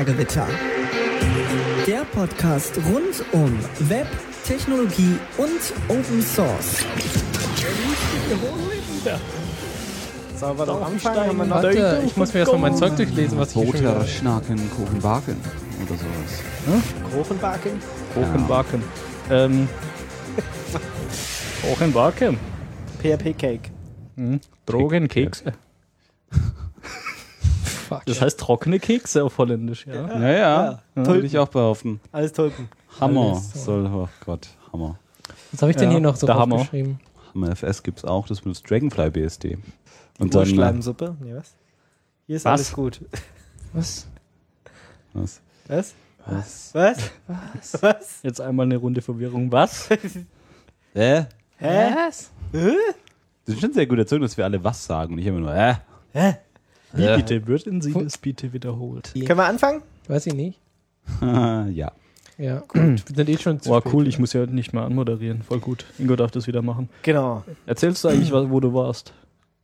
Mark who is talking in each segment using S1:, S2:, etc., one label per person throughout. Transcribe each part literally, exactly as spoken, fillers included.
S1: Binärgewitter. Der Podcast rund um Web, Technologie und Open Source.
S2: Sollen wir doch anfangen? Haben wir noch
S3: Warte, ich muss mir erstmal mein Zeug durchlesen, was ich hier schon
S4: Roter Schnaken, Kuchenbaken oder sowas.
S2: Hm? Kuchenbaken?
S3: Kuchenbaken. Ja. Ähm. Kuchenbaken.
S2: P H P-Cake.
S3: Hm. Drogenkekse. Das heißt trockene Kekse auf Holländisch, ja.
S4: Ja, ja, ja. ja würde ich auch behaupten.
S2: Alles Tulpen.
S4: Hammer
S3: Alles
S4: soll, oh Gott, Hammer.
S3: Was habe ich denn
S4: ja,
S3: hier noch so
S4: aufgeschrieben? Hammer F S gibt's auch, das benutzt Dragonfly B S D.
S2: Die Urschleimsuppe? Nee, was? Hier ist
S3: was?
S2: Alles gut.
S3: Was?
S4: Was?
S2: Was?
S4: Was?
S2: Was?
S3: Was?
S2: Was?
S3: Jetzt einmal eine Runde Verwirrung. Was?
S4: Hä?
S2: Hä?
S3: Was?
S2: Hä?
S4: Das ist schon sehr gut erzogen, dass wir alle was sagen und nicht immer nur hä?
S2: Hä?
S3: Wie
S4: Ja.
S3: bitte? Wird in Sie das bitte wiederholt?
S2: Können wir anfangen?
S5: Weiß ich nicht.
S4: Ja.
S5: Ja, gut. Wir sind eh schon zu
S3: Boah,
S5: spät,
S3: cool,
S5: oder?
S3: ich muss ja nicht mehr anmoderieren. Voll gut. Ingo darf das wieder machen.
S2: Genau.
S3: Erzählst du eigentlich, wo du warst?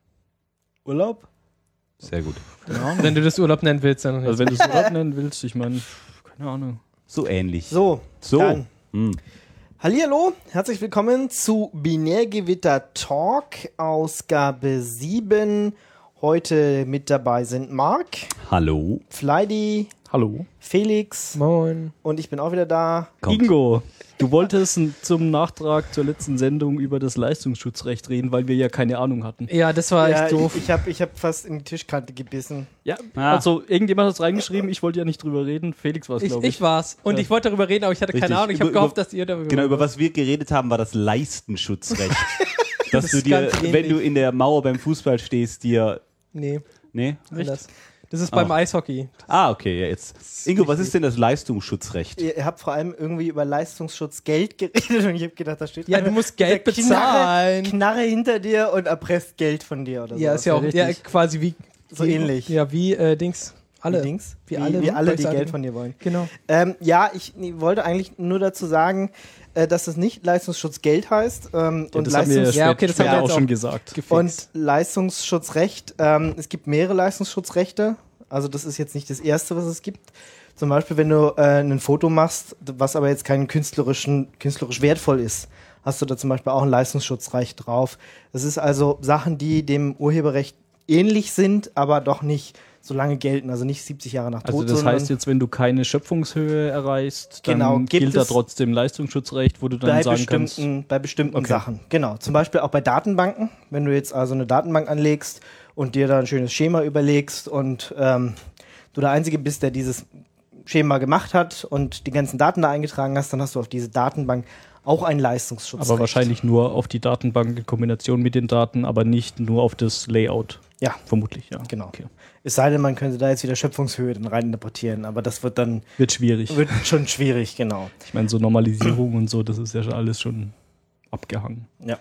S2: Urlaub?
S4: Sehr gut.
S5: Wenn du das Urlaub nennen willst, dann
S3: Also wenn du es Urlaub nennen willst, ich meine, keine Ahnung.
S4: So ähnlich.
S2: So.
S4: So.
S2: Dann.
S4: Hm.
S2: Hallihallo, herzlich willkommen zu Binärgewitter Talk, Ausgabe sieben. Heute mit dabei sind Marc,
S4: Hallo.
S2: Fleidy,
S3: Hallo.
S2: Felix
S5: Moin.
S2: und ich bin auch wieder da.
S4: Kommt.
S3: Ingo, du wolltest n- zum Nachtrag zur letzten Sendung über das Leistungsschutzrecht reden, weil wir ja keine Ahnung hatten.
S5: Ja, das war
S2: Ja,
S5: echt doof.
S2: Ich, ich habe ich hab fast in die Tischkante gebissen.
S3: Ja,
S4: Ah.
S3: also irgendjemand hat es reingeschrieben, ich wollte ja nicht drüber reden. Felix war es,
S5: Ich,
S3: glaube
S5: ich
S3: ich.
S5: war's. Und
S3: Ja.
S5: ich wollte darüber reden, aber ich hatte
S4: Richtig.
S5: keine Ahnung. Ich habe
S4: Über-
S5: gehofft,
S4: über-
S5: dass ihr darüber
S4: Genau, über was wir geredet haben, war das Leistenschutzrecht. Dass
S5: Das
S4: du
S5: ist
S4: dir,
S5: ganz
S4: wenn
S5: ähnlich.
S4: du in der Mauer beim Fußball stehst, dir.
S5: Nee,
S4: Nee?
S5: anders. Das ist beim
S4: Ah.
S5: Eishockey.
S4: Ah, okay, ja, jetzt. Ingo, was ist denn das Leistungsschutzrecht?
S2: Ihr, ihr habt vor allem irgendwie über Leistungsschutz Geld geredet und ich habe gedacht, da steht
S5: Ja,
S2: einer
S5: du musst
S2: mit der
S5: Geld bezahlen.
S2: Knarre, Knarre hinter dir und erpresst Geld von dir oder so.
S5: Ja, ist ja auch
S3: richtig.
S5: ja, quasi wie...
S2: So
S5: wie,
S2: ähnlich.
S5: Ja, wie äh, Dings. Alle.
S2: Wie Dings?
S5: Wie
S2: Wie,
S5: alle,
S2: wie alle, die
S5: Volkswagen.
S2: Geld von dir wollen.
S5: Genau.
S2: Ähm, ja, ich wollte eigentlich nur dazu sagen, äh, dass es nicht Leistungsschutz Geld heißt. Ähm,
S3: Ja,
S2: und
S3: das haben wir ja,
S2: Leistungs-
S5: Ja,
S3: spät,
S5: okay, das
S3: später
S5: haben wir
S3: auch
S5: jetzt
S3: schon
S5: auch
S3: gesagt.
S5: Gefixt.
S2: Und Leistungsschutzrecht, ähm, es gibt mehrere Leistungsschutzrechte. Also das ist jetzt nicht das erste, was es gibt. Zum Beispiel, wenn du äh, ein Foto machst, was aber jetzt kein künstlerischen, künstlerisch wertvoll ist, hast du da zum Beispiel auch ein Leistungsschutzrecht drauf. Das ist also Sachen, die dem Urheberrecht ähnlich sind, aber doch nicht so lange gelten, also nicht siebzig Jahre nach
S3: Also
S2: Tod.
S3: das
S2: sondern
S3: heißt jetzt, wenn du keine Schöpfungshöhe erreichst, dann
S2: Genau, gibt
S3: gilt da
S2: es
S3: trotzdem Leistungsschutzrecht, wo du dann
S2: bei
S3: sagen kannst,
S2: bestimmten, bei bestimmten
S3: Okay.
S2: Sachen. Genau, zum Beispiel auch bei Datenbanken. Wenn du jetzt also eine Datenbank anlegst und dir da ein schönes Schema überlegst und ähm, du der Einzige bist, der dieses Schema gemacht hat und die ganzen Daten da eingetragen hast, dann hast du auf diese Datenbank auch einen Leistungsschutzrecht.
S3: aber wahrscheinlich nur auf die Datenbank in Kombination mit den Daten, aber nicht nur auf das Layout.
S2: Ja,
S3: Vermutlich, ja.
S2: genau.
S3: Okay.
S2: Es sei denn, man könnte da jetzt wieder Schöpfungshöhe dann rein interpretieren, aber das wird dann
S3: Wird schwierig.
S2: wird schon schwierig, genau.
S3: Ich meine, so Normalisierung und so, das ist ja schon alles schon abgehangen.
S2: Ja.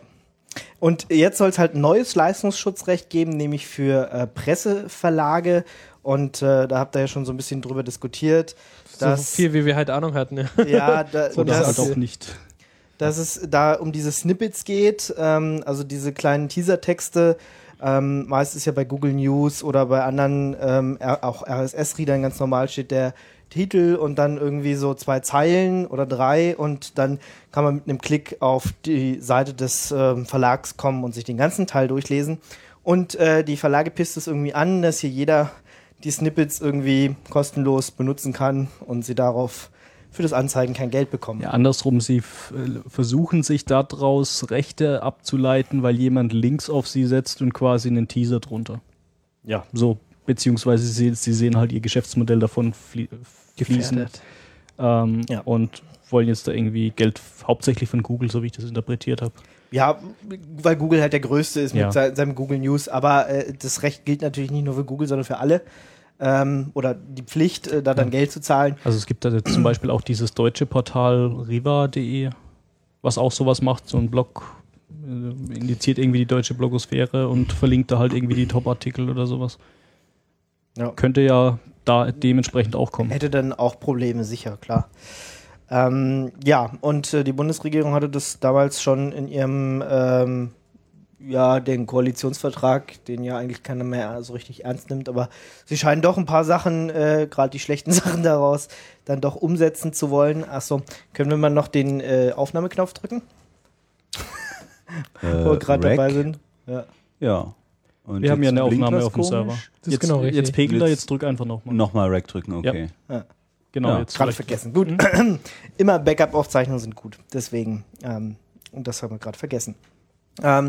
S2: Und jetzt soll es halt ein neues Leistungsschutzrecht geben, nämlich für äh, Presseverlage. Und äh, da habt ihr ja schon so ein bisschen drüber diskutiert.
S5: So
S2: Dass,
S5: viel, wie wir halt Ahnung hatten. Ja.
S2: ja, da,
S5: So,
S3: Oder
S2: dass,
S3: halt auch nicht.
S2: dass es da um diese Snippets geht, ähm, also diese kleinen Teasertexte. Ähm, meist ist ja bei Google News oder bei anderen ähm, R- auch R S S-Readern ganz normal steht der Titel und dann irgendwie so zwei Zeilen oder drei und dann kann man mit einem Klick auf die Seite des ähm, Verlags kommen und sich den ganzen Teil durchlesen. Und äh, die Verlage pisst es irgendwie an, dass hier jeder die Snippets irgendwie kostenlos benutzen kann und sie darauf für das Anzeigen kein Geld bekommen.
S3: Ja, andersrum, sie f- äh, versuchen sich daraus Rechte abzuleiten, weil jemand Links auf sie setzt und quasi einen Teaser drunter.
S2: Ja.
S3: So, beziehungsweise sie, sie sehen halt ihr Geschäftsmodell davon flie fließen
S5: Gefährdet.
S3: ähm,
S2: Ja.
S3: und wollen jetzt da irgendwie Geld, f- hauptsächlich von Google, so wie ich das interpretiert habe.
S2: Ja, weil Google halt der Größte ist
S3: Ja.
S2: mit se seinem Google News, aber äh, das Recht gilt natürlich nicht nur für Google, sondern für alle. Ähm, oder die Pflicht, äh, da dann Geld zu zahlen.
S3: Also es gibt da jetzt zum Beispiel auch dieses deutsche Portal riva punkt de, was auch sowas macht, so ein Blog, äh, indiziert irgendwie die deutsche Blogosphäre und verlinkt da halt irgendwie die Top-Artikel oder sowas.
S2: Ja.
S3: Könnte ja da dementsprechend auch kommen.
S2: Hätte dann auch Probleme, sicher, klar. Ähm, ja, und äh, die Bundesregierung hatte das damals schon in ihrem ähm, ja, den Koalitionsvertrag, den ja eigentlich keiner mehr so richtig ernst nimmt, aber sie scheinen doch ein paar Sachen, äh, gerade die schlechten Sachen daraus, dann doch umsetzen zu wollen. Achso, können wir mal noch den äh, Aufnahmeknopf drücken?
S4: Äh,
S2: Wo wir gerade
S4: Rack?
S2: dabei sind. Ja.
S4: Ja. Und
S3: Wir haben ja
S4: jetzt
S3: eine
S4: blinkt
S3: Aufnahme
S4: was
S3: auf dem
S4: komisch.
S3: Server.
S5: Das ist
S3: Jetzt,
S5: genau richtig.
S3: jetzt pegel da,
S4: Jetzt-
S3: jetzt drück einfach nochmal.
S4: Nochmal Rack drücken, okay.
S3: Genau,
S4: Ja,
S3: jetzt
S2: Gerade
S3: vielleicht-
S2: vergessen. Gut. Immer Backup-Aufzeichnungen sind gut. Deswegen, ähm, und das haben wir gerade vergessen. Ähm,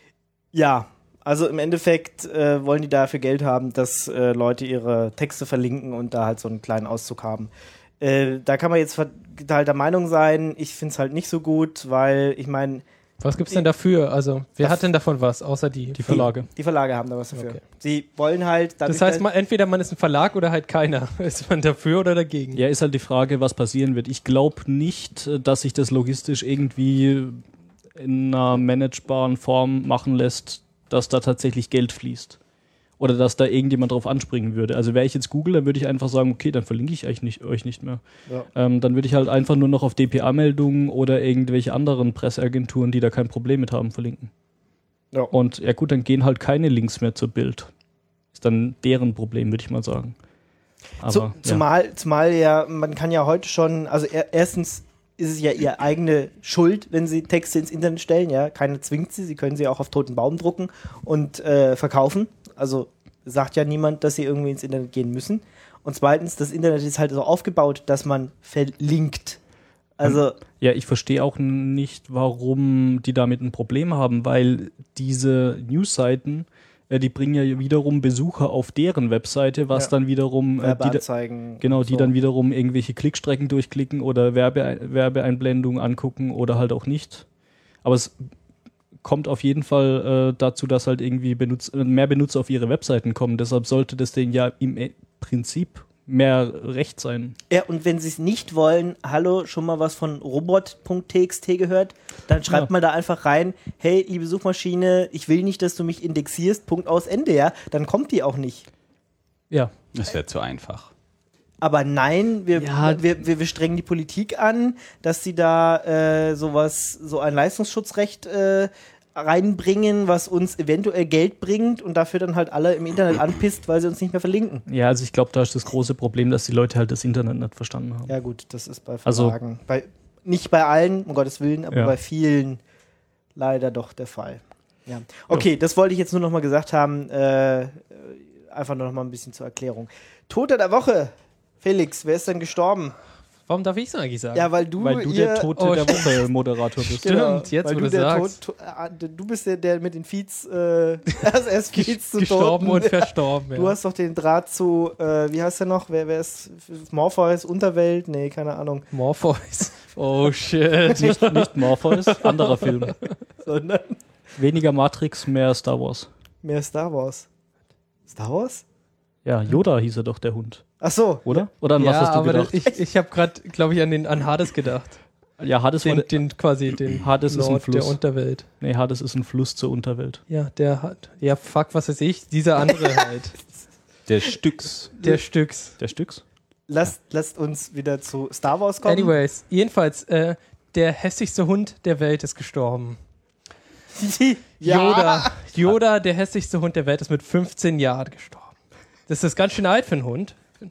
S2: ja, also im Endeffekt äh, wollen die dafür Geld haben, dass äh, Leute ihre Texte verlinken und da halt so einen kleinen Auszug haben. Äh, da kann man jetzt geteilter Meinung sein. Ich finde es halt nicht so gut, weil ich meine,
S5: Was gibt's denn dafür? Also, wer hat denn davon was, außer die?
S3: Die Verlage.
S2: die Verlage haben da was dafür.
S5: Okay.
S2: Sie wollen halt dadurch,
S5: Das heißt, man, entweder man ist ein Verlag oder halt keiner. Ist man dafür oder dagegen?
S3: Ja, ist halt die Frage, was passieren wird. Ich glaube nicht, dass sich das logistisch irgendwie in einer managebaren Form machen lässt, dass da tatsächlich Geld fließt. Oder dass da irgendjemand drauf anspringen würde. Also wäre ich jetzt Google, dann würde ich einfach sagen, okay, dann verlinke ich euch nicht, euch nicht mehr.
S2: Ja.
S3: Ähm, dann würde ich halt einfach nur noch auf D P A-Meldungen oder irgendwelche anderen Presseagenturen, die da kein Problem mit haben, verlinken.
S2: Ja.
S3: Und ja gut, dann gehen halt keine Links mehr zur Bild. Ist dann deren Problem, würde ich mal sagen. Aber,
S2: Zu,
S3: ja.
S2: zumal, zumal ja, man kann ja heute schon, also er, erstens ist es ja ihre eigene Schuld, wenn sie Texte ins Internet stellen, ja. Keiner zwingt sie, sie können sie auch auf toten Baum drucken und äh, verkaufen. Also sagt ja niemand, dass sie irgendwie ins Internet gehen müssen. Und zweitens, das Internet ist halt so aufgebaut, dass man verlinkt. Also,
S3: Ja, ich verstehe auch nicht, warum die damit ein Problem haben, weil diese Newsseiten, äh, die bringen ja wiederum Besucher auf deren Webseite, was
S2: Ja.
S3: dann wiederum, äh, die, da-
S2: Werbeanzeigen.
S3: genau,
S2: und
S3: die
S2: so.
S3: dann wiederum irgendwelche Klickstrecken durchklicken oder Werbe, Werbeeinblendungen angucken oder halt auch nicht. Aber es kommt auf jeden Fall äh, dazu, dass halt irgendwie Benutz äh, mehr Benutzer auf ihre Webseiten kommen. Deshalb sollte das denen ja im äh, Prinzip mehr Recht sein.
S2: Ja, und wenn sie es nicht wollen, hallo, schon mal was von robot punkt t x t gehört, dann schreibt
S3: Ja.
S2: mal da einfach rein, hey, liebe Suchmaschine, ich will nicht, dass du mich indexierst, Punkt aus, Ende, ja. Dann kommt die auch nicht.
S3: Ja.
S4: Das wäre zu einfach.
S2: Aber nein, wir,
S3: Ja.
S2: wir, wir, wir strengen die Politik an, dass sie da äh, sowas, so ein Leistungsschutzrecht äh, reinbringen, was uns eventuell Geld bringt und dafür dann halt alle im Internet anpisst, weil sie uns nicht mehr verlinken.
S3: Ja, also ich glaube, da ist das große Problem, dass die Leute halt das Internet nicht verstanden haben.
S2: Ja gut, das ist bei
S3: Also-
S2: Verlagen. bei, nicht bei allen, um Gottes Willen, aber
S3: Ja.
S2: bei vielen leider doch der Fall. Ja. Okay, das wollte ich jetzt nur noch mal gesagt haben. Äh, einfach nur noch mal ein bisschen zur Erklärung. Toter der Woche. Felix, wer ist denn gestorben?
S5: Warum darf ich es eigentlich sagen?
S2: Ja, weil du,
S3: Weil du
S2: ihr,
S3: der Tote
S5: Oh,
S3: der
S5: stimmt.
S3: Woche Moderator bist.
S5: Stimmt, jetzt,
S2: weil
S5: wo
S2: du
S5: du
S2: der
S5: sagst.
S2: Tod, to, du bist der, der mit den Feeds, äh, erst, erst Feeds zu
S5: Gestorben
S2: Toten.
S5: und verstorben.
S2: Du
S5: Ja.
S2: hast doch den Draht zu, äh, wie heißt der noch? Wer, wer ist Morpheus, Unterwelt? Nee, keine Ahnung.
S5: Morpheus. Oh shit.
S3: Nicht, nicht Morpheus, anderer Film.
S2: Sondern
S3: Weniger Matrix, mehr Star Wars.
S2: mehr Star Wars. Star Wars?
S3: Ja, Yoda hieß er doch, der Hund.
S2: Ach so.
S3: Oder? Oder an
S5: Ja,
S3: was hast du
S5: aber
S3: gedacht?
S5: ich, ich habe gerade, glaube ich, an den an Hades gedacht.
S3: ja, Hades war
S5: Den,
S3: der,
S5: den quasi den
S3: Hades ist ein
S5: Lord der
S3: Fluss.
S5: Unterwelt.
S3: nee, Hades ist ein Fluss zur Unterwelt.
S5: Ja, der hat. Ja, fuck, was weiß ich. Dieser andere halt.
S4: Der Stücks.
S5: Der Stücks.
S3: Der Stücks?
S2: Lasst, lasst uns wieder zu Star Wars kommen.
S5: Anyways, jedenfalls, äh, der hässlichste Hund der Welt ist gestorben.
S2: Ja.
S5: Yoda. Yoda, der hässlichste Hund der Welt, ist mit fünfzehn Jahren gestorben. Das ist ganz schön alt für einen Hund.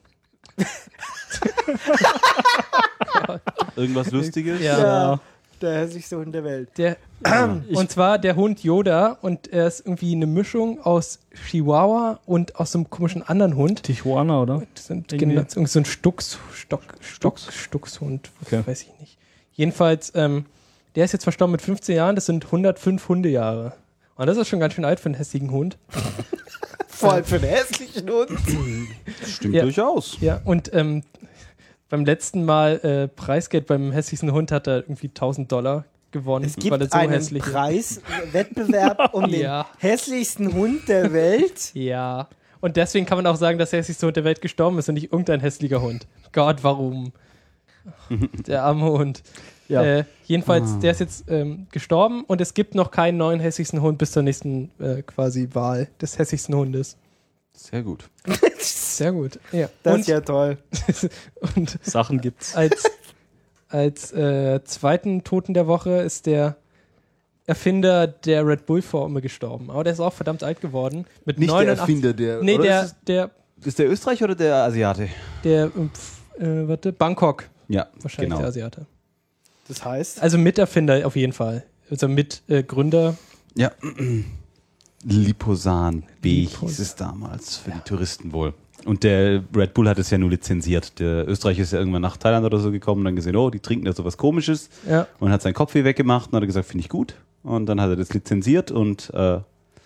S4: Irgendwas Lustiges?
S5: Ja.
S2: Ja. Der hässlichste Hund der Welt.
S5: Der, und zwar der Hund Yoda, und er ist irgendwie eine Mischung aus Chihuahua und aus so einem komischen anderen Hund.
S3: Tijuana, oder?
S5: Das sind
S3: Irgendwie.
S5: genau, irgendwie so ein Stux, Stock, Stock,
S3: Stux?
S5: Stuxhund,
S3: Okay.
S5: weiß ich nicht. Jedenfalls, ähm, der ist jetzt verstorben mit fünfzehn Jahren, das sind hundertfünf Hundejahre. Und das ist schon ganz schön alt für einen hässlichen Hund.
S2: Vor allem für den hässlichen Hund.
S4: Stimmt
S5: Ja.
S4: durchaus.
S5: Ja, und ähm, beim letzten Mal äh, Preisgeld beim hässlichsten Hund hat er irgendwie tausend Dollar gewonnen,
S2: Es gibt
S5: weil er so
S2: einen
S5: hässlich ist.
S2: Preiswettbewerb um den
S5: Ja.
S2: hässlichsten Hund der Welt.
S5: Ja. Und deswegen kann man auch sagen, dass der hässlichste Hund der Welt gestorben ist und nicht irgendein hässlicher Hund. Gott, warum? Der arme Hund.
S3: Ja.
S5: Äh, jedenfalls, der ist jetzt ähm, gestorben und es gibt noch keinen neuen hässlichsten Hund bis zur nächsten äh, quasi Wahl des hässlichsten Hundes.
S4: Sehr gut.
S5: Sehr gut. Ja.
S2: Das
S5: und
S2: ist ja toll.
S5: und
S3: Sachen gibt's.
S5: als, als äh, zweiten Toten der Woche ist der Erfinder der Red Bull-Formel gestorben. Aber der ist auch verdammt alt geworden. Mit
S6: Nicht
S5: neunundachtzig
S6: der Erfinder, der...
S5: Nee,
S6: oder
S5: der,
S6: ist,
S5: der,
S6: es, ist der Österreicher oder der Asiate?
S5: der, pf, äh, warte, Bangkok.
S6: Ja,
S5: Wahrscheinlich
S6: genau.
S5: der Asiate.
S2: Das heißt,
S5: Also Miterfinder auf jeden Fall. Also Mitgründer. Äh,
S6: Ja.
S4: Liposan B
S5: Liposan.
S4: hieß es damals, für die Touristen wohl. Und der Red Bull hat es ja nur lizenziert. Der Österreicher ist ja irgendwann nach Thailand oder so gekommen und dann gesehen, oh, die trinken da so was Komisches.
S5: ja.
S4: Und hat seinen Kopfweh weggemacht und hat gesagt, finde ich gut. Und dann hat er das lizenziert und äh,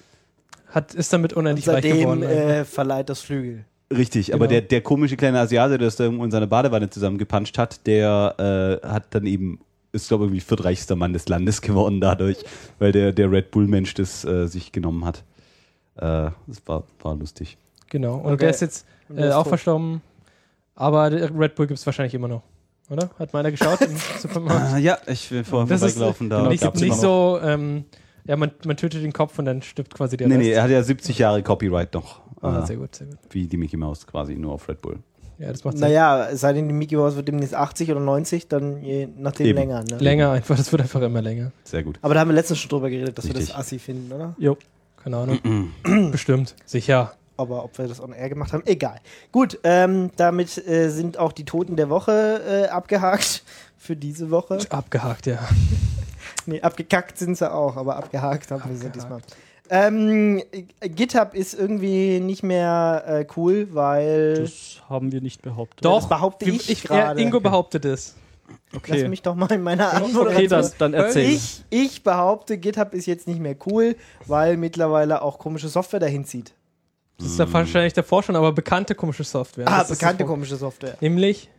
S5: Hat, ist damit unendlich reich
S2: seitdem
S5: geworden.
S2: äh, verleiht das Flügel.
S4: richtig, aber
S5: Genau.
S4: der, der komische kleine Asiate, der das da irgendwo in seiner Badewanne zusammengepanscht hat, der äh, hat dann eben, ist glaube ich irgendwie viertreichster Mann des Landes geworden dadurch, weil der, der Red Bull-Mensch das äh, sich genommen hat. Äh, das war, war lustig.
S5: Genau. Und
S2: Okay.
S5: der ist jetzt
S2: Und der
S5: äh,
S2: ist
S5: auch
S2: tot.
S5: verstorben. Aber der Red Bull gibt es wahrscheinlich immer noch. Oder? Hat mal einer geschaut im Supermarkt?
S4: Ah, ja, ich bin vorher
S5: Das ist
S4: vorbeigelaufen. Da
S5: nicht,
S4: gab's
S5: nicht
S4: immer noch.
S5: so, ähm, ja, man, man tötet den Kopf und dann stirbt quasi der
S4: Nee,
S5: Rest.
S4: nee, er hat ja siebzig Jahre Copyright noch.
S5: Ah,
S4: äh,
S5: sehr gut, sehr gut.
S4: wie die Mickey Mouse quasi, nur auf Red Bull.
S5: Ja, das macht Sinn.
S2: Naja, es sei denn, die Mickey Mouse wird demnächst achtzig oder neunzig, dann je nachdem
S4: Eben.
S2: länger. Ne?
S5: Länger einfach, das wird einfach immer länger.
S4: Sehr gut.
S2: Aber da haben wir letztens schon drüber geredet, dass wir
S4: Richtig.
S2: das assi finden, oder?
S5: Jo, keine Ahnung. Bestimmt, sicher.
S2: Aber ob wir das on air gemacht haben, egal. Gut, ähm, damit äh, sind auch die Toten der Woche äh, abgehakt für diese Woche.
S5: Abgehakt, ja.
S2: Nee, abgekackt sind sie auch, aber abgehakt haben wir sie diesmal. Ähm, GitHub ist irgendwie nicht mehr äh, cool, weil
S3: Das haben wir nicht behauptet.
S5: Doch,
S2: das behaupte ich
S5: ich
S2: gerade.
S5: ja, Ingo behauptet es.
S2: lass mich doch mal in meiner Antwort.
S3: Okay, dann, dann erzähl.
S2: ich, ich behaupte, GitHub ist jetzt nicht mehr cool, weil mittlerweile auch komische Software dahin zieht.
S5: Das ist da wahrscheinlich davor schon, aber bekannte komische Software.
S2: Ah,
S5: Das ist
S2: bekannte
S5: das Pro-
S2: komische Software.
S5: Nämlich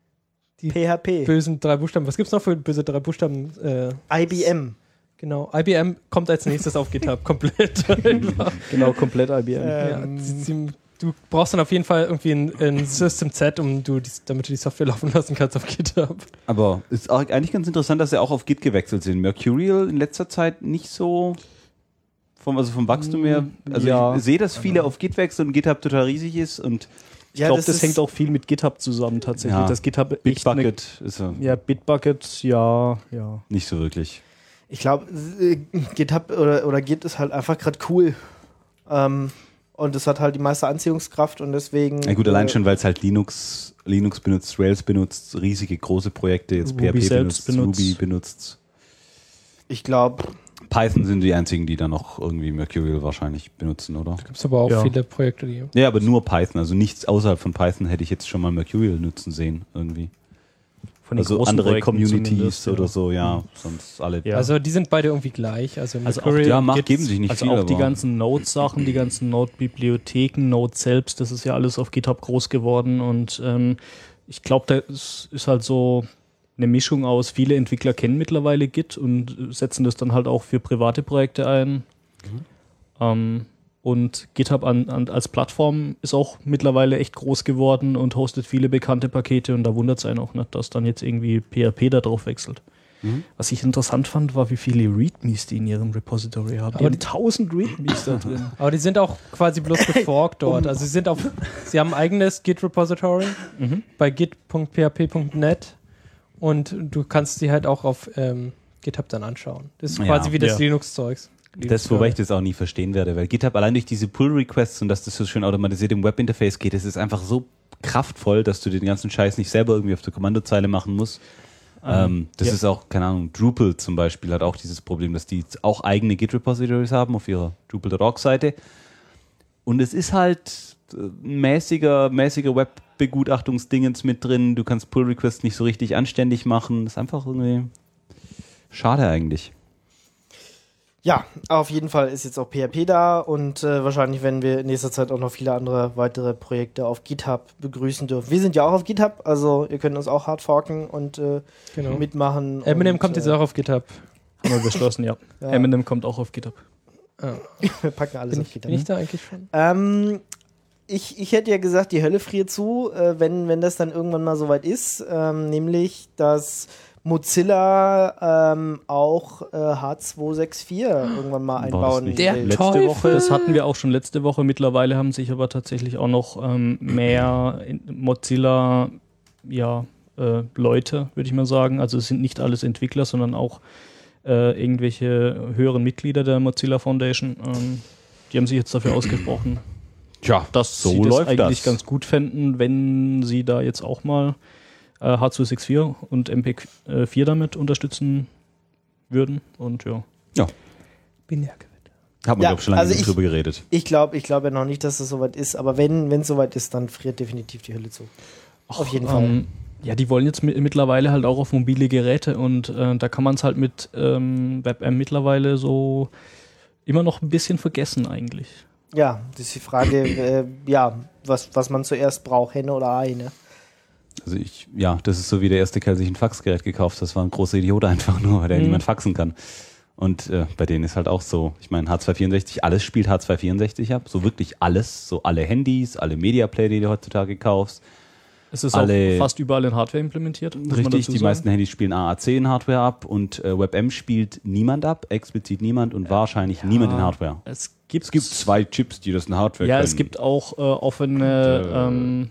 S2: P H P.
S5: bösen drei Buchstaben. Was gibt's noch für böse drei Buchstaben? Äh,
S2: I B M.
S5: genau, I B M kommt als nächstes auf GitHub komplett. Einfach.
S3: Genau, komplett I B M.
S2: Ähm,
S5: Ja, sie, sie, du brauchst dann auf jeden Fall irgendwie ein, ein System Z, um du, die, damit du die Software laufen lassen kannst auf GitHub.
S4: Aber ist auch eigentlich ganz interessant, dass sie auch auf Git gewechselt sind. Mercurial in letzter Zeit nicht so vom, also vom Wachstum her. Also
S3: Ja.
S4: ich sehe, dass viele auf Git wechseln und GitHub total riesig ist und
S3: Ich
S2: Ja,
S3: glaube,
S2: das
S3: das,
S2: ist-
S3: hängt auch viel mit GitHub zusammen tatsächlich.
S4: Ja.
S3: Das GitHub echt eine-
S4: Bitbucket ist ja
S3: Ja, Bitbucket, ja, ja.
S4: nicht so wirklich.
S2: Ich glaube, GitHub oder, oder Git ist halt einfach gerade cool. Ähm, und es hat halt die meiste Anziehungskraft und deswegen.
S4: Na gut, allein
S2: äh,
S4: schon, weil es halt Linux, Linux benutzt, Rails benutzt, riesige große Projekte, jetzt
S3: Ruby
S4: P H P
S3: selbst
S4: benutzt,
S3: benutzt.
S4: Ruby benutzt.
S2: Ich glaube,
S4: Python sind die einzigen, die da noch irgendwie Mercurial wahrscheinlich benutzen, oder?
S5: Gibt es aber auch
S3: Ja.
S5: viele Projekte, die.
S4: Ja, aber nur Python, also nichts außerhalb von Python hätte ich jetzt schon mal Mercurial nutzen sehen, irgendwie.
S3: Von den
S4: Also
S3: großen
S4: andere
S3: Projekten
S4: Communities
S3: zumindest,
S4: oder
S3: ja.
S4: so, ja, sonst alle.
S3: Ja.
S5: Also die sind beide irgendwie gleich. Also,
S3: Also auch
S5: Mercurial
S4: ja, macht,
S5: gibt's-
S4: geben sich nicht
S3: also
S4: viel,
S3: auch die
S4: aber-
S3: ganzen Node-Sachen, die ganzen Node-Bibliotheken, Node selbst, das ist ja alles auf GitHub groß geworden und ähm, ich glaube, da ist, ist halt so eine Mischung aus, viele Entwickler kennen mittlerweile Git und setzen das dann halt auch für private Projekte ein. Ähm, und GitHub an, an, als Plattform ist auch mittlerweile echt groß geworden und hostet viele bekannte Pakete und da wundert es einen auch nicht, dass dann jetzt irgendwie P H P da drauf wechselt.
S4: Mhm.
S3: Was ich interessant fand, war, wie viele Readmes die in ihrem Repository haben. Die
S5: Aber
S3: haben
S5: die-
S3: tausend Readmes da drin.
S5: Aber die sind auch quasi bloß geforkt dort. Also sie sind auf, sie haben ein eigenes Git-Repository
S3: Mhm.
S5: bei git punkt p h p punkt net und du kannst die halt auch auf ähm, GitHub dann anschauen. Das ist
S4: Ja.
S5: quasi wie das
S3: Ja.
S5: Linux-Zeugs.
S4: Das, wobei ich das auch nie verstehen werde, weil GitHub allein durch diese Pull-Requests und dass das so schön automatisiert im Webinterface geht, das ist einfach so kraftvoll, dass du den ganzen Scheiß nicht selber irgendwie auf der Kommandozeile machen musst. Ähm, das
S3: ja.
S4: ist auch, keine Ahnung, Drupal zum Beispiel hat auch dieses Problem, dass die auch eigene Git-Repositories haben auf ihrer Drupal Punkt org-Seite. Und es ist halt äh, ein mäßiger, mäßiger Webbegutachtungsdingens mit drin. Du kannst Pull-Requests nicht so richtig anständig machen. Das ist einfach irgendwie schade eigentlich.
S2: ja, auf jeden Fall ist jetzt auch P H P da und äh, wahrscheinlich werden wir in nächster Zeit auch noch viele andere weitere Projekte auf GitHub begrüßen dürfen. Wir sind ja auch auf GitHub, also ihr könnt uns auch hart forken und äh,
S5: Genau.
S2: mitmachen.
S5: Eminem
S2: und,
S5: kommt jetzt
S2: äh,
S5: auch auf GitHub.
S3: Haben wir beschlossen, ja.
S2: Ja.
S3: Eminem kommt auch auf GitHub.
S5: Ah.
S2: Wir packen alles
S5: Bin,
S2: auf
S5: ich,
S2: GitHub.
S5: bin ich da eigentlich schon?
S2: Ähm, ich, ich hätte ja gesagt, die Hölle friert zu, äh, wenn, wenn das dann irgendwann mal soweit ist, ähm, nämlich, dass Mozilla ähm, auch äh, H zwei sechs vier irgendwann mal
S4: War das
S2: einbauen
S4: nicht
S5: Der
S2: will.
S3: Letzte
S5: Teufel!
S3: Woche, das hatten wir auch schon letzte Woche. Mittlerweile haben sich aber tatsächlich auch noch ähm, mehr in Mozilla, ja, äh, Leute, würde ich mal sagen. Also es sind nicht alles Entwickler, sondern auch äh, irgendwelche höheren Mitglieder der Mozilla Foundation, ähm, die haben sich jetzt dafür ausgesprochen,
S4: Tja,
S3: dass
S4: so
S3: sie das
S4: läuft
S3: eigentlich
S4: das.
S3: ganz gut fänden, wenn sie da jetzt auch mal äh, H zwei sechs vier und M P vier damit unterstützen würden. Und ja.
S5: Binärgewitter.
S4: Haben wir,
S2: Ja,
S4: glaube ich, schon lange
S2: also
S4: genug
S2: ich-
S4: drüber geredet.
S2: Ich glaube ich glaube ja noch nicht, dass es soweit ist, aber wenn es soweit ist, dann friert definitiv die Hölle zu. Auf jeden Fall.
S3: Ähm, ja, die wollen jetzt mi- mittlerweile halt auch auf mobile Geräte und äh, da kann man es halt mit ähm, WebM mittlerweile so immer noch ein bisschen vergessen eigentlich.
S2: Ja, das ist die Frage, äh, ja, was, was man zuerst braucht, Henne oder Ei, ne?
S4: Also ich, ja, das ist so wie der erste Kerl sich ein Faxgerät gekauft. Das war ein großer Idiot einfach nur, weil der
S3: Mhm.
S4: niemand faxen kann. Und äh, bei denen ist halt auch so, ich meine, H zwei vierundsechzig, alles spielt H zwei vierundsechzig ab. So wirklich alles. So alle Handys, alle Media Player, die du heutzutage kaufst.
S3: Es ist
S4: Alle-
S3: auch fast überall in Hardware implementiert. muss man
S4: Richtig,
S3: dazu
S4: die
S3: sagen.
S4: meisten Handys spielen A A C in Hardware ab und äh, WebM spielt niemand ab, explizit niemand und wahrscheinlich niemand in Hardware.
S3: Es gibt,
S4: Es gibt zwei Chips, die das in Hardware
S3: Ja,
S4: können.
S3: es gibt auch äh, offene,
S4: Und, äh,
S3: ähm,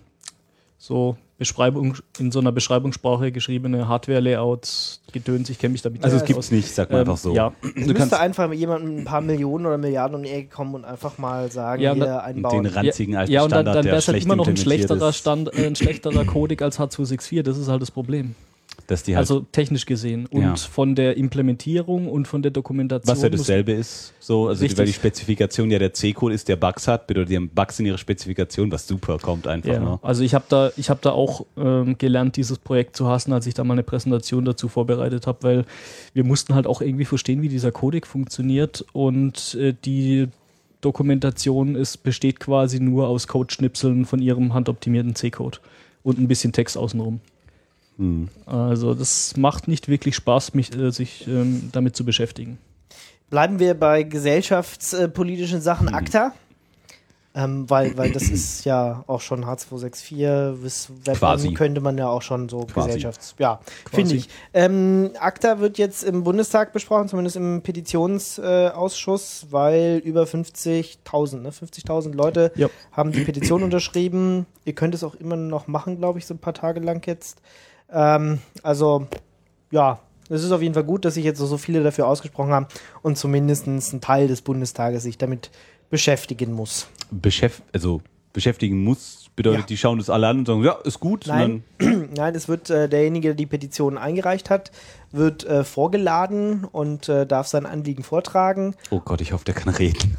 S3: so Beschreibung, in so einer Beschreibungssprache geschriebene Hardware-Layouts, Gedöns, ich kenne mich damit
S4: Also
S2: Ja,
S4: es gibt's nicht, sag mal
S3: Ähm,
S4: einfach so.
S3: Ja,
S2: Es
S4: Du
S2: müsste
S4: kannst
S2: einfach jemand mit ein paar Millionen oder Milliarden um die Ecke kommen und einfach mal sagen,
S3: Ja, und
S2: hier
S3: dann-
S2: einbauen.
S4: den ranzigen alten
S3: ja und dann,
S4: Standard,
S3: dann
S4: der
S3: wäre es halt
S4: schlecht
S3: immer noch ein
S4: implementiert
S3: schlechterer,
S4: ist,
S3: Stand, äh, ein schlechterer Codec als H zwei sechs vier, das ist halt das Problem.
S4: dass die halt,
S3: Also technisch gesehen. Und
S4: Ja.
S3: von der Implementierung und von der Dokumentation.
S4: was ja
S3: muss-
S4: dasselbe ist, so, also die,
S3: Richtig.
S4: weil die Spezifikation ja der C-Code ist, der Bugs hat, bedeutet, die haben Bugs in ihrer Spezifikation, was super kommt einfach.
S3: Ja,
S4: Ne?
S3: also ich habe da, ich hab da auch ähm, gelernt, dieses Projekt zu hassen, als ich da mal eine Präsentation dazu vorbereitet habe, weil wir mussten halt auch irgendwie verstehen, wie dieser Codec funktioniert und äh, die Dokumentation ist, besteht quasi nur aus Codeschnipseln von ihrem handoptimierten C-Code und ein bisschen Text außenrum.
S4: Hm.
S3: Also das macht nicht wirklich Spaß, mich, äh, sich ähm, damit zu beschäftigen.
S2: Bleiben wir bei gesellschaftspolitischen Sachen, ACTA. Ähm, weil, weil das ist ja auch schon H zwei sechs vier, bis
S4: Quasi.
S2: WebM könnte man ja auch schon so
S4: Quasi.
S2: Gesellschafts... Ja,
S3: Quasi.
S2: finde ich. Ähm, ACTA wird jetzt im Bundestag besprochen, zumindest im Petitionsausschuss, äh, Ausschuss, weil über fünfzigtausend, ne, fünfzigtausend Leute
S3: Ja.
S2: haben die Petition unterschrieben. Ihr könnt es auch immer noch machen, glaube ich, so ein paar Tage lang jetzt. Ähm, also, ja, es ist auf jeden Fall gut, dass sich jetzt so, so viele dafür ausgesprochen haben und zumindest ein Teil des Bundestages sich damit beschäftigen muss.
S4: Beschäft also beschäftigen muss, bedeutet,
S2: Ja.
S4: die schauen das alle an und sagen, ja, ist gut.
S2: Nein.
S4: Und
S2: Nein, es wird äh, derjenige, der die Petition eingereicht hat, wird äh, vorgeladen und äh, darf sein Anliegen vortragen.
S4: dann, oh Gott, ich hoffe, der kann reden.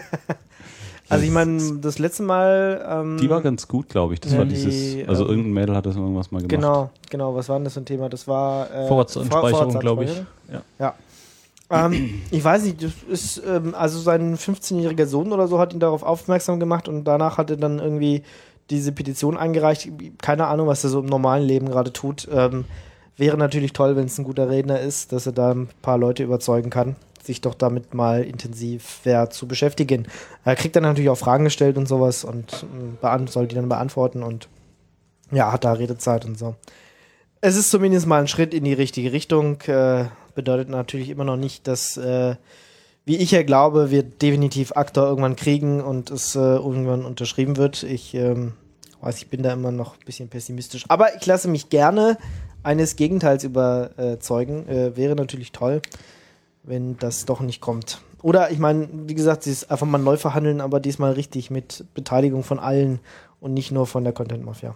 S2: Also ich meine, das letzte Mal... Ähm,
S4: Die war ganz gut, glaube ich. Das
S2: Ja,
S4: war
S2: die,
S4: dieses, also
S2: ähm,
S4: irgendein Mädel hat das irgendwas mal gemacht.
S2: Genau, genau. Was war denn das für ein Thema? Das war... Äh,
S3: Vorratsanspeicherung,
S2: Vor-
S3: glaube ich.
S2: Vorratsanspeicherung?
S3: Ja.
S2: Ähm, ich weiß nicht, das ist, ähm, also sein fünfzehnjähriger Sohn oder so hat ihn darauf aufmerksam gemacht und danach hat er dann irgendwie diese Petition eingereicht. Keine Ahnung, was er so im normalen Leben gerade tut. Ähm, wäre natürlich toll, wenn es ein guter Redner ist, dass er da ein paar Leute überzeugen kann, sich doch damit mal intensiver zu beschäftigen. Er kriegt dann natürlich auch Fragen gestellt und sowas und äh, beant- soll die dann beantworten und ja, hat da Redezeit und so. Es ist zumindest mal ein Schritt in die richtige Richtung. Äh, bedeutet natürlich immer noch nicht, dass, äh, wie ich ja glaube, wir definitiv ACTA irgendwann kriegen und es äh, irgendwann unterschrieben wird. Ich ähm, weiß, ich bin da immer noch ein bisschen pessimistisch. Aber ich lasse mich gerne eines Gegenteils überzeugen. Äh, wäre natürlich toll, wenn das doch nicht kommt. Oder ich meine, wie gesagt, sie ist einfach mal neu verhandeln, aber diesmal richtig mit Beteiligung von allen und nicht nur von der Content Mafia.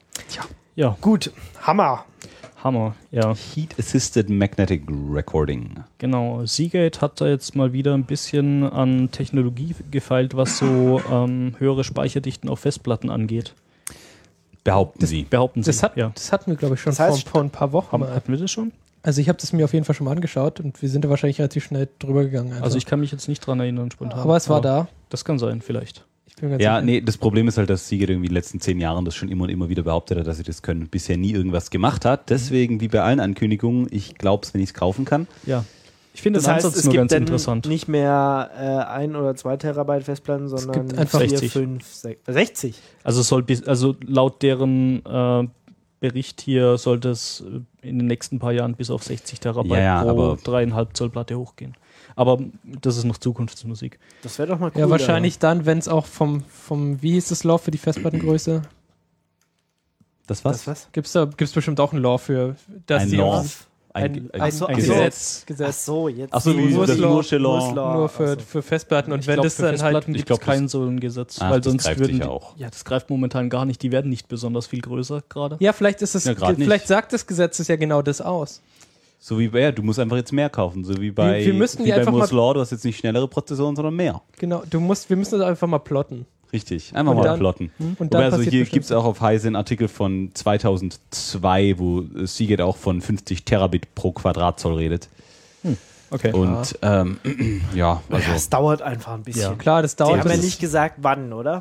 S3: Ja,
S2: Gut, Hammer.
S3: Hammer, ja.
S4: Heat Assisted Magnetic Recording.
S3: Genau, Seagate hat da jetzt mal wieder ein bisschen an Technologie gefeilt, was so ähm, höhere Speicherdichten auf Festplatten angeht.
S4: Behaupten Sie.
S3: Behaupten Sie.
S5: Das, hat,
S3: ja.
S5: das hatten wir, glaube ich, schon
S2: Das heißt-
S5: vor, vor ein paar Wochen.
S3: Haben,
S5: mal.
S3: hatten wir das schon?
S5: Also ich habe das mir auf jeden Fall schon mal angeschaut und wir sind da wahrscheinlich relativ schnell drüber gegangen. einfach.
S3: Also ich kann mich jetzt nicht dran erinnern spontan.
S5: aber es war da.
S3: Das kann sein, vielleicht.
S5: Ich bin ganz
S4: Ja,
S5: sicher.
S4: nee, das Problem ist halt, dass Seagate irgendwie in den letzten zehn Jahren das schon immer und immer wieder behauptet hat, dass sie das können, bisher nie irgendwas gemacht hat. Deswegen, wie bei allen Ankündigungen, ich glaube es, wenn ich es kaufen kann.
S3: Ja. Ich finde
S2: Das
S3: den
S2: heißt,
S3: Ansatz
S2: es
S3: nur
S2: gibt
S3: ganz
S2: dann
S3: interessant.
S2: nicht mehr äh, ein oder zwei Terabyte Festplatten, sondern
S5: gibt einfach
S2: vier,
S3: sechzig.
S2: fünf, sechs, sechzig.
S3: Also es soll bis, also laut deren äh, Bericht hier sollte es äh, in den nächsten paar Jahren bis auf sechzig Terabyte
S4: Ja, ja,
S3: pro
S4: aber-
S3: dreieinhalb Zoll Platte hochgehen. Aber das ist noch Zukunftsmusik.
S2: Das wäre doch mal cool.
S5: Ja, wahrscheinlich dann, wenn es auch vom, vom, wie hieß das Law für die Festplattengröße?
S4: Das
S2: Das
S4: was?
S2: was?
S5: Gibt es da gibt's bestimmt auch ein Law für, dass
S4: Ein
S5: die
S4: Law.
S5: auf- ein,
S4: ein,
S5: ein,
S2: so,
S5: ein
S2: ach so.
S5: Gesetz,
S2: Ach
S5: Gesetz
S2: so, jetzt.
S4: Ach so, wie
S5: Moore's
S4: das
S5: Law.
S4: Moore's Law.
S2: Moore's Law.
S5: nur für,
S2: Ach so.
S5: für Festplatten. Und
S3: Ich
S5: wenn
S3: glaub,
S5: das
S3: für
S5: dann halt
S3: Festplatten
S4: ich
S3: gibt
S4: glaub,
S3: es kein so ein Gesetz,
S4: Ach,
S3: weil
S4: das
S3: sonst
S4: greift
S3: würden
S4: sicher
S3: die,
S4: auch.
S3: ja, das greift momentan gar nicht. Die werden nicht besonders viel größer gerade.
S5: ja, vielleicht ist es,
S4: Ja, grad
S5: vielleicht
S4: nicht.
S5: sagt das Gesetz es ja genau das aus.
S4: So wie bei, ja, du musst einfach jetzt mehr kaufen. So wie bei,
S5: wir müssten
S4: wie
S5: die
S4: bei
S5: einfach
S4: Moore's
S5: mal-
S4: Law, du hast jetzt nicht schnellere Prozessoren, sondern mehr.
S5: Genau, du musst, wir müssen das einfach mal plotten.
S4: Richtig, einfach
S5: Und
S4: mal
S5: dann-
S4: plotten.
S5: Und
S4: Wobei,
S5: dann
S4: also
S5: passiert
S4: hier
S5: bestimmt
S4: gibt es auch auf Heise einen Artikel von zweitausendzwei, wo äh, Seagate auch von fünfzig Terabit pro Quadratzoll redet.
S3: Okay.
S4: Und ähm, ja, also
S2: Es dauert einfach ein bisschen.
S3: Ja.
S5: Klar, das
S2: Sie
S5: dauert.
S2: haben ja
S5: das
S2: nicht gesagt, wann, oder?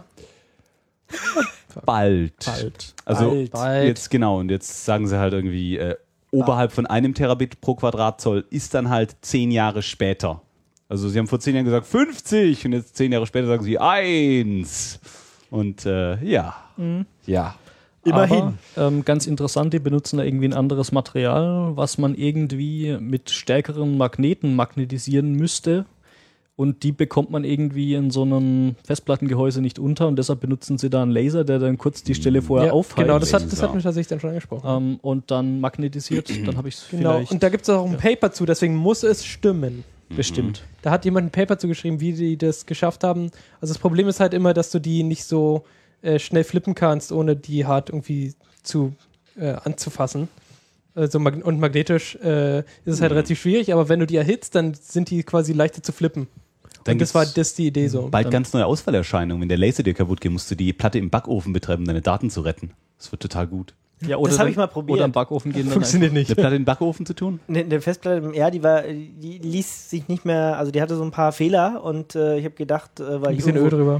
S4: bald.
S3: Bald.
S4: Also
S2: Bald.
S5: Bald.
S4: jetzt genau, und jetzt sagen sie halt irgendwie, äh, oberhalb von einem Terabit pro Quadratzoll ist dann halt zehn Jahre später. Also sie haben vor zehn Jahren gesagt fünfzig und jetzt zehn Jahre später sagen sie eins. Und äh, ja, ja.
S2: Immerhin.
S3: Aber, ähm, ganz interessant, die benutzen da irgendwie ein anderes Material, was man irgendwie mit stärkeren Magneten magnetisieren müsste. Und die bekommt man irgendwie in so einem Festplattengehäuse nicht unter und deshalb benutzen sie da einen Laser, der dann kurz die Stelle vorher
S5: ja,
S3: aufheizt.
S5: genau, das hat, das
S4: Laser.
S5: hat mich tatsächlich dann schon angesprochen.
S3: ähm, und dann magnetisiert, dann habe ich es
S5: Genau,
S3: vielleicht
S5: und da gibt es auch ein Paper zu, deswegen muss es stimmen.
S3: bestimmt.
S5: Da hat jemand ein Paper zugeschrieben, wie die das geschafft haben. Also das Problem ist halt immer, dass du die nicht so äh, schnell flippen kannst, ohne die hart irgendwie zu äh, anzufassen. Also mag und magnetisch äh, ist es halt relativ schwierig, aber wenn du die erhitzt, dann sind die quasi leichter zu flippen.
S4: Dann
S5: und das war
S4: gibt's
S5: das die Idee so.
S4: bald ganz neue Ausfallerscheinungen. Wenn der Laser dir kaputt geht, musst du die Platte im Backofen betreiben, um deine Daten zu retten. Das wird total gut.
S3: Ja, oder
S2: Das hab
S3: dann-
S2: ich mal probiert.
S3: Oder im Backofen gehen dann
S5: Funktioniert nicht.
S4: Eine Platte im Backofen zu tun?
S2: Ne, eine Festplatte im R, die war, die ließ sich nicht mehr, also die hatte so ein paar Fehler und äh, ich habe gedacht, äh, weil
S5: Ein bisschen
S2: ich
S5: Öl drüber.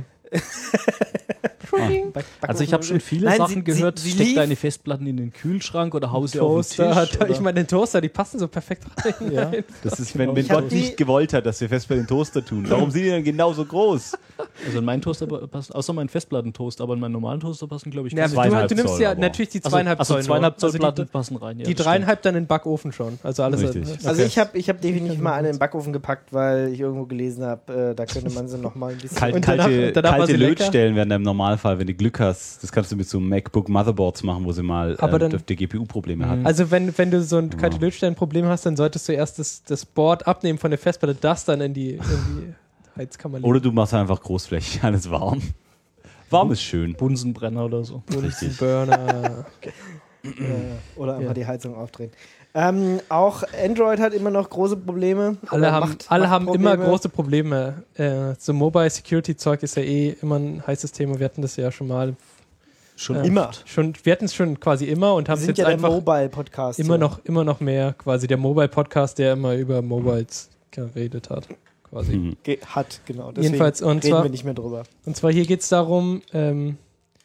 S2: Back- Backofen-
S3: Also ich habe schon viele
S2: Nein,
S3: Sachen
S2: sie-
S3: gehört,
S2: sie, sie
S3: steck
S2: lief-
S3: deine Festplatten in den Kühlschrank oder hau sie auf den
S5: Toaster,
S3: Tisch.
S5: hat, ich
S3: oder-
S5: meine, den Toaster, die passen so perfekt rein.
S3: Ja.
S4: Das ist, wenn, wenn
S2: Ich hab
S4: Gott
S2: die-
S4: nicht gewollt hat, dass wir fest bei den Toaster tun. Warum sind die dann genauso groß?
S3: Also in meinen Toaster passt, außer mein Festplattentoaster, aber in meinen normalen Toaster passen, glaube ich,
S5: Ja,
S3: keine.
S5: du,
S4: Zweieinhalb
S5: du nimmst
S4: Zoll,
S5: ja
S4: aber-
S5: natürlich die
S3: also,
S5: zweieinhalb
S3: also
S5: Zoll. nur.
S3: zweieinhalb Zoll
S5: Also
S3: Platten
S5: die,
S3: passen rein. Ja,
S5: die
S3: das
S5: dreieinhalb dann in den Backofen schon. Also alles.
S4: Richtig.
S2: Also ich habe ich hab definitiv mal eine in den Backofen gepackt, weil ich irgendwo gelesen habe, äh, da könnte man sie noch mal ein bisschen...
S4: Kalt,
S5: Und danach-
S4: kalte
S5: danach war
S4: kalte
S5: sie lecker.
S4: Lötstellen werden da im Normalfall, wenn du Glück hast, das kannst du mit so MacBook Motherboards machen, wo sie mal
S5: Aber
S4: äh,
S5: dann-
S4: die G P U-Probleme hatten.
S5: Also wenn, wenn du so ein kalte Lötstellenproblem hast, dann solltest du erst das, das Board abnehmen von der Festplatte, das dann in die, in die Heizkammer legen.
S4: Oder du machst einfach großflächig alles warm. Warm ist schön.
S3: Bunsenbrenner oder so.
S4: Richtig.
S5: Burner.
S2: äh, oder einfach
S5: Ja.
S2: die Heizung aufdrehen. Ähm, auch Android hat immer noch große Probleme.
S5: Alle
S2: Oder
S5: haben,
S2: macht-
S5: alle
S2: macht
S5: haben
S2: Probleme.
S5: immer große Probleme. Äh, so Mobile Security Zeug ist ja eh immer ein heißes Thema. Wir hatten das ja schon mal.
S3: Schon
S5: äh,
S2: Immer.
S5: Schon, wir hatten es schon quasi immer und
S2: Wir
S5: haben es
S2: sind
S5: jetzt
S2: ja der
S5: einfach
S2: Mobile-Podcast.
S5: immer
S2: hier.
S5: noch, immer noch mehr quasi der Mobile Podcast, der immer über Mobiles geredet hat. Quasi.
S4: Mhm.
S2: Ge hat, genau. Deswegen
S5: Jedenfalls, und
S2: reden
S5: zwar-
S2: wir nicht mehr drüber.
S5: Und zwar hier geht es darum, ähm,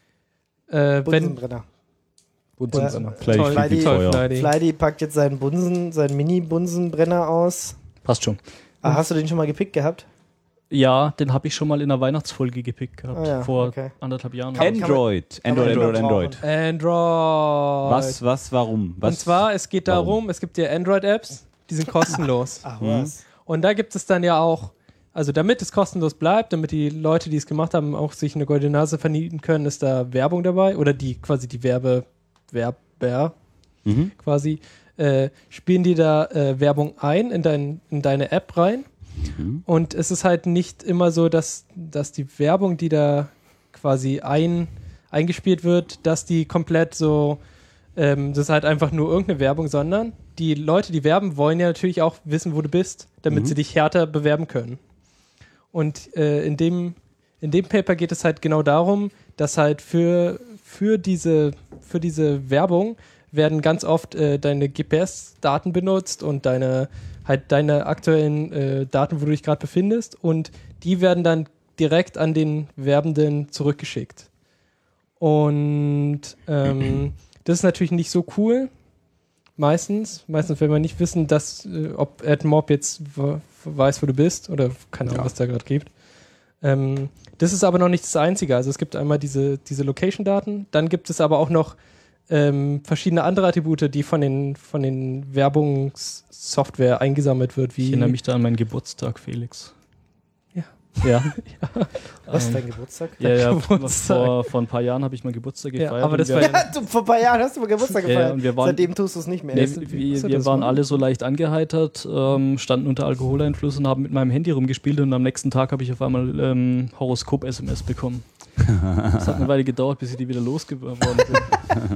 S5: äh, wenn
S2: Bunsenbrenner.
S3: Bunsenbrenner.
S4: Vielleicht
S5: Toll,
S4: viel, viel
S2: Toll,
S4: teuer.
S5: Fleidy.
S2: Fleidy packt jetzt seinen Bunsen, seinen Mini-Bunsenbrenner aus.
S3: Passt schon.
S2: Ah, hast du den schon mal gepickt gehabt?
S3: Ja, den habe ich schon mal in einer Weihnachtsfolge gepickt gehabt.
S2: Ah ja,
S3: vor
S2: okay.
S3: anderthalb Jahren.
S2: Kann- kann man-
S4: Android.
S2: kann man
S4: Android,
S2: immer
S4: Android, Android.
S2: brauchen.
S5: Android.
S4: Was, was, warum? Was?
S5: Und zwar, es geht
S4: Warum?
S5: darum, es gibt ja Android-Apps, die sind kostenlos.
S2: Ach,
S4: Mhm.
S2: was?
S5: Und da gibt es dann ja auch, also damit es kostenlos bleibt, damit die Leute, die es gemacht haben, auch sich eine goldene Nase verdienen können, ist da Werbung dabei oder die quasi die Werbe, Werber
S4: Mhm.
S5: quasi, äh, spielen die da äh, Werbung ein in, dein, in deine App rein.
S4: Mhm.
S5: Und es ist halt nicht immer so, dass, dass die Werbung, die da quasi ein, eingespielt wird, dass die komplett so, ähm, das ist halt einfach nur irgendeine Werbung, sondern die Leute, die werben, wollen ja natürlich auch wissen, wo du bist, damit
S4: Mhm.
S5: sie dich härter bewerben können. Und äh, in, dem, in dem Paper geht es halt genau darum, dass halt für, für, diese, für diese Werbung werden ganz oft äh, deine G P S-Daten benutzt und deine halt deine aktuellen äh, Daten, wo du dich gerade befindest, und die werden dann direkt an den Werbenden zurückgeschickt. Und ähm, das ist natürlich nicht so cool. Meistens. Meistens, wenn wir nicht wissen, dass, äh, ob AdMob jetzt w- weiß, wo du bist, oder keine Ahnung, was da gerade gibt. Ähm, das ist aber noch nicht das Einzige. Also es gibt einmal diese, diese Location-Daten, dann gibt es aber auch noch ähm, verschiedene andere Attribute, die von den, von den Werbungssoftware eingesammelt wird. Wie
S3: Ich erinnere mich da an meinen Geburtstag, Felix.
S5: Ja.
S3: Ja.
S2: Was,
S3: Ähm,
S2: dein Geburtstag?
S3: Ja, ja,
S5: Geburtstag.
S3: vor, vor ein paar Jahren habe ich mal Geburtstag
S5: Ja,
S3: gefeiert.
S5: aber
S3: und
S5: das
S3: wir,
S5: war
S2: Ja, du, vor ein paar Jahren hast du mal Geburtstag
S3: Ja,
S2: gefeiert.
S3: und wir waren-
S2: Seitdem tust du es nicht mehr.
S3: Nee,
S5: Was
S3: wir,
S5: hat
S3: wir
S5: das
S3: waren
S5: mal?
S3: alle so leicht angeheitert, ähm, standen unter Alkoholeinfluss und haben mit meinem Handy rumgespielt und am nächsten Tag habe ich auf einmal ähm, Horoskop-S M S bekommen. Das hat eine Weile gedauert, bis ich die wieder losgeworden bin.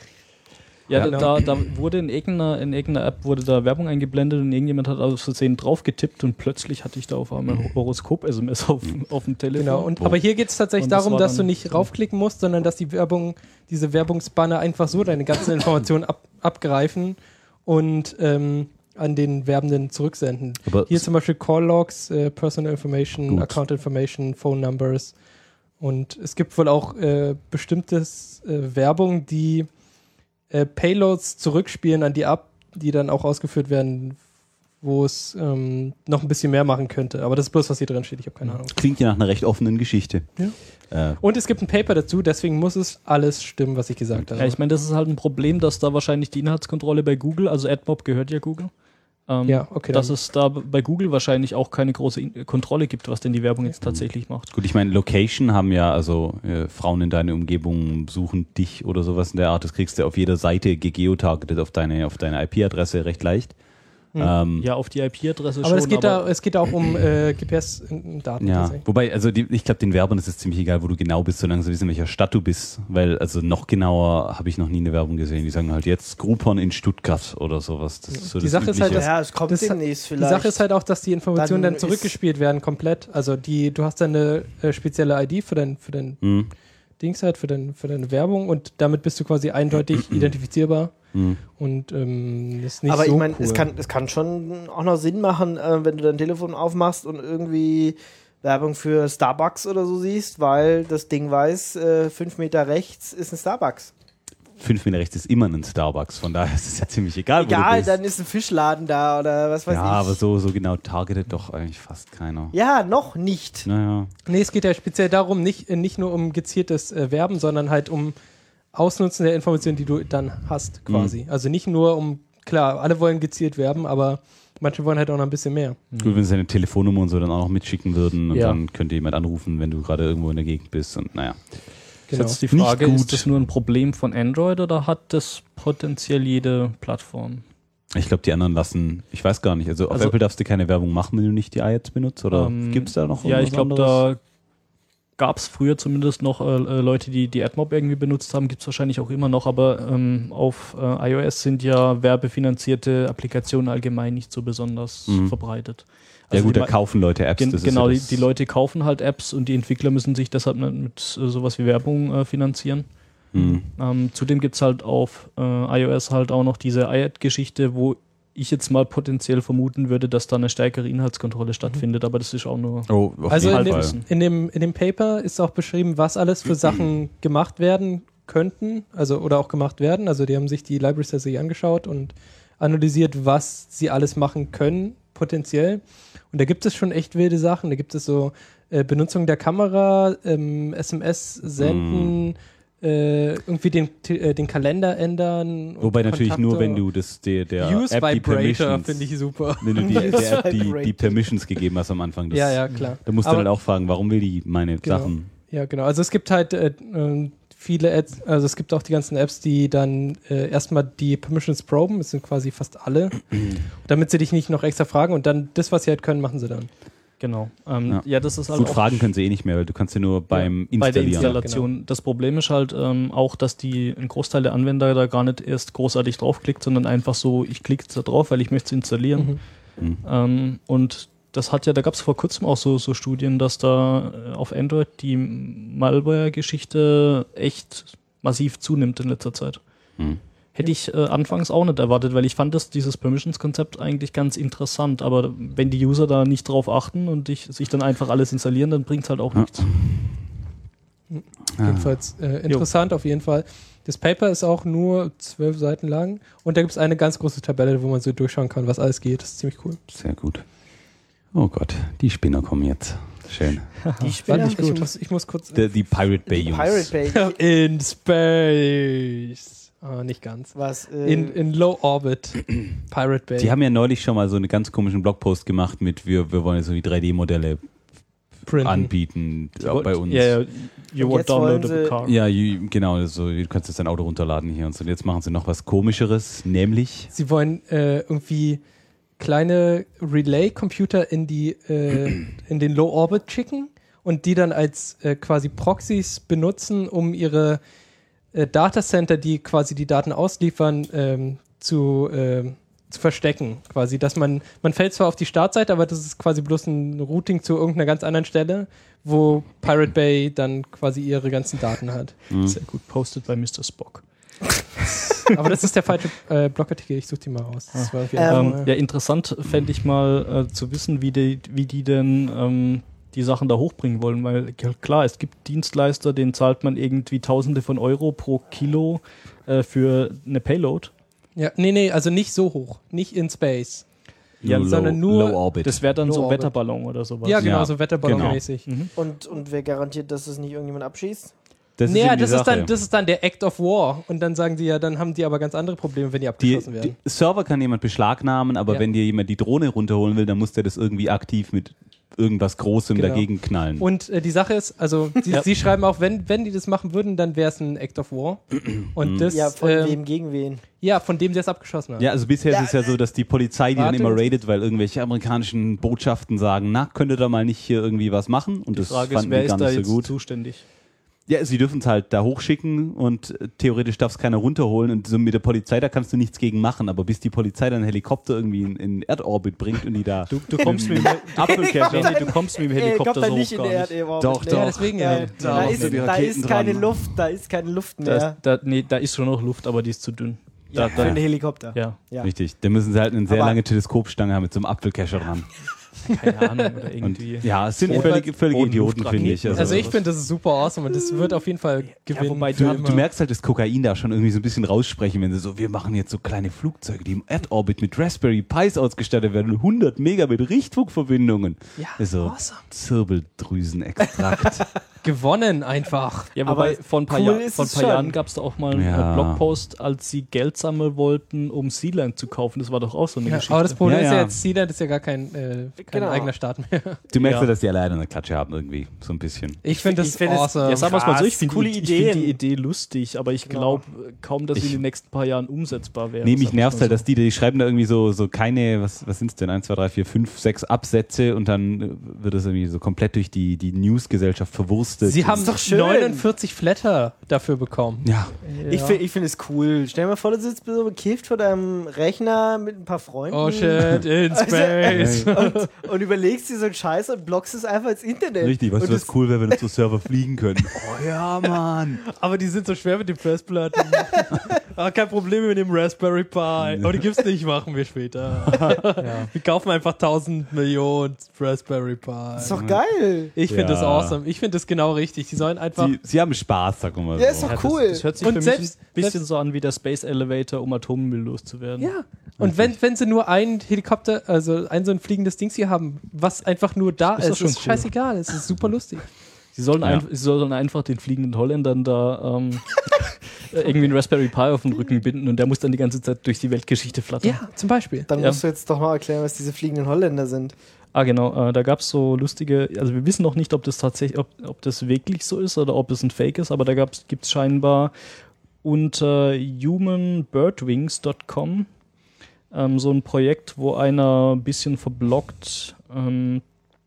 S3: Ja,
S5: Ja,
S3: da, da wurde in irgendeiner, in irgendeiner App wurde da Werbung eingeblendet und irgendjemand hat aus Versehen drauf getippt und plötzlich hatte ich da auf einmal Horoskop-S M S auf, auf dem Telefon.
S5: Genau, und, aber hier geht es tatsächlich
S3: Und das
S5: darum,
S3: war
S5: dass du
S3: dann
S5: nicht
S3: so.
S5: raufklicken musst, sondern dass die Werbung, diese Werbungsbanner einfach so deine ganzen Informationen ab, abgreifen und ähm, an den Werbenden zurücksenden.
S4: Aber
S5: Hier zum Beispiel Call Logs, äh, Personal Information,
S4: Gut.
S5: Account Information, Phone Numbers. Und es gibt wohl auch äh, bestimmtes äh, Werbung, die äh, Payloads zurückspielen an die App, die dann auch ausgeführt werden, wo es ähm, noch ein bisschen mehr machen könnte. Aber das ist bloß, was hier drin steht. Ich habe keine Ahnung.
S4: klingt ja nach einer recht offenen Geschichte.
S5: Ja.
S4: Äh,
S5: Und es gibt ein Paper dazu, deswegen muss es alles stimmen, was ich gesagt habe.
S3: Ja, ich meine, das ist halt ein Problem, dass da wahrscheinlich die Inhaltskontrolle bei Google, also AdMob gehört ja Google, ähm,
S5: Ja, okay,
S3: dass
S5: dann-
S3: es da bei Google wahrscheinlich auch keine große In Kontrolle gibt, was denn die Werbung jetzt tatsächlich macht.
S4: Gut, ich meine, Location haben ja, also äh, Frauen in deiner Umgebung suchen dich oder sowas in der Art. Das kriegst du auf jeder Seite gegeotargetet auf deine, auf deine I P-Adresse recht leicht. Ähm,
S3: Ja, auf die I P-Adresse
S5: aber
S3: schon,
S5: es geht,
S3: aber
S5: da, es geht auch um äh, G P S-Daten.
S4: Ja, wobei, also die, ich glaube, den Werbern ist es ziemlich egal, wo du genau bist, solange sie wissen, in welcher Stadt du bist. Weil, also noch genauer habe ich noch nie eine Werbung gesehen. Die sagen halt jetzt Groupon in Stuttgart oder sowas. Das ist so
S5: Die
S4: das
S5: Sache ist halt,
S4: Übliche.
S5: dass-
S2: Ja, es kommt
S5: das-
S2: demnächst
S5: Die
S2: vielleicht.
S5: Sache ist halt auch, dass die Informationen
S2: Dann
S5: dann, zurückgespielt werden komplett. Also die, du hast dann eine äh, spezielle I D für dein, für dein
S4: Hm,
S5: Dings halt, für, dein, für deine Werbung und damit bist du quasi eindeutig identifizierbar
S4: hm.
S5: und ähm, das ist nicht
S2: Aber
S5: so
S2: ich meine,
S5: cool.
S2: es, kann, es kann schon auch noch Sinn machen, äh, wenn du dein Telefon aufmachst und irgendwie Werbung für Starbucks oder so siehst, weil das Ding weiß, äh, fünf Meter rechts ist ein Starbucks.
S4: Fünf Meter rechts ist immer ein Starbucks, von daher ist es ja ziemlich egal, wo du
S2: Egal,
S4: bist.
S2: dann ist ein Fischladen da oder was weiß
S4: ja,
S2: ich.
S4: aber so, so genau targetet doch eigentlich fast keiner.
S2: Ja, noch nicht.
S4: Naja.
S5: Nee, es geht ja speziell darum, nicht, äh, nicht nur um gezieltes äh, Werben, sondern halt um Ausnutzen der Informationen, die du dann hast, quasi. Also nicht nur um, klar, alle wollen gezielt werben, aber manche wollen halt auch noch ein bisschen mehr.
S4: Gut, wenn sie eine Telefonnummer und so dann auch noch mitschicken würden und
S3: Ja.
S4: dann könnte jemand anrufen, wenn du gerade irgendwo in der Gegend bist und naja.
S5: Genau.
S3: ist jetzt die Frage,
S4: Nicht gut.
S3: ist das nur ein Problem von Android oder hat das potenziell jede Plattform?
S4: Ich glaube, die anderen lassen, ich weiß gar nicht, also auf
S3: Also-
S4: Apple darfst du keine Werbung machen, wenn du nicht die iAds benutzt oder
S3: Ähm,
S4: gibt es da noch
S3: Ja, ich
S4: irgendwas
S3: glaube,
S4: anderes?
S3: da gab es früher zumindest noch äh, äh, Leute, die die AdMob irgendwie benutzt haben, gibt es wahrscheinlich auch immer noch, aber ähm, auf äh, iOS sind ja werbefinanzierte Applikationen allgemein nicht so besonders
S4: Mhm.
S3: verbreitet.
S4: Ja
S3: Also
S4: gut,
S3: die
S4: da
S3: ma-
S4: kaufen Leute Apps.
S3: Gen
S4: das ist
S3: genau,
S4: ja
S3: die,
S4: das-
S3: die Leute kaufen halt Apps und die Entwickler müssen sich deshalb mit, mit äh, sowas wie Werbung äh, finanzieren.
S4: Mhm.
S3: Ähm, zudem gibt es halt auf äh, iOS halt auch noch diese iAd-Geschichte, wo ich jetzt mal potenziell vermuten würde, dass da eine stärkere Inhaltskontrolle stattfindet, aber das ist auch nur...
S4: Oh, auf
S5: Also
S4: jeden
S5: in
S4: Fall.
S5: dem, in, dem, in dem Paper ist auch beschrieben, was alles für Sachen gemacht werden könnten, also oder auch gemacht werden. Also die haben sich die Libraries tatsächlich angeschaut und analysiert, was sie alles machen können, potenziell. Und da gibt es schon echt wilde Sachen. Da gibt es so äh, Benutzung der Kamera, ähm, S M S senden, äh, irgendwie den, t- äh, den Kalender ändern. und
S4: Wobei natürlich nur,
S5: Kontakte.
S4: wenn du das der, der
S5: Use
S4: App die
S5: Vibrator
S4: Permissions,
S5: finde ich super.
S4: wenn du die, der App die, die
S2: Vibrator.
S4: Permissions gegeben hast am Anfang. Das,
S5: Ja, ja, klar.
S4: Da musst du
S5: Aber-
S4: dann auch fragen, warum will die meine
S5: Genau.
S4: Sachen?
S5: Ja, genau. Also es gibt halt äh, äh, viele Ads, also es gibt auch die ganzen Apps, die dann äh, erstmal die Permissions proben, das sind quasi fast alle, damit sie dich nicht noch extra fragen und dann das, was sie halt können, machen sie dann.
S3: Genau. Ähm,
S4: Ja.
S3: ja. das ist halt
S4: Gut,
S3: auch
S4: fragen können sie eh nicht mehr, weil du kannst ja nur beim
S3: bei der
S4: Installieren.
S3: Installation. Das Problem ist halt ähm, auch, dass die ein Großteil der Anwender da gar nicht erst großartig draufklickt, sondern einfach so, ich klicke da drauf, weil ich möchte es installieren.
S5: Mhm.
S3: Ähm, und das hat ja, da gab es vor kurzem auch so, so Studien, dass da äh, auf Android die Malware-Geschichte echt massiv zunimmt in letzter Zeit.
S4: Hm.
S3: Hätte ich äh, anfangs auch nicht erwartet, weil ich fand das, dieses Permissions-Konzept eigentlich ganz interessant, aber wenn die User da nicht drauf achten und ich, sich dann einfach alles installieren, dann bringt es halt auch
S4: Ja.
S3: nichts.
S4: Ah.
S5: Jedenfalls äh, interessant auf jeden Fall. Das Paper ist auch nur zwölf Seiten lang und da gibt es eine ganz große Tabelle, wo man so durchschauen kann, was alles geht. Das ist ziemlich cool.
S4: Sehr gut. Oh Gott, die Spinner kommen jetzt. Schön.
S2: Die Spinner,
S5: Warte, ich, muss, ich muss kurz...
S4: Die, die Pirate Bay
S2: die
S4: Jungs.
S2: Pirate Bay.
S5: In Space. Ah, nicht ganz.
S2: Was, äh,
S5: In, in Low Orbit. Pirate Bay.
S4: Die haben ja neulich schon mal so einen ganz komischen Blogpost gemacht mit, wir, wir wollen so die drei D-Modelle
S5: Printen.
S4: anbieten ja, bei uns.
S3: Ja, ja, you
S2: Und
S3: want
S2: jetzt wollen
S3: downloadable
S2: sie-
S3: car.
S4: Ja, you, genau, also, du kannst jetzt dein Auto runterladen hier und so. Und jetzt machen sie noch was Komischeres, nämlich
S5: Sie wollen äh, irgendwie kleine Relay-Computer in die äh, in den Low Orbit schicken und die dann als äh, quasi Proxys benutzen, um ihre äh, Datacenter, die quasi die Daten ausliefern, ähm, zu, ähm, zu verstecken. Quasi, dass man man fällt zwar auf die Startseite, aber das ist quasi bloß ein Routing zu irgendeiner ganz anderen Stelle, wo Pirate Bay dann quasi ihre ganzen Daten hat.
S3: Sehr gut, posted bei Mister Spock.
S5: Aber das ist der falsche äh, Blogartikel, ich suche die mal raus. Das war irgendwie
S2: Ähm,
S5: einfach-
S3: Ja, interessant fände ich mal äh, zu wissen, wie die, wie die denn ähm, die Sachen da hochbringen wollen, weil ja, klar, es gibt Dienstleister, denen zahlt man irgendwie Tausende von Euro pro Kilo äh, für eine Payload.
S5: Ja, nee, nee, also nicht so hoch. Nicht in Space.
S3: Ja,
S4: low,
S5: sondern nur-
S4: Low Orbit.
S3: Das wäre dann
S5: Low
S3: so
S5: Orbit.
S3: Wetterballon oder sowas.
S5: Ja, genau,
S4: Ja,
S5: so Wetterballon-mäßig.
S3: Mhm.
S2: Und, und wer garantiert, dass es nicht irgendjemand abschießt?
S4: das
S5: Nee,
S4: eben die
S5: das ist,
S4: Sache.
S5: dann, das ist dann der Act of War. Und dann sagen die ja, dann haben die aber ganz andere Probleme, wenn die
S4: Die,
S5: abgeschossen werden.
S4: die Server kann jemand beschlagnahmen, aber
S5: Ja.
S4: wenn dir jemand die Drohne runterholen will, dann muss der das irgendwie aktiv mit irgendwas Großem
S5: Genau.
S4: dagegen knallen.
S5: Und äh, die Sache ist, also sie,
S3: Ja.
S5: sie schreiben auch, wenn, wenn die das machen würden, dann wäre es ein Act of War. Und das,
S2: Ja, von
S5: ähm,
S2: wem gegen wen?
S5: ja, von dem, der es abgeschossen hat.
S4: Ja, also bisher
S2: Ja,
S4: ist es ja so, dass die Polizei die dann
S5: warte.
S4: immer raidet, weil irgendwelche amerikanischen Botschaften sagen, na, könnt ihr da mal nicht hier irgendwie was machen? Und
S3: Die
S4: das
S3: Frage ist,
S4: fanden
S3: wer
S4: die gar
S3: ist da
S4: nicht so
S3: jetzt
S4: gut.
S3: zuständig?
S4: Ja, sie dürfen es halt da hochschicken und äh, theoretisch darf es keiner runterholen und so mit der Polizei, da kannst du nichts gegen machen, aber bis die Polizei dann einen Helikopter irgendwie in, in Erdorbit bringt und die da...
S3: Du, du kommst mit dem Apfelkäfer, nee, du kommst mit dem Helikopter so
S2: nicht
S3: hoch
S2: in
S3: gar
S2: der
S3: nicht.
S2: Erde.
S4: Doch,
S5: Ja,
S4: doch.
S5: deswegen
S2: Ja,
S5: ja.
S2: da,
S4: machen
S2: ist,
S4: wir die
S2: da
S4: Raketen
S2: ist keine
S4: dran.
S2: Luft, da ist keine Luft
S3: Da,
S2: mehr.
S3: ist- da, nee, da ist schon noch Luft, aber die ist zu dünn.
S2: Ja,
S3: Da,
S2: für
S3: da,
S2: einen Helikopter.
S3: ja,
S2: Ja.
S4: Richtig, da müssen sie halt eine sehr
S2: Aber-
S4: lange Teleskopstange haben mit so einem Apfelkescher dran.
S3: keine Ahnung, oder
S4: Und,
S3: irgendwie.
S4: ja, es sind
S5: Jedenfalls
S4: völlige, völlige Idioten,
S3: Bodenluftraketen.
S4: finde ich. Also,
S5: Also ich finde, das ist super awesome und das wird auf jeden Fall gewinnen.
S3: wobei
S5: für
S3: du-
S5: immer.
S4: Du merkst halt das Kokain da schon irgendwie so ein bisschen raussprechen, wenn sie so, wir machen jetzt so kleine Flugzeuge, die im Erdorbit mit Raspberry Pis ausgestattet werden und hundert Megabit Richtfunkverbindungen.
S5: Ja,
S4: Also
S5: awesome.
S4: Zirbeldrüsenextrakt.
S5: gewonnen einfach.
S3: Ja, wobei
S2: Aber
S3: vor ein paar,
S2: cool
S3: Jahr,
S2: ist
S3: vor ein
S2: es
S3: paar
S2: schon.
S3: Jahren gab es da auch mal einen
S4: Ja.
S3: äh, Blogpost, als sie Geld sammeln wollten, um Sealand zu kaufen. Das war doch auch so eine
S5: Ja,
S3: Geschichte.
S5: aber das Problem
S4: Ja,
S5: ist ja
S4: ja.
S5: jetzt, Sealand ist ja gar kein, äh, kein
S2: Genau.
S5: eigener Staat mehr.
S4: Du merkst ja,
S3: Ja.
S4: dass die alleine eine Klatsche haben irgendwie, so ein bisschen.
S5: Ich finde das
S2: Ich find es-
S5: awesome.
S3: Ja, sagen wir es mal so, ich
S2: krass,
S3: finde
S2: coole
S3: die, ich find
S2: Ideen.
S3: die Idee lustig, aber ich
S2: Genau.
S3: glaube kaum, dass sie
S4: Ich-
S3: in den nächsten paar Jahren umsetzbar wäre.
S4: Nee, mich
S3: Sagen wir's
S4: nervt
S3: mal
S4: halt,
S3: so.
S4: dass die, die schreiben da irgendwie so, so keine, was, was sind es denn, eins, zwei, drei, vier, fünf, sechs Absätze und dann äh, wird das irgendwie so komplett durch die, die News-Gesellschaft verwurstet.
S5: Sie haben
S2: doch schön.
S5: neunundvierzig Flatter dafür bekommen.
S4: Ja,
S2: Ich finde ich find es cool. Stell dir mal vor, du sitzt so bekifft vor deinem Rechner mit ein paar Freunden.
S5: Oh shit, in space.
S2: und, und überlegst dir so einen Scheiß und blockst es einfach ins Internet.
S4: richtig. Weißt
S2: und
S4: du, was
S2: das-
S4: cool wäre, wenn unsere Server fliegen können? Oh ja, Mann.
S5: Aber die sind so schwer mit den Festplatten. ah, kein Problem mit dem Raspberry Pi. Aber die gibt's nicht, machen wir später. Wir kaufen einfach tausend Millionen Raspberry Pi.
S2: Das ist doch geil.
S5: Ich finde
S4: Ja.
S5: das awesome. Ich finde das genau richtig. Die sollen einfach.
S4: Sie, sie haben Spaß, sagen wir mal so.
S2: Ja, ist doch
S3: Ja,
S2: cool.
S3: Das, das hört sich
S5: Und
S3: für
S5: selbst-
S3: mich ein bisschen
S5: selbst-
S3: so an wie der Space Elevator, um Atommüll loszuwerden.
S5: Ja. Und wenn, wenn sie nur einen Helikopter, also ein so ein fliegendes Dings hier haben, was einfach nur da
S3: Ist
S5: ist,
S3: doch
S5: ist,
S3: schon
S5: ist
S3: cool.
S5: scheißegal. Es ist super lustig.
S3: Sie sollen,
S4: Ja.
S3: ein, sie sollen einfach den fliegenden Holländern da ähm, irgendwie einen Raspberry Pi auf den Rücken binden und der muss dann die ganze Zeit durch die Weltgeschichte flattern.
S5: Ja, zum Beispiel.
S2: Dann
S3: Ja.
S2: musst du jetzt doch mal erklären, was diese fliegenden Holländer sind.
S3: Ah, genau. Äh, da gab es so lustige, also wir wissen noch nicht, ob das tatsächlich, ob, ob das wirklich so ist oder ob es ein Fake ist, aber da gibt es scheinbar unter human bird wings dot com ähm, so ein Projekt, wo einer ein bisschen verblockt, ähm,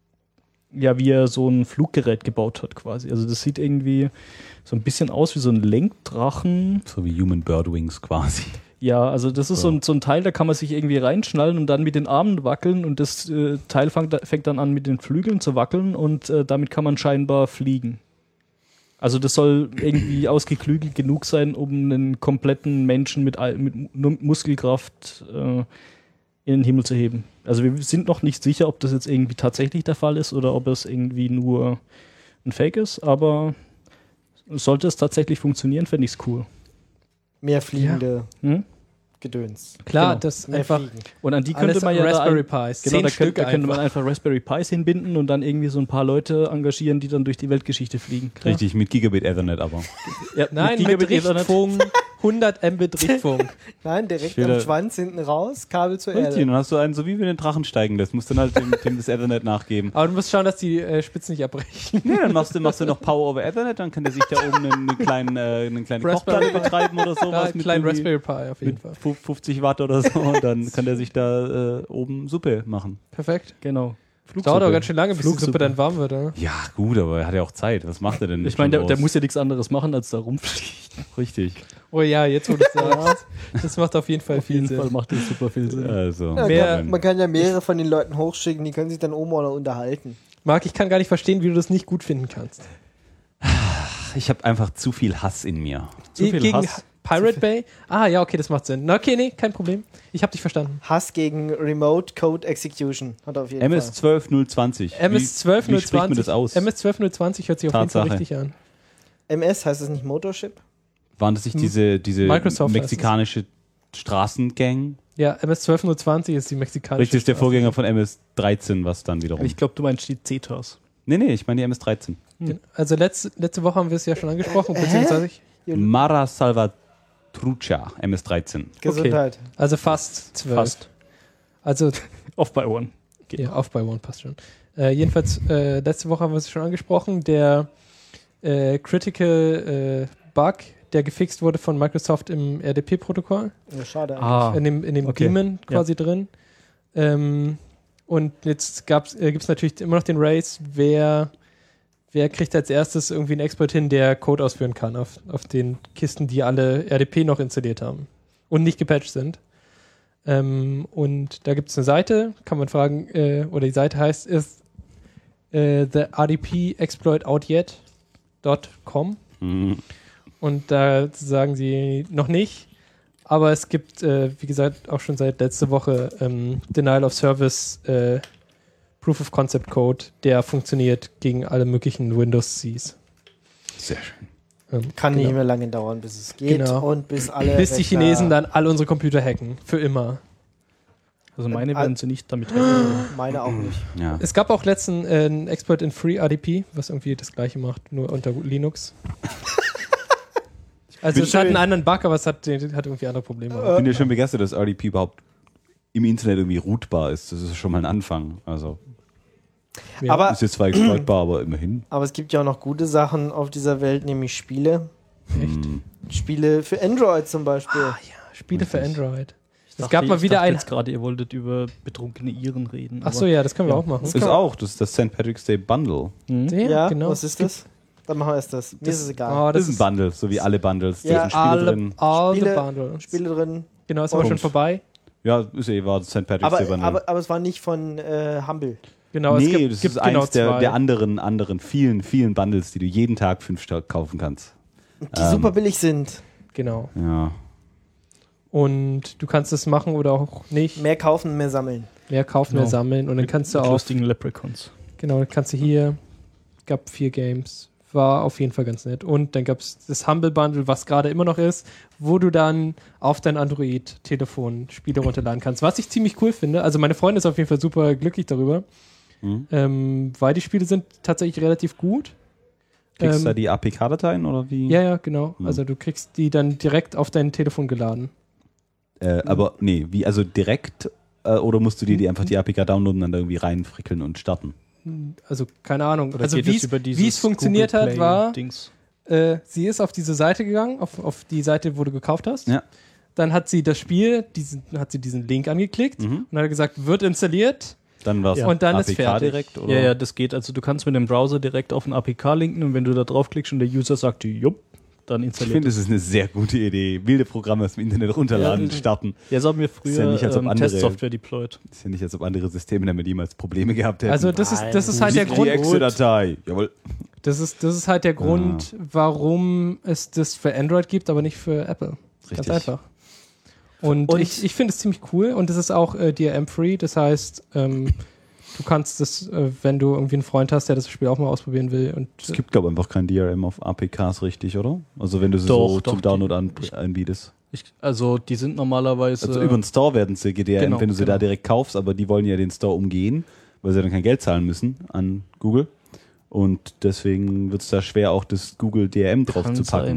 S3: ja, wie er so ein Fluggerät gebaut hat quasi. Also das sieht irgendwie so ein bisschen aus wie so ein Lenkdrachen.
S4: So wie Human Birdwings quasi.
S3: Ja, also das ist so, ein, so ein Teil, da kann man sich irgendwie reinschnallen und dann mit den Armen wackeln und das äh, Teil fängt, fängt dann an mit den Flügeln zu wackeln und äh, damit kann man scheinbar fliegen. Also das soll irgendwie ausgeklügelt genug sein, um einen kompletten Menschen mit, all- mit nur Muskelkraft äh, in den Himmel zu heben. Also wir sind noch nicht sicher, ob das jetzt irgendwie tatsächlich der Fall ist oder ob es irgendwie nur ein Fake ist, aber sollte es tatsächlich funktionieren, fände ich es cool.
S2: Mehr fliegende
S3: Hm?
S2: Gedöns.
S5: Klar,
S3: Genau.
S5: das
S2: Mehr
S5: einfach
S2: fliegen.
S3: Und an die
S5: alles
S3: könnte man ja
S5: Raspberry
S3: da ein,
S5: Pis.
S3: genau,
S5: Zehn
S3: da,
S5: Stück
S3: könnte, da könnte man
S5: einfach.
S3: einfach Raspberry Pis hinbinden und dann irgendwie so ein paar Leute engagieren, die dann durch die Weltgeschichte fliegen.
S4: Richtig, mit Gigabit Ethernet aber.
S3: Ja,
S5: Nein, mit
S3: Gigabit Ethernet.
S5: Richtfunk, hundert Mbit Richtfunk.
S2: Nein, direkt
S4: will
S2: am
S4: da-
S2: Schwanz hinten raus, Kabel zur
S4: Richtig,
S2: Erde.
S4: dann hast du einen, so wie wir den Drachen steigen lässt, musst dann halt dem, dem das Ethernet nachgeben.
S5: Aber du musst schauen, dass die äh, Spitzen nicht abbrechen.
S4: Nee, dann machst du, machst du noch Power over Ethernet, dann kann der sich da oben einen, einen kleinen, äh, eine kleine
S5: Raspberry
S4: Kochplatte
S5: Pi.
S4: betreiben oder
S5: Ja,
S4: sowas.
S5: einen kleinen
S4: irgendwie-
S5: Raspberry Pi auf jeden
S4: mit
S5: Fall.
S4: fu- fünfzig Watt oder so und dann kann der sich da äh, oben Suppe machen.
S5: Perfekt.
S3: Genau.
S5: Dauert aber ganz schön lange, bis die
S3: Flugsuppe.
S5: Suppe dann warm wird, oder?
S4: Ja, gut, aber er hat ja auch Zeit. Was macht er denn?
S3: Ich meine, der,
S4: schon
S3: der
S4: raus?
S3: muss ja nichts anderes machen, als da rumfliegen.
S4: Richtig.
S5: Oh ja, jetzt wo du es sagst. Das macht auf jeden Fall
S3: Auf
S5: viel
S3: jeden
S5: Sinn.
S3: Fall macht das super viel Sinn.
S4: Also,
S2: Ja,
S5: Mehr-
S2: kann, man kann ja mehrere von den Leuten hochschicken, die können sich dann oben auch noch unterhalten.
S5: Marc, ich kann gar nicht verstehen, wie du das nicht gut finden kannst.
S4: ich habe einfach zu viel Hass in mir.
S3: Zu viel
S5: Gegen
S3: Hass.
S5: Pirate Bay? Ah, ja, okay, das macht Sinn. Na, okay, nee, kein Problem. Ich habe dich verstanden.
S2: Hass gegen Remote Code Execution hat er auf jeden
S4: M S
S2: Fall.
S4: zwölf null zwanzig.
S5: M S zwölf
S4: Wie, wie
S5: null
S4: spricht man
S5: zwanzig.
S4: das aus?
S5: M S zwölf null zwanzig hört sich auf jeden Fall
S4: Tatsache.
S5: richtig an.
S2: M S heißt es nicht Motorship?
S4: Waren das nicht diese, diese
S5: Microsoft heißt
S4: mexikanische Straßengang?
S5: Ja, M S zwölf null zwanzig ist die mexikanische.
S4: Richtig, ist der
S5: Straße.
S4: Vorgänger von M S dreizehn, was dann wiederum.
S3: Ich glaube, du meinst die C T A S.
S4: nee, nee, ich meine die M S dreizehn.
S5: Also letzte, letzte Woche haben wir es ja schon angesprochen, beziehungsweise ich,
S4: Mara Salvatrucha, M S dreizehn.
S2: Gesundheit.
S5: also fast zwölf.
S3: Fast.
S5: Also
S3: Off by one.
S5: ja, auf bei One passt schon. Äh, jedenfalls, äh, letzte Woche haben wir es schon angesprochen, der äh, Critical äh, Bug, der gefixt wurde von Microsoft im R D P-Protokoll.
S2: Ja, schade eigentlich.
S3: Ah,
S5: in dem, in dem
S3: okay.
S5: Daemon quasi drin. Ähm, und jetzt gab's, äh, gibt es natürlich immer noch den Race, wer, wer kriegt als erstes irgendwie einen Exploit hin, der Code ausführen kann auf, auf den Kisten, die alle R D P noch installiert haben und nicht gepatcht sind. Ähm, und da gibt es eine Seite, kann man fragen, äh, oder die Seite heißt ist äh, the R D P exploit out yet dot com.
S4: Mhm.
S5: Und da sagen sie noch nicht. Aber es gibt, äh, wie gesagt, auch schon seit letzter Woche ähm, Denial of Service äh, Proof of Concept Code, der funktioniert gegen alle möglichen Windows-Cs.
S4: Sehr schön.
S5: Ähm,
S2: Kann
S5: genau.
S2: nicht mehr lange dauern, bis es geht
S5: Genau.
S2: und bis alle
S5: Bis die
S2: Rechner-
S5: Chinesen dann all unsere Computer hacken. Für immer.
S3: Also meine
S2: Äh,
S3: werden sie nicht damit hacken.
S2: Meine auch nicht.
S4: Ja.
S5: Es gab auch letzten äh, einen Exploit in Free R D P, was irgendwie das gleiche macht, nur unter Linux. Also
S4: bin
S5: es hat einen
S2: schön.
S5: anderen Bug, aber es hat, hat irgendwie andere Probleme.
S4: Ich bin ja schon begeistert, dass R D P überhaupt im Internet irgendwie rootbar ist. Das ist schon mal ein Anfang. Also
S5: Ja.
S2: Aber,
S4: ist jetzt zwar exploitbar, aber immerhin.
S2: aber es gibt ja auch noch gute Sachen auf dieser Welt, nämlich Spiele.
S5: Echt?
S4: Hm.
S2: Spiele für Android zum Beispiel.
S5: Ah ja, Spiele für Android.
S3: Ich
S5: Es
S3: dachte,
S5: gab mal
S3: ich
S5: wieder
S3: dachte
S5: ein.
S3: jetzt gerade, ihr wolltet über betrunkene Iren reden.
S5: Ach so, ja, das können wir
S3: Ja.
S5: auch machen.
S4: Das ist auch, das ist das Sankt Patrick's Day Bundle.
S3: Mhm.
S5: Ja,
S2: Ja,
S5: genau.
S2: was ist das? Dann machen wir erst das. Mir
S5: Das-
S2: ist es egal.
S5: Oh,
S4: Das,
S5: das
S4: ist ein Bundle, so wie alle Bundles. Da
S2: Ja.
S4: sind Spiele
S5: alle,
S4: drin.
S5: all
S2: Spiele-
S5: the bundles.
S2: Spiele drin.
S5: Genau, ist aber
S4: Punkt.
S5: schon vorbei.
S4: Ja, ist eh, war das Sankt Patrick's
S2: Aber,
S4: Day Bundle.
S2: aber, aber es war nicht von äh, Humble.
S5: Genau,
S4: nee,
S5: es gibt,
S4: das
S5: gibt
S4: ist
S5: genau
S4: eins der,
S5: zwei.
S4: der anderen, anderen vielen, vielen Bundles, die du jeden Tag fünf Stück kaufen kannst.
S2: Die
S4: Ähm.
S2: super billig sind.
S5: Genau.
S4: Ja.
S5: Und du kannst es machen oder auch nicht.
S2: Mehr kaufen, mehr sammeln.
S5: Mehr kaufen, mehr
S3: Genau.
S5: sammeln. Und dann kannst du
S3: Mit
S5: auch.
S3: lustigen Leprechauns.
S5: Genau, dann kannst du hier. Gab vier Games. War auf jeden Fall ganz nett. Und dann gab es das Humble Bundle, was gerade immer noch ist, wo du dann auf dein Android-Telefon Spiele runterladen kannst. Was ich ziemlich cool finde. Also meine Freundin ist auf jeden Fall super glücklich darüber.
S4: Mhm.
S5: Ähm, weil die Spiele sind tatsächlich relativ gut.
S4: Kriegst du
S5: Ähm,
S4: da die A P K-Dateien oder wie?
S5: Ja, ja, genau.
S4: Mhm.
S5: Also du kriegst die dann direkt auf dein Telefon geladen.
S4: Äh, aber nee, wie, also direkt äh, oder musst du dir die einfach die A P K downloaden und dann da irgendwie reinfrickeln und starten?
S5: Also keine Ahnung.
S3: Oder
S5: also
S3: geht
S5: wie
S3: es
S5: es
S3: über
S5: wie es
S3: dieses
S5: funktioniert
S3: Google
S5: hat,
S3: Play
S5: war,
S3: Dings?
S5: äh, sie ist auf diese Seite gegangen, auf, auf die Seite, wo du gekauft hast.
S4: Ja.
S5: Dann hat sie das Spiel, diesen, hat sie diesen Link angeklickt
S4: Mhm.
S5: und hat gesagt, wird installiert.
S4: Dann war es
S5: Ja. Und dann
S4: A
S5: ist
S4: P K
S5: fertig.
S4: direkt? Oder?
S3: Ja, ja, das geht. Also du kannst mit dem Browser direkt auf ein A P K linken und wenn du da draufklickst und der User sagt, jupp, dann
S4: Ich
S3: installiert
S4: finde, das ist eine sehr gute Idee. Wilde Programme aus dem Internet runterladen,
S3: Ja.
S4: starten.
S3: Ja, so haben wir
S4: Ist
S3: früher
S4: ja nicht, als ob
S3: ähm,
S4: andere-
S3: Testsoftware deployed.
S4: Ist ja nicht, als ob andere Systeme damit jemals Probleme gehabt hätten.
S5: Also das ist, das ist halt der
S4: die
S5: Grund.
S4: Exe-Datei. Jawohl.
S5: Das ist, das ist halt der Grund, warum es das für Android gibt, aber nicht für Apple. Ganz
S4: Richtig.
S5: einfach. Und,
S2: Und-
S5: ich, ich finde es ziemlich cool und es ist auch äh, D R M-free, das heißt, ähm, du kannst das, äh, wenn du irgendwie einen Freund hast, der das Spiel auch mal ausprobieren will. Und
S4: Es gibt, glaube ich, einfach kein D R M auf A P Ks, richtig, oder? Also wenn du sie
S3: Doch,
S4: so
S3: doch,
S4: zum Download an,
S3: ich-
S4: anbietest.
S3: Ich, also die sind normalerweise...
S4: Also über den Store werden sie G D R M,
S3: Genau,
S4: wenn du sie
S3: genau.
S4: da direkt kaufst, aber die wollen ja den Store umgehen, weil sie dann kein Geld zahlen müssen an Google. Und deswegen wird es da schwer, auch das Google D R M drauf
S3: kann
S4: zu packen.
S3: sein.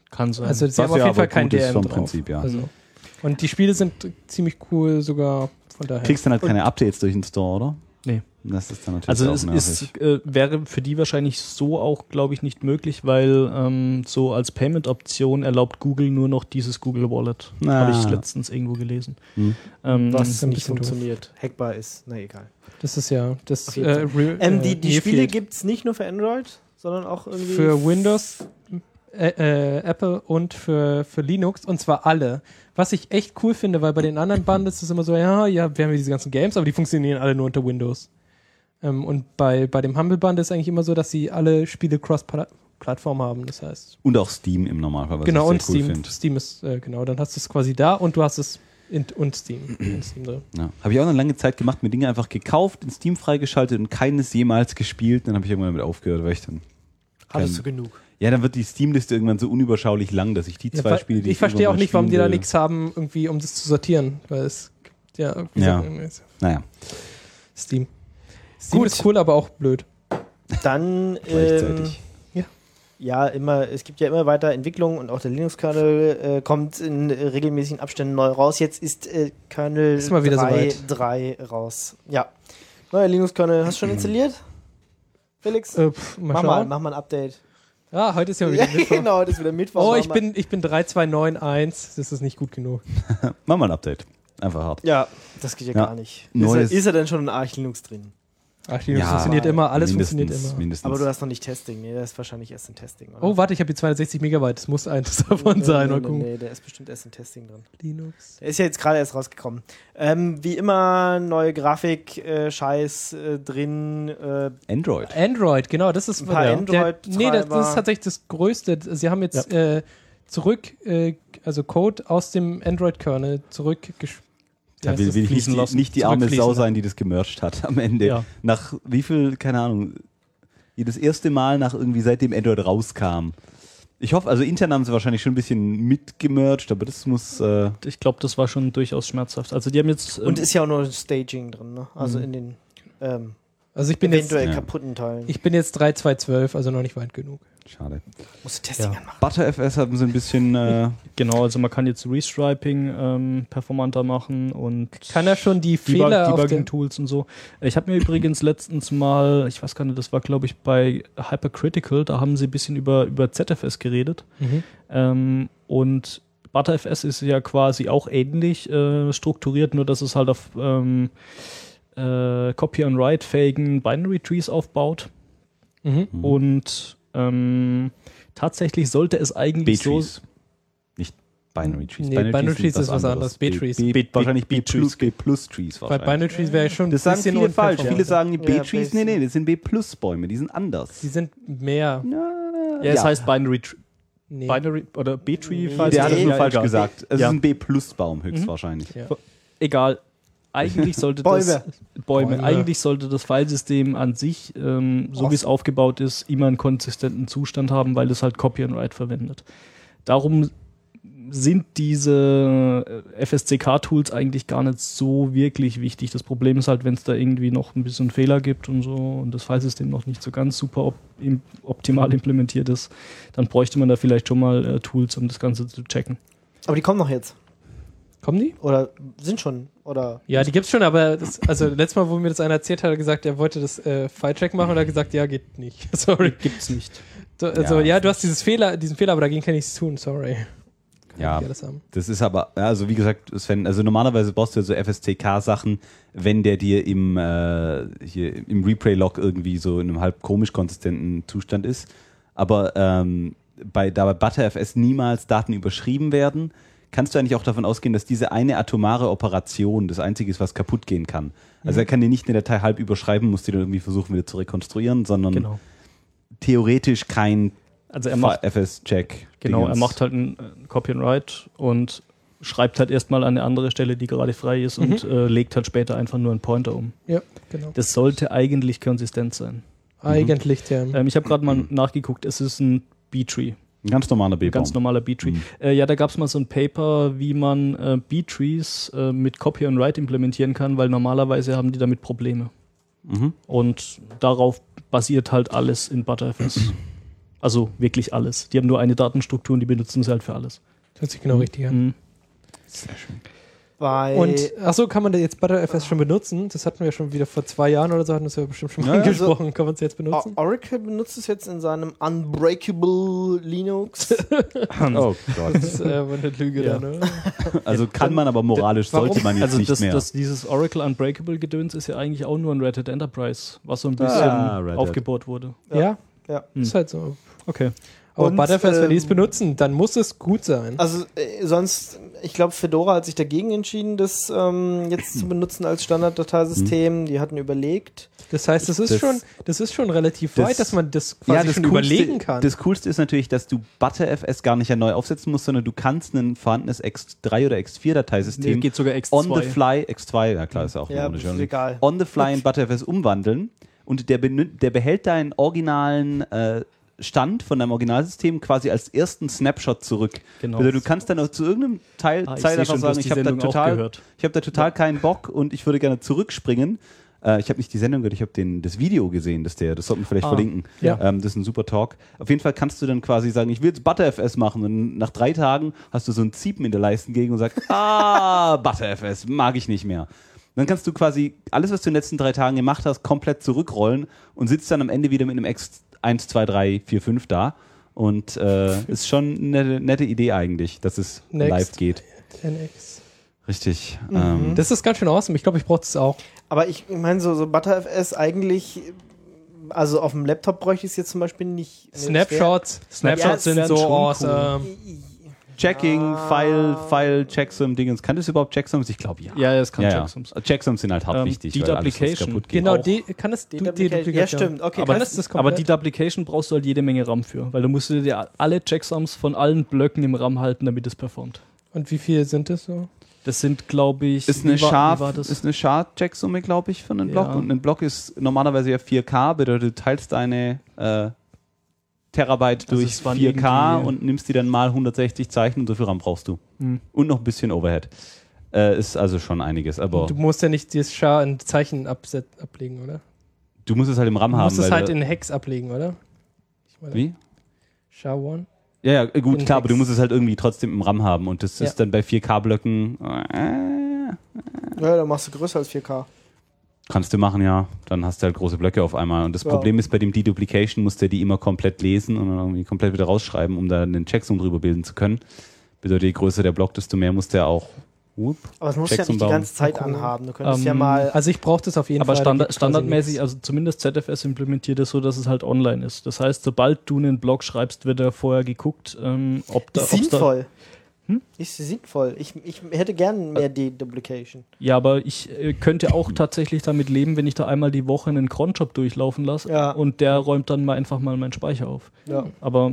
S3: Kann sein.
S5: Also sie
S4: Was
S5: haben auf
S4: ja
S5: jeden Fall
S4: aber
S5: kein
S4: gut
S5: D
S4: ist
S5: R M
S4: vom
S5: drauf.
S4: Prinzip, ja.
S5: Also. Und die Spiele sind ziemlich cool sogar von daher.
S4: Kriegst dann halt keine Updates durch den Store, oder?
S3: Nee.
S4: Das ist dann natürlich
S3: Also
S4: auch
S3: es
S4: nervig.
S3: ist, äh, wäre für die wahrscheinlich so auch, glaube ich, nicht möglich, weil ähm, so als Payment-Option erlaubt Google nur noch dieses Google Wallet.
S4: Ah.
S3: Habe ich letztens irgendwo gelesen.
S4: Hm.
S3: Ähm,
S2: Was
S5: ein
S2: nicht
S5: bisschen doof.
S2: funktioniert, hackbar ist. Na egal.
S5: Das ist ja das
S2: Auf jeden
S5: äh, re,
S2: Ähm,
S5: äh,
S2: die die
S5: Nearfield.
S2: Spiele gibt es nicht nur für Android, sondern auch irgendwie
S5: für Windows, äh, äh, Apple und für, für Linux und zwar alle. Was ich echt cool finde, weil bei den anderen Bundles ist es immer so, ja, ja, wir haben ja diese ganzen Games, aber die funktionieren alle nur unter Windows. Ähm, und bei, bei dem Humble Bundle ist eigentlich immer so, dass sie alle Spiele Cross-Plattform haben, das heißt.
S4: Und auch Steam im Normalfall, was
S5: Genau, und
S4: ich sehr cool
S5: Steam.
S4: finde.
S5: Steam ist, äh, genau, dann hast du es quasi da und du hast es in, und Steam. in Steam drin.
S4: Ja. Habe ich auch eine lange Zeit gemacht, mir Dinge einfach gekauft, in Steam freigeschaltet und keines jemals gespielt. Dann habe ich irgendwann damit aufgehört, weil ich dann.
S2: hattest du genug.
S4: Ja, dann wird die Steam-Liste irgendwann so unüberschaulich lang, dass ich die
S5: Ja,
S4: zwei
S5: weil-
S4: Spiele, die
S5: ich
S4: ich
S5: verstehe auch
S4: irgendwann
S5: nicht, warum
S4: spielen
S5: die da
S4: will-
S5: nichts haben, irgendwie, um das zu sortieren, weil es gibt ja irgendwie
S4: Ja.
S5: so-
S4: Naja,
S5: Steam. Steam
S2: Gut.
S5: ist cool, aber auch blöd.
S2: Dann ähm,
S4: gleichzeitig.
S2: ja, immer, es gibt ja immer weiter Entwicklungen und auch der Linux-Kernel äh, kommt in äh, regelmäßigen Abständen neu raus. Jetzt ist äh, Kernel
S5: Ist mal wieder
S2: drei,
S5: soweit.
S2: drei raus. Ja. Neuer Linux-Kernel, hast du schon installiert? Felix?
S5: Äh, pff, mal
S2: mach mal,
S5: schauen.
S2: mach mal ein Update.
S5: Ja, heute ist ja wieder
S2: Ja,
S5: Mittwoch.
S2: genau, das ist wieder Mittwoch.
S5: Oh,
S2: Mach
S5: ich
S2: mal-
S5: bin, ich bin drei zwei neun eins. Das ist nicht gut genug.
S4: mach mal ein Update. Einfach hart.
S2: Ja, das geht ja,
S4: Ja.
S2: gar nicht. Ist,
S4: Neues-
S2: er, ist er denn schon in Arch Linux drin?
S5: Ach, Linux
S4: Ja,
S5: funktioniert immer, alles
S4: mindestens,
S5: funktioniert immer.
S4: Mindestens.
S2: Aber du hast noch nicht Testing. Nee, der ist wahrscheinlich erst in Testing. Oder?
S5: Oh, warte, ich habe hier zweihundertsechzig Megabyte. Das muss eins davon
S2: nee,
S5: sein.
S2: Nee,
S5: Mal
S2: nee,
S5: gucken.
S2: nee, der ist bestimmt erst in Testing drin.
S5: Linux.
S2: Der ist ja jetzt gerade erst rausgekommen. Ähm, wie immer, neue Grafik, äh, Scheiß äh, drin. Äh,
S4: Android.
S5: Android, genau, das ist
S2: Ein paar
S5: der,
S2: Android-Treiber.
S5: Nee, das, das ist tatsächlich das Größte. Sie haben jetzt äh, zurück, äh, also Code aus dem Android-Kernel zurückgesch...
S4: Da will, will ich nicht,
S3: fließen
S4: die-
S3: lassen.
S4: nicht die arme
S3: Zurückfließen
S4: Sau
S3: lassen.
S4: sein, die das gemercht hat am Ende.
S3: Ja.
S4: Nach wie viel, keine Ahnung, jedes erste Mal nach irgendwie seitdem Android rauskam. Ich hoffe, also intern haben sie wahrscheinlich schon ein bisschen mitgemercht, aber das muss. Äh,
S3: Ich glaube, das war schon durchaus schmerzhaft. Also die haben jetzt ähm,
S2: und ist ja auch nur Staging drin, ne? Also
S5: Mhm.
S2: in den ähm,
S5: Also ich bin jetzt,
S2: eventuell
S4: Ja.
S2: kaputten Teilen.
S5: ich bin jetzt drei zwei zwölf, also noch nicht weit genug.
S4: schade.
S2: Musst du Testing
S3: Ja.
S2: anmachen.
S4: ButterFS haben sie ein bisschen. Äh,
S3: genau, also man kann jetzt Restriping ähm, performanter machen und
S5: Kann er schon die
S3: Debug-
S5: Fehler auf dem...
S3: Debugging-Tools und so. Ich habe mir übrigens letztens mal, ich weiß gar nicht, das war glaube ich bei Hypercritical, da haben sie ein bisschen über, über Z F S geredet.
S5: Mhm.
S3: Ähm, und ButterFS ist ja quasi auch ähnlich äh, strukturiert, nur dass es halt auf ähm, äh, Copy- and Write-fähigen Binary Trees aufbaut.
S5: Mhm.
S3: Und ähm, tatsächlich sollte es eigentlich so...
S4: B-Trees. Nicht Binary Trees.
S5: Nee, Binary Trees
S4: sind
S5: ist was anderes. B-Trees.
S4: B,
S3: B-
S4: wahrscheinlich B
S3: B-Trees.
S4: plus, B plus Trees.
S5: Bei
S4: wahrscheinlich.
S5: Binary Trees wäre ich schon
S4: Das sagen viele falsch.
S5: unperformant.
S4: Viele sagen die
S2: Ja,
S4: B-Trees.
S2: B-
S4: Nee, nee, das sind B plus Bäume. Die sind anders.
S5: Die sind mehr.
S3: Ja, es heißt Binary, Tr-
S5: Nee.
S3: Binary oder B-Tree.
S2: Nee,
S3: falls
S4: Der
S3: das-
S4: hat es nur
S3: ja,
S4: falsch
S3: egal.
S4: gesagt. Es
S3: Ja.
S4: ist ein B plus Baum höchstwahrscheinlich.
S5: Ja.
S3: Egal. Eigentlich sollte
S2: Bäume.
S3: das Bäume.
S5: Bäume.
S3: Eigentlich sollte das Filesystem an sich, ähm, so
S2: Och.
S3: wie es aufgebaut ist, immer einen konsistenten Zustand haben, weil es halt Copy and Write verwendet. Darum sind diese äh, F S C K-Tools eigentlich gar nicht so wirklich wichtig. Das Problem ist halt, wenn es da irgendwie noch ein bisschen Fehler gibt und so und das Filesystem noch nicht so ganz super op im, optimal implementiert ist, dann bräuchte man da vielleicht schon mal äh, Tools, um das Ganze zu checken.
S2: Aber die kommen noch jetzt.
S5: Kommen die?
S2: Oder sind schon. Oder
S5: Ja, die gibt's schon, aber das, also letztes Mal, wo mir das einer erzählt hat, hat er gesagt, er wollte das äh, File-Check machen und er hat gesagt, ja, geht nicht. Sorry.
S3: Gibt's nicht.
S5: So, also,
S4: Ja.
S5: ja, du hast dieses Fehler, diesen Fehler, aber dagegen kann ich nichts tun, sorry. Kann
S4: Ja.
S5: ich alles haben.
S4: Das ist aber, also wie gesagt, Sven, also normalerweise brauchst du ja so F S C K-Sachen, wenn der dir im, äh, hier im Replay-Log irgendwie so in einem halb komisch konsistenten Zustand ist. Aber ähm, bei, da bei ButterFS niemals Daten überschrieben werden, kannst du eigentlich auch davon ausgehen, dass diese eine atomare Operation das Einzige ist, was kaputt gehen kann. Also er kann dir nicht eine Datei halb überschreiben, musst die dann irgendwie versuchen wieder zu rekonstruieren, sondern
S3: Genau.
S4: theoretisch kein
S3: Also er macht
S4: F S-Check.
S3: Genau, er
S4: Dingens.
S3: macht halt ein äh, Copy and Write und schreibt halt erstmal an eine andere Stelle, die gerade frei ist und äh, legt halt später einfach nur einen Pointer um.
S5: Ja, genau.
S3: Das sollte eigentlich konsistent sein.
S5: Eigentlich, ja.
S3: Ähm, ich habe gerade mal nachgeguckt, es ist ein B-Tree,
S4: Ein ganz normaler
S3: ein
S4: B-Baum.
S3: ganz normaler B-Tree.
S4: Mhm.
S3: Äh, ja, da gab es mal so ein Paper, wie man äh, B-Trees äh, mit Copy and Write implementieren kann, weil normalerweise haben die damit Probleme.
S4: Mhm.
S3: Und darauf basiert halt alles in ButterFS. Also wirklich alles. Die haben nur eine Datenstruktur und die benutzen sie halt für alles.
S5: Hört sich genau richtig an.
S3: Mhm.
S4: Sehr schön.
S2: Bei
S5: Und achso, kann man da jetzt ButterFS schon benutzen? Das hatten wir schon wieder vor zwei Jahren oder so, hatten wir es ja bestimmt schon mal
S4: Ja,
S5: angesprochen. Also, kann man es jetzt benutzen?
S2: O- Oracle benutzt es jetzt in seinem Unbreakable Linux.
S4: Oh Gott.
S5: Das ist äh, aber eine Lüge
S3: Ja.
S5: dann, oder?
S4: Also kann man, aber moralisch
S5: Warum?
S4: sollte man jetzt
S3: Also
S4: nicht
S3: das,
S4: mehr.
S3: das, dieses Oracle Unbreakable Gedöns ist ja eigentlich auch nur ein Red Hat Enterprise, was so ein bisschen
S4: Ah, Red Hat.
S3: aufgebaut wurde.
S5: Ja,
S2: Ja.
S5: ist halt so.
S3: Okay.
S5: Aber
S2: Und,
S5: ButterFS, wenn die es
S2: ähm,
S5: benutzen, dann muss es gut sein.
S2: Also äh, sonst, ich glaube, Fedora hat sich dagegen entschieden, das ähm, jetzt zu benutzen als Standarddateisystem. Die hatten überlegt.
S5: Das heißt, das ist
S4: das-
S5: schon, das ist schon relativ
S4: das-
S5: weit, dass man das quasi schon überlegen kann.
S4: Das Coolste ist natürlich, dass du ButterFS gar nicht ja neu aufsetzen musst, sondern du kannst ein vorhandenes X drei oder X vier Dateisystem
S3: Nee, geht sogar X
S4: on
S3: zwei.
S4: the fly, X zwei, ja klar, ist ja auch
S2: Ja,
S4: eine
S2: ist
S4: Journey,
S2: egal.
S4: on the fly in ButterFS umwandeln und der, benü- der behält deinen originalen äh, Stand von deinem Originalsystem quasi als ersten Snapshot zurück.
S3: Genau.
S4: Also du kannst dann auch zu irgendeinem Teil
S3: Ah, ich
S4: Zeit
S3: seh
S4: einfach
S3: schon, du
S4: sagen,
S3: hast die
S4: ich habe da
S3: Sendung auch
S4: total,
S3: gehört.
S4: ich habe da total keinen Bock und ich würde gerne zurückspringen. Äh, ich habe nicht die Sendung gehört, ich habe den das Video gesehen, das der, das sollten wir vielleicht
S3: Ah,
S4: verlinken.
S5: ja.
S4: Ähm, das ist ein super Talk. Auf jeden Fall kannst du dann quasi sagen, ich will jetzt ButterFS machen und nach drei Tagen hast du so ein Ziepen in der Leistengegend und sagst, ah, ButterFS mag ich nicht mehr. Dann kannst du quasi alles, was du in den letzten drei Tagen gemacht hast, komplett zurückrollen und sitzt dann am Ende wieder mit einem X eins, zwei, drei, vier, fünf da. Und äh, ist schon eine nette, nette Idee eigentlich, dass es
S5: Next.
S4: live geht.
S5: N X.
S4: Richtig. Ähm,
S5: Das ist ganz schön awesome. Ich glaube, ich brauche das auch.
S2: Aber ich meine, so, so ButterFS eigentlich, also auf dem Laptop bräuchte ich es jetzt zum Beispiel nicht.
S5: Snapshots. Snapshots
S2: Ja,
S5: sind
S3: wären
S5: so
S3: schon
S5: awesome.
S4: Checking,
S2: Ah.
S4: File, File, Checksum, Dingens. Kann das überhaupt Checksums? Ich glaube ja.
S3: Ja, ja, es kann
S4: ja, ja.
S3: Checksums.
S4: Checksums sind halt hart
S3: Ähm,
S4: wichtig,
S3: die
S4: weil alles, was
S3: Duplication.
S4: kaputt geht.
S5: Genau,
S3: Auch.
S5: die, kann es du,
S2: Deduplication. Ja, stimmt. Okay,
S3: Aber,
S5: kann es das
S3: aber
S5: komplett?
S3: die Duplication brauchst du halt jede Menge RAM für, weil du musst dir alle Checksums von allen Blöcken im RAM halten, damit es performt.
S5: Und wie viel sind das so?
S3: Das sind, glaube ich,
S4: Ist eine,
S3: wie war-
S4: Schar,
S3: wie war das?
S4: ist eine Char-Checksumme, glaube ich, von einem
S3: Ja.
S4: Block. Und ein Block ist normalerweise ja vier K, bedeutet du teilst deine äh, Terabyte
S3: Also
S4: durch
S3: es waren
S4: vier K
S3: irgendwie-
S4: und nimmst die dann mal hundertsechzig Zeichen und so viel RAM brauchst du.
S3: Hm.
S4: Und noch ein bisschen Overhead. Äh, ist also schon einiges, aber
S5: Du musst ja nicht dieses Char in Zeichen abset ablegen, oder?
S4: du musst es halt im RAM
S5: Du
S4: haben.
S5: musst es
S4: weil
S5: halt
S4: du-
S5: in Hex ablegen, oder? Ich meine,
S4: Wie?
S5: Char one?
S4: Ja, ja, gut,
S5: in
S4: klar, aber du
S5: Hex.
S4: musst es halt irgendwie trotzdem im RAM haben und das
S5: Ja.
S4: ist dann bei vier K-Blöcken äh,
S2: Ja, dann machst du größer als vier K.
S4: kannst du machen, ja. Dann hast du halt große Blöcke auf einmal. Und das
S2: Ja.
S4: Problem ist, bei dem Deduplication musst du die immer komplett lesen und dann irgendwie komplett wieder rausschreiben, um da einen Checksum drüber bilden zu können. Bedeutet, je größer der Block, desto mehr muss der auch. Whoop.
S2: Aber es muss ja
S4: Checksum
S2: nicht die
S4: bauen.
S2: ganze Zeit
S5: Cool.
S2: anhaben. Du könntest
S3: Ähm,
S2: ja mal.
S5: Also ich brauche das auf jeden
S3: Aber
S5: Fall.
S3: Standard,
S5: da gibt's quasi
S3: standardmäßig,
S5: nichts.
S3: also zumindest Z F S implementiert es so, dass es halt online ist. Das heißt, sobald du einen Blog schreibst, wird er vorher geguckt, ähm, ob da.
S2: Ist
S3: ob's da
S2: sinnvoll.
S3: Hm?
S2: Ist sinnvoll. Ich, ich hätte gern mehr Deduplication.
S3: ja, aber ich äh, könnte auch tatsächlich damit leben, wenn ich da einmal die Woche einen Cronjob durchlaufen lasse
S2: Ja.
S3: und der räumt dann mal einfach mal meinen Speicher auf.
S2: Ja.
S3: Aber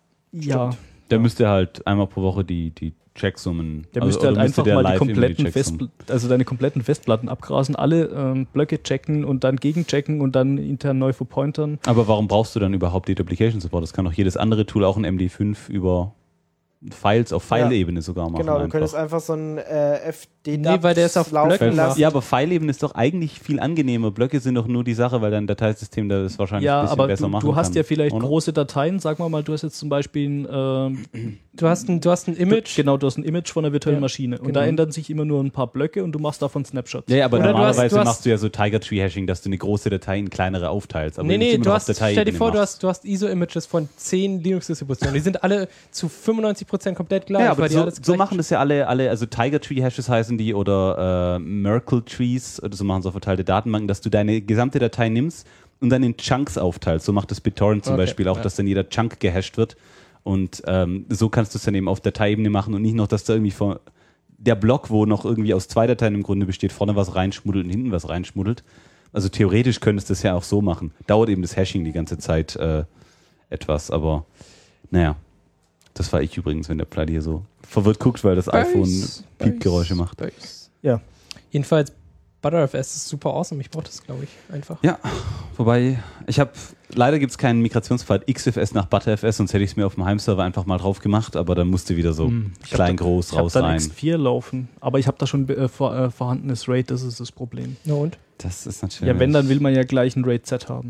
S3: ja,
S4: Der müsste halt einmal pro Woche die, die Checksummen.
S3: der
S4: also-
S3: müsste
S4: oder
S3: halt einfach
S4: der
S3: mal die
S4: live immer
S3: kompletten
S4: Checksummen-
S3: Festpl also deine kompletten Festplatten abgrasen, alle ähm, Blöcke checken und dann gegenchecken und dann intern neu verpointern.
S4: Aber warum brauchst du dann überhaupt Deduplication Support? Das kann doch jedes andere Tool, auch ein M D fünf über Files auf File-Ebene sogar machen.
S2: Genau, du
S4: einfach.
S2: könntest einfach so ein äh, F D
S5: Nee, weil der ist auf
S2: laufen
S5: Blöcken
S2: lassen.
S4: Ja, aber File-Ebene ist doch eigentlich viel angenehmer. Blöcke sind doch nur die Sache, weil dein Dateisystem das wahrscheinlich
S3: Ja,
S4: ein bisschen
S3: aber
S4: besser
S3: du,
S4: machen
S3: du hast
S4: kann,
S3: ja vielleicht
S4: oder?
S3: große Dateien, sag mal mal, du hast jetzt zum Beispiel ein, ähm,
S5: Du hast ein, du hast ein Image.
S3: genau, du hast ein Image von einer virtuellen
S5: Ja,
S3: Maschine und
S5: genau.
S3: da ändern sich immer nur ein paar Blöcke und du machst davon Snapshots.
S4: Ja, ja, aber
S5: Oder du
S4: normalerweise
S5: hast- du hast-
S4: machst du ja so Tiger Tree Hashing, dass du eine große Datei in kleinere aufteilst. Aber
S5: nee,
S4: wenn du's
S5: nee,
S4: immer
S5: du
S4: noch
S5: hast,
S4: auf
S5: stell dir
S4: Dateiebene
S5: vor, du
S4: machst.
S5: hast, du hast I S O-Images von zehn Linux-Distributionen. Die sind alle zu fünfundneunzig Prozent komplett gleich.
S4: Ja, aber
S5: weil die
S4: so,
S5: alles
S4: so
S5: gleich-
S4: machen das ja alle, alle, also Tiger Tree Hashes heißen die oder äh, Merkle Trees, oder so machen so verteilte Datenbanken, dass du deine gesamte Datei nimmst und dann in Chunks aufteilst. So macht das BitTorrent zum
S5: Okay,
S4: Beispiel auch,
S5: ja.
S4: dass dann jeder Chunk gehasht wird. Und ähm, so kannst du es dann eben auf Dateiebene machen und nicht noch, dass da irgendwie von der Block, wo noch irgendwie aus zwei Dateien im Grunde besteht, vorne was reinschmuddelt und hinten was reinschmuddelt. Also theoretisch könntest du das ja auch so machen. Dauert eben das Hashing die ganze Zeit äh, etwas, aber naja. Das war ich übrigens, wenn der Platte hier so verwirrt guckt, weil das iPhone
S5: Space,
S4: Piepgeräusche macht.
S5: Space.
S3: Ja.
S5: Jedenfalls, ButterFS ist super awesome. Ich brauche das, glaube ich, einfach.
S4: Ja, wobei, ich habe, leider gibt es keinen Migrationspfad X F S nach ButterFS, sonst hätte ich es mir auf dem Heimserver einfach mal drauf gemacht, aber dann musste wieder so
S3: Hm, ich hab
S4: klein,
S3: da-
S4: groß,
S3: Ich habe
S4: raus,
S3: dann
S4: rein.
S3: X vier laufen, aber ich habe da schon äh, vor, äh, vorhandenes RAID, das ist das Problem.
S5: Na und?
S4: Das ist natürlich.
S3: Ja, wenn, dann will man ja gleich ein RAID-Z haben.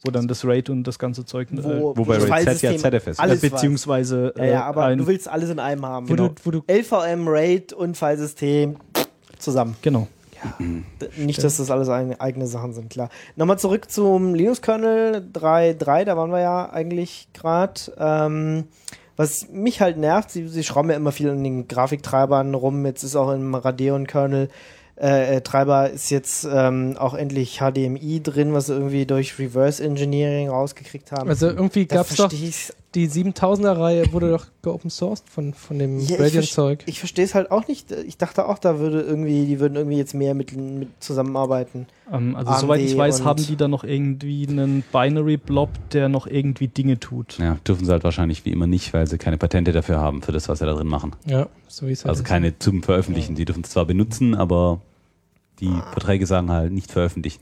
S3: wo dann das RAID und das ganze Zeug... Äh,
S2: Wo,
S4: Wobei
S2: das
S4: RAID Z ja
S2: Filesystem
S4: Z F S ist.
S2: alles
S3: äh, beziehungsweise...
S2: weiß. Ja, ja,
S3: äh,
S2: aber
S3: ein,
S2: du willst alles in einem haben.
S5: Wo du, wo du,
S2: L V M, RAID und Filesystem zusammen.
S3: Genau.
S2: Nicht, dass das alles eine, eigene Sachen sind, klar. Nochmal zurück zum Linux-Kernel drei Punkt drei, da waren wir ja eigentlich gerade. Ähm, was mich halt nervt, sie, sie schrauben ja immer viel an den Grafiktreibern rum, jetzt ist auch im Radeon-Kernel äh, Treiber ist jetzt ähm, auch endlich H D M I drin, was sie irgendwie durch Reverse Engineering rausgekriegt haben.
S5: also irgendwie
S2: Da
S5: gab es doch
S2: versteh ich's.
S5: die siebentausender-Reihe, wurde doch geopen sourced von, von dem
S2: Ja, ich
S5: Radeon-Zeug.
S2: Ich verstehe es halt auch nicht. Ich dachte auch, da würde irgendwie, die würden irgendwie jetzt mehr mit, mit zusammenarbeiten.
S3: Ähm, also
S2: A M D
S3: soweit ich weiß,
S2: und-
S3: haben die da noch irgendwie einen Binary-Blob, der noch irgendwie Dinge tut.
S4: Ja, dürfen sie halt wahrscheinlich wie immer nicht, weil sie keine Patente dafür haben, für das, was sie da drin machen.
S5: Ja, so wie es halt
S4: Also
S5: ist.
S4: keine zum Veröffentlichen. Die dürfen es zwar benutzen, aber die Verträge sagen halt nicht veröffentlichen.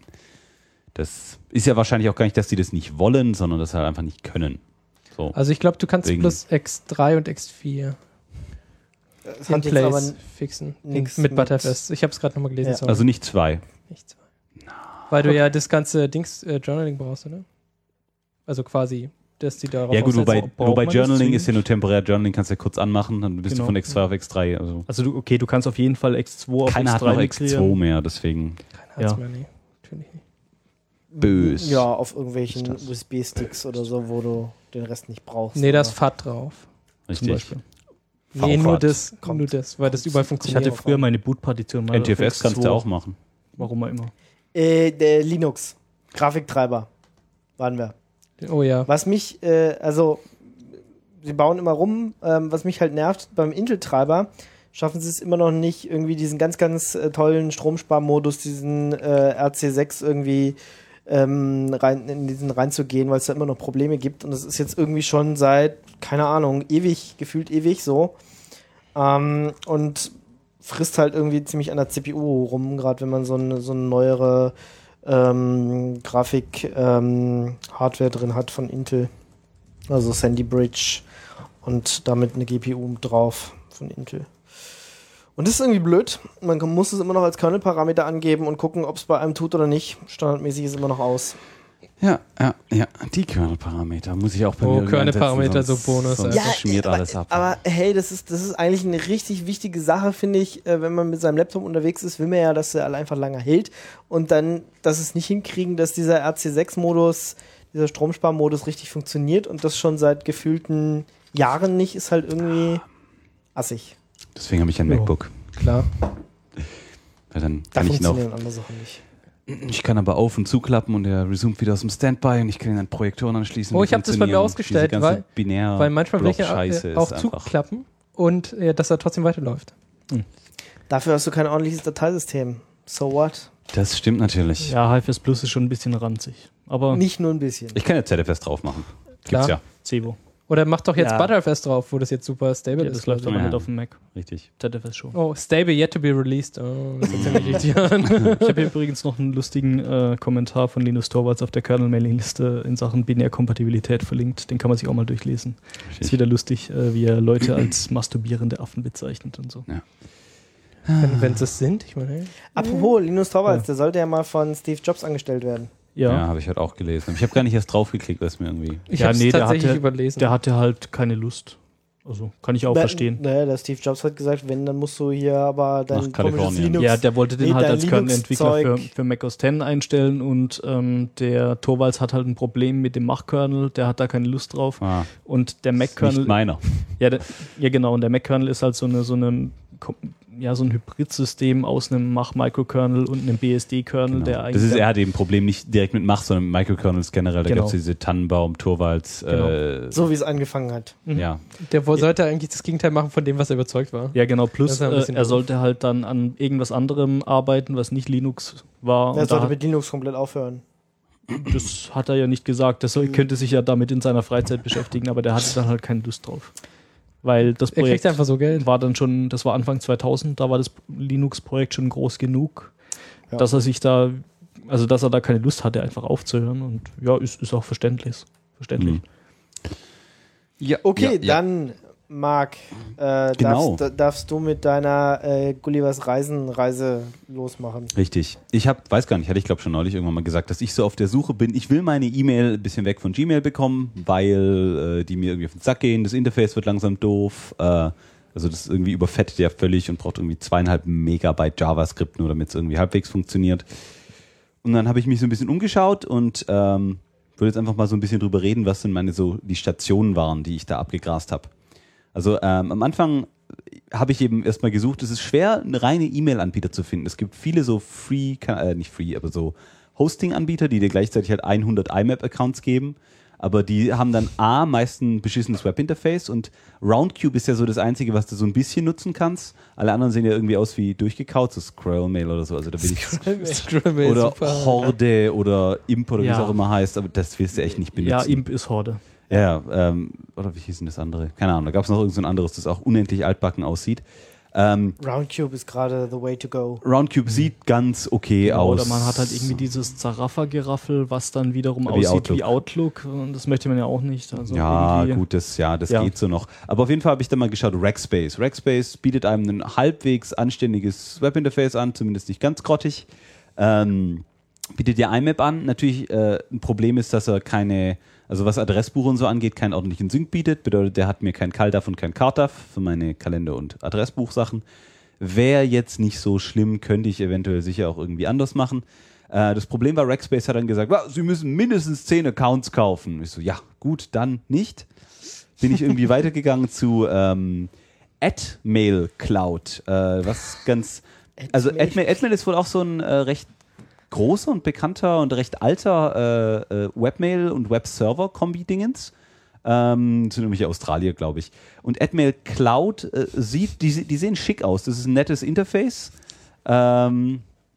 S4: Das ist ja wahrscheinlich auch gar nicht, dass die das nicht wollen, sondern dass sie halt einfach nicht können. So.
S5: Also ich glaube, du kannst
S4: Wegen-
S5: plus X drei und X vier
S2: Das
S5: in
S2: hat jetzt aber
S5: Place fixen.
S2: nix
S5: Mit
S2: mit-
S5: Butterfest. Ich habe es gerade nochmal gelesen.
S2: Ja.
S5: sorry.
S4: Also nicht zwei.
S5: Nicht zwei. Weil du ja das ganze Dings äh, Journaling brauchst, oder? Also quasi, dass die darauf
S4: Ja gut,
S5: aussetzen.
S4: wobei,
S3: braucht
S4: wobei
S3: man das
S4: Journaling
S3: zwingend?
S4: ist ja nur temporär. Journaling kannst du ja kurz anmachen, dann bist
S3: Genau.
S4: du von X zwei auf X drei. Also
S3: Also du, okay, du kannst auf jeden Fall X zwei auf
S4: keiner
S3: X
S4: hat
S3: drei
S4: noch X zwei
S3: migrieren.
S4: mehr, deswegen
S5: Keiner hat's
S3: Ja.
S5: mehr, nee. Natürlich nicht.
S4: bös.
S2: Ja, auf irgendwelchen
S4: Ist das-
S2: U S B-Sticks oder so, wo du den Rest nicht brauchst.
S5: Nee, da ist
S2: aber-
S5: F A T drauf.
S3: Zum
S4: Richtig.
S3: Beispiel.
S5: Nee, nur
S4: V-Fahrt.
S5: das,
S2: Kommt.
S5: nur das, weil das überall
S3: Ich
S5: funktioniert.
S3: hatte früher meine Bootpartition mal
S4: N T F S
S3: auf
S4: kannst
S3: X
S4: du
S3: zwei.
S4: auch machen.
S3: Warum auch immer.
S2: Äh, der Linux. Grafiktreiber. Waren wir.
S5: Oh ja.
S2: Was mich, äh, also, sie bauen immer rum, ähm, was mich halt nervt, beim Intel-Treiber schaffen sie es immer noch nicht, irgendwie diesen ganz, ganz äh, tollen Stromsparmodus, diesen äh, R C sechs irgendwie ähm, rein, in diesen reinzugehen, weil es da immer noch Probleme gibt. Und das ist jetzt irgendwie schon seit, keine Ahnung, ewig, gefühlt ewig so. Ähm, und frisst halt irgendwie ziemlich an der C P U rum, gerade wenn man so eine, so eine neuere ähm, Grafik-Hardware drin hat von Intel. Also Sandy Bridge und damit eine G P U drauf von Intel. Und das ist irgendwie blöd. Man kann- muss es immer noch als Kernel-Parameter angeben und gucken, ob es bei einem tut oder nicht. Standardmäßig ist es immer noch aus.
S4: Ja, ja, ja. Die Kernel-Parameter muss ich auch bei
S5: Oh,
S4: mir
S5: Kernel-Parameter,
S4: einsetzen,
S5: so Bonus,
S4: Sonst
S5: ja.
S4: schmiert
S2: aber,
S4: alles ab.
S2: aber hey, das ist, das ist eigentlich eine richtig wichtige Sache, finde ich. Äh, wenn man mit seinem Laptop unterwegs ist, will man ja, dass er einfach lange hält. Und dann, dass es nicht hinkriegen, dass dieser R C sechs Modus, dieser Stromsparmodus richtig funktioniert und das schon seit gefühlten Jahren nicht, ist halt irgendwie assig.
S4: Deswegen habe ich ein
S5: Ja.
S4: MacBook.
S5: Klar.
S4: Ja, dann
S2: Da
S4: kann ich noch.
S2: funktionieren andere Sachen nicht.
S4: Ich kann aber auf- und zuklappen und er resumt wieder aus dem Standby und ich kann ihn an Projektoren anschließen.
S5: Oh,
S4: die
S5: ich hab das bei mir
S4: funktionieren.
S5: ausgestellt,
S4: Diese ganze
S5: weil-
S4: binär
S5: Weil manchmal will ich
S4: Block-Scheiße
S5: ja
S4: ist
S5: auch
S4: einfach-
S5: zuklappen und äh, dass er trotzdem weiterläuft.
S2: Dafür hast du kein ordentliches Dateisystem. So what?
S4: Das stimmt natürlich.
S3: Ja, H F S Plus ist schon ein bisschen ranzig. Aber
S2: Nicht nur ein bisschen.
S4: Ich kann ja Z F S drauf machen. Gibt's
S5: Klar.
S4: ja.
S3: Cevo.
S5: Oder mach doch jetzt
S2: Ja.
S5: Butterfest drauf, wo das jetzt super stable
S3: Ja,
S5: ist.
S3: das läuft
S5: quasi.
S3: aber
S4: Ja.
S3: nicht auf dem Mac.
S4: Richtig.
S3: Z F S schon.
S5: Oh, stable yet to be released. Oh, das hört sich nicht richtig an.
S3: Ich habe hier übrigens noch einen lustigen äh, Kommentar von Linus Torvalds auf der Kernel-Mailing-Liste in Sachen Binärkompatibilität verlinkt. Den kann man sich auch mal durchlesen. Ist wieder lustig, äh, wie er Leute als masturbierende Affen bezeichnet und so.
S5: wenn, wenn sie es sind, ich meine. hey.
S2: Apropos, Linus Torvalds,
S3: Ja.
S2: der sollte ja mal von Steve Jobs angestellt werden.
S4: Ja,
S3: Ja,
S4: habe ich heute auch gelesen. Aber ich habe gar nicht erst draufgeklickt, was mir irgendwie.
S5: Ich
S3: Ja,
S5: habe es
S3: nee, der
S5: tatsächlich
S3: hatte-
S5: überlesen.
S3: der hatte halt keine Lust. Also kann ich auch
S2: Na-
S3: verstehen.
S2: Naja, der Steve Jobs hat gesagt, wenn, dann musst du hier aber dein
S4: Nach Kalifornien.
S2: komisches Linux...
S3: Ja, der wollte den
S2: Nee,
S3: halt
S2: dein
S3: als Kernel-Entwickler für,
S2: Linux-Zeug.
S3: für Mac O S X einstellen und ähm, der Torvalds hat halt ein Problem mit dem Mach-Kernel, der hat da keine Lust drauf.
S4: Ah,
S3: Und der
S4: nicht
S3: Mac-Kernel,
S4: meiner.
S3: ja, der, ja genau, und der Mac-Kernel ist halt so eine, so eine Kom- ja, so ein Hybridsystem aus einem Mach-Microkernel und einem B S D-Kernel,
S4: Genau.
S3: der
S4: Das
S3: eigentlich
S4: ist,
S3: dann-
S4: er hat eben ein Problem nicht direkt mit Mach, sondern mit Microkernels generell. Da
S3: Genau.
S4: gibt es diese Tannenbaum, Torvalds. Äh,
S2: So wie es angefangen hat.
S4: Ja.
S5: Der wo- sollte eigentlich das Gegenteil machen von dem, was er überzeugt war.
S3: Ja, genau.
S5: Das
S3: Plus,
S5: ist ja ein
S3: äh,
S5: bisschen
S3: er
S5: doof.
S3: sollte halt dann an irgendwas anderem arbeiten, was nicht Linux war.
S2: Er
S3: Und da
S2: sollte
S3: hat,
S2: mit Linux komplett aufhören.
S3: das hat er ja nicht gesagt. Das soll, könnte sich ja damit in seiner Freizeit beschäftigen, aber der hatte dann halt keine Lust drauf. Weil das
S5: Er kriegt
S3: Projekt
S5: einfach so Geld.
S3: war dann schon, das war Anfang zweitausend, da war das Linux-Projekt schon groß genug,
S2: Ja.
S3: dass er sich da, also dass er da keine Lust hatte, einfach aufzuhören. Und ja, ist, ist auch verständlich. Verständlich.
S4: Mhm.
S6: Ja,
S2: Okay,
S6: ja, ja.
S2: dann Marc, äh,
S4: Genau.
S2: darfst, darfst du mit deiner äh, Gullivers Reisen-Reise losmachen?
S4: Richtig. Ich hab, weiß gar nicht, hatte ich glaube schon neulich irgendwann mal gesagt, dass ich so auf der Suche bin. Ich will meine E-Mail ein bisschen weg von Gmail bekommen, weil äh, die mir irgendwie auf den Sack gehen. Das Interface wird langsam doof. Äh, also das irgendwie überfettet ja völlig und braucht irgendwie zweieinhalb Megabyte JavaScript nur, damit es irgendwie halbwegs funktioniert. Und dann habe ich mich so ein bisschen umgeschaut und ähm, würde jetzt einfach mal so ein bisschen drüber reden, was denn meine so die Stationen waren, die ich da abgegrast habe. Also ähm, am Anfang habe ich eben erstmal gesucht, es ist schwer, eine reine E-Mail-Anbieter zu finden. Es gibt viele so Free, äh, nicht Free, aber so Hosting-Anbieter, die dir gleichzeitig halt hundert I M A P-Accounts geben. Aber die haben dann A, meist ein beschissenes Webinterface und Roundcube ist ja so das Einzige, was du so ein bisschen nutzen kannst. Alle anderen sehen ja irgendwie aus wie durchgekaut, so Scrollmail oder so. Also da will ich
S5: Scrollmail,
S4: oder
S5: super.
S4: Horde oder Imp oder wie
S3: Ja.
S4: es auch immer heißt, aber das willst du echt nicht benutzen.
S3: Ja, Imp ist Horde.
S4: Ja, ähm, oder wie hieß denn das andere? Keine Ahnung, da gab es noch irgend so ein anderes, das auch unendlich altbacken aussieht. Ähm,
S2: Roundcube ist gerade the way to go.
S4: Roundcube sieht ganz okay
S3: Genau,
S4: aus.
S3: oder man hat halt irgendwie dieses Zarafa-Geraffel, was dann wiederum
S4: Wie
S3: aussieht
S4: Outlook.
S3: wie Outlook. Und das möchte man ja auch nicht. Also
S4: Ja,
S3: irgendwie-
S4: gut, das, ja, das
S3: Ja.
S4: geht so noch. Aber auf jeden Fall habe ich dann mal geschaut, Rackspace. Rackspace bietet einem ein halbwegs anständiges Webinterface an, zumindest nicht ganz grottig. Ähm, bietet dir I M A P an. Natürlich äh, ein Problem ist, dass er keine, also was Adressbuch und so angeht, keinen ordentlichen Sync bietet. Bedeutet, der hat mir kein CalDAV und kein CarDAV für meine Kalender- und Adressbuchsachen. Wäre jetzt nicht so schlimm, könnte ich eventuell sicher auch irgendwie anders machen. Äh, das Problem war, Rackspace hat dann gesagt, "Wa, Sie müssen mindestens zehn Accounts kaufen." Ich so, ja, gut, dann nicht. Bin ich irgendwie weitergegangen zu ähm, AdMail Cloud, äh, was ganz, also AdMail, AdMail ist wohl auch so ein äh, recht großer und bekannter und recht alter äh, äh, Webmail- und Webserver-Kombi-Dingens. Ähm, sind nämlich Australier, glaube ich. Und AdMail Cloud äh, sieht, die, die sehen schick aus. Das ist ein nettes Interface. Ähm,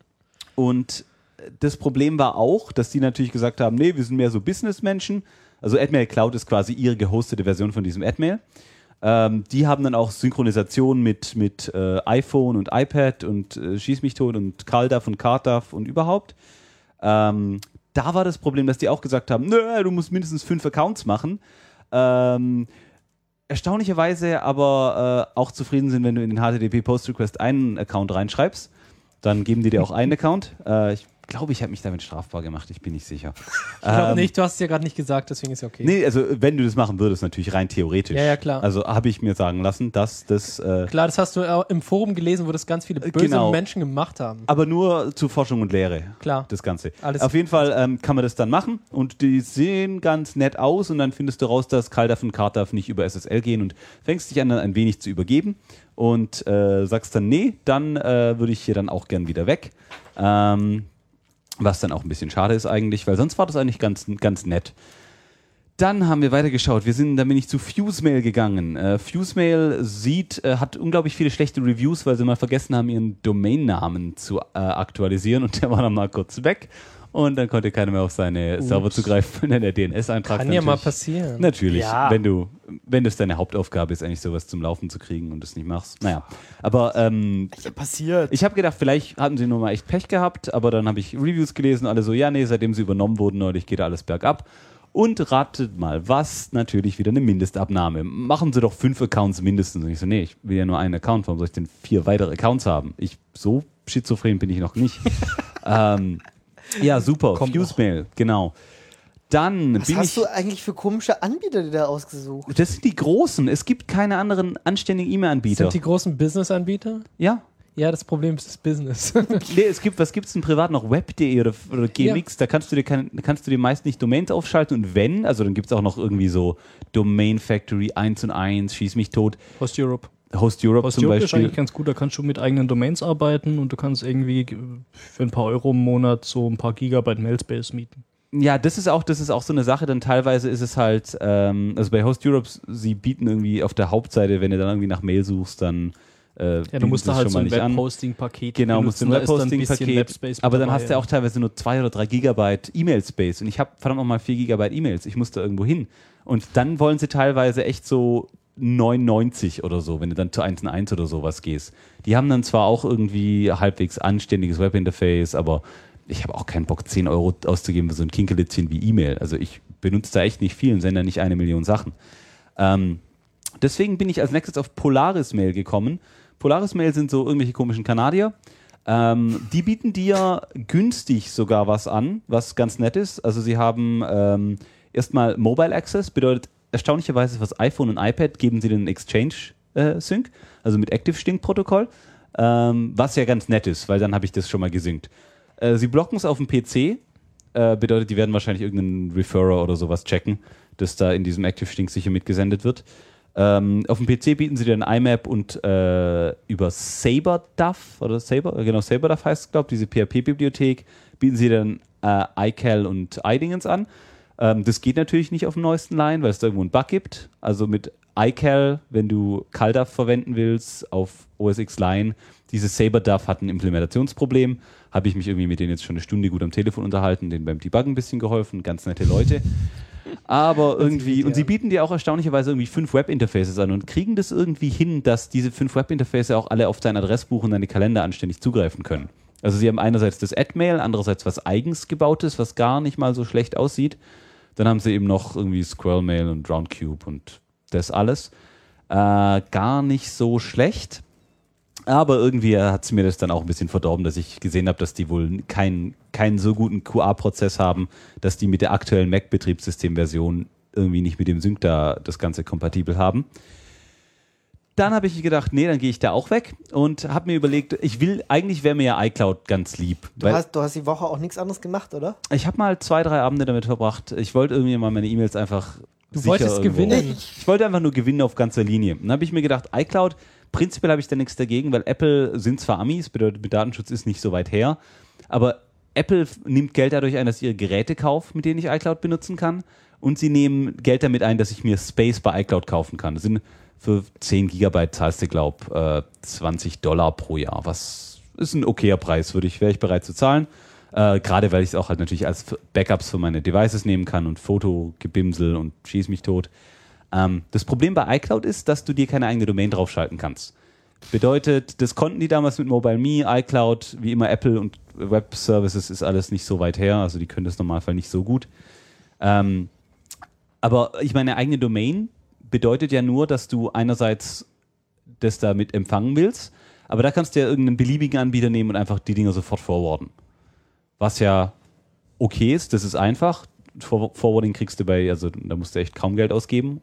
S4: und das Problem war auch, dass die natürlich gesagt haben, nee, wir sind mehr so Businessmenschen. Also AdMail Cloud ist quasi ihre gehostete Version von diesem AdMail. Ähm, die haben dann auch Synchronisation mit, mit äh, iPhone und iPad und äh, Schieß mich tot und CalDAV und CarDAV und überhaupt. Ähm, da war das Problem, dass die auch gesagt haben, nö, du musst mindestens fünf Accounts machen. Ähm, erstaunlicherweise aber äh, auch zufrieden sind, wenn du in den H T T P Post Request einen Account reinschreibst. Dann geben die dir auch einen Account. Äh, ich glaube, ich habe mich damit strafbar gemacht, ich bin nicht sicher.
S5: Ich glaube nicht, du hast es ja gerade nicht gesagt, deswegen ist ja okay.
S4: Nee, also wenn du das machen würdest, natürlich rein theoretisch.
S5: Ja, ja, klar.
S4: Also habe ich mir sagen lassen, dass das... Äh,
S5: Klar, das hast du auch im Forum gelesen, wo das ganz viele böse
S4: Genau.
S5: Menschen gemacht haben.
S4: aber nur zu Forschung und Lehre.
S5: Klar.
S4: Das Ganze.
S5: Alles-
S4: Auf jeden Fall ähm, kann man das dann machen und die sehen ganz nett aus und dann findest du raus, dass CalDAV und CarDAV nicht über S S L gehen und fängst dich an, dann ein wenig zu übergeben und äh, sagst dann, nee, dann äh, würde ich hier dann auch gern wieder weg. Ähm, was dann auch ein bisschen schade ist eigentlich, weil sonst war das eigentlich ganz, ganz nett. Dann haben wir weitergeschaut. Wir sind, dann bin ich zu FuseMail gegangen. Äh, FuseMail sieht, äh, hat unglaublich viele schlechte Reviews, weil sie mal vergessen haben, ihren Domainnamen zu äh, aktualisieren und der war dann mal kurz weg. Und dann konnte keiner mehr auf seine Server zugreifen, wenn der D N S-Eintrag
S5: Kann ja mal passieren.
S4: Natürlich,
S2: Ja.
S4: wenn du, wenn das deine Hauptaufgabe ist, eigentlich sowas zum Laufen zu kriegen und das nicht machst. Naja, aber ähm,
S2: Ja, passiert.
S4: ich habe gedacht, vielleicht hatten sie nur mal echt Pech gehabt, aber dann habe ich Reviews gelesen, alle so, ja, nee, seitdem sie übernommen wurden neulich, geht alles bergab. Und ratet mal, was? Natürlich wieder eine Mindestabnahme. Machen Sie doch fünf Accounts mindestens. Und ich so, nee, ich will ja nur einen Account, warum soll ich denn vier weitere Accounts haben? Ich, so schizophren bin ich noch nicht. ähm, ja, super,
S3: Kommt
S4: FuseMail, genau. Dann
S2: Was
S4: bin
S2: hast
S4: ich...
S2: du eigentlich für komische Anbieter dir da ausgesucht?
S4: Das sind die Großen. Es gibt keine anderen anständigen E-Mail-Anbieter.
S5: Sind die großen Business-Anbieter?
S4: Ja.
S5: Ja, das Problem ist das Business.
S4: Nee, es gibt, was gibt es denn privat noch? Web punkt de oder, oder G M X, da kannst du dir kein, kannst du dir meist nicht Domains aufschalten und wenn, also dann gibt es auch noch irgendwie so Domain Factory eins und eins, schieß mich tot,
S3: Host Europe.
S4: Host Europe
S3: Host
S4: zum
S3: Europe ist
S4: Beispiel.
S3: eigentlich ganz gut, da kannst du mit eigenen Domains arbeiten und du kannst irgendwie für ein paar Euro im Monat so ein paar Gigabyte Mailspace mieten.
S4: Ja, das ist auch, das ist auch so eine Sache, denn teilweise ist es halt, ähm, also bei Host Europe, sie bieten irgendwie auf der Hauptseite, wenn du dann irgendwie nach Mail suchst, dann äh,
S3: Ja,
S4: bieten
S3: du musst
S4: sie
S3: da
S4: es
S3: halt
S4: schon
S3: so
S4: mal
S3: ein
S4: nicht an.
S3: Webhosting-Paket
S4: Genau, musst du ein
S3: benutzen, da ist dann bisschen
S4: Webhosting-Paket,
S3: Webspace mit
S4: aber dann
S3: dabei,
S4: hast du
S3: ja.
S4: auch teilweise nur zwei oder drei Gigabyte E-Mail-Space und ich habe verdammt nochmal vier Gigabyte E-Mails, ich muss da irgendwo hin und dann wollen sie teilweise echt so neunundneunzig oder so, wenn du dann zu eins und eins oder sowas gehst. Die haben dann zwar auch irgendwie halbwegs anständiges Webinterface, aber ich habe auch keinen Bock, zehn Euro auszugeben für so ein Kinkelitzchen wie E-Mail. Also ich benutze da echt nicht viel und sende da nicht eine Million Sachen. Ähm, Deswegen bin ich als nächstes auf Polaris Mail gekommen. Polaris Mail sind so irgendwelche komischen Kanadier. Ähm, die bieten dir günstig sogar was an, was ganz nett ist. Also sie haben ähm, erstmal Mobile Access, bedeutet erstaunlicherweise fürs iPhone und iPad geben sie den Exchange äh, Sync, also mit Active Sync Protokoll, ähm, was ja ganz nett ist, weil dann habe ich das schon mal gesynkt. Äh, sie blocken es auf dem P C, äh, bedeutet, die werden wahrscheinlich irgendeinen Referrer oder sowas checken, das da in diesem Active Sync sicher mitgesendet wird. Ähm, auf dem P C bieten sie dir ein I M A P und äh, über SaberDuff, oder Saber, genau, SaberDuff heißt es, glaube ich, diese P H P-Bibliothek, bieten sie dann äh, iCal und iDingens an. Ähm, das geht natürlich nicht auf dem neuesten Line, weil es da irgendwo einen Bug gibt. Also mit iCal, wenn du CalDAV verwenden willst auf O S X Line, dieses SaberDuff hat ein Implementationsproblem. Habe ich mich irgendwie mit denen jetzt schon eine Stunde gut am Telefon unterhalten, denen beim Debuggen ein bisschen geholfen, ganz nette Leute. Aber irgendwie, und sie bieten dir auch erstaunlicherweise irgendwie fünf Webinterfaces an und kriegen das irgendwie hin, dass diese fünf Webinterfaces auch alle auf dein Adressbuch und deine Kalender anständig zugreifen können. Also sie haben einerseits das Admail, andererseits was eigens gebautes, was gar nicht mal so schlecht aussieht. Dann haben sie eben noch irgendwie Squirrelmail und Roundcube und das alles. Äh, gar nicht so schlecht. Aber irgendwie hat es mir das dann auch ein bisschen verdorben, dass ich gesehen habe, dass die wohl keinen keinen so guten Q A-Prozess haben, dass die mit der aktuellen Mac-Betriebssystem-Version irgendwie nicht mit dem Sync da das Ganze kompatibel haben. Dann habe ich gedacht, nee, dann gehe ich da auch weg und habe mir überlegt, ich will, eigentlich wäre mir ja iCloud ganz lieb.
S2: Du, hast, du hast die Woche auch nichts anderes gemacht, oder?
S4: Ich habe mal zwei, drei Abende damit verbracht. Ich wollte irgendwie mal meine E-Mails einfach
S5: Du wolltest
S4: irgendwo.
S5: gewinnen.
S4: Ich wollte einfach nur gewinnen auf ganzer Linie. Und dann habe ich mir gedacht, iCloud, prinzipiell habe ich da nichts dagegen, weil Apple sind zwar Amis, bedeutet, mit Datenschutz ist nicht so weit her, aber Apple nimmt Geld dadurch ein, dass ich ihre Geräte kaufe, mit denen ich iCloud benutzen kann, und sie nehmen Geld damit ein, dass ich mir Space bei iCloud kaufen kann. Das sind für zehn Gigabyte zahlst du, glaub, äh, zwanzig Dollar pro Jahr, was ist ein okayer Preis, würde ich, wäre ich bereit zu zahlen. Äh, gerade weil ich es auch halt natürlich als Backups für meine Devices nehmen kann und Fotogebimsel und schieß mich tot. Ähm, das Problem bei iCloud ist, dass du dir keine eigene Domain draufschalten kannst. Bedeutet, das konnten die damals mit MobileMe, iCloud, wie immer Apple und Web Services ist alles nicht so weit her, also die können das im Normalfall nicht so gut. Ähm, aber ich meine, eigene Domain bedeutet ja nur, dass du einerseits das damit empfangen willst, aber da kannst du ja irgendeinen beliebigen Anbieter nehmen und einfach die Dinger sofort forwarden. Was ja okay ist, das ist einfach. Forwarding kriegst du bei, also da musst du echt kaum Geld ausgeben.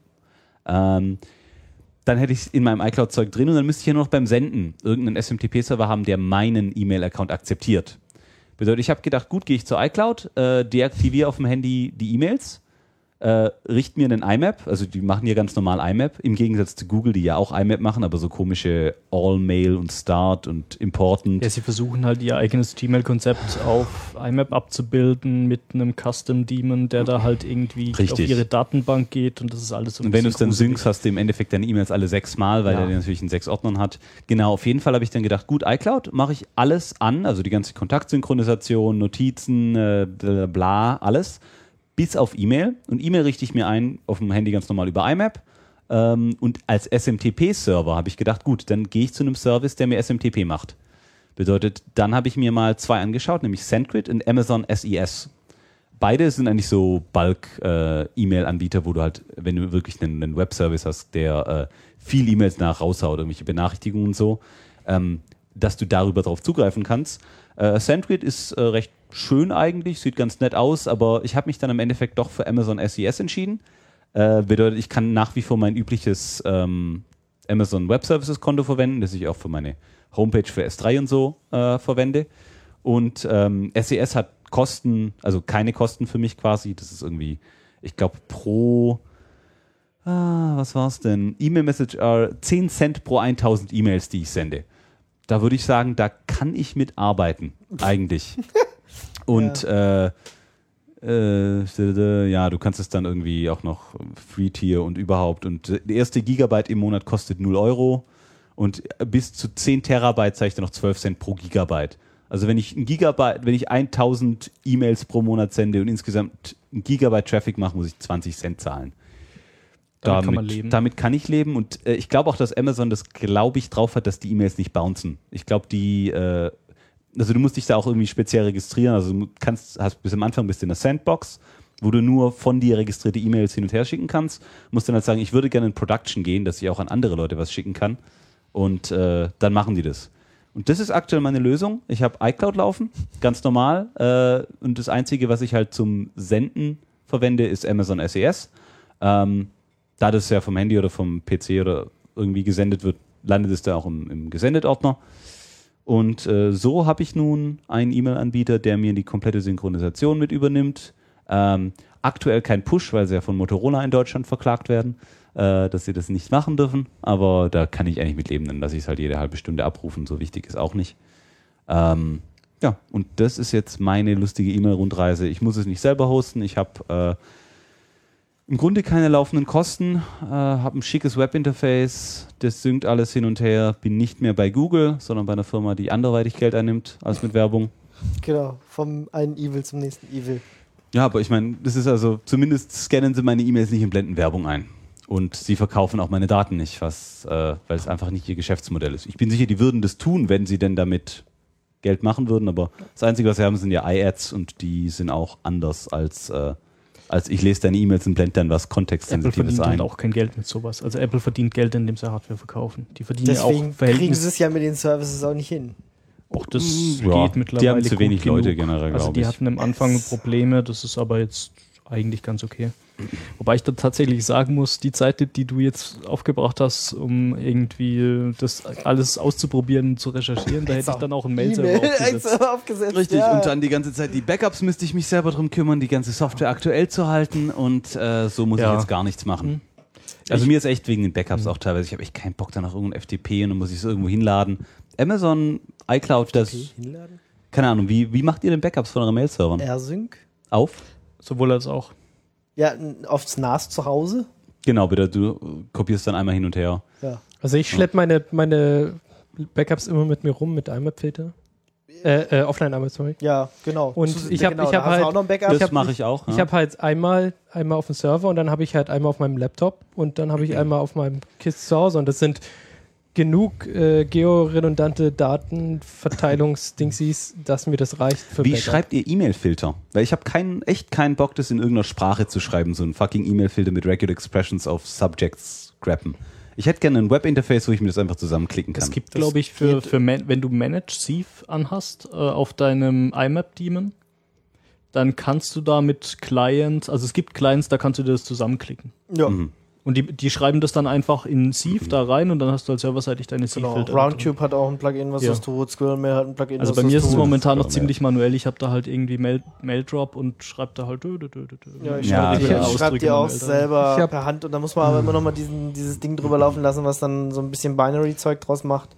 S4: Ähm, dann hätte ich es in meinem iCloud-Zeug drin und dann müsste ich ja nur noch beim Senden irgendeinen S M T P-Server haben, der meinen E-Mail-Account akzeptiert. Bedeutet, ich habe gedacht, gut, gehe ich zur iCloud, äh, deaktiviere auf dem Handy die E-Mails, äh, richte mir einen I M A P, also die machen ja ganz normal I M A P, im Gegensatz zu Google, die ja auch I M A P machen, aber so komische All-Mail und Start und Important.
S3: Ja, sie versuchen halt ihr eigenes Gmail-Konzept auf I M A P abzubilden mit einem Custom-Daemon, der da halt irgendwie
S4: Richtig.
S3: auf ihre Datenbank geht und das ist alles so ein
S4: Und wenn du es
S3: bisschen
S4: dann
S3: gruselig.
S4: syncst, hast du im Endeffekt deine E-Mails alle sechsmal, weil
S3: Ja.
S4: der natürlich in sechs Ordnern hat. Genau, auf jeden Fall habe ich dann gedacht, gut, iCloud mache ich alles an, also die ganze Kontaktsynchronisation, Notizen, äh, bla, bla, alles, bis auf E-Mail. Und E-Mail richte ich mir ein auf dem Handy ganz normal über I M A P. Ähm, und als S M T P-Server habe ich gedacht, gut, dann gehe ich zu einem Service, der mir S M T P macht. Bedeutet, dann habe ich mir mal zwei angeschaut, nämlich SendGrid und Amazon S E S. Beide sind eigentlich so Bulk-E-Mail-Anbieter, äh, wo du halt, wenn du wirklich einen, einen Web-Service hast, der äh, viel E-Mails nach raushaut, irgendwelche Benachrichtigungen und so, ähm, dass du darüber drauf zugreifen kannst. Äh, SendGrid ist äh, recht schön eigentlich, sieht ganz nett aus, aber ich habe mich dann im Endeffekt doch für Amazon S E S entschieden. Äh, bedeutet, ich kann nach wie vor mein übliches ähm, Amazon Web Services Konto verwenden, das ich auch für meine Homepage für S drei und so äh, verwende. Und ähm, S E S hat Kosten, also keine Kosten für mich quasi. Das ist irgendwie, ich glaube, pro, ah, was war's denn? E-Mail-Message are zehn Cent pro tausend E-Mails, die ich sende. Da würde ich sagen, da kann ich mitarbeiten, eigentlich. Und ja. Äh, äh, ja, du kannst es dann irgendwie auch noch Free-Tier und überhaupt. Und der erste Gigabyte im Monat kostet null Euro und bis zu zehn Terabyte zahle ich dann noch zwölf Cent pro Gigabyte. Also wenn ich ein Gigabyte, wenn ich tausend E-Mails pro Monat sende und insgesamt ein Gigabyte Traffic mache, muss ich zwanzig Cent zahlen.
S3: Damit,
S4: Damit
S3: kann man leben.
S4: Damit kann ich leben und äh, ich glaube auch, dass Amazon das, glaube ich, drauf hat, dass die E-Mails nicht bouncen. Ich glaube, die, äh, also du musst dich da auch irgendwie speziell registrieren, also du kannst, hast bis am Anfang bist du in der Sandbox, wo du nur von dir registrierte E-Mails hin und her schicken kannst. Musst dann halt sagen, ich würde gerne in Production gehen, dass ich auch an andere Leute was schicken kann. Und äh, dann machen die das. Und das ist aktuell meine Lösung. Ich habe iCloud laufen, ganz normal. Äh, und das Einzige, was ich halt zum Senden verwende, ist Amazon S E S. Ähm, da das ja vom Handy oder vom P C oder irgendwie gesendet wird, landet es da auch im, im Gesendet-Ordner. Und äh, so habe ich nun einen E-Mail-Anbieter, der mir die komplette Synchronisation mit übernimmt. Ähm, aktuell kein Push, weil sie ja von Motorola in Deutschland verklagt werden, äh, dass sie das nicht machen dürfen. Aber da kann ich eigentlich mit leben, dann lasse ich es halt jede halbe Stunde abrufen. So wichtig ist auch nicht. Ähm, ja, und das ist jetzt meine lustige E-Mail-Rundreise. Ich muss es nicht selber hosten. Ich habe äh, im Grunde keine laufenden Kosten, äh, habe ein schickes Webinterface, das synkt alles hin und her, bin nicht mehr bei Google, sondern bei einer Firma, die anderweitig Geld einnimmt als mit Werbung.
S2: Genau, vom einen Evil zum nächsten Evil.
S4: Ja, aber ich meine, das ist also, zumindest scannen sie meine E-Mails nicht und blenden Werbung ein. Und sie verkaufen auch meine Daten nicht, was, äh, weil es einfach nicht ihr Geschäftsmodell ist. Ich bin sicher, die würden das tun, wenn sie denn damit Geld machen würden, aber das Einzige, was sie haben, sind ja iAds und die sind auch anders als... Äh, als ich lese deine E-Mails und blende dann was
S3: Apple
S4: Kontextsensitives
S3: verdient
S4: ein.
S3: halt auch kein Geld mit sowas. Also Apple verdient Geld, indem sie Hardware verkaufen. Die verdienen
S2: Deswegen
S3: ja auch
S2: kriegen
S3: Verhältnis.
S2: sie es ja mit den Services auch nicht hin.
S3: Auch das
S4: Ja,
S3: geht mittlerweile
S4: die haben zu wenig
S3: gut
S4: Leute
S3: genug.
S4: generell,
S3: Also
S4: glaub
S3: die
S4: ich.
S3: hatten am Anfang Probleme, das ist aber jetzt eigentlich ganz okay. Wobei ich da tatsächlich sagen muss, die Zeit, die du jetzt aufgebracht hast, um irgendwie das alles auszuprobieren und zu recherchieren, da hätte ich dann auch einen Mail-Server aufgesetzt.
S2: extra aufgesetzt.
S4: Richtig,
S2: ja.
S4: und dann die ganze Zeit die Backups müsste ich mich selber drum kümmern, die ganze Software aktuell zu halten und äh, so muss
S3: Ja.
S4: ich jetzt gar nichts machen.
S3: Mhm.
S4: Also
S3: Ich-
S4: mir ist echt wegen den Backups auch teilweise, ich habe echt keinen Bock da nach irgendeinem F T P und dann muss ich es irgendwo hinladen. Amazon, iCloud, das,
S2: Hinladen?
S4: keine Ahnung, wie, wie macht ihr denn Backups von euren Mail-Servern?
S2: AirSync?
S4: Auf?
S3: Sowohl als auch.
S2: Ja, n- aufs N A S zu Hause?
S4: Genau, bitte, du äh, kopierst dann einmal hin und her.
S2: Ja.
S5: Also ich schleppe meine, meine Backups immer mit mir rum mit I M A P-Filter. Äh, äh, Offline-I M A P, sorry.
S2: Ja, genau.
S5: Und
S2: Zusätzlich-
S5: ich hab-
S2: genau,
S5: ich
S2: da
S5: hab
S2: hast du
S5: halt-
S2: auch noch ein Backup.
S4: Das
S5: hab-
S4: mache ich auch.
S5: Ich
S4: ja.
S5: habe halt einmal, einmal auf dem Server und dann habe ich halt einmal auf meinem Laptop und dann habe ich einmal auf meinem Kist zu Hause und das sind genug äh, georedundante Datenverteilungsdingsies, dass mir das reicht für
S4: Wie
S5: Backup.
S4: schreibt ihr E-Mail-Filter? Weil ich habe keinen, echt keinen Bock, das in irgendeiner Sprache zu schreiben, so ein fucking E-Mail-Filter mit Regular Expressions auf Subjects grappen. Ich hätte gerne ein Webinterface, wo ich mir das einfach zusammenklicken kann.
S3: Es gibt, glaube ich, für,
S2: geht-
S3: für Man wenn du Manage Thief anhast äh, auf deinem I M A P-Daemon, dann kannst du da mit Clients, also es gibt Clients, da kannst du dir das zusammenklicken.
S2: Ja,
S4: Mhm.
S3: Und die, die schreiben das dann einfach in Thief da rein und dann hast du halt serverseitig deine
S2: genau.
S3: Thief-Filter.
S2: Roundtube hat auch ein Plugin, was
S3: Ja.
S2: das tut. Squirrelmail hat ein Plugin,
S3: Also
S2: was
S3: bei
S2: das
S3: mir ist es
S2: tut.
S3: momentan noch
S4: Ja.
S3: ziemlich manuell. Ich habe da halt irgendwie Mail, Maildrop und schreibe da halt. Dö, dö, dö, dö, dö.
S2: Ja, ich
S4: Ja,
S2: schreibe
S4: ich-
S2: die,
S4: ich
S2: ich schreib die auch selber
S5: Ich hab-
S2: per Hand und da muss man aber immer noch mal diesen, dieses Ding drüber laufen lassen, was dann so ein bisschen Binary-Zeug draus macht.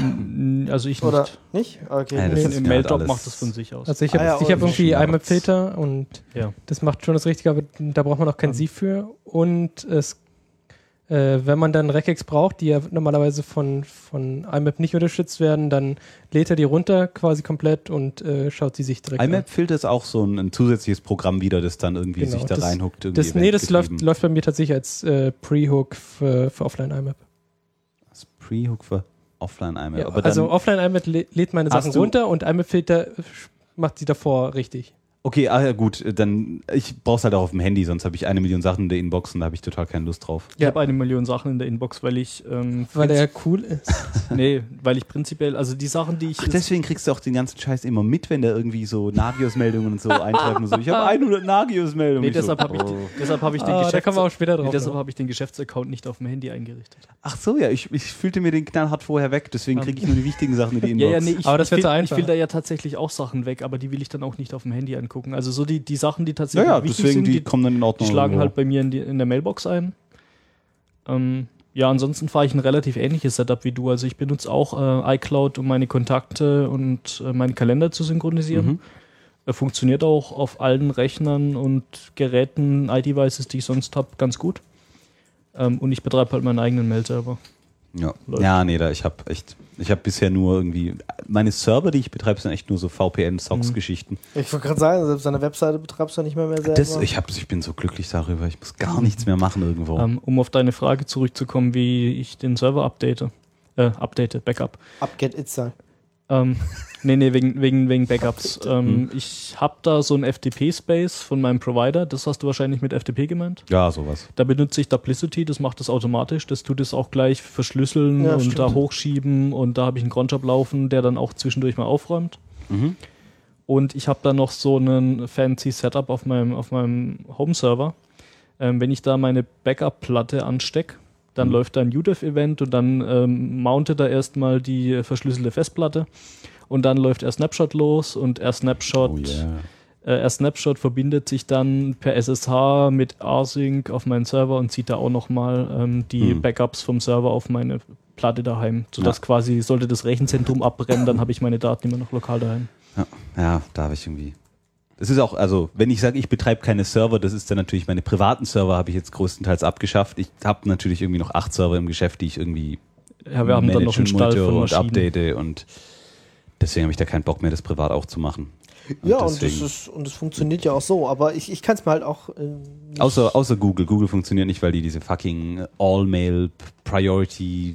S3: Also ich
S2: Oder
S3: nicht.
S2: nicht? Okay.
S4: Ja, das
S3: Im
S4: ist
S3: im
S4: mir halt
S3: Maildrop
S4: alles-
S3: macht das von sich aus.
S5: Also ich habe
S2: Ah ja,
S5: ich hab
S2: und-
S5: irgendwie I M A
S4: Schmerz.
S5: P-Filter und
S3: Ja.
S5: das macht schon das Richtige, aber da braucht man auch kein Sieve für. Und es, äh, wenn man dann Regex braucht, die ja normalerweise von, von I M A P nicht unterstützt werden, dann lädt er die runter quasi komplett und äh, schaut sie sich direkt
S4: I
S5: an.
S4: M A P-Filter ist auch so ein, ein zusätzliches Programm wieder, das dann irgendwie
S5: Genau,
S4: sich da
S5: das-
S4: reinhuckt. irgendwie
S5: Das, nee, das läuft,
S4: eventgetrieben.
S5: läuft bei mir tatsächlich als äh, Pre-Hook für, für Offline-I M A P.
S4: Das Pre-Hook für Offline-I M A P.
S5: Ja,
S4: Aber dann,
S5: also Offline-I M A P lä- lädt meine
S4: Hast
S5: Sachen
S4: du-
S5: runter und I M A P-Filter macht sie davor richtig.
S4: okay, ah ja gut, dann ich brauch's halt auch auf dem Handy, sonst habe ich eine Million Sachen in der Inbox und da habe ich total keine Lust drauf.
S3: Ich habe eine Million Sachen in der Inbox, weil ich ähm,
S5: Weil er cool ist.
S3: nee, weil ich prinzipiell, also die Sachen, die ich
S4: Ach,
S3: jetzt-
S4: deswegen kriegst du auch den ganzen Scheiß immer mit, wenn da irgendwie so Nagios-Meldungen und so eintreffen und so. Ich habe hundert Nagios-Meldungen.
S3: nee,
S4: Ich so,
S3: deshalb habe ich,
S4: oh.
S3: deshalb habe ich den
S5: Ah, da
S3: Geschäfts
S5: kommen wir auch später drauf.
S3: nee, deshalb
S5: noch.
S3: habe ich den Geschäftsaccount nicht auf dem Handy eingerichtet.
S4: Ach so, ja, ich, ich fühlte mir den knallhart vorher weg, deswegen kriege ich nur die wichtigen Sachen in die Inbox.
S3: Ja, ja, nee, ich,
S5: Aber das
S3: ich,
S5: wird
S3: will,
S5: so
S3: ich
S5: einfach.
S3: will da ja tatsächlich auch Sachen weg, aber die will ich dann auch nicht auf dem Handy angucken. Also so die, die Sachen, die tatsächlich
S4: ja, ja,
S3: wichtig
S4: deswegen,
S3: sind,
S4: die, kommen dann in
S3: die
S4: Ordnung.
S3: schlagen
S4: irgendwo.
S3: halt bei mir in, die, in der Mailbox ein. Ähm, ja, ansonsten fahre ich ein relativ ähnliches Setup wie du. Also ich benutze auch äh, iCloud, um meine Kontakte und äh, meinen Kalender zu synchronisieren.
S4: Mhm.
S3: Er funktioniert auch auf allen Rechnern und Geräten, iDevices, die ich sonst habe, ganz gut. Ähm, und ich betreibe halt meinen eigenen Mail-Server.
S4: Ja.
S3: Läuft.
S4: ja, nee, da, ich habe echt, ich habe bisher nur irgendwie, meine Server, die ich betreibe, sind echt nur so V P N-Socks-Geschichten.
S2: Ich wollte gerade sagen, selbst deine Webseite betreibst du nicht mehr, mehr selber.
S4: Das, ich, hab, ich bin so glücklich darüber, ich muss gar nichts mehr machen irgendwo.
S3: Ähm, um auf deine Frage zurückzukommen, wie ich den Server update. Äh, update, Backup.
S2: Upget Itza.
S3: Ähm, nee, nee, wegen, wegen, wegen Backups. ähm, ich habe da so ein F T P-Space von meinem Provider, das hast du wahrscheinlich mit F T P gemeint.
S4: Ja, sowas.
S3: Da benutze ich Duplicity, das macht das automatisch, das tut es auch gleich verschlüsseln
S2: Ja,
S3: und
S2: stimmt.
S3: da hochschieben und da habe ich einen Cronjob laufen, der dann auch zwischendurch mal aufräumt.
S4: Mhm.
S3: Und ich habe da noch so einen fancy Setup auf meinem, auf meinem Home-Server. Ähm, wenn ich da meine Backup-Platte anstecke, dann
S4: Mhm.
S3: läuft da ein U D E F-Event und dann ähm, mountet er erstmal die äh, verschlüsselte Festplatte und dann läuft er Snapshot los und er Snapshot,
S4: Oh yeah.
S3: äh, er Snapshot verbindet sich dann per S S H mit Async auf meinen Server und zieht da auch nochmal ähm, die
S4: Mhm.
S3: Backups vom Server auf meine Platte daheim, sodass
S4: Ja.
S3: quasi, sollte das Rechenzentrum abbrennen, dann habe ich meine Daten immer noch lokal daheim.
S4: Ja, ja, da habe ich irgendwie. Es ist auch, also wenn ich sage, ich betreibe keine Server, das ist dann natürlich, meine privaten Server habe ich jetzt größtenteils abgeschafft. Ich habe natürlich irgendwie noch acht Server im Geschäft, die ich irgendwie
S3: Ja, wir haben dann noch einen Stall
S4: monitore
S3: von
S4: und
S3: Maschinen.
S4: update und deswegen habe ich da keinen Bock mehr, das privat auch zu machen. Und
S2: Ja, und das,
S4: deswegen-
S2: ist, und das funktioniert ja auch so, aber ich, ich kann es mir halt auch. Äh, nicht-
S4: Außer, außer Google. Google funktioniert nicht, weil die diese fucking All-Mail Priority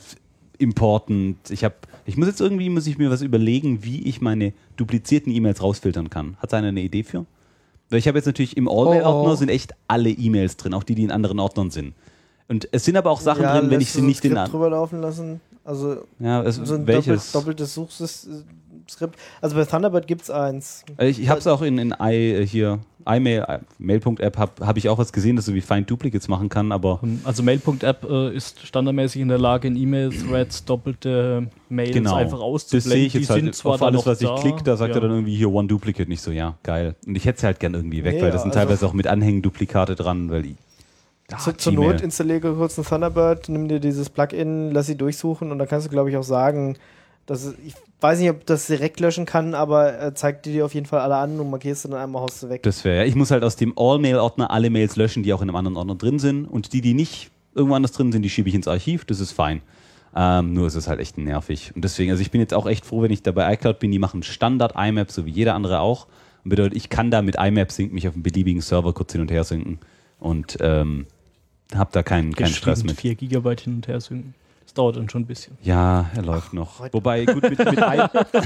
S4: important. Ich habe, ich muss jetzt irgendwie, muss ich mir was überlegen, wie ich meine duplizierten E-Mails rausfiltern kann. Hat einer eine Idee für? Weil ich habe jetzt natürlich im All-Mail-Ordner
S5: Oh, oh.
S4: sind echt alle E-Mails drin, auch die, die in anderen Ordnern sind. Und es sind aber auch Sachen
S2: ja,
S4: drin, wenn
S2: lässt
S4: ich
S2: du
S4: sie
S2: so ein
S4: nicht in
S2: Skript
S4: an-
S2: drüber laufen lassen. Also
S4: ja, es,
S2: so ein
S4: welches?
S2: doppelt, doppeltes Suchskript. Also bei Thunderbird gibt es eins.
S4: Ich, ich habe es auch in, in i, äh, hier iMail, äh, Mail.app habe hab ich auch was gesehen, dass du wie Find Duplicates machen kann, aber
S3: Also Mail.app äh, ist standardmäßig in der Lage, in E-Mail-Threads doppelte Mails
S4: genau.
S3: einfach
S4: Das
S3: auszublenden.
S4: sehe ich jetzt
S3: Die sind
S4: halt
S3: zwar
S4: auf
S3: dann
S4: alles,
S3: noch
S4: was ich
S3: da,
S4: klicke, da sagt
S3: ja.
S4: er dann irgendwie hier One Duplicate, nicht so, ja, geil. Und ich hätte es halt gern irgendwie weg,
S2: Nee,
S4: weil das
S2: ja,
S4: sind
S2: also-
S4: teilweise auch mit Anhängen Duplikate dran, weil ich, ah,
S2: Zu, zur
S4: Gmail.
S2: Not installiere kurz ein Thunderbird, nimm dir dieses Plugin, lass sie durchsuchen und dann kannst du, glaube ich, auch sagen, dass es, ich weiß nicht, ob das direkt löschen kann, aber er zeigt dir die auf jeden Fall alle an und markierst du dann einmal, haust du weg.
S4: Das wäre, ja, ich muss halt aus dem All-Mail-Ordner alle Mails löschen, die auch in einem anderen Ordner drin sind und die, die nicht irgendwo anders drin sind, die schiebe ich ins Archiv, das ist fein. Ähm, nur ist es halt echt nervig. Und deswegen, also ich bin jetzt auch echt froh, wenn ich da bei iCloud bin, die machen Standard-I M A P, so wie jeder andere auch. Und bedeutet, ich kann da mit I M A P sync mich auf einen beliebigen Server kurz hin und her synken und ähm, habe da keinen, keinen Stress
S3: Geschrieben
S4: mit.
S3: vier Gigabyte hin und her synken. Das dauert dann schon ein bisschen.
S4: Ja, er läuft noch. Wobei, gut, mit, mit, I,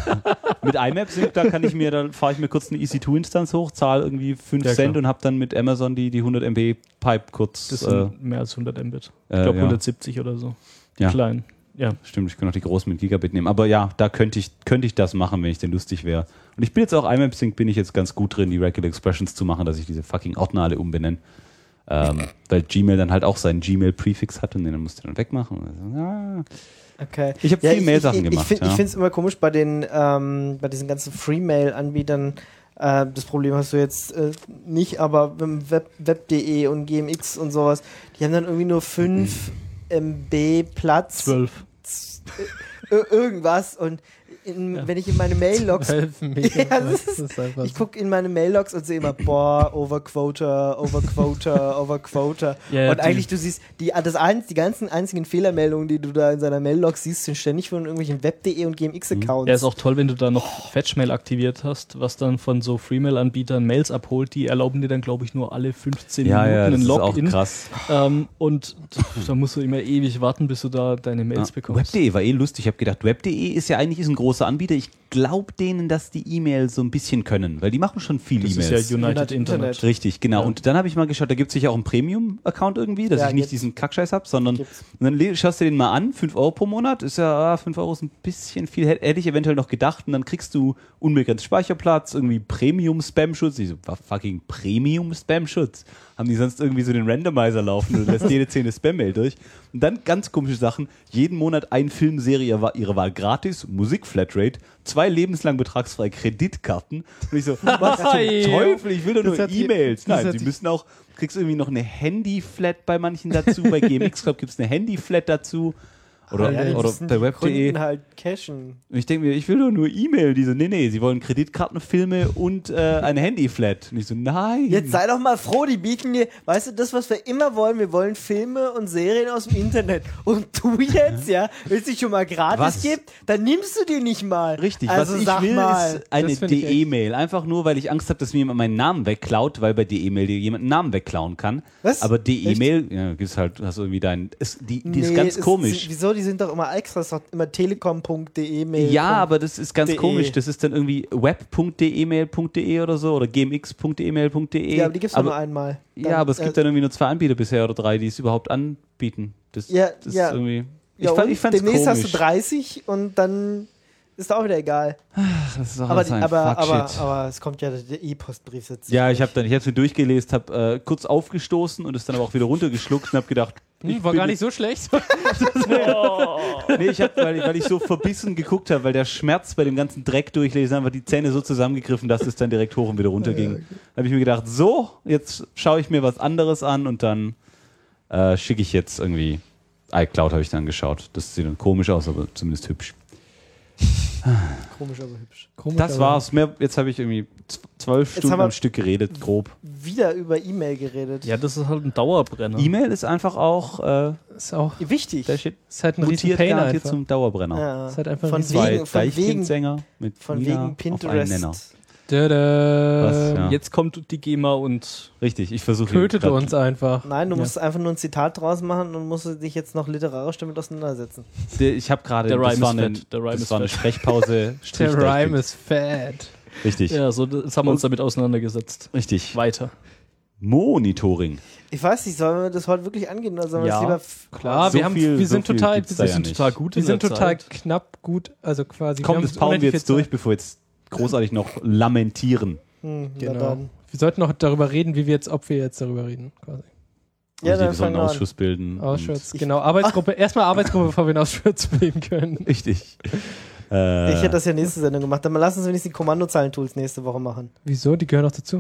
S4: mit I M A P Sync, da kann ich mir, da fahre ich mir kurz eine E C zwei Instanz hoch, zahle irgendwie fünf
S3: Ja,
S4: Cent
S3: klar.
S4: und habe dann mit Amazon die, die hundert Megabyte Pipe kurz.
S3: Das
S4: äh,
S3: sind mehr als hundert Mbit. Ich
S4: äh,
S3: glaube
S4: ja.
S3: hundertsiebzig oder so.
S4: Ja.
S3: Klein. Ja.
S4: Stimmt, ich kann auch die großen mit Gigabit nehmen. Aber ja, da könnte ich, könnte ich das machen, wenn ich denn lustig wäre. Und ich bin jetzt auch I M A P Sync, bin ich jetzt ganz gut drin, die Regular Expressions zu machen, dass ich diese fucking Ordner alle umbenenne. Ähm, weil Gmail dann halt auch seinen Gmail-Prefix hat und den musst du dann wegmachen. Also, ja.
S2: Okay.
S4: Ich habe viel Mail-Sachen
S2: ich, ich,
S4: gemacht.
S2: Ich,
S4: ja.
S2: ich finde es immer komisch bei den ähm, bei diesen ganzen Free-Mail-Anbietern. Äh, das Problem hast du jetzt äh, nicht, aber beim Web, Web.de und G M X und sowas, die haben dann irgendwie nur fünf Megabyte Platz.
S3: zwölf.
S2: Äh, irgendwas und in,
S3: Ja.
S2: wenn ich in meine Mail-Logs
S5: zwölf Megabyte,
S2: Ja, das ist-
S5: ist einfach
S2: ich gucke in meine Mail-Logs und sehe immer, boah, Overquota, Overquota, Overquota.
S3: Ja, ja,
S2: und
S3: die-
S2: eigentlich, du siehst, die, das eins, die ganzen einzigen Fehlermeldungen, die du da in seiner Mail-Log siehst, sind ständig von irgendwelchen Web.de und G M X-Accounts.
S3: Ja, ist auch toll, wenn du da noch Fetchmail aktiviert hast, was dann von so Freemail-Anbietern Mails abholt. Die erlauben dir dann, glaube ich, nur alle fünfzehn
S4: ja,
S3: Minuten
S4: ja, das
S3: einen
S4: ist auch
S3: Login.
S4: krass.
S3: Ähm, und da musst du immer ewig warten, bis du da deine Mails
S4: Ja.
S3: bekommst.
S4: Web.de war eh lustig. Ich habe gedacht, Web.de ist ja eigentlich ist ein großer Anbieter. Ich glaube denen, dass die E-Mails so ein bisschen können, weil die machen schon viel
S3: Das
S4: E-Mails.
S3: ist ja United,
S2: United
S3: Internet.
S2: Internet.
S4: Richtig, genau.
S3: Ja.
S4: Und dann habe ich mal geschaut, da gibt es sicher auch einen Premium-Account irgendwie, dass
S2: Ja,
S4: ich nicht
S2: gibt's.
S4: diesen Kackscheiß habe, sondern
S2: Gibt's.
S4: und dann le- schaust du den mal an, fünf Euro pro Monat, ist ja, ah, fünf Euro ist ein bisschen viel, hätte hätte ich eventuell noch gedacht und dann kriegst du unbegrenzt Speicherplatz, irgendwie Premium-Spam-Schutz, ich so, war fucking Premium-Spam-Schutz. Haben die sonst irgendwie so den Randomizer laufen und du lässt jede Szene Spam-Mail durch. Und dann ganz komische Sachen, jeden Monat ein Filmserie ihrer Wahl- ihrer Wahl gratis, Musik-Flatrate, zwei lebenslang betragsfreie Kreditkarten. Und ich so, was zum Teufel, ich will doch
S5: Das
S4: nur
S5: hat die-
S4: E-Mails.
S5: das
S4: Nein,
S5: hat
S4: sie
S5: die-
S4: müssen auch, kriegst irgendwie noch eine Handy-Flat bei manchen dazu, bei G M X Club gibt es eine Handy-Flat dazu. Oder,
S2: ja, die
S4: oder
S2: müssen
S4: bei
S2: die
S4: Web.de.
S2: Kunden halt cashen.
S4: Und ich denke mir, ich will doch nur E-Mail. Die so, nee, nee, sie wollen Kreditkartenfilme und äh, eine Handy-Flat. Und ich so, nein.
S2: Jetzt sei doch mal froh, die bieten dir, weißt du, das, was wir immer wollen, wir wollen Filme und Serien aus dem Internet. Und du jetzt, ja, willst du schon mal gratis
S4: Was?
S2: geben, dann nimmst du die nicht mal.
S4: Richtig,
S2: also
S4: was ich
S2: sag
S4: will,
S2: mal.
S4: ist eine
S5: Das find ich
S4: D E-Mail. Einfach nur, weil ich Angst habe, dass mir jemand meinen Namen wegklaut, weil bei D E-Mail dir jemand einen Namen wegklauen kann.
S2: Was?
S4: Aber D E-Mail, ja, gibt's halt, hast du irgendwie dein, ist, die, die ist ganz
S2: es
S4: komisch.
S2: Sind, wieso die sind doch immer extra, das ist doch immer telekom punkt de Mail.
S4: Ja, aber das ist ganz
S2: de.
S4: komisch. Das ist dann irgendwie web punkt de mail punkt de oder so oder gmx punkt de mail punkt de.
S2: Ja, aber die gibt es nur einmal. Dann,
S4: ja, aber es
S2: äh,
S4: gibt dann irgendwie nur zwei Anbieter bisher oder drei, die es überhaupt anbieten. Das,
S2: Ja,
S4: das
S2: ja.
S4: ist irgendwie. Ich,
S2: ja,
S4: fand,
S2: und
S4: ich fand's
S2: demnächst
S4: komisch.
S2: hast du dreißig und dann ist auch wieder egal.
S4: Ach, das ist auch
S2: Aber,
S4: alles ein
S2: aber, aber,
S4: Fuck-Shit.
S2: aber es kommt ja der E-Postbrief jetzt.
S4: Ja, ich habe dann, ich habe es mir durchgelesen, habe äh, kurz aufgestoßen und es dann aber auch wieder runtergeschluckt und habe gedacht, ich
S5: Hm, war
S4: bin
S5: gar nicht so schlecht.
S4: Nee, ich hab, weil, weil ich so verbissen geguckt habe, weil der Schmerz bei dem ganzen Dreck durchlesen einfach die Zähne so zusammengegriffen, dass es dann direkt hoch und wieder runter ging.
S2: Ja, okay.
S4: Da habe ich mir gedacht, so, jetzt schaue ich mir was anderes an und dann äh, schicke ich jetzt irgendwie iCloud habe ich dann geschaut. Das sieht dann komisch aus, aber zumindest hübsch.
S2: Komisch, aber hübsch.
S5: Komisch,
S4: Das
S5: aber-
S4: war's. Mehr, jetzt habe ich irgendwie z- zwölf
S2: Jetzt
S4: Stunden
S2: haben wir-
S4: am Stück geredet, grob.
S2: Wieder über E-Mail geredet.
S3: Ja, das ist halt ein Dauerbrenner.
S4: E-Mail ist einfach auch, äh,
S5: Ist auch
S2: Wichtig.
S4: der Shit
S5: ist halt ein riesen
S4: mutiert
S5: Pain
S4: garantiert
S5: einfach.
S4: zum Dauerbrenner.
S2: Ja.
S5: Ist halt einfach
S2: Von
S5: ein riesen
S4: Zwei
S2: wegen, von wegen,
S4: Deichkind-Sänger mit
S2: von
S4: Nina
S2: wegen
S4: auf einen
S2: Pinterest.
S4: Nenner.
S5: Dada.
S4: Was? Ja.
S3: Jetzt kommt die GEMA und
S4: Richtig, ich versuche
S5: Tötet uns einfach.
S2: Nein, du
S5: Ja.
S2: musst einfach nur ein Zitat draus machen und musst dich jetzt noch literarisch damit auseinandersetzen.
S4: Ich habe gerade,
S3: Der
S4: das
S3: Rhyme
S4: war
S3: ist
S4: eine,
S3: fett, der Rhyme
S4: das
S3: ist
S4: war eine
S3: fett.
S4: Sprechpause. Strich
S5: Der
S4: Deichkind.
S5: Rhyme ist fat.
S4: Richtig,
S3: ja, so jetzt haben wir uns damit auseinandergesetzt.
S4: richtig.
S3: Weiter.
S4: Monitoring.
S2: Ich weiß nicht, sollen wir das heute wirklich angehen oder sollen wir
S3: Ja.
S2: das lieber... f-
S5: Klar,
S4: So
S5: wir, haben,
S4: viel-
S5: wir
S4: so
S5: sind
S4: viel
S5: total,
S4: gibt's
S5: wir
S4: da
S5: sind,
S4: ja
S3: sind
S4: nicht.
S3: total gut
S5: wir
S3: in
S5: sind
S3: der
S5: total
S3: Zeit.
S5: knapp gut, also quasi.
S4: Komm,
S5: wir
S4: das
S5: haben
S4: bauen wir
S5: unendlich
S4: jetzt
S5: viel
S4: durch,
S5: Zeit.
S4: bevor wir jetzt großartig noch lamentieren.
S2: Hm, na
S5: Genau.
S2: dann.
S5: Wir sollten noch darüber reden, wie wir jetzt, ob wir jetzt darüber reden. Quasi.
S2: Ja,
S4: Also
S2: dann
S4: die sollen
S2: fangen
S4: einen
S2: wir an.
S4: Ausschuss bilden.
S5: Ausschuss,
S2: Ich-
S5: genau. Arbeitsgruppe. Erstmal Arbeitsgruppe, bevor wir einen Ausschuss bilden können.
S4: Und, richtig. Äh,
S2: Ich hätte das ja nächste Sendung gemacht. Dann mal lass uns wenigstens die Kommandozeilen-Tools nächste Woche machen.
S5: Wieso? Die gehören auch dazu.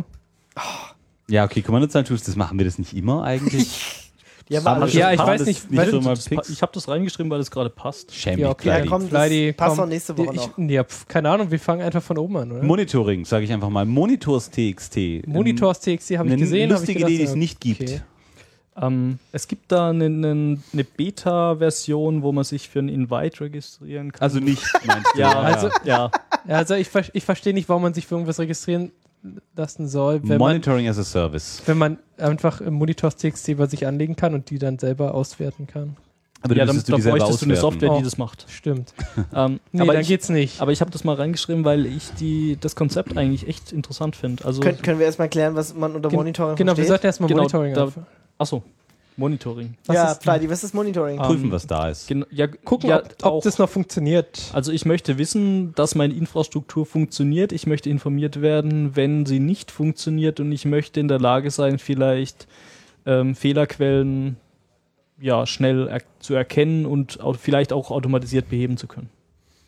S4: ja, okay, Kommandozeilen-Tools, das machen wir das nicht immer eigentlich.
S2: Die haben
S4: Haben
S2: alle
S4: wir
S5: Ja,
S2: schon-
S5: ich
S4: haben wir
S5: weiß
S4: das
S5: nicht,
S4: nicht
S5: weil-
S4: so mal
S3: Das pa-
S4: Picks?
S3: Ich habe das reingeschrieben, weil es gerade passt.
S4: Schäm
S5: Ja,
S4: dich,
S5: okay.
S2: Ja,
S4: Kleidi.
S2: komm, das
S5: Fleidy,
S2: passt
S5: komm.
S2: auch nächste Woche noch.
S5: Ich, ja, pf, keine Ahnung, wir fangen einfach von oben an, oder?
S4: Monitoring, sage ich einfach mal. Monitors.txt.
S5: Monitors.txt habe ich
S4: Eine
S5: gesehen. hab ich
S4: lustige
S5: gedacht,
S4: Idee, die es
S5: ja,
S4: nicht gibt.
S5: okay.
S3: Ähm, es gibt da eine, eine, eine Beta-Version, wo man sich für einen Invite registrieren kann.
S4: Also nicht, meinst du?
S3: ja,
S5: also-
S3: ja.
S5: Ja, also ich, ver- ich verstehe nicht, warum man sich für irgendwas registrieren lassen soll, wenn man,
S4: Monitoring as a Service.
S5: wenn man einfach im Monitors.txt bei sich anlegen kann und die dann selber auswerten kann.
S4: Aber
S3: ja, dann,
S4: müsstest
S3: dann
S4: die selber
S3: bräuchtest du eine
S4: auswerten.
S3: Software,
S5: Oh.
S3: die das macht.
S5: Stimmt.
S3: Ähm,
S5: Nee,
S3: aber
S5: dann
S3: ich,
S5: geht's nicht.
S3: aber ich habe das mal reingeschrieben, weil ich die, das Konzept eigentlich echt interessant finde. Also,
S2: Können, können wir erstmal klären, was man unter
S5: Gen-
S2: Monitoring
S5: Genau, wir
S2: versteht?
S5: sollten erstmal
S3: Genau,
S5: Monitoring
S3: da-
S5: anfangen.
S3: achso, Monitoring.
S5: Was
S2: Ja,
S5: ist-
S2: Fleidy, was ist Monitoring?
S3: Ah.
S4: Prüfen, was da ist.
S3: Gen ja,
S5: Gucken,
S3: ja,
S5: ob, ob
S3: auch.
S5: das noch funktioniert.
S3: Also ich möchte wissen, dass meine Infrastruktur funktioniert. Ich möchte informiert werden, wenn sie nicht funktioniert, und ich möchte in der Lage sein, vielleicht ähm, Fehlerquellen ja, schnell er zu erkennen und au vielleicht auch automatisiert beheben zu können.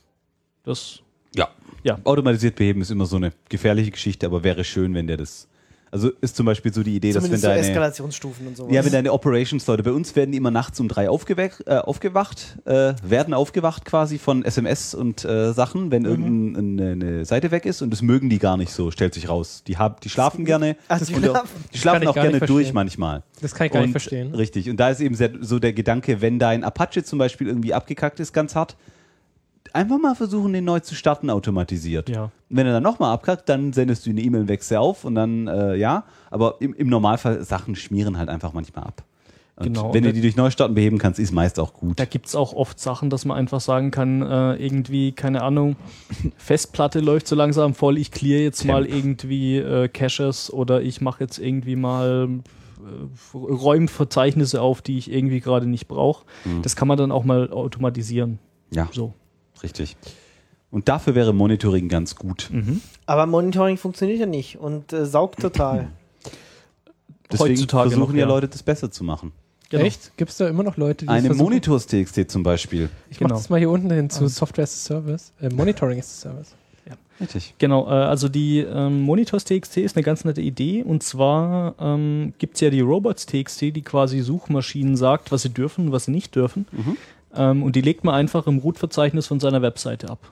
S3: Das
S4: Ja.
S3: Ja.
S4: Automatisiert beheben ist immer so eine gefährliche Geschichte, aber wäre schön, wenn der das. Also ist zum Beispiel so die Idee,
S2: Zumindest
S4: dass
S2: so
S4: wenn deine.
S2: Eskalationsstufen und sowas.
S4: Ja, wenn deine Operations-Leute, bei uns werden die immer nachts um drei aufgewacht, äh, aufgewacht äh, werden aufgewacht quasi von S M S und äh, Sachen, wenn
S2: Mhm.
S4: irgendeine Saite weg ist, und das mögen die gar nicht so, stellt sich raus. Die, hab, die schlafen gerne,
S2: Ach, die
S4: und auch-
S2: schlafen.
S4: die schlafen
S5: ich
S4: auch
S5: gar
S4: gerne
S5: nicht
S4: durch
S5: verstehen.
S4: manchmal.
S5: Das kann ich gar nicht
S4: Und-
S5: verstehen.
S4: Richtig, und da ist eben sehr, so der Gedanke, wenn dein Apache zum Beispiel irgendwie abgekackt ist, ganz hart, einfach mal versuchen, den neu zu starten, automatisiert.
S3: ja.
S4: Und wenn er dann nochmal abkackt, dann sendest du eine E-Mail und wächst er auf, und dann, äh, ja, aber im, im Normalfall, Sachen schmieren halt einfach manchmal ab. Und
S3: Genau.
S4: wenn
S3: Und
S4: du die durch Neustarten beheben kannst, ist meist auch gut.
S3: Da gibt es auch oft Sachen, dass man einfach sagen kann, äh, irgendwie, keine Ahnung, Festplatte läuft so langsam voll, ich clear jetzt
S4: Temp.
S3: mal irgendwie äh, Caches, oder ich mache jetzt irgendwie mal äh, Räumverzeichnisse auf, die ich irgendwie gerade nicht brauche.
S4: Mhm.
S3: Das kann man dann auch mal automatisieren.
S4: Ja,
S3: So.
S4: richtig. Und dafür wäre Monitoring ganz gut.
S3: Mhm.
S2: Aber Monitoring funktioniert ja nicht und äh, saugt total.
S4: Deswegen
S3: Heutzutage
S4: versuchen
S3: noch,
S4: ja
S3: ja.
S4: Leute, das besser zu machen.
S3: Genau.
S5: Echt? Gibt es da immer noch Leute, die das
S4: Eine
S5: versuchen?
S4: Monitors.txt zum Beispiel.
S5: Ich mach
S3: Genau.
S5: das mal hier unten hin zu
S3: Ähm.
S5: Software as a Service. Äh, Monitoring as a Service.
S4: Richtig.
S3: Genau, äh, also die ähm, Monitors.txt ist eine ganz nette Idee, und zwar ähm, gibt es ja die Robots.txt, die quasi Suchmaschinen sagt, was sie dürfen und was sie nicht dürfen,
S4: Mhm.
S3: ähm, und die legt man einfach im Root-Verzeichnis von seiner Webseite ab.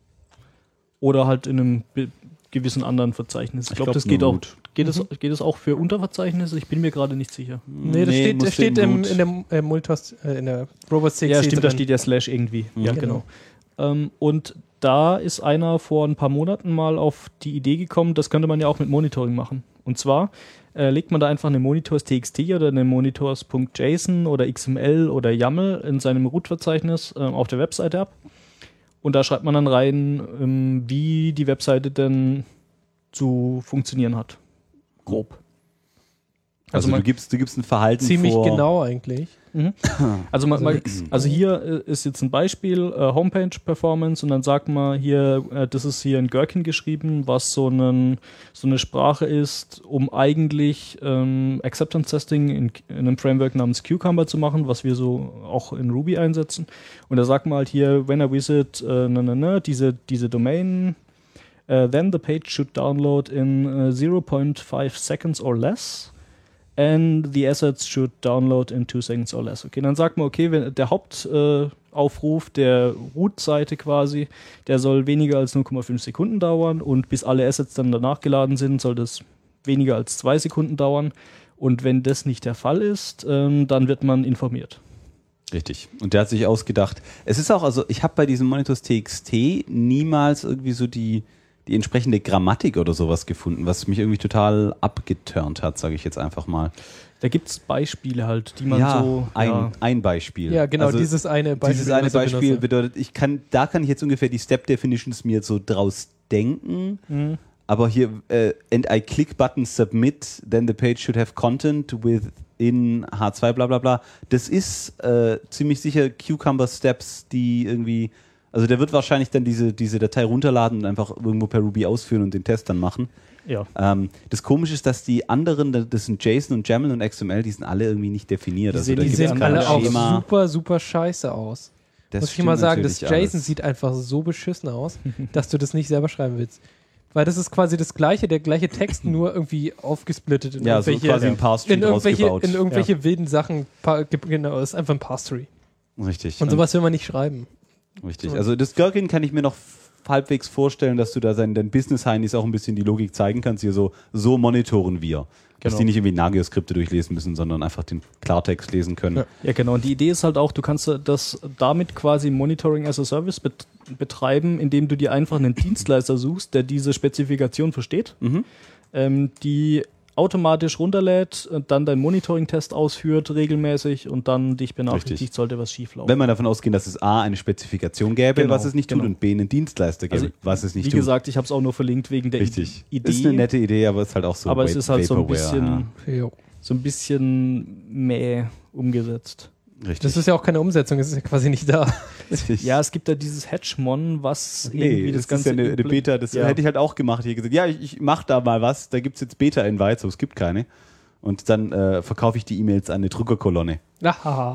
S3: Oder halt in einem be- gewissen anderen Verzeichnis. Ich
S4: Ich
S3: glaube,
S4: glaub,
S3: das
S4: nur
S3: geht auch.
S4: Root.
S3: Geht es, geht es auch für Unterverzeichnisse? Ich bin mir gerade nicht sicher.
S5: Nee, das steht, das
S4: musst du
S5: steht
S4: im
S5: im,
S4: Root.
S5: in der äh, Multos, äh, in der Robots.txt
S3: Ja, stimmt, da
S5: drin.
S3: steht ja Slash irgendwie. Ja,
S5: Genau.
S3: genau. Ähm, und da ist einer vor ein paar Monaten mal auf die Idee gekommen, das könnte man ja auch mit Monitoring machen. Und zwar äh, legt man da einfach eine Monitors.txt oder eine Monitors.json oder X M L oder YAML in seinem Root-Verzeichnis äh, auf der Webseite ab. Und da schreibt man dann rein, ähm, wie die Webseite denn zu funktionieren hat. Grob.
S4: Also,
S3: Also man-
S4: du gibst, du gibst ein Verhalten
S5: Ziemlich
S4: vor.
S5: genau eigentlich.
S3: Also, man, man, also hier äh, ist jetzt ein Beispiel, äh, Homepage Performance, und dann sagt man hier, äh, das ist hier in Gherkin geschrieben, was so, einen, so eine Sprache ist, um eigentlich ähm, Acceptance Testing in, in einem Framework namens Cucumber zu machen, was wir so auch in Ruby einsetzen. Und da sagt man halt hier, when I visit äh, na, na, na, diese, diese Domain, uh, then the page should download in uh, zero point five seconds or less. And the assets should download in two seconds or less. Okay, dann sagt man, okay, wenn der Hauptaufruf äh, der Root-Seite quasi, der soll weniger als null Komma fünf Sekunden dauern, und bis alle Assets dann danach geladen sind, soll das weniger als zwei Sekunden dauern. Und wenn das nicht der Fall ist, ähm, dann wird man informiert.
S4: Richtig. Und der hat sich ausgedacht. Es ist auch, also ich habe bei diesem Monitors.txt niemals irgendwie so die, die entsprechende Grammatik oder sowas gefunden, was mich irgendwie total abgeturnt hat, sage ich jetzt einfach mal.
S3: Da gibt es Beispiele halt, die man
S4: ja,
S3: so...
S4: ein,
S3: ja,
S4: ein Beispiel.
S5: Ja, genau,
S4: Also
S5: dieses eine Beispiel.
S4: Dieses eine
S5: was er
S4: Beispiel
S5: benutzt.
S4: bedeutet, ich kann, da kann ich jetzt ungefähr die Step Definitions mir so draus denken.
S3: Mhm.
S4: Aber hier, äh, and I click button submit, then the page should have content within H zwei, bla bla bla. Das ist äh, ziemlich sicher Cucumber Steps, die irgendwie, also der wird wahrscheinlich dann diese, diese Datei runterladen und einfach irgendwo per Ruby ausführen und den Test dann machen.
S3: ja.
S4: Ähm, das Komische ist, dass die anderen, das sind JSON und YAML und X M L, die sind alle irgendwie nicht definiert.
S3: Die
S4: Also
S3: sehen-
S4: da
S3: die
S5: Die
S4: gibt's
S5: sehen
S4: kein
S5: alle auch
S4: Schema.
S5: super, super scheiße aus.
S4: Das
S5: Muss ich mal
S4: stimmt
S5: sagen, das
S4: natürlich
S5: JSON
S4: alles.
S5: sieht einfach so beschissen aus, dass du das nicht selber schreiben willst. Weil das ist quasi das gleiche, der gleiche Text, nur irgendwie aufgesplittet in
S4: Ja, so
S5: irgendwelche,
S4: quasi ein Parse-Tree
S5: in irgendwelche,
S4: rausgebaut.
S5: in irgendwelche wilden Sachen. Pa- Genau, ist einfach ein Parse-Tree.
S4: Richtig.
S5: Und sowas will man nicht schreiben.
S4: Richtig. Also das Gherkin kann ich mir noch f- halbwegs vorstellen, dass du da seinen, deinen Business-Heinis auch ein bisschen die Logik zeigen kannst. Hier so, so monitoren wir. Dass
S3: Genau.
S4: die nicht irgendwie Nagios-Skripte durchlesen müssen, sondern einfach den Klartext lesen können.
S5: Ja.
S3: Ja, genau. Und die Idee ist halt auch, du kannst das damit quasi Monitoring as a Service bet betreiben, indem du dir einfach einen Dienstleister suchst, der diese Spezifikation versteht,
S4: Mhm.
S3: ähm, die automatisch runterlädt, äh, dann deinen Monitoring-Test ausführt regelmäßig und dann dich benachrichtigt,
S4: Richtig.
S3: sollte was schief laufen.
S4: Wenn wir davon ausgehen, dass es A, eine Spezifikation gäbe,
S3: Genau,
S4: was es nicht tut,
S3: genau.
S4: und B, einen Dienstleister gäbe,
S3: Also,
S4: was es nicht
S3: Wie
S4: tut.
S3: gesagt, ich habe es auch nur verlinkt wegen der
S4: Richtig.
S3: Idee.
S4: Ist eine nette Idee, aber es ist halt auch so
S3: aber es
S4: Va-
S3: ist halt so ein
S4: Vaporware,
S3: bisschen,
S5: Jo.
S3: so ein bisschen mäh umgesetzt.
S4: ja. Richtig.
S5: Das ist ja auch keine Umsetzung, es ist ja quasi nicht da.
S4: Richtig.
S3: Ja, es gibt da dieses Hedgemon, was irgendwie
S4: Nee,
S3: das,
S4: das,
S3: Ganze
S4: ist ja eine, eine
S3: impl-
S4: Beta, das
S3: Ja.
S4: hätte ich halt auch gemacht. Ich hätte gesagt, ja, ich, ich mache da mal was, da gibt es jetzt Beta-Invites, aber es gibt keine. Und dann äh, verkaufe ich die E-Mails an eine Druckerkolonne.
S5: Ah.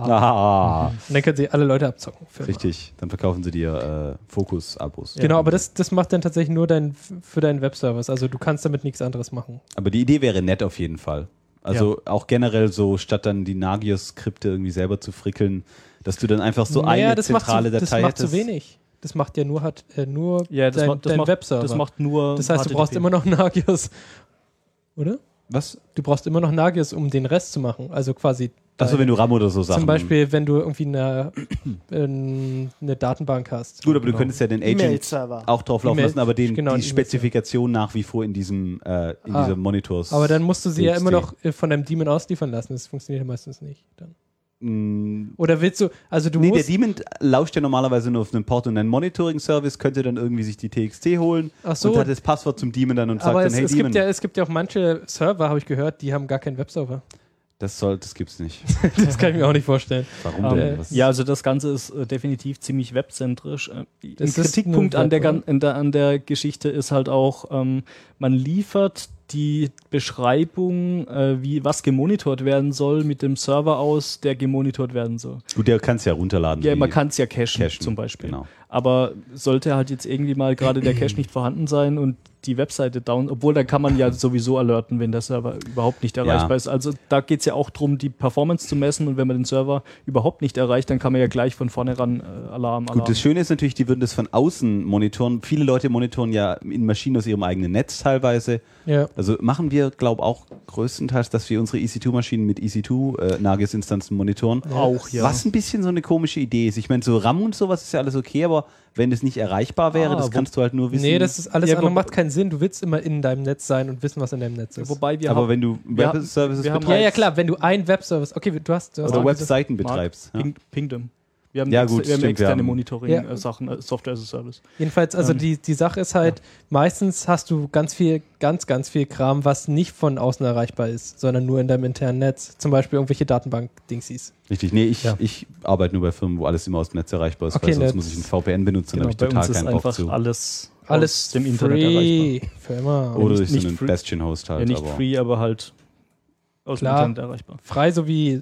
S4: Ah,
S5: Und dann können sie alle Leute abzocken. Für immer.
S4: richtig. Dann verkaufen sie dir äh, Fokus-Abos.
S5: Genau, aber das, das macht dann tatsächlich nur dein, für deinen Webservice. Also du kannst damit nichts anderes machen.
S4: Aber die Idee wäre nett auf jeden Fall. Also auch generell so, statt dann die Nagios-Skripte irgendwie selber zu frickeln, dass du dann einfach so
S5: Naja,
S4: eine
S5: das macht
S4: zentrale
S5: zu,
S4: Datei
S5: Das macht
S4: hättest.
S5: zu wenig. Das macht ja nur, hat, äh, nur
S3: Ja, das,
S5: dein,
S3: macht, das,
S5: dein
S3: macht,
S5: Webserver.
S3: das macht nur.
S5: Das heißt, du
S3: H T T P.
S5: brauchst immer noch Nagios. Oder?
S4: Was?
S5: Du brauchst immer noch Nagios, um den Rest zu machen. Also quasi.
S4: Achso,
S5: dein-
S4: wenn du RAM oder so Sachen.
S5: Zum Beispiel, wenn du irgendwie eine, ähm, eine Datenbank hast.
S4: Gut, aber du
S5: Genau.
S4: könntest ja den Agent
S2: E-Mail-Server.
S4: auch drauf laufen
S5: E-Mail-
S4: lassen, aber den,
S5: genau,
S4: die
S5: ein
S4: Spezifikation nach wie vor in diesem äh, in
S5: Ah.
S4: dieser Monitors.
S5: Aber dann musst du sie ja
S4: T X
S5: immer
S4: T.
S5: noch äh, von deinem Daemon ausliefern lassen. Das funktioniert ja meistens nicht. Dann.
S4: Mm,
S5: Oder willst du, also du
S4: nee, der
S5: musst.
S4: Daemon lauscht ja normalerweise nur auf einem Port, und ein Monitoring-Service könnte dann irgendwie sich die T X T holen
S5: Ach so.
S4: und hat das Passwort zum Daemon dann und sagt
S5: aber
S4: dann,
S5: es,
S4: hey
S5: es,
S4: Daemon,
S5: gibt ja, es gibt ja auch manche Server, habe ich gehört, die haben gar keinen Webserver.
S4: das soll, das gibt's nicht.
S5: Das kann ich mir auch nicht vorstellen.
S4: Warum
S3: Ähm,
S4: denn? Was-
S3: ja, also das Ganze ist äh, definitiv ziemlich webzentrisch. Äh, ein
S5: Das ist
S3: Kritikpunkt
S5: nur
S3: an der,
S5: Web,
S3: gan- an, der, an der Geschichte ist halt auch, ähm, man liefert die Beschreibung, äh, wie was gemonitort werden soll, mit dem Server aus, der gemonitort werden soll.
S4: Gut, der kann es ja runterladen.
S3: Ja,
S4: die
S3: man kann es ja cachen,
S4: cachen,
S3: zum Beispiel.
S4: Genau.
S3: Aber sollte halt jetzt irgendwie mal gerade der Cache nicht vorhanden sein und die Webseite down, obwohl da kann man ja sowieso alerten, wenn der Server überhaupt nicht erreichbar
S4: Ja.
S3: ist. Also da geht es ja auch darum, die Performance zu messen, und wenn man den Server überhaupt nicht erreicht, dann kann man ja gleich von vornherein äh, Alarm, Alarm.
S4: Gut, das Schöne ist natürlich, die würden das von außen monitoren. Viele Leute monitoren ja in Maschinen aus ihrem eigenen Netz teilweise.
S5: Ja.
S4: Also machen wir, glaube ich, auch größtenteils, dass wir unsere E C zwei Maschinen mit E C zwei äh, Nagios-Instanzen monitoren.
S3: Auch, ja.
S4: Was ein bisschen so eine komische Idee ist. Ich meine, so RAM und sowas ist ja alles okay, aber wenn das nicht erreichbar wäre,
S3: Ah,
S4: das
S3: wo-
S4: kannst du halt nur wissen.
S5: Nee, das ist alles
S3: Ja,
S5: andere
S3: wo-
S5: macht keinen Sinn. Du willst immer in deinem Netz sein und wissen, was in deinem Netz ist.
S3: Wobei wir
S4: aber
S3: haben
S4: wenn du
S3: wir haben-
S4: Web-Services
S3: wir haben-
S5: ja,
S4: betreibst
S5: ja, klar, wenn du ein Webservice, okay, du hast, du hast
S4: oder
S5: auch diese-
S4: Webseiten betreibst. Ja.
S3: Ping, Pingdom. Wir haben,
S4: Ja,
S3: extra,
S4: gut,
S3: wir haben
S4: stimmt, wir
S3: externe
S4: haben-
S3: Monitoring-Sachen, äh, Software as a Service.
S5: Jedenfalls, also
S3: Ähm,
S5: die, die Sache ist halt, meistens hast du ganz viel, ganz, ganz viel Kram, was nicht von außen erreichbar ist, sondern nur in deinem internen Netz. Zum Beispiel irgendwelche Datenbank-Dingsies.
S4: Richtig, nee, ich,
S5: Ja.
S4: ich arbeite nur bei Firmen, wo alles immer aus dem Netz erreichbar ist,
S5: Okay,
S4: weil sonst
S5: Netz.
S4: muss ich ein V P N benutzen,
S3: Genau,
S4: dann
S3: bei
S4: habe ich
S3: uns
S4: total
S3: ist
S4: keinen Bock
S3: einfach
S4: zu.
S3: alles,
S5: Alles
S3: aus dem Internet
S5: free.
S3: erreichbar.
S5: Für immer.
S4: Oder
S3: nicht-
S4: durch so
S3: nicht
S4: einen
S3: free.
S4: Bastion-Host halt.
S3: Ja, nicht
S4: aber
S3: free, aber halt aus
S5: Klar.
S3: dem Internet erreichbar.
S5: Frei so wie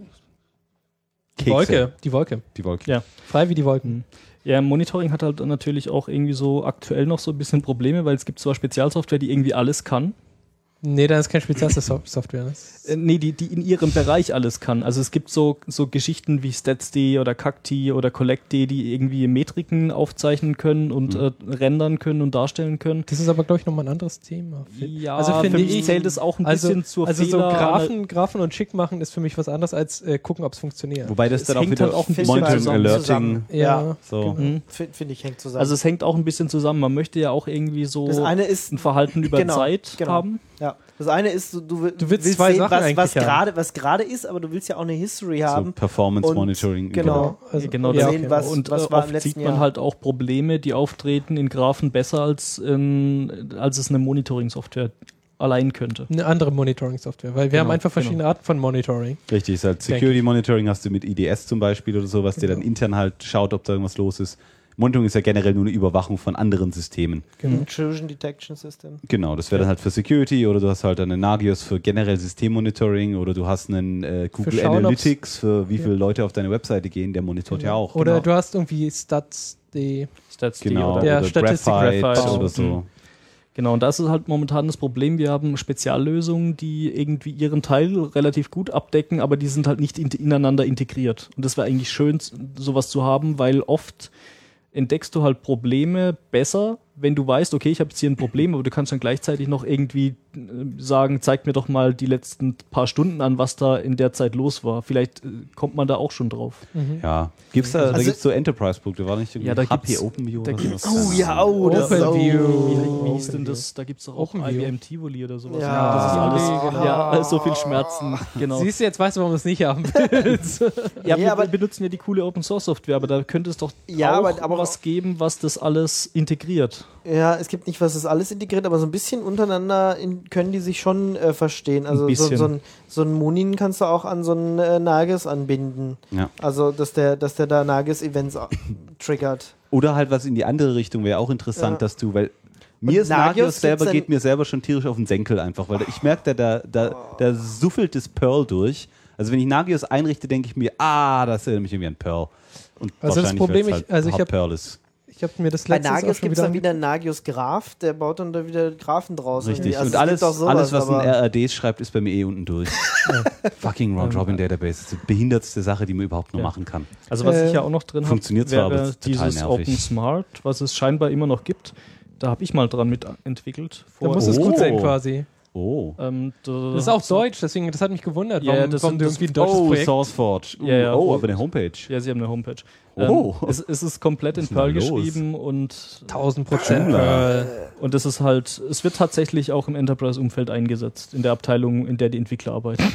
S5: die
S4: Kekse.
S5: Wolke. Die Wolke.
S4: Die Wolke.
S3: Ja.
S5: Frei wie die Wolken.
S3: Ja, Monitoring hat halt natürlich auch irgendwie so aktuell noch so ein bisschen Probleme, weil es gibt zwar Spezialsoftware, die irgendwie alles kann.
S5: Nee, dann ist kein Spezialsoftware. Das
S3: Äh, nee, die, die in ihrem Bereich alles kann. Also es gibt so, so Geschichten wie Stats.d oder Cacti oder Collect.d, die irgendwie Metriken aufzeichnen können und
S4: Mhm.
S3: äh, rendern können und darstellen können.
S5: Das ist aber, glaube ich, nochmal ein anderes Thema.
S3: Ja,
S5: also finde
S3: für mich
S5: ich,
S3: zählt es auch ein
S5: also,
S3: bisschen zur
S5: also so
S3: Fehler-
S5: Graphen, Graphen und schick machen ist für mich was anderes als äh, gucken, ob es funktioniert.
S4: Wobei das
S3: Es
S4: dann auch
S3: hängt
S4: wieder
S3: halt auch ein bisschen
S4: Monitoring,
S2: zusammen-
S4: Alerting,
S2: zusammen.
S5: Ja,
S4: so.
S3: Mhm.
S2: Finde find ich, hängt zusammen.
S3: Also es hängt auch ein bisschen zusammen. Man möchte ja auch irgendwie so
S2: das eine ist
S3: ein Verhalten über
S2: Genau,
S3: Zeit
S2: genau.
S3: haben.
S2: Ja, das eine ist, du, du, will-
S5: Du willst zwei
S2: sehen,
S5: Sachen
S2: was,
S5: eigentlich
S2: was
S5: haben.
S2: gerade was gerade ist, aber du willst ja auch eine History
S4: so
S2: haben.
S4: Performance
S2: Und
S4: Monitoring.
S2: genau.
S5: Also,
S3: Genau,
S2: und
S3: ja,
S2: sehen,
S3: okay.
S2: was,
S3: und
S2: was
S3: äh,
S2: war im
S3: oft
S2: letzten
S3: sieht man
S2: Jahr.
S3: halt auch Probleme, die auftreten in Graphen besser als, in, als es eine Monitoring-Software allein könnte.
S5: eine andere Monitoring-Software, weil wir
S3: Genau,
S5: haben einfach verschiedene Arten von Monitoring.
S4: Richtig, ist halt
S5: Denke
S4: Security Monitoring hast du mit I D S zum Beispiel oder sowas, der
S5: Genau.
S4: dann intern halt schaut, ob da irgendwas los ist. Monitoring ist ja generell nur eine Überwachung von anderen Systemen.
S5: Genau.
S2: Intrusion Detection System.
S4: Genau, das wäre dann halt für Security oder du hast halt eine Nagios für generell Systemmonitoring oder du hast einen äh, Google
S5: schauen,
S4: Analytics für wie
S5: Ja.
S4: viele Leute auf deine Webseite gehen, der monitort ja auch.
S5: Oder
S3: genau.
S5: du hast irgendwie Stats.d.
S3: Stats.d
S4: Genau,
S3: oder
S5: Ja,
S4: oder
S5: Statistik,
S4: Graphite,
S3: Graphite.
S4: oder so.
S3: Mhm. Genau, und das ist halt momentan das Problem. Wir haben Speziallösungen, die irgendwie ihren Teil relativ gut abdecken, aber die sind halt nicht in, ineinander integriert. Und das wäre eigentlich schön, sowas zu haben, weil oft entdeckst du halt Probleme besser, wenn du weißt, okay, ich habe jetzt hier ein Problem, aber du kannst dann gleichzeitig noch irgendwie äh, sagen, zeig mir doch mal die letzten paar Stunden an, was da in der Zeit los war. Vielleicht äh, kommt man da auch schon drauf.
S4: Ja. Gibt's da, da
S2: Also-
S4: gibt es so Enterprise-Produkte, war nicht irgendwie
S3: Ja, da
S4: H P
S3: gibt's-
S4: OpenView
S3: da
S4: oder
S3: gibt's-
S4: sowas?
S2: Oh ja, oh, das ist auch,
S3: Wie,
S5: OpenView.
S3: wie hieß denn das? Da gibt es doch auch
S5: OpenView.
S3: I B M Tivoli oder sowas.
S2: Ja.
S3: das ist alles,
S5: genau.
S3: ja, alles so viel Schmerzen. Genau.
S5: Siehst du, jetzt weißt du, warum du es nicht haben willst.
S3: Ja,
S2: Nee,
S3: wir
S2: aber-
S3: benutzen ja die coole Open Source Software, aber da könnte es doch
S2: Ja,
S3: auch
S2: aber- aber-
S3: was geben, was das alles integriert.
S2: Ja, es gibt nicht, was das alles integriert, aber so ein bisschen untereinander in, können die sich schon äh, verstehen. Also so,
S3: bisschen.
S2: so ein, so ein Munin kannst du auch an so einen äh, Nagios anbinden.
S4: Ja.
S2: Also, dass der, dass der da Nagios-Events a- triggert.
S4: Oder halt was in die andere Richtung wäre auch interessant,
S2: Ja.
S4: dass du, weil mir ist
S2: Nagios
S4: Nagios selber,
S2: gibt's dann-
S4: geht mir selber schon tierisch auf den Senkel einfach, weil ich merke, da, da, da, da suffelt das Perl durch. Also wenn ich Nagios einrichte, denke ich mir, ah, das erinnert mich irgendwie an Perl. Und
S5: Also das
S4: wahrscheinlich,
S5: Problem,
S4: weil's
S5: ich- also ich
S4: hart
S5: hab-
S4: Perl ist.
S5: Ich habe mir das
S2: Bei
S5: letztens auch
S2: Nagios
S5: schon
S2: gibt es
S5: wieder
S2: dann wieder einen Nagios Graph, der baut dann da wieder Graphen draus.
S4: Richtig.
S2: irgendwie. Also
S4: Und
S2: es
S4: alles,
S2: gibt auch sowas,
S4: alles, was ein
S2: aber-
S4: R R D schreibt, ist bei mir eh unten durch. Fucking Round-Robin-Database. Das ist die behindertste Sache, die man überhaupt nur
S3: Ja.
S4: machen kann.
S3: Also was
S5: Äh,
S3: ich ja auch noch drin habe,
S4: funktioniert zwar, aber
S3: wäre
S4: ist total
S3: dieses
S4: nervig.
S3: Open Smart, was es scheinbar immer noch gibt. Da habe ich mal dran mitentwickelt.
S5: Da muss es gut
S4: Oh.
S5: sein quasi.
S4: Oh.
S3: Ähm,
S5: Das ist auch Deutsch, deswegen, das hat mich gewundert,
S3: Ja,
S5: warum,
S3: das
S5: warum
S3: sind-
S5: du
S3: das-
S5: irgendwie ein deutsches
S4: Oh,
S5: Projekt...
S4: SourceForge. Uh,
S3: Ja, ja.
S4: Oh, aber eine Homepage.
S3: Ja, sie haben eine Homepage.
S4: Oh.
S3: Ähm, es, es ist komplett in
S4: Was ist
S3: Perl
S4: denn da los?
S3: geschrieben und,
S5: tausend Prozent
S4: Schüler.
S5: Perl.
S3: und es ist halt, es wird tatsächlich auch im Enterprise-Umfeld eingesetzt, in der Abteilung, in der die Entwickler arbeiten.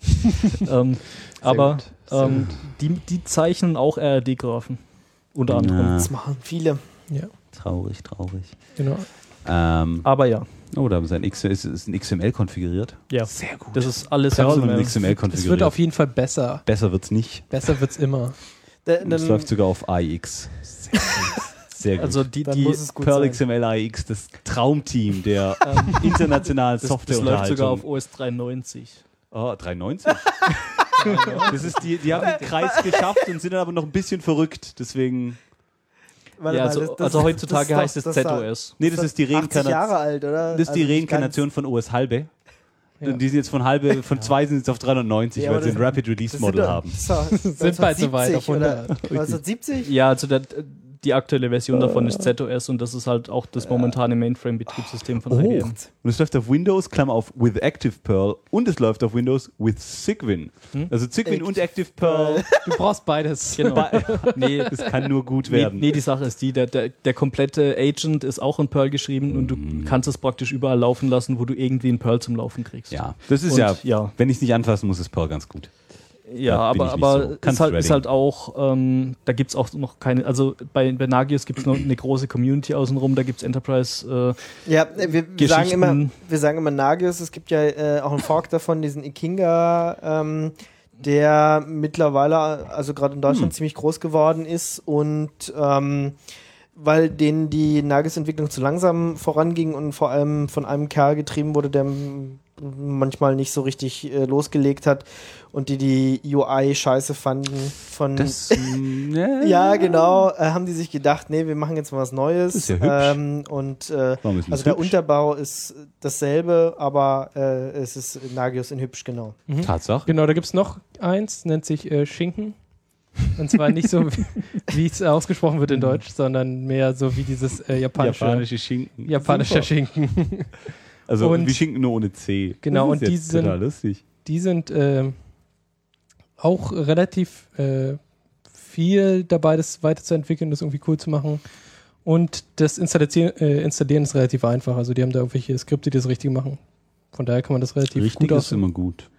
S3: ähm, aber
S5: gut, sehr
S3: ähm, die, die zeichnen auch R R D-Graphen. Unter anderem.
S4: Na,
S2: Das machen viele.
S5: Ja,
S4: traurig, traurig.
S5: genau.
S4: Ähm,
S3: Aber ja,
S4: oh, da haben sie ein, X ist, ist ein X M L konfiguriert.
S3: ja.
S4: Sehr gut.
S3: Das ist alles
S4: Perl
S3: X
S4: und
S3: M
S4: ein
S3: L.
S4: X M L
S5: Es
S4: konfiguriert.
S5: wird auf jeden Fall besser.
S4: Besser wird's nicht.
S5: Besser wird's immer.
S2: Da,
S4: Und es
S2: dann,
S4: läuft sogar auf A I X. Sehr gut.
S3: Also die,
S2: dann
S3: die
S2: muss es gut
S4: Perl
S2: sein.
S4: X M L A I X, das Traumteam der
S3: ähm,
S4: internationalen
S3: das, das läuft
S4: Softwareunterhaltung.
S3: sogar auf O S dreiundneunzig.
S4: Oh, dreiundneunzig? Das ist die, die haben den Kreis geschafft und sind dann aber noch ein bisschen verrückt. Deswegen.
S2: Warte
S3: Ja,
S2: mal,
S3: also,
S2: das- das-
S3: also heutzutage
S2: das-
S3: heißt es
S2: das-
S3: Z O S.
S4: Nee, das ist die
S2: achtzig
S4: Reinkarnation.
S2: Jahre alt, oder?
S4: Das ist die
S2: Also nicht
S4: Reinkarnation von O S halbe.
S5: Ja.
S4: Die sind jetzt von halbe, von zwei sind jetzt auf dreihundertneunzig,
S2: Ja,
S4: weil
S2: aber
S4: sie ein
S2: das-
S4: Rapid
S2: ganz-
S4: Release
S2: das
S4: Model
S2: sind doch-
S4: haben.
S2: So,
S5: Sind bald soweit, auf
S2: neunzehnhundertsiebzig oder
S5: hundert.
S2: neunzehnhundertsiebzig?
S3: Ja, also der, die aktuelle Version davon ist Z O S und das ist halt auch das momentane Mainframe-Betriebssystem von I B M.
S4: Und es läuft auf Windows, Klammer auf, with ActivePerl und es läuft auf Windows with Cygwin.
S3: Hm?
S4: Also Cygwin und ActivePerl.
S5: Du brauchst beides.
S3: Genau.
S4: Nee, das kann nur gut
S3: Nee,
S4: werden.
S3: nee, die Sache ist die, der, der, der komplette Agent ist auch in Perl geschrieben und du kannst es praktisch überall laufen lassen, wo du irgendwie in Perl zum Laufen kriegst.
S4: Ja, das ist
S3: Und,
S4: ja,
S3: ja.
S4: wenn ich es nicht anfassen muss, ist Perl ganz gut.
S3: Ja,
S4: Da bin
S3: aber,
S4: ich nicht
S3: aber
S4: so.
S3: ist,
S4: Kannst
S3: halt,
S4: Threading.
S3: ist halt auch, ähm, da gibt es auch noch keine, also bei, bei Nagios gibt es noch eine große Community außenrum, da gibt es Enterprise äh,
S2: Ja, wir, wir sagen
S3: Geschichten.
S2: immer, wir sagen immer Nagios, es gibt ja äh, auch einen Fork davon, diesen Ikinga, ähm, der mittlerweile, also gerade in Deutschland,
S4: Hm.
S2: ziemlich groß geworden ist und ähm, weil denen die Nagios-Entwicklung zu langsam voranging und vor allem von einem Kerl getrieben wurde, der m- manchmal nicht so richtig äh, losgelegt hat und die die U I scheiße fanden von
S4: Das, mm, ja,
S2: ja, genau, äh, haben die sich gedacht, nee, wir machen jetzt mal was Neues.
S4: Das ist ja hübsch.
S2: Ähm, und äh,
S4: Warum ist das
S2: also der
S4: hübsch?
S2: Unterbau ist dasselbe, aber äh, es ist Nagios in hübsch, genau.
S4: Tatsache.
S5: Genau, da gibt es noch eins, nennt sich äh, Schinken. Und zwar nicht so, wie- wie es ausgesprochen wird in Deutsch, sondern mehr so wie dieses äh, japanische,
S4: Japanische Schinken.
S5: japanischer
S4: Super.
S5: Schinken.
S4: Also
S5: Und-
S4: wie Schinken nur ohne C.
S5: Genau,
S4: Das ist
S5: und die
S4: jetzt
S5: sind-
S4: total lustig.
S5: Die sind äh, auch relativ äh, viel dabei, das weiterzuentwickeln, das irgendwie cool zu machen. Und das Installieren, äh, Installieren ist relativ einfach. Also die haben da irgendwelche Skripte, die das richtig machen. Von daher kann man das relativ
S4: Richtig
S5: gut
S4: ist
S5: aus
S4: immer gut.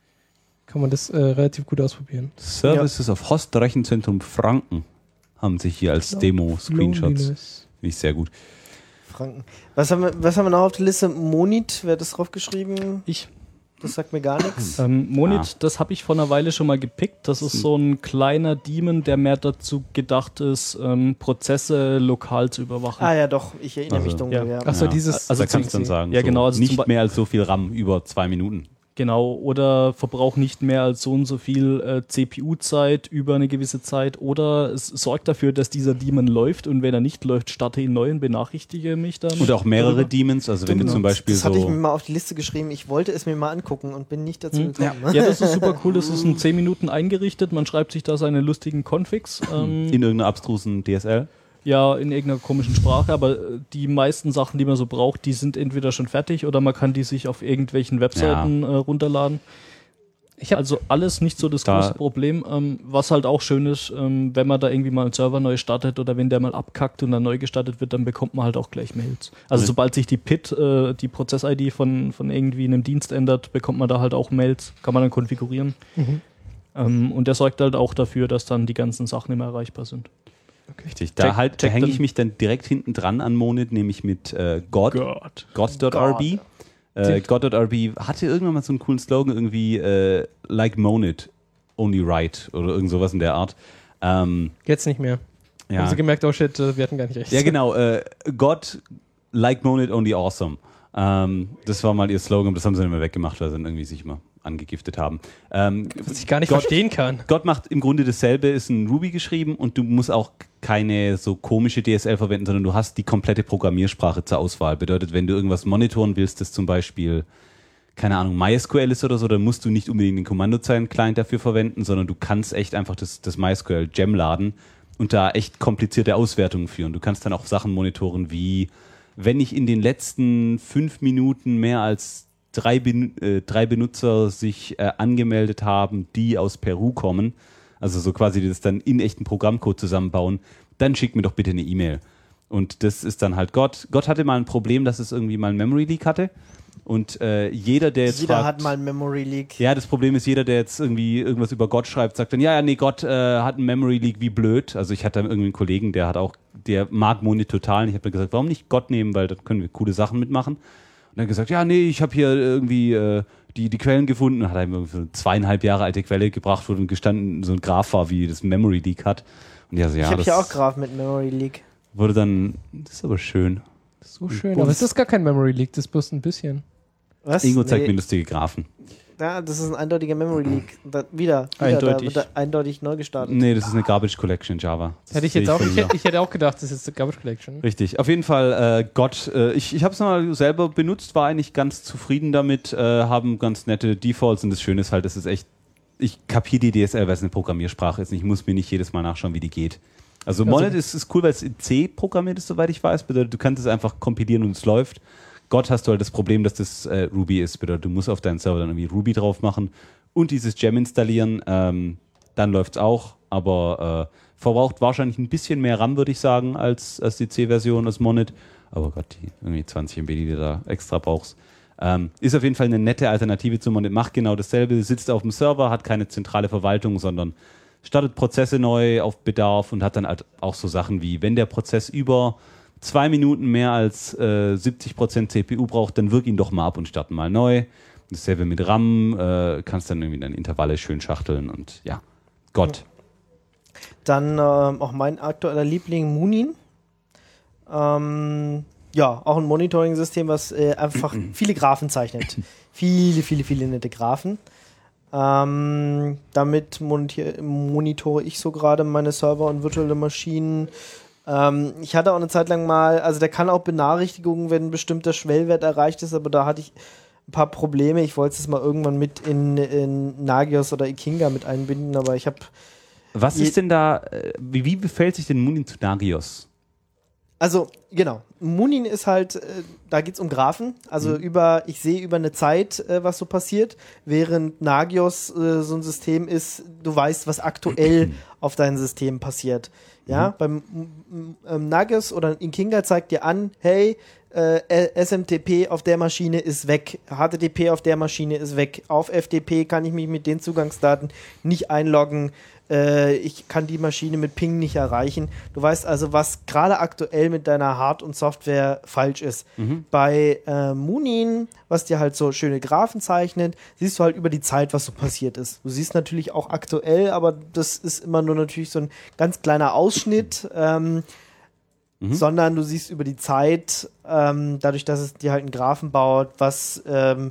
S5: kann man das äh, relativ gut ausprobieren.
S4: Services auf Host Rechenzentrum Franken haben sich hier als Demo-Screenshots.
S5: Loneliness.
S4: Finde ich sehr gut.
S2: Franken. Was haben wir, was haben wir noch auf der Liste? Monit, wer hat das drauf geschrieben?
S3: Ich.
S2: Das sagt mir gar nichts.
S3: Ähm, Monit,
S4: Ah.
S3: das habe ich vor einer Weile schon mal gepickt. Das ist so ein kleiner Daemon, der mehr dazu gedacht ist, ähm, Prozesse lokal zu überwachen.
S2: Ah ja, doch, ich erinnere mich
S4: Also,
S2: dunkel, ja.
S3: ja.
S5: Achso,
S4: Ja.
S5: dieses.
S3: Also
S4: da kannst du dann sagen,
S3: Ja,
S4: so
S3: genau, also zum
S4: nicht
S3: Be-
S4: mehr als so viel RAM über zwei Minuten.
S3: Genau, oder Verbrauch nicht mehr als so und so viel äh, C P U-Zeit über eine gewisse Zeit oder es sorgt dafür, dass dieser Daemon läuft und wenn er nicht läuft, starte ihn neu und benachrichtige mich dann.
S4: Und auch mehrere
S3: darüber.
S4: Demons, also wenn du zum Beispiel
S2: das hatte ich mir
S4: so...
S2: mal auf die Liste geschrieben. Ich wollte es mir mal angucken und bin nicht dazu
S3: Hm.
S2: gekommen.
S3: Ja, das ist super cool. Das ist in zehn Minuten eingerichtet. Man schreibt sich da seine lustigen Configs. Ähm,
S4: In irgendeiner abstrusen D S L.
S3: ja, in irgendeiner komischen Sprache, aber äh, die meisten Sachen, die man so braucht, die sind entweder schon fertig oder man kann die sich auf irgendwelchen Webseiten äh, runterladen.
S5: Ich hab-
S3: also alles nicht so das
S4: Da-
S3: große Problem. Ähm, was halt auch schön ist, ähm, wenn man da irgendwie mal einen Server neu startet oder wenn der mal abkackt und dann neu gestartet wird, dann bekommt man halt auch gleich Mails. Also
S4: Mhm.
S3: sobald sich die P I D, äh, die Prozess-I D von, von irgendwie einem Dienst ändert, bekommt man da halt auch Mails, kann man dann konfigurieren.
S5: Mhm.
S3: Ähm, und der sorgt halt auch dafür, dass dann die ganzen Sachen immer erreichbar sind.
S4: Richtig, da,
S3: Check-
S4: halt, da
S3: check
S4: hänge
S3: dann-
S4: ich mich dann direkt hinten dran an Monit, nämlich mit äh, God.
S3: Gott.
S4: God.rb. Äh, God.rb hatte irgendwann mal so einen coolen Slogan, irgendwie äh, like Monit, only right oder irgend sowas in der Art. Ähm,
S5: Jetzt nicht mehr. Haben
S4: ja.
S5: sie gemerkt, oh shit, äh, wir hatten gar nicht recht.
S4: ja, genau. Äh, God, like Monit, only awesome. Ähm, das war mal ihr Slogan, das haben sie dann immer weggemacht, weil sie dann irgendwie sich mal angegiftet haben. Ähm,
S5: Was ich gar nicht
S4: Gott-
S5: verstehen kann.
S4: Gott macht im Grunde dasselbe, ist in Ruby geschrieben und du musst auch keine so komische D S L verwenden, sondern du hast die komplette Programmiersprache zur Auswahl. Bedeutet, wenn du irgendwas monitoren willst, das zum Beispiel, keine Ahnung, MySQL ist oder so, dann musst du nicht unbedingt den Kommandozeilen-Client dafür verwenden, sondern du kannst echt einfach das, das MySQL-Gem laden und da echt komplizierte Auswertungen führen. Du kannst dann auch Sachen monitoren wie, wenn ich in den letzten fünf Minuten mehr als drei, Ben- äh, drei Benutzer sich äh, angemeldet haben, die aus Peru kommen, also so quasi die das dann in echten Programmcode zusammenbauen, dann schick mir doch bitte eine E-Mail. Und das ist dann halt Gott. Gott hatte mal ein Problem, dass es irgendwie mal ein Memory Leak hatte. Und äh, jeder, der jetzt
S2: Jeder
S4: fragt,
S2: hat mal ein Memory Leak.
S4: ja, das Problem ist, jeder, der jetzt irgendwie irgendwas über Gott schreibt, sagt dann, ja, ja, nee, Gott äh, hat einen Memory Leak, wie blöd. Also ich hatte da irgendwie einen Kollegen, der hat auch, der mag Monit total. Und ich habe mir gesagt, warum nicht Gott nehmen, weil da können wir coole Sachen mitmachen. Und er hat gesagt, ja, nee, ich habe hier irgendwie äh, die, die Quellen gefunden. Und hat er mir so eine zweieinhalb Jahre alte Quelle gebracht, wo dann gestanden so ein Graph war, wie das Memory Leak hat. Und ja, so, ja,
S2: ich habe
S4: das
S2: hier auch Graph mit Memory Leak.
S4: wurde dann, das ist aber schön.
S5: So schön. Aber es ist gar kein Memory Leak, das ist bloß ein bisschen.
S2: Was?
S4: Ingo zeigt
S2: Nee.
S4: mir lustige Graphen.
S2: Ja, das ist ein eindeutiger Memory Leak. Da, wieder, wieder
S3: Eindeutig.
S2: Da wird er eindeutig neu gestartet.
S4: Nee, das ist eine Garbage Collection in Java. Das
S5: Hätte ich
S4: sehe
S5: jetzt auch,
S4: von
S5: ich
S4: hier.
S5: hätte, ich hätte auch gedacht, das ist eine Garbage Collection.
S4: Richtig, auf jeden Fall äh, Gott. Äh, ich ich habe es mal selber benutzt, war eigentlich ganz zufrieden damit, äh, haben ganz nette Defaults und das Schöne ist halt, es ist echt, ich kapiere die D S L, weil es eine Programmiersprache ist und ich muss mir nicht jedes Mal nachschauen, wie die geht. Also Monet also, ist, ist cool, weil es in C programmiert ist, soweit ich weiß. Bedeutet, du kannst es einfach kompilieren und es läuft. Gott, hast du halt das Problem, dass das äh, Ruby ist. Bedeutet, du musst auf deinen Server dann irgendwie Ruby drauf machen und dieses Gem installieren. Ähm, dann läuft es auch, aber äh, verbraucht wahrscheinlich ein bisschen mehr RAM, würde ich sagen, als, als die C-Version des Monet. Aber Gott, die irgendwie zwanzig M B, die du da extra brauchst. Ähm, ist auf jeden Fall eine nette Alternative zu Monet. Macht genau dasselbe, sitzt auf dem Server, hat keine zentrale Verwaltung, sondern startet Prozesse neu auf Bedarf und hat dann halt auch so Sachen wie, wenn der Prozess über zwei Minuten mehr als äh, siebzig Prozent C P U braucht, dann wirk ihn doch mal ab und start mal neu. Dasselbe mit RAM, äh, kannst dann irgendwie dann Intervalle schön schachteln und ja, Gott.
S2: Dann ähm, auch mein aktueller Liebling Munin. Ähm, ja, auch ein Monitoring-System, was äh, einfach viele Graphen zeichnet. viele, viele, viele nette Graphen. Ähm, damit monitier- monitore ich so gerade meine Server und virtuelle Maschinen. Ähm, ich hatte auch eine Zeit lang mal, also der kann auch Benachrichtigungen, wenn ein bestimmter Schwellwert erreicht ist, aber da hatte ich ein paar Probleme. Ich wollte es mal irgendwann mit in, in Nagios oder Ikinga mit einbinden, aber ich habe...
S4: Was ist denn da, wie, wie befällt sich denn Munin zu Nagios?
S2: Also, genau. Munin ist halt, äh, da geht es um Graphen. Also mhm. über, ich sehe über eine Zeit, äh, was so passiert, während Nagios äh, so ein System ist, du weißt, was aktuell auf deinem System passiert. Ja, mhm. beim ähm, Nagios oder Ikinga zeigt dir an, hey, äh, S M T P auf der Maschine ist weg, H T T P auf der Maschine ist weg, auf F T P kann ich mich mit den Zugangsdaten nicht einloggen, äh, ich kann die Maschine mit Ping nicht erreichen. Du weißt also, was gerade aktuell mit deiner Hard- und Software falsch ist. Mhm. Bei äh, Munin, was dir halt so schöne Graphen zeichnet, siehst du halt über die Zeit, was so passiert ist. Du siehst natürlich auch aktuell, aber das ist immer nur natürlich so ein ganz kleiner Ausschnitt, ähm, mhm. sondern du siehst über die Zeit, ähm, dadurch, dass es dir halt einen Graphen baut, was ähm,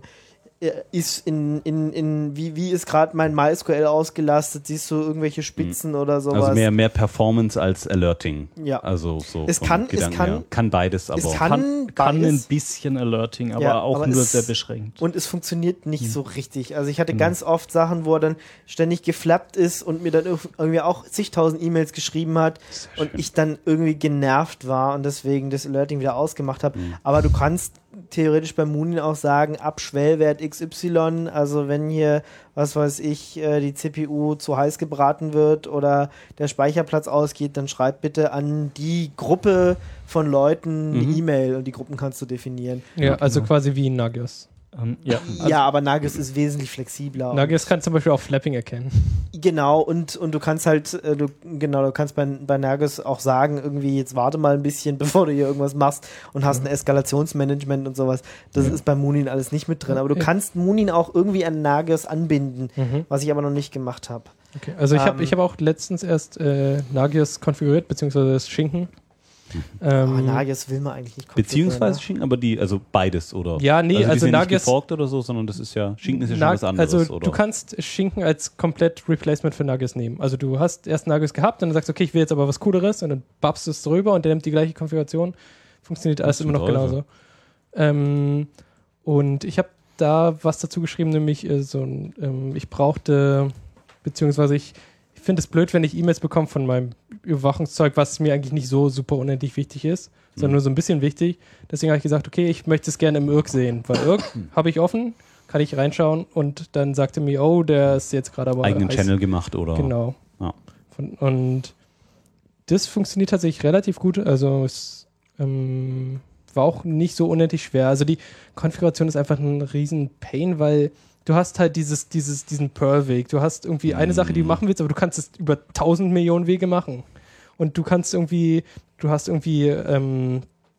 S2: ist in, in, in wie, wie ist gerade mein MySQL ausgelastet, siehst du irgendwelche Spitzen mhm. oder sowas.
S4: Also mehr, mehr Performance als Alerting.
S2: Ja.
S4: Also so
S2: es kann, es kann,
S4: her. kann beides, aber
S2: es kann,
S3: kann, kann ein bisschen Alerting, aber
S2: ja,
S3: auch
S2: aber
S3: nur
S2: es,
S3: sehr beschränkt.
S2: Und es funktioniert nicht mhm. so richtig. Also ich hatte
S3: genau.
S2: ganz oft Sachen, wo er dann ständig geflappt ist und mir dann irgendwie auch zigtausend E-Mails geschrieben hat und ich dann irgendwie genervt war und deswegen das Alerting wieder ausgemacht habe. Mhm. Aber du kannst theoretisch bei Munin auch sagen, ab Schwellwert X Y, also wenn hier, was weiß ich, die C P U zu heiß gebraten wird oder der Speicherplatz ausgeht, dann schreib bitte an die Gruppe von Leuten eine mhm. E-Mail und die Gruppen kannst du definieren.
S5: Ja, also genau. quasi wie in Nagios.
S3: Um, ja.
S2: Also ja, aber Nagios ist wesentlich flexibler.
S5: Nagios kann zum Beispiel auch Flapping erkennen.
S2: Genau, und, und du kannst halt, äh, du, genau, du kannst bei, bei Nagios auch sagen, irgendwie, jetzt warte mal ein bisschen, bevor du hier irgendwas machst und hast mhm. ein Eskalationsmanagement und sowas. Das ja. ist bei Munin alles nicht mit drin. Aber du kannst Munin auch irgendwie an Nagios anbinden, mhm. was ich aber noch nicht gemacht habe.
S5: Okay, also ich
S2: ähm,
S5: habe ich hab auch letztens erst äh, Nagios konfiguriert, beziehungsweise das Schinken.
S2: Ähm, oh, Nagios will man eigentlich nicht
S4: beziehungsweise Schinken, aber die, also beides, oder?
S5: Ja, nee,
S4: also,
S5: also
S4: die
S5: Nagios
S4: nicht geforkt oder so, sondern das ist ja, Schinken ist ja schon
S5: Nag-
S4: was anderes,
S5: also
S4: oder?
S5: Du kannst Schinken als komplett Replacement für Nagios nehmen. Also du hast erst Nagios gehabt und dann sagst du, okay, ich will jetzt aber was Cooleres und dann babst du es drüber und der nimmt die gleiche Konfiguration. Funktioniert alles immer noch genauso. Ähm, und ich habe da was dazu geschrieben, nämlich äh, so ein, ähm, ich brauchte, beziehungsweise ich Ich finde es blöd, wenn ich E-Mails bekomme von meinem Überwachungszeug, was mir eigentlich nicht so super unendlich wichtig ist, sondern mhm. nur so ein bisschen wichtig. Deswegen habe ich gesagt, okay, ich möchte es gerne im I R C sehen, weil I R C habe ich offen, kann ich reinschauen und dann sagte mir, oh, der ist jetzt gerade aber
S4: eigenen
S5: heiß.
S4: Channel gemacht, oder?
S5: Genau.
S4: Ja.
S5: Von, und das funktioniert tatsächlich relativ gut. Also es ähm, war auch nicht so unendlich schwer. Also die Konfiguration ist einfach ein riesen Pain, weil du hast halt dieses, dieses, diesen Perl-Weg. Du hast irgendwie eine Sache, die du machen willst, aber du kannst es über tausend Millionen Wege machen. Und du kannst irgendwie, du hast irgendwie ähm,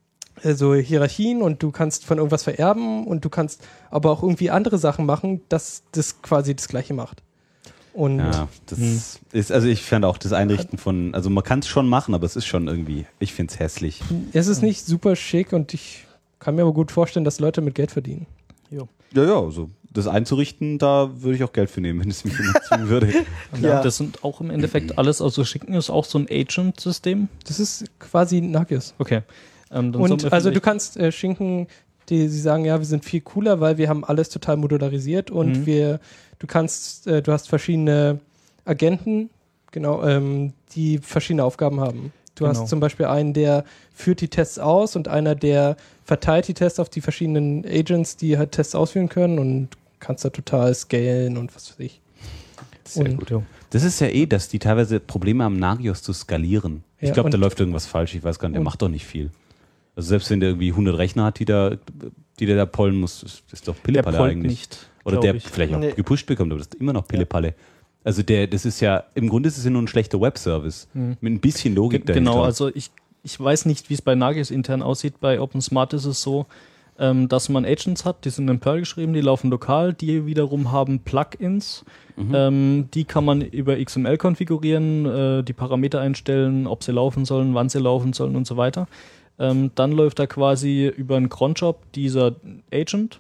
S5: so Hierarchien und du kannst von irgendwas vererben und du kannst aber auch irgendwie andere Sachen machen, dass das quasi das Gleiche macht. Und
S4: ja, das hm. ist, also ich fand auch das Einrichten von, also man kann es schon machen, aber es ist schon irgendwie, ich finde es hässlich.
S5: Es ist nicht super schick und ich kann mir aber gut vorstellen, dass Leute mit Geld verdienen.
S4: Jo. Ja, ja, also das einzurichten, da würde ich auch Geld für nehmen, wenn es mich jemand zwingen würde.
S3: Ja, das sind auch im Endeffekt alles, also Schinken ist auch so ein Agent-System.
S5: Das ist quasi Nagios.
S3: Okay. Ähm, dann
S5: und also du kannst äh, Schinken, die sie sagen, ja, wir sind viel cooler, weil wir haben alles total modularisiert und mhm. wir, du kannst, äh, du hast verschiedene Agenten Genau, ähm, die verschiedene Aufgaben haben. Du
S3: Genau.
S5: hast zum Beispiel einen, der führt die Tests aus und einer, der verteilt die Tests auf die verschiedenen Agents, die halt Tests ausführen können und kannst da total scalen und was weiß ich.
S4: Sehr
S5: Und-
S4: gut. Das ist ja eh, dass die teilweise Probleme haben, Nagios zu skalieren. Ich
S5: Ja,
S4: glaube, da
S5: und-
S4: läuft irgendwas falsch. Ich weiß gar nicht, der
S5: und-
S4: macht doch nicht viel. Also selbst wenn der irgendwie hundert Rechner hat, die, da, die der da pollen muss, ist, ist doch
S3: Der
S4: Pillepalle
S3: pollt
S4: eigentlich.
S3: nicht.
S4: Oder
S3: glaub
S4: der
S3: ich.
S4: vielleicht auch
S2: Nee.
S4: gepusht bekommt, aber das ist immer noch Pillepalle. Also der, das ist ja, im Grunde ist es ja nur ein schlechter Webservice.
S3: Hm.
S4: Mit ein bisschen Logik
S3: Ge-
S4: dahinter.
S3: Genau, also ich, ich weiß nicht, wie es bei Nagios intern aussieht. Bei OpenSmart ist es so, ähm, dass man Agents hat, die sind in Perl geschrieben, die laufen lokal, die wiederum haben Plugins.
S4: Mhm.
S3: Ähm, die kann man über X M L konfigurieren, äh, die Parameter einstellen, ob sie laufen sollen, wann sie laufen sollen und so weiter. Ähm, dann läuft da quasi über einen Cronjob dieser Agent.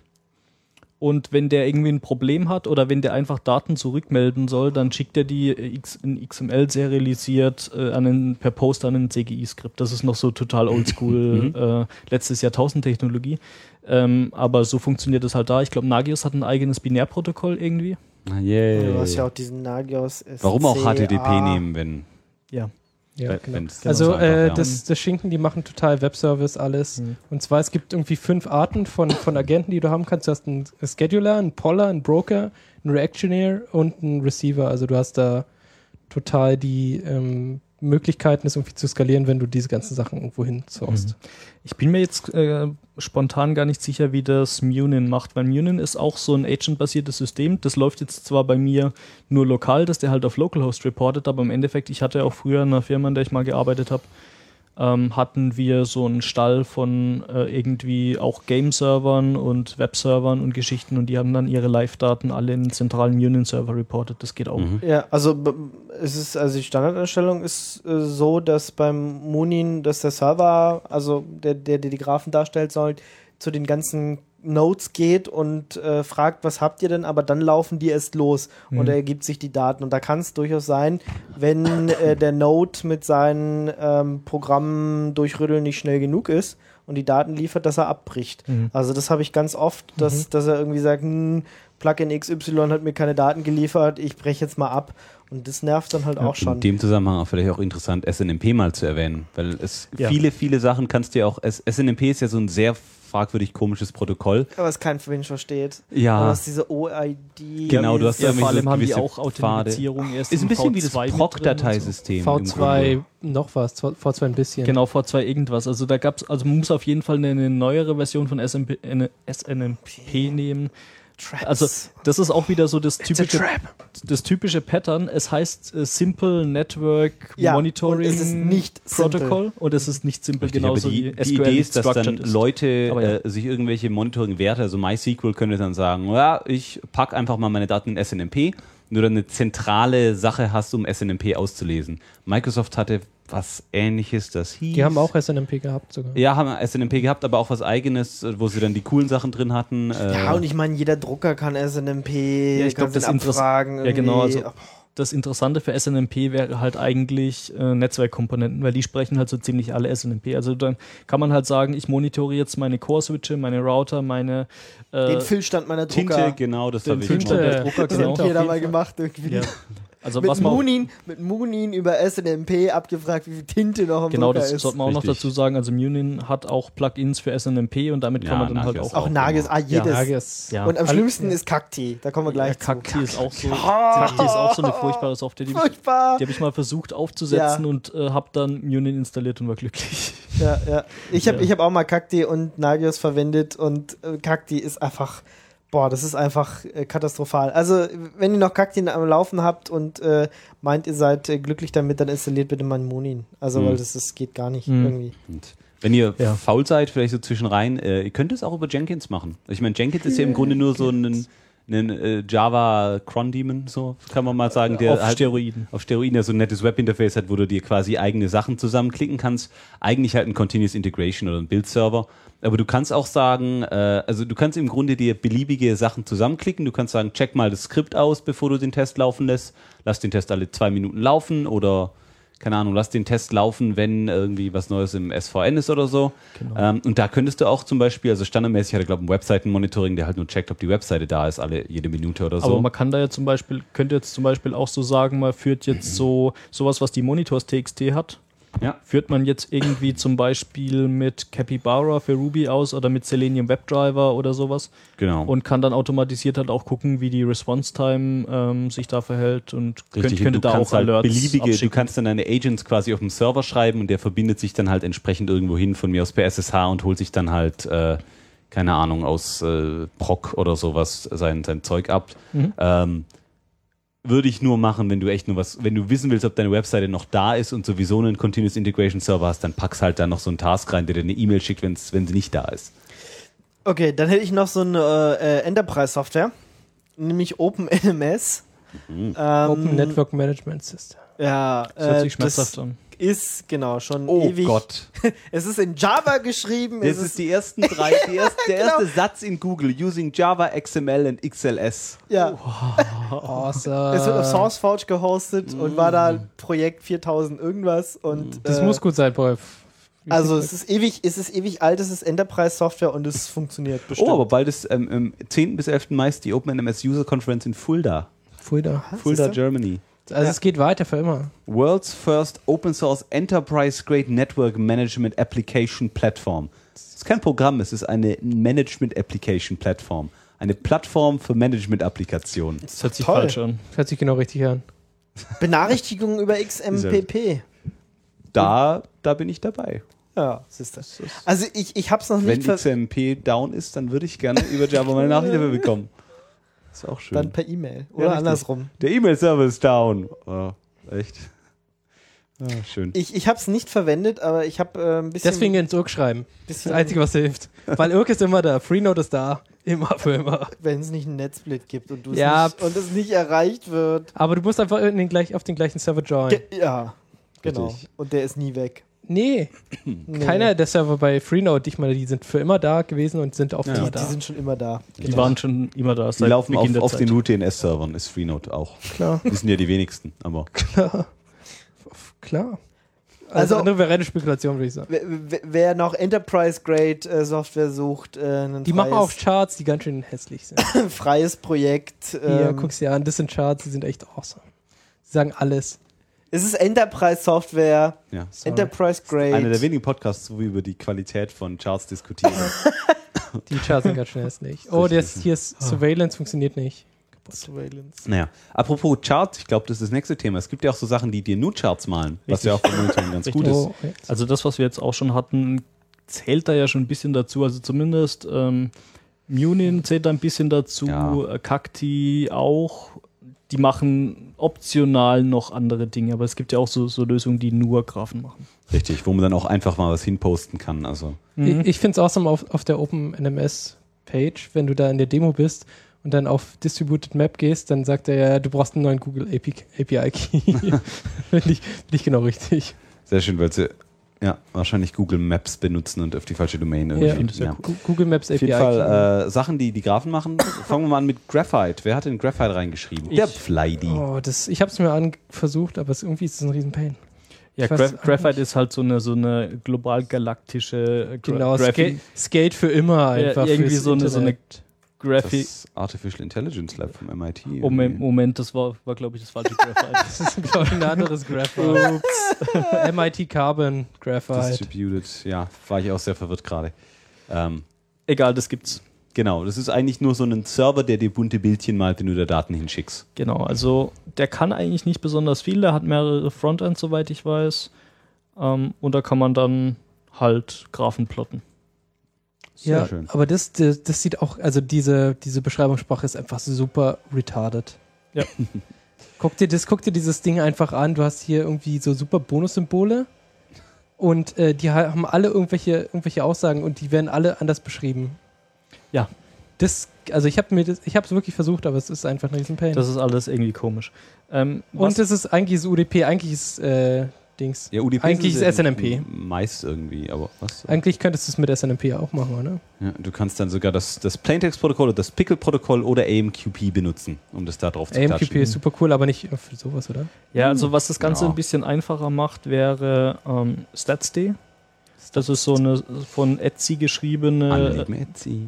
S3: Und wenn der irgendwie ein Problem hat oder wenn der einfach Daten zurückmelden soll, dann schickt er die X, in X M L serialisiert äh, an einen, per Post an ein C G I-Skript. Das ist noch so total oldschool, äh, letztes Jahrtausend-Technologie. Ähm, aber so funktioniert es halt da. Ich glaube, Nagios hat ein eigenes Binärprotokoll irgendwie.
S4: Ah, yeah.
S2: Du hast ja auch diesen Nagios S C A.
S4: Warum auch H T T P nehmen, wenn
S3: Ja.
S5: Ja,
S4: wenn-
S5: genau.
S4: wenn's
S5: Also
S4: so einfach,
S5: äh,
S4: ja.
S5: das, das Schinken, die machen total Webservice, alles.
S3: Mhm.
S5: Und zwar, es gibt irgendwie fünf Arten von, von Agenten, die du haben kannst. Du hast einen Scheduler, einen Poller, einen Broker, einen Reactioneer und einen Receiver. Also du hast da total die ähm, Möglichkeiten, das irgendwie zu skalieren, wenn du diese ganzen Sachen irgendwo hin sourcest.
S3: Ich bin mir jetzt äh, spontan gar nicht sicher, wie das Munin macht, weil Munin ist auch so ein Agent-basiertes System. Das läuft jetzt zwar bei mir nur lokal, dass der halt auf Localhost reportet, aber im Endeffekt, ich hatte auch früher in einer Firma, in der ich mal gearbeitet habe, ähm, hatten wir so einen Stall von äh, irgendwie auch Game-Servern und Web-Servern und Geschichten und die haben dann ihre Live-Daten alle in den zentralen Munin-Server reportet. Das geht auch.
S4: Mhm.
S2: Ja, also b- es ist, also die Standardeinstellung ist äh, so, dass beim Munin, dass der Server, also der, der, der die Graphen darstellt soll, zu den ganzen Nodes geht und äh, fragt, was habt ihr denn, aber dann laufen die erst los
S3: Mhm.
S2: und er gibt sich die Daten. Und da kann es durchaus sein, wenn äh, der Node mit seinen ähm, Programmen durchrütteln nicht schnell genug ist und die Daten liefert, dass er abbricht.
S3: Mhm.
S2: Also das habe ich ganz oft, dass, dass er irgendwie sagt, hm, Plugin X Y hat mir keine Daten geliefert, ich breche jetzt mal ab. Und das nervt dann halt auch schon.
S4: in dem Zusammenhang auch vielleicht auch interessant, S N M P mal zu erwähnen, weil es
S3: Ja.
S4: viele, viele Sachen kannst du ja auch, S- SNMP ist ja so ein sehr fragwürdig komisches Protokoll.
S2: Aber es kein Mensch versteht.
S4: Ja.
S2: Aber es ist diese O I D.
S4: Genau, du hast
S3: Ja,
S4: irgendwie
S3: vor
S4: so
S3: allem haben die
S4: gewisse
S3: auch Authentifizierung erst
S4: Ist ein
S3: in
S4: bisschen wie
S3: V zwei
S4: das
S3: mit drin und so.
S4: Proc-Dateisystem.
S5: V
S4: im
S5: zwei
S4: Grunde.
S5: noch was, V zwei ein bisschen.
S3: Genau, V zwei irgendwas. Also da gab's, also man muss auf jeden Fall eine, eine neuere Version von S M P, eine S N M P nehmen.
S2: Traps.
S3: Also das ist auch wieder so das
S2: It's a
S3: typische,
S2: trap.
S3: das typische Pattern. Es heißt äh, Simple Network
S2: Ja,
S3: Monitoring
S2: und es ist nicht simple.
S3: Protocol und es ist nicht simple,
S4: Richtig,
S3: genauso
S4: aber die,
S3: wie
S4: die
S3: S Q L
S4: Idee ist, dass dann
S3: structured ist.
S4: Leute
S3: Aber ja.
S4: äh, sich irgendwelche Monitoring-Werte, also MySQL könnte dann sagen, ja, ich pack einfach mal meine Daten in S N M P, nur dann eine zentrale Sache hast, um S N M P auszulesen. Microsoft hatte was Ähnliches, das hieß...
S5: Die haben auch S N M P gehabt sogar.
S4: Ja, haben S N M P gehabt, aber auch was Eigenes, äh, wo sie dann die coolen Sachen drin hatten. Äh,
S2: Ja, und ich meine, jeder Drucker kann S N M P,
S3: Ja, ich glaub,
S2: kann
S3: das
S2: ihn
S3: Interess-
S2: abfragen.
S3: Ja, genau,
S2: irgendwie.
S3: also- Das Interessante für S N M P wäre halt eigentlich äh, Netzwerkkomponenten, weil die sprechen halt so ziemlich alle S N M P. Also dann kann man halt sagen, ich monitore jetzt meine Core-Switche, meine Router, meine äh,
S2: Den Füllstand meiner
S4: Tinte,
S2: Drucker.
S4: genau, das
S3: den
S4: habe ich
S3: Füllstand
S4: mal.
S3: der Drucker,
S2: Das
S3: genau.
S2: hat jeder
S5: auf
S2: mal
S5: jeden
S2: gemacht irgendwie.
S3: Ja. Also
S2: Mit
S3: was man
S2: Munin, mit Munin über S N M P abgefragt, wie viel Tinte noch im
S3: Genau,
S2: Drucker
S3: das
S2: ist.
S3: sollte man auch noch
S4: Richtig.
S3: dazu sagen. Also Munin hat auch Plugins für S N M P und damit
S4: Ja,
S3: kann man dann halt
S4: Nagios
S3: auch.
S2: Auch Nagios, ah, jedes.
S5: Nagios.
S3: Ja.
S2: Und am
S5: Alle-
S2: schlimmsten
S5: ja.
S2: ist Cacti. Da kommen wir gleich
S3: Ja, Cacti ist auch so.
S2: Ah.
S3: Cacti ist auch so eine furchtbare Software, die,
S2: zu.
S3: ich-
S2: Furchtbar.
S3: die habe ich mal versucht aufzusetzen
S2: Ja.
S3: und äh, habe dann Munin installiert und war glücklich.
S2: Ja, ja. Ich habe
S3: Ja.
S2: ich hab auch mal Cacti und Nagios verwendet und äh, Cacti ist einfach, boah, das ist einfach äh, katastrophal. Also, wenn ihr noch Cacti am Laufen habt und äh, meint, ihr seid äh, glücklich damit, dann installiert bitte mal Munin. Also,
S4: Mhm.
S2: weil das, das geht gar nicht
S3: Mhm.
S2: irgendwie.
S4: Und wenn ihr
S3: Ja.
S4: faul seid, vielleicht so zwischenrein, äh, ihr könnt es auch über Jenkins machen. Ich meine, Jenkins ist ja im Grunde nur so ein, ein äh, Java-Cron-Daemon, so kann man mal sagen, der
S3: Auf
S4: halt
S3: Steroiden.
S4: auf Steroiden, der so ein nettes Webinterface hat, wo du dir quasi eigene Sachen zusammenklicken kannst. Eigentlich halt ein Continuous Integration oder ein Build-Server. Aber du kannst auch sagen, äh, also du kannst im Grunde dir beliebige Sachen zusammenklicken. Du kannst sagen, check mal das Skript aus, bevor du den Test laufen lässt. Lass den Test alle zwei Minuten laufen oder keine Ahnung, lass den Test laufen, wenn irgendwie was Neues im S V N ist oder so.
S3: Genau.
S4: Ähm, und da könntest du auch zum Beispiel, also standardmäßig hat er, glaube ich, ein Webseitenmonitoring, der halt nur checkt, ob die Webseite da ist, alle jede Minute oder so.
S3: Aber man kann da ja zum Beispiel, könnte jetzt zum Beispiel auch so sagen, man führt jetzt so sowas, was die Monitors.txt hat,
S4: Ja.
S3: führt man jetzt irgendwie zum Beispiel mit Capybara für Ruby aus oder mit Selenium WebDriver oder sowas
S4: Genau.
S3: und kann dann automatisiert halt auch gucken, wie die Response-Time ähm, sich da verhält und könnt,
S4: Richtig,
S3: könnte
S4: und du
S3: da
S4: kannst
S3: auch
S4: halt
S3: Alerts
S4: beliebige, du
S3: abschicken.
S4: kannst dann deine Agents quasi auf dem Server schreiben und der verbindet sich dann halt entsprechend irgendwo hin, von mir aus per S S H und holt sich dann halt, äh, keine Ahnung, aus äh, Proc oder sowas sein, sein Zeug ab.
S3: Mhm.
S4: Ähm, würde ich nur machen, wenn du echt nur was, wenn du wissen willst, ob deine Webseite noch da ist und sowieso einen Continuous Integration Server hast, dann packst halt da noch so einen Task rein, der dir eine E-Mail schickt, wenn's, wenn sie nicht da ist.
S2: Okay, dann hätte ich noch so eine äh, Enterprise-Software, nämlich OpenNMS.
S4: Mhm.
S2: Ähm,
S5: Open Network Management System.
S2: Ja,
S3: Das hört
S2: äh,
S3: sich schmerzhaft
S2: das
S3: an.
S2: ist genau schon
S4: Oh
S2: ewig.
S4: Gott.
S2: Es ist in Java geschrieben.
S4: Das
S2: es
S4: ist
S2: ist
S4: die ersten drei, die erste, der
S2: Genau.
S4: erste Satz in Google, using Java, X M L and X L S.
S2: ja.
S5: Awesome.
S2: Es wird auf SourceForge gehostet und war da Projekt viertausend irgendwas und
S5: Das
S2: äh,
S5: muss gut sein, Boy.
S2: also es ist ewig, es ist ewig alt, es ist Enterprise-Software und es funktioniert bestimmt.
S4: Oh, aber bald ist ähm, am zehnten bis elften Mai die OpenNMS User Conference in Fulda.
S5: Fulda.
S4: Fulda,
S2: siehst du?
S4: Germany.
S5: Also es geht weiter für immer.
S4: World's first Open Source Enterprise Grade Network Management Application Platform. Es ist kein Programm, es ist eine Management Application Platform. Eine Plattform für Management-Applikationen.
S3: Das hört sich
S2: Toll.
S3: falsch an.
S5: Hört sich genau richtig an.
S2: Benachrichtigungen über X M P P.
S4: Da, da bin ich dabei.
S2: Ja, siehst du. Also ich, ich hab's noch
S4: Wenn
S2: nicht ver
S4: X M P down ist, dann würde ich gerne über Java meine Nachricht dafür bekommen. Ist auch schön.
S2: dann per E-Mail oder
S4: Ja, richtig.
S2: andersrum.
S4: Der E-Mail-Server ist down. Oh, echt? Ah, schön.
S2: Ich, ich hab's nicht verwendet, aber ich habe äh, ein bisschen,
S5: Deswegen ins Irk schreiben. Das
S2: bisschen
S5: Einzige, was hilft. Weil Irk ist immer da. Freenode ist da. Immer für immer.
S2: wenn es nicht einen Netzsplit gibt und du es
S5: Ja,
S2: nicht, und es nicht erreicht wird.
S5: Aber du musst einfach in den gleich, auf den gleichen Server joinen.
S2: Ge ja, genau.
S4: Richtig.
S2: Und der ist nie weg.
S5: Nee,
S2: Nee.
S5: keiner der Server bei Freenode, ich meine, die sind für immer da gewesen und sind auch für
S4: Ja.
S5: immer
S2: Die,
S5: da.
S2: die sind schon immer da.
S3: Die
S2: Genau.
S3: waren schon immer da.
S4: Die
S3: Seit
S4: laufen
S3: Beginn
S4: auf,
S3: der
S4: auf
S3: Zeit.
S4: den root D N S-Servern, ist Freenode auch.
S5: Klar,
S4: Die sind ja die wenigsten, aber
S5: klar. Klar. Also,
S2: Also-
S5: andere wäre reine Spekulation, würde ich sagen.
S2: Wer, wer- wer noch Enterprise-Grade-Software sucht, äh, ein
S5: Die
S2: freies,
S5: machen auch Charts, die ganz schön hässlich sind.
S2: freies Projekt.
S5: Hier,
S2: Ähm,
S5: guck's dir an, das sind Charts, die sind echt awesome. Sie sagen alles.
S2: es ist Enterprise-Software,
S4: ja.
S5: Sorry.
S2: Enterprise-Grade.
S4: Einer der wenigen Podcasts, wo wir über die Qualität von Charts diskutieren.
S5: Die Charts sind ganz schön hässlich. Oh, der ist, hier ist Surveillance, funktioniert nicht.
S2: Surveillance.
S4: Naja, apropos Charts, ich glaube, das ist das nächste Thema. Es gibt ja auch so Sachen, die dir nur Charts malen, was
S3: Richtig.
S4: ja auch für Monitoring ganz gut ist.
S5: Oh, jetzt.
S3: Also das, was wir jetzt auch schon hatten, zählt da ja schon ein bisschen dazu. Also zumindest ähm, Munin zählt da ein bisschen dazu,
S4: Ja.
S3: äh, Cacti auch. Die machen optional noch andere Dinge, aber es gibt ja auch so, so Lösungen, die nur Graphen machen.
S4: Richtig, wo man dann auch einfach mal was hinposten kann. Also
S3: Mhm.
S5: Ich, ich finde es awesome auf, auf der OpenNMS-Page, wenn du da in der Demo bist und dann auf Distributed Map gehst, dann sagt er ja, du brauchst einen neuen Google A P I-Key. Finde ich, find ich genau richtig.
S4: sehr schön, weil sie ja, wahrscheinlich Google Maps benutzen und auf die falsche Domain
S5: Ja.
S4: irgendwie.
S3: finde es ja
S4: Ja.
S5: Gu- Google Maps A
S4: Auf
S5: P I.
S4: jeden Fall äh, Sachen, die die Graphen machen. Fangen wir mal an mit Graphite. Wer hat denn Graphite reingeschrieben?
S3: Ich.
S4: Der Flydy.
S5: Oh, das, ich habe es mir an versucht, aber es, irgendwie ist es ein Riesen-Pain.
S3: Ja,
S5: Ich weiß
S3: Gra
S5: es auch
S3: Graphite
S5: nicht.
S3: ist halt so eine, so eine global galaktische äh, Gra
S5: Genau,
S3: Graphi-
S5: Skate, Skate für immer einfach.
S3: Ja, irgendwie
S5: fürs
S3: so eine, so eine
S5: Internet.
S3: Graphi.
S4: Das Artificial Intelligence Lab vom M I T.
S3: Moment, Moment, das war, war glaube ich, das falsche Graphite.
S5: Das ist, glaube ich, ein anderes Graphite. M I T Carbon Graphite.
S4: Distributed, ja, war ich auch sehr verwirrt gerade. Ähm,
S3: Egal, das gibt's.
S4: genau, das ist eigentlich nur so ein Server, der dir bunte Bildchen malt, wenn du da Daten hinschickst.
S3: Genau, also der kann eigentlich nicht besonders viel, der hat mehrere Frontends, soweit ich weiß. Ähm, und da kann man dann halt Graphen plotten.
S4: Sehr
S5: Ja,
S4: schön.
S5: aber das, das, das sieht auch, also diese, diese Beschreibungssprache ist einfach super retarded.
S3: Ja.
S5: Guck dir, das, guck dir dieses Ding einfach an. Du hast hier irgendwie so super Bonussymbole und äh, die ha- haben alle irgendwelche, irgendwelche Aussagen und die werden alle anders beschrieben.
S3: Ja.
S5: Das, also ich habe mir das, ich habe es wirklich versucht, aber es ist einfach ein Riesenpain.
S3: Das ist alles irgendwie komisch. Ähm, was,
S5: Und es ist eigentlich das U D P, eigentlich ist äh, Dings.
S4: Ja, U D P
S5: Eigentlich ist
S4: ja
S5: S N M P.
S4: Meist irgendwie, aber was?
S5: Eigentlich könntest du es mit S N M P auch machen, oder?
S4: Ja, du kannst dann sogar das, das Plaintext-Protokoll oder das Pickle-Protokoll oder A M Q P benutzen, um das da drauf zu
S5: A M Q P
S4: klatschen.
S5: ist super cool, aber nicht für sowas, oder?
S3: Ja, also was das Ganze
S4: Ja.
S3: ein bisschen einfacher macht, wäre ähm, StatsD. Das ist so eine von Etsy
S4: Alle
S3: geschriebene
S4: lieben Etsy.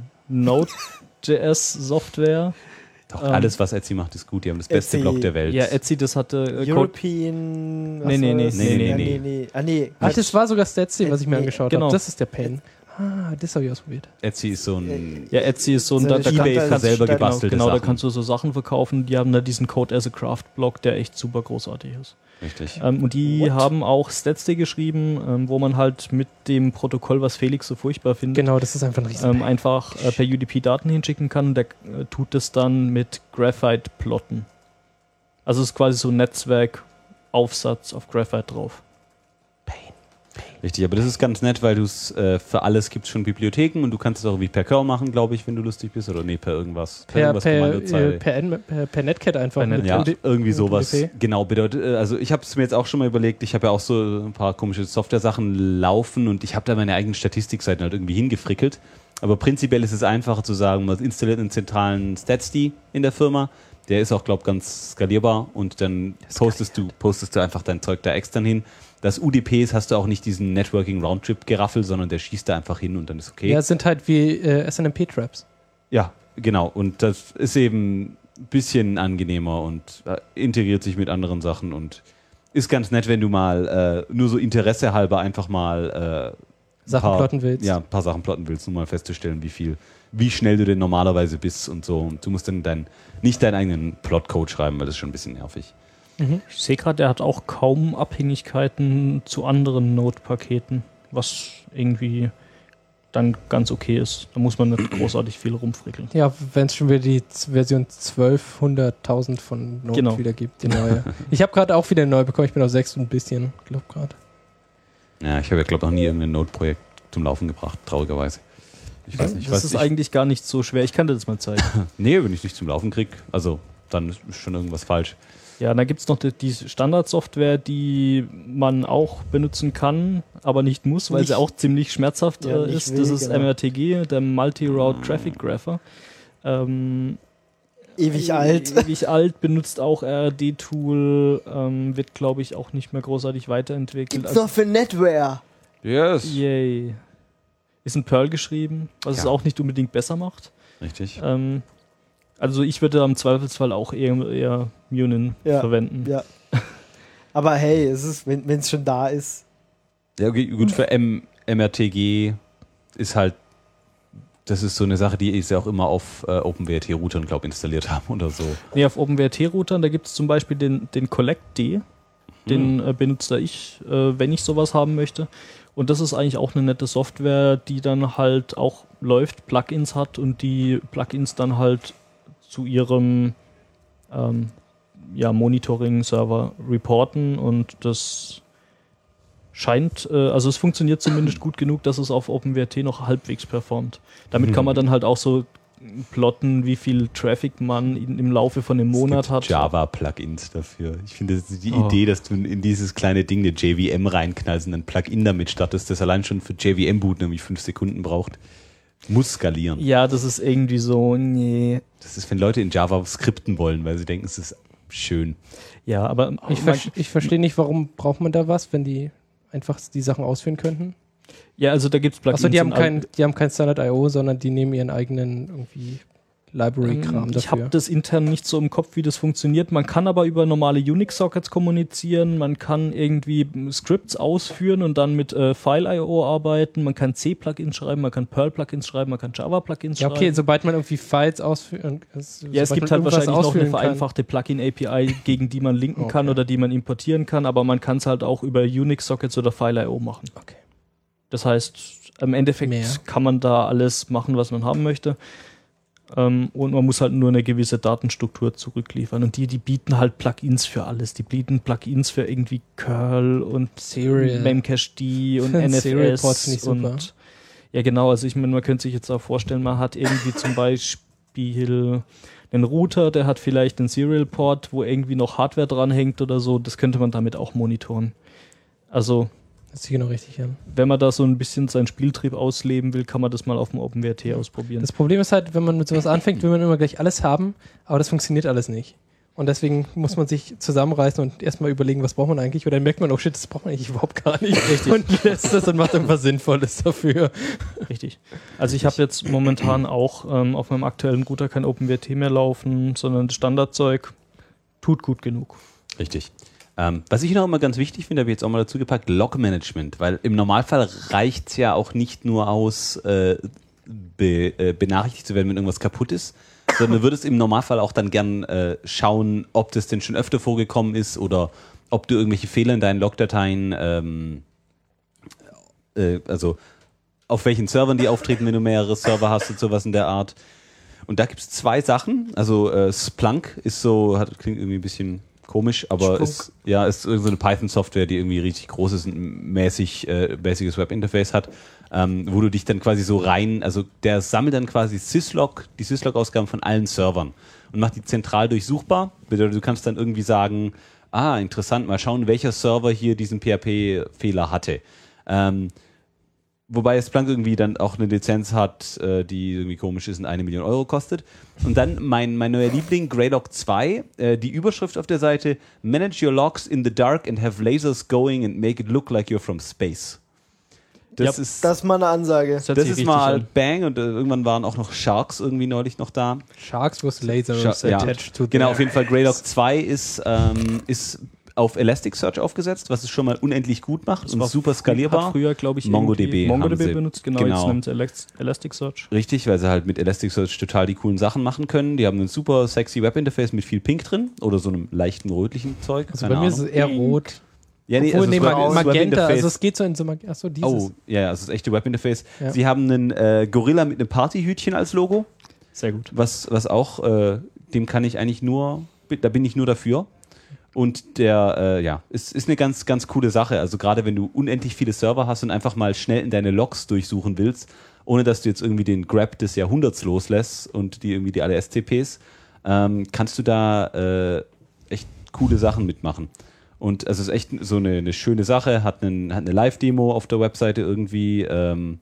S3: Node.js-Software.
S4: Doch,
S3: Ähm,
S4: alles, was Etsy macht, ist gut. Die haben das beste
S2: Etsy.
S4: Blog der Welt.
S3: Ja, Etsy, das hatte äh, Code.
S2: European. was
S3: Nee, nee,
S2: war
S3: nee,
S2: das?
S4: nee, nee,
S2: Ja,
S4: nee.
S2: nee, nee. Ah, nee.
S5: Ach, das war sogar Statsy, was ich mir
S2: Nee,
S5: angeschaut
S3: genau.
S5: habe. Das ist der Pain. Ah, das habe ich ausprobiert.
S4: Etsy ist so ein
S3: Ja, Etsy ist so ein,
S2: So
S3: da,
S2: eine
S3: da
S2: Standard-
S3: kannst, kannst
S4: selber
S3: genau,
S4: gebastelte
S3: genau, da
S4: Sachen.
S3: kannst du so Sachen verkaufen. Die haben da diesen Code as a Craft Blog, der echt super großartig ist.
S4: richtig.
S3: Ähm, und die
S2: What?
S3: haben auch StatsD geschrieben, ähm, wo man halt mit dem Protokoll, was Felix so furchtbar findet,
S5: Genau, das ist einfach ein riesen
S3: ähm, einfach äh, per U D P Daten hinschicken kann. Der äh, tut das dann mit Graphite plotten. Also es ist quasi so ein Netzwerkaufsatz auf Graphite drauf.
S4: Richtig, aber das ist ganz nett, weil du es äh, für alles gibt schon Bibliotheken und du kannst es auch wie per Curl machen, glaube ich, wenn du lustig bist, oder nee, per irgendwas.
S5: Per,
S4: irgendwas
S5: per,
S4: Kommandozeile.
S5: äh, per, N- per, per Netcat einfach.
S3: Per
S5: mit
S3: Net-
S4: Ja,
S5: U D-
S4: irgendwie
S5: mit
S4: sowas.
S5: U D P.
S4: Genau, bedeutet, äh, also ich habe es mir jetzt auch schon mal überlegt, ich habe ja auch so ein paar komische Software-Sachen laufen und ich habe da meine eigenen Statistikseiten halt irgendwie hingefrickelt. Aber prinzipiell ist es einfacher zu sagen, man installiert einen zentralen StatsD in der Firma, der ist auch, glaube ich, ganz skalierbar und dann postest du, postest du einfach dein Zeug da extern hin. Das U D Ps hast du auch nicht diesen Networking-Roundtrip-Geraffel, sondern der schießt da einfach hin und dann ist okay.
S5: Ja, es sind halt wie äh, S N M P-Traps.
S4: Ja, genau. Und das ist eben ein bisschen angenehmer und äh, integriert sich mit anderen Sachen und ist ganz nett, wenn du mal äh, nur so Interesse halber einfach mal äh,
S5: Sachen
S4: paar,
S5: plotten willst.
S4: Ja, ein paar Sachen plotten willst, um mal festzustellen, wie viel, wie schnell du denn normalerweise bist und so. Und du musst dann dein, nicht deinen eigenen Plotcode schreiben, weil das ist schon ein bisschen nervig.
S3: Ich sehe gerade, der hat auch kaum Abhängigkeiten zu anderen Node-Paketen, was irgendwie dann ganz okay ist. Da muss man nicht großartig viel rumfrickeln.
S5: Ja, wenn es schon wieder die Z- Version zwölfhunderttausend von Node
S3: Genau.
S5: wieder gibt, die neue. Ich habe gerade auch wieder eine neue bekommen, ich bin auf sechs und ein bisschen, glaube gerade.
S4: Ja, ich habe ja, glaube ich, noch nie irgendein Node-Projekt zum Laufen gebracht, traurigerweise. Ich weiß nicht,
S3: das
S4: was
S3: ist
S4: ich,
S3: eigentlich gar nicht so schwer. Ich kann dir das mal zeigen.
S4: Nee, wenn ich nicht zum Laufen kriege, also dann ist schon irgendwas falsch.
S3: Ja, da gibt es noch die, die Standardsoftware, die man auch benutzen kann, aber nicht muss, weil
S2: Nicht-
S3: sie auch ziemlich schmerzhaft
S2: Ja,
S3: äh,
S2: nicht
S3: ist.
S2: will,
S3: Das ist
S2: genau.
S3: M R T G, der Multi-Route Traffic Grapher. Ähm,
S2: Ewig alt.
S3: Ewig alt, benutzt auch R R D-Tool, ähm, wird, glaube ich, auch nicht mehr großartig weiterentwickelt.
S2: Gibt's noch für Netware.
S4: Yes.
S3: Yay. Ist in Perl geschrieben, was
S4: Ja.
S3: es auch nicht unbedingt besser macht.
S4: Richtig.
S3: Ähm, also ich würde im Zweifelsfall auch eher, eher Munin
S2: Ja,
S3: verwenden.
S2: Ja. Aber hey, es ist, wenn es schon da ist.
S4: Ja, okay, gut, für M MRTG ist halt, das ist so eine Sache, die ich ja auch immer auf äh, OpenWrt-Routern, glaube ich, installiert haben oder so.
S3: Nee, auf OpenWrt-Routern, da gibt es zum Beispiel den, den Collect-D, den äh, benutze ich, äh, wenn ich sowas haben möchte. Und das ist eigentlich auch eine nette Software, die dann halt auch läuft, Plugins hat und die Plugins dann halt zu ihrem ähm, ja, Monitoring-Server reporten und das scheint, äh, also es funktioniert zumindest gut genug, dass es auf OpenWrt noch halbwegs performt. Damit kann man dann halt auch so plotten, wie viel Traffic man in, im Laufe von einem Monat hat.
S4: Java-Plugins dafür. Ich finde das ist die
S3: Oh.
S4: Idee, dass du in dieses kleine Ding eine J V M reinknallst und ein Plugin damit startest, das allein schon für J V M-Boot nämlich fünf Sekunden braucht, muss skalieren.
S3: Ja, das ist irgendwie so, nee.
S4: Das ist, wenn Leute in Java skripten wollen, weil sie denken, es ist schön.
S3: Ja, aber
S5: Ich,
S3: man,
S5: ver ich verstehe nicht, warum braucht man da was, wenn die einfach die Sachen ausführen könnten.
S3: ja, also da gibt es Plugins.
S5: Achso, die haben
S3: in
S5: kein,
S3: all-
S5: die haben kein Standard I O, sondern die nehmen ihren eigenen irgendwie Library-Kram
S3: Ähm, Ich
S5: dafür.
S3: habe das intern nicht so im Kopf, wie das funktioniert. Man kann aber über normale Unix-Sockets kommunizieren, man kann irgendwie Scripts ausführen und dann mit äh, File I O arbeiten, man kann C-Plugins schreiben, man kann Perl-Plugins schreiben, man kann Java-Plugins
S5: Ja,
S3: schreiben.
S5: okay, sobald man irgendwie Files ausführen also
S3: Ja, es
S5: sobald
S3: gibt
S5: man
S3: halt
S5: irgendwas
S3: wahrscheinlich noch eine
S5: ausführen kann.
S3: vereinfachte Plugin-A P I, gegen die man linken
S5: Okay.
S3: kann oder die man importieren kann, aber man kann es halt auch über Unix-Sockets oder File I O machen.
S5: Okay.
S3: Das heißt, im Endeffekt
S5: Mehr.
S3: kann man da alles machen, was man haben möchte. Ähm, und man muss halt nur eine gewisse Datenstruktur zurückliefern. Und die, die bieten halt Plugins für alles. Die bieten Plugins für irgendwie Curl und
S5: Serial.
S3: Memcached und
S5: Für einen
S3: N F
S5: Serial-Port
S3: S.
S5: finde ich
S3: und
S5: super.
S3: ja, genau. Also ich meine, man könnte sich jetzt auch vorstellen, man hat irgendwie zum Beispiel einen Router, der hat vielleicht einen Serial-Port, wo irgendwie noch Hardware dranhängt oder so. Das könnte man damit auch monitoren. Also,
S5: Das ist genau richtig, ja.
S3: wenn man da so ein bisschen seinen Spieltrieb ausleben will, kann man das mal auf dem OpenWrt ausprobieren.
S5: Das Problem ist halt, wenn man mit sowas anfängt, will man immer gleich alles haben, aber das funktioniert alles nicht. Und deswegen muss man sich zusammenreißen und erstmal überlegen, was braucht man eigentlich. Und dann merkt man, oh shit, das braucht man eigentlich überhaupt gar nicht. Richtig. Und lässt das und macht irgendwas Sinnvolles dafür.
S3: Richtig. Also ich habe jetzt momentan auch ähm, auf meinem aktuellen Router kein OpenWrt mehr laufen, sondern das Standardzeug tut gut genug.
S4: Richtig. Ähm, was ich noch immer ganz wichtig finde, habe ich jetzt auch mal dazu gepackt, Log-Management, weil im Normalfall reicht es ja auch nicht nur aus, äh, be, äh, benachrichtigt zu werden, wenn irgendwas kaputt ist, sondern du würdest im Normalfall auch dann gern äh, schauen, ob das denn schon öfter vorgekommen ist oder ob du irgendwelche Fehler in deinen Logdateien, ähm, äh, also auf welchen Servern die auftreten, wenn du mehrere Server hast und sowas in der Art. Und da gibt es zwei Sachen. Also äh, Splunk ist so, hat, klingt irgendwie ein bisschen komisch, aber ist, ja, ist so eine Python-Software, die irgendwie richtig groß ist und ein mäßig, äh, mäßiges Webinterface hat, ähm, wo du dich dann quasi so rein, also der sammelt dann quasi Syslog, die Syslog-Ausgaben von allen Servern und macht die zentral durchsuchbar. Du kannst dann irgendwie sagen, ah, interessant, mal schauen, welcher Server hier diesen P H P-Fehler hatte. Ähm, Wobei Splunk irgendwie dann auch eine Lizenz hat, äh, die irgendwie komisch ist und eine Million Euro kostet. Und dann mein, mein neuer Liebling, Greylog zwei, äh, die Überschrift auf der Seite, Manage your logs in the dark and have lasers going and make it look like you're from space. Das
S2: Ja,
S4: ist,
S2: das ist mal eine Ansage.
S3: Das hört
S4: das
S3: sich
S4: ist
S3: richtig
S4: mal
S3: an.
S4: Bang und äh, irgendwann waren auch noch Sharks irgendwie neulich noch da.
S5: Sharks with lasers
S4: Scha- ja.
S5: attached to
S4: Genau,
S5: their-
S4: auf jeden Fall Greylog zwei ist, ähm, ist auf Elasticsearch aufgesetzt, was es schon mal unendlich gut macht und super skalierbar.
S3: Hat früher, glaube ich,
S4: MongoDB
S3: irgendwie MongoDB
S4: haben sie.
S3: benutzt, genau,
S4: Genau.
S3: jetzt nimmt sie Elast- Elasticsearch.
S4: Richtig, weil sie halt mit Elasticsearch total die coolen Sachen machen können. Die haben ein super sexy Webinterface mit viel Pink drin oder so einem leichten rötlichen Zeug.
S5: Also
S4: keine
S5: bei mir
S4: Ahnung.
S5: ist es eher rot.
S4: Ja, nee,
S5: Obwohl,
S4: also
S5: nee,
S4: das Web-
S5: Mag-
S4: das
S5: Magenta,
S4: Webinterface-
S5: also es geht so in so Mag- achso, dieses.
S4: Oh, ja, ja, also das echte Webinterface.
S5: Ja.
S4: Sie haben einen äh, Gorilla mit einem Partyhütchen als Logo,
S3: Sehr gut.
S4: was, was auch, äh, dem kann ich eigentlich nur, da bin ich nur dafür. Und der, äh, ja, ist, ist eine ganz, ganz coole Sache. Also gerade wenn du unendlich viele Server hast und einfach mal schnell in deine Logs durchsuchen willst, ohne dass du jetzt irgendwie den Grab des Jahrhunderts loslässt und die irgendwie die alle S C Ps, ähm, kannst du da äh, echt coole Sachen mitmachen. Und also es ist echt so eine, eine schöne Sache, hat, einen, hat eine Live-Demo auf der Webseite irgendwie. Ähm,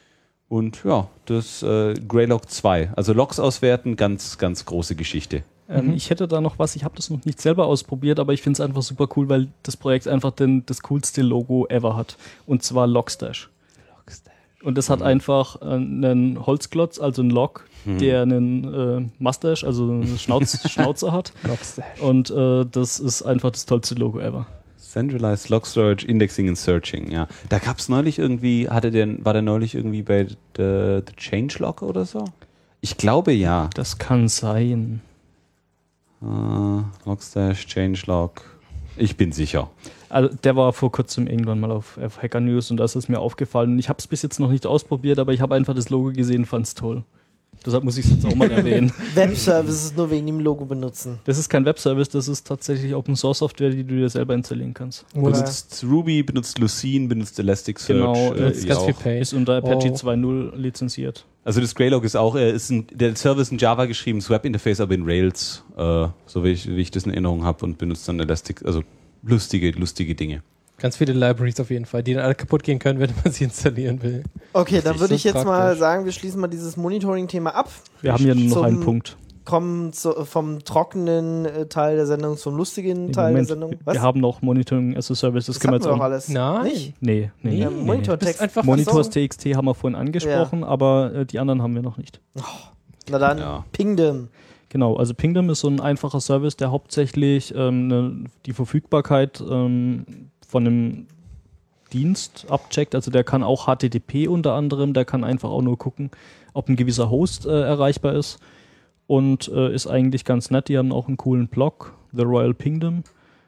S4: und ja, das äh, Greylog zwei. Also Logs auswerten, ganz, ganz große Geschichte.
S3: Ähm,
S5: Mhm.
S3: Ich hätte da noch was, ich habe das noch nicht selber ausprobiert, aber ich finde es einfach super cool, weil das Projekt einfach den, das coolste Logo ever hat. Und zwar Logstash. Und das hat einfach äh, einen Holzklotz, also einen Log,
S4: Mhm.
S3: der einen äh, Mustache, also einen Schnauz, Schnauzer hat.
S5: Logstash.
S3: Und äh, das ist einfach das tollste Logo ever.
S4: Centralized Log Storage, Indexing and Searching, ja. Da gab es neulich irgendwie, hatte der, war der neulich irgendwie bei The, the Changelog oder so? Ich glaube ja.
S3: Das kann sein.
S4: Uh, Logstash, Changelog. Ich bin sicher.
S3: Also der war vor kurzem irgendwann mal auf, auf Hacker News und da ist es mir aufgefallen. Und ich habe es bis jetzt noch nicht ausprobiert, aber ich habe einfach das Logo gesehen, fand es toll. Deshalb muss ich es jetzt auch mal erwähnen.
S2: Webservices nur wegen dem Logo benutzen.
S3: Das ist kein Webservice, das ist tatsächlich Open Source Software, die du dir selber installieren kannst.
S2: Oder
S4: Benutzt Ruby, benutzt Lucene, benutzt Elasticsearch.
S3: Genau,
S4: äh,
S5: Das ist
S4: ich
S5: ganz
S4: auch.
S5: viel Pain.
S3: Ist unter Apache
S5: Oh.
S3: zwei Punkt null lizenziert.
S4: Also das Greylog ist auch, äh, ist ein, der Server ist in Java geschrieben, das Webinterface aber in Rails, äh, so wie ich, wie ich das in Erinnerung habe und benutzt dann Elastic, also lustige, lustige Dinge.
S5: Ganz viele Libraries auf jeden Fall, die dann alle kaputt gehen können, wenn man sie installieren will.
S2: okay, dann würde
S5: so
S2: ich jetzt mal
S5: praktisch.
S2: sagen, wir schließen mal dieses Monitoring-Thema ab.
S3: Wir haben hier nur noch
S2: Zum-
S3: einen Punkt.
S2: Kommen zu, vom trockenen äh, Teil der Sendung zum lustigen
S3: Im
S2: Teil
S3: Moment,
S2: der Sendung.
S3: wir haben noch Monitoring as a Service, das,
S2: das
S3: können wir
S2: hatten
S3: jetzt
S2: wir doch
S3: auch.
S2: alles.
S5: Nein.
S2: Nicht?
S3: Nee, nee, nee.
S2: Ja,
S3: nee,
S2: Monitortext.
S5: einfach
S3: Monitors
S2: so.
S3: T X T haben wir vorhin angesprochen, aber äh, die anderen haben wir noch nicht.
S2: Na dann,
S4: Ja.
S2: Pingdom.
S3: Genau, also Pingdom ist so ein einfacher Service, der hauptsächlich ähm, ne, die Verfügbarkeit ähm, von einem Dienst abcheckt. Also der kann auch H T T P unter anderem, der kann einfach auch nur gucken, ob ein gewisser Host äh, erreichbar ist. Und äh, ist eigentlich ganz nett. Die haben auch einen coolen Blog, The Royal Pingdom.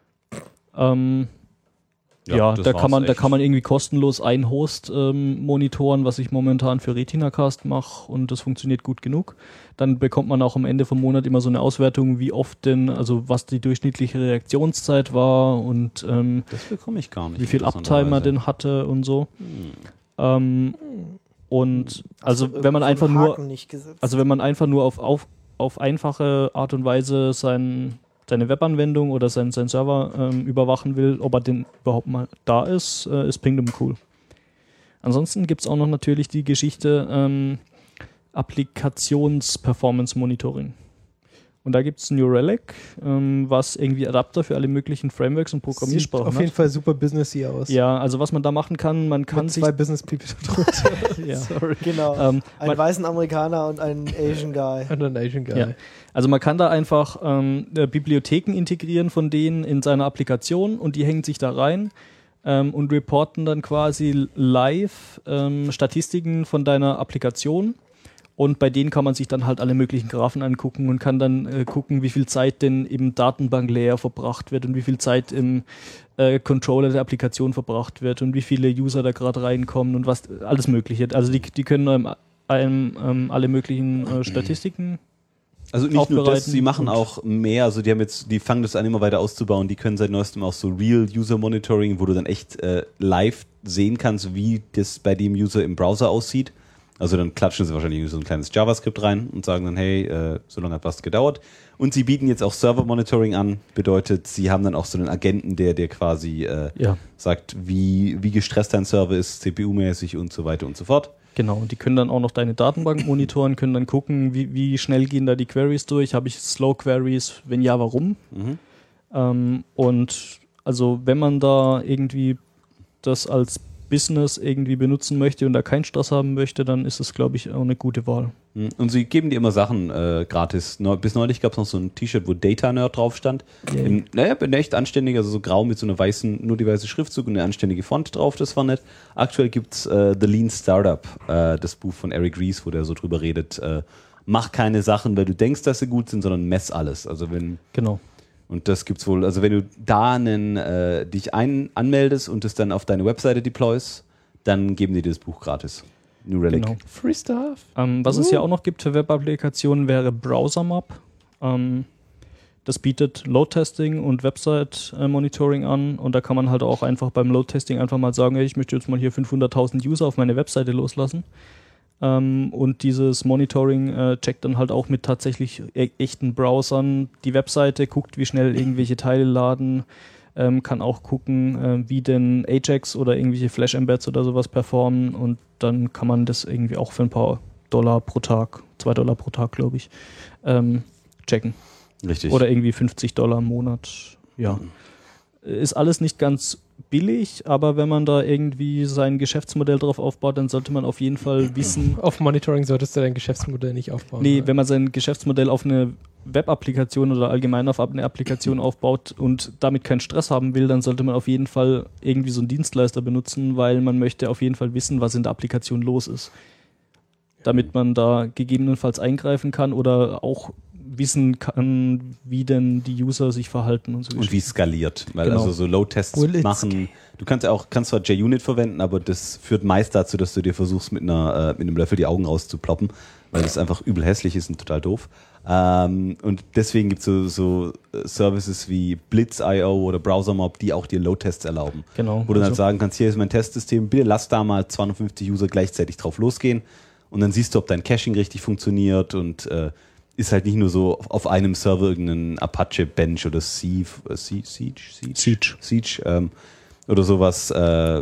S3: Ähm, ja,
S4: das
S3: da
S4: war's
S3: kann man, da
S4: echt.
S3: kann man irgendwie kostenlos einen Host ähm, monitoren, was ich momentan für RetinaCast mache und das funktioniert gut genug. Dann bekommt man auch am Ende vom Monat immer so eine Auswertung, wie oft denn, also was die durchschnittliche Reaktionszeit war und ähm,
S4: Das bekomme ich gar nicht.
S3: wie viel Uptime er denn hatte und so. Ähm, und also
S2: Hast du
S3: wenn man
S2: irgendwo
S3: einfach
S2: einen
S3: nur,
S2: Haken nicht gesetzt?
S3: also wenn man einfach nur auf, auf, auf einfache Art und Weise sein seine Webanwendung oder seinen, seinen Server ähm, überwachen will, ob er denn überhaupt mal da ist, äh, ist Pingdom cool. Ansonsten gibt es auch noch natürlich die Geschichte ähm, Applikations-Performance-Monitoring. Und da gibt es New Relic, ähm, was irgendwie Adapter für alle möglichen Frameworks und Programmiersprachen
S5: Sieht auf
S3: hat.
S5: jeden Fall super businessy aus.
S3: Ja, also was man da machen kann, man kann
S5: Mit
S3: sich...
S5: zwei Business People drunter.
S3: ja.
S5: Sorry.
S2: Genau.
S3: ähm,
S2: Einen weißen Amerikaner und einen Asian Guy.
S5: Und ein Asian Guy.
S3: Ja. Also man kann da einfach ähm, äh, Bibliotheken integrieren von denen in seine Applikation und die hängen sich da rein ähm, und reporten dann quasi live ähm, Statistiken von deiner Applikation. Und bei denen kann man sich dann halt alle möglichen Graphen angucken und kann dann äh, gucken, wie viel Zeit denn im Datenbank-Layer verbracht wird und wie viel Zeit im äh, Controller der Applikation verbracht wird und wie viele User da gerade reinkommen und was alles Mögliche. Also die, die können einem, einem ähm, alle möglichen äh, Statistiken
S4: Also nicht nur das,
S3: aufbereiten
S4: sie machen
S3: und-
S4: auch mehr, also die haben jetzt, die fangen das an immer weiter auszubauen, die können seit neuestem auch so Real User Monitoring, wo du dann echt äh, live sehen kannst, wie das bei dem User im Browser aussieht. Also dann klatschen sie wahrscheinlich so ein kleines JavaScript rein und sagen dann, hey, äh, so lange hat was gedauert. Und sie bieten jetzt auch Server Monitoring an, bedeutet, sie haben dann auch so einen Agenten, der der quasi äh,
S3: Ja.
S4: sagt, wie, wie gestresst dein Server ist, C P U-mäßig und so weiter und so fort.
S3: Genau, und die können dann auch noch deine Datenbank monitoren, können dann gucken, wie, wie schnell gehen da die Queries durch. Habe ich Slow Queries? Wenn ja, warum?
S4: Mhm.
S3: Ähm, und also wenn man da irgendwie das als Business irgendwie benutzen möchte und da keinen Stress haben möchte, dann ist es, glaube ich, auch eine gute Wahl.
S4: Und sie geben dir immer Sachen äh, gratis. Neu, bis neulich gab es noch so ein T-Shirt, wo Data Nerd drauf stand.
S3: Yay.
S4: In, naja, bin echt anständig, also so grau mit so einer weißen, nur die weiße Schriftzug und eine anständige Font drauf, das war nett. Aktuell gibt's äh, The Lean Startup, äh, das Buch von Eric Ries, wo der so drüber redet, äh, mach keine Sachen, weil du denkst, dass sie gut sind, sondern mess alles. Also wenn
S3: Genau.
S4: Und das gibt's wohl, also wenn du da einen, äh, dich ein anmeldest und es dann auf deine Webseite deployst, dann geben die dir das Buch gratis. New Relic.
S3: Genau.
S5: Free Stuff.
S3: Ähm, was es ja auch noch gibt für Web-Applikationen wäre BrowserMap. Ähm, das bietet Load-Testing und Website-Monitoring an und da kann man halt auch einfach beim Load-Testing einfach mal sagen, hey, ich möchte jetzt mal hier fünfhunderttausend User auf meine Webseite loslassen. Ähm, und dieses Monitoring äh, checkt dann halt auch mit tatsächlich e- echten Browsern die Webseite, guckt, wie schnell irgendwelche Teile laden, ähm, kann auch gucken, äh, wie denn Ajax oder irgendwelche Flash-Embeds oder sowas performen und dann kann man das irgendwie auch für ein paar Dollar pro Tag, zwei Dollar pro Tag, glaube ich, ähm, checken.
S4: Richtig.
S3: Oder irgendwie fünfzig Dollar im Monat. Ja. Ist alles nicht ganz billig, aber wenn man da irgendwie sein Geschäftsmodell drauf aufbaut, dann sollte man auf jeden Fall wissen.
S5: Auf Monitoring solltest du dein Geschäftsmodell nicht aufbauen.
S3: Nee,
S5: oder?
S3: wenn man sein Geschäftsmodell auf eine Web-Applikation oder allgemein auf eine Applikation aufbaut und damit keinen Stress haben will, dann sollte man auf jeden Fall irgendwie so einen Dienstleister benutzen, weil man möchte auf jeden Fall wissen, was in der Applikation los ist. Damit man da gegebenenfalls eingreifen kann oder auch wissen kann, wie denn die User sich verhalten und so.
S4: Und wie es skaliert. Weil
S3: Genau.
S4: also so Load-Tests
S5: Will it
S4: machen. Du kannst ja auch, kannst zwar JUnit verwenden, aber das führt meist dazu, dass du dir versuchst, mit einer, äh, mit einem Löffel die Augen rauszuploppen, weil das einfach übel hässlich ist und total doof. Ähm, und deswegen gibt es so, so Services wie Blitz Punkt i o oder BrowserMob, die auch dir Load-Tests erlauben.
S3: Genau.
S4: Wo du dann
S3: Also-
S4: sagen kannst, hier ist mein Testsystem, bitte lass da mal zweihundertfünfzig User gleichzeitig drauf losgehen und dann siehst du, ob dein Caching richtig funktioniert und äh, ist halt nicht nur so auf einem Server irgendein Apache Bench oder Siege, äh, Siege, Siege, Siege,
S3: Siege.
S4: Siege ähm, oder sowas, äh,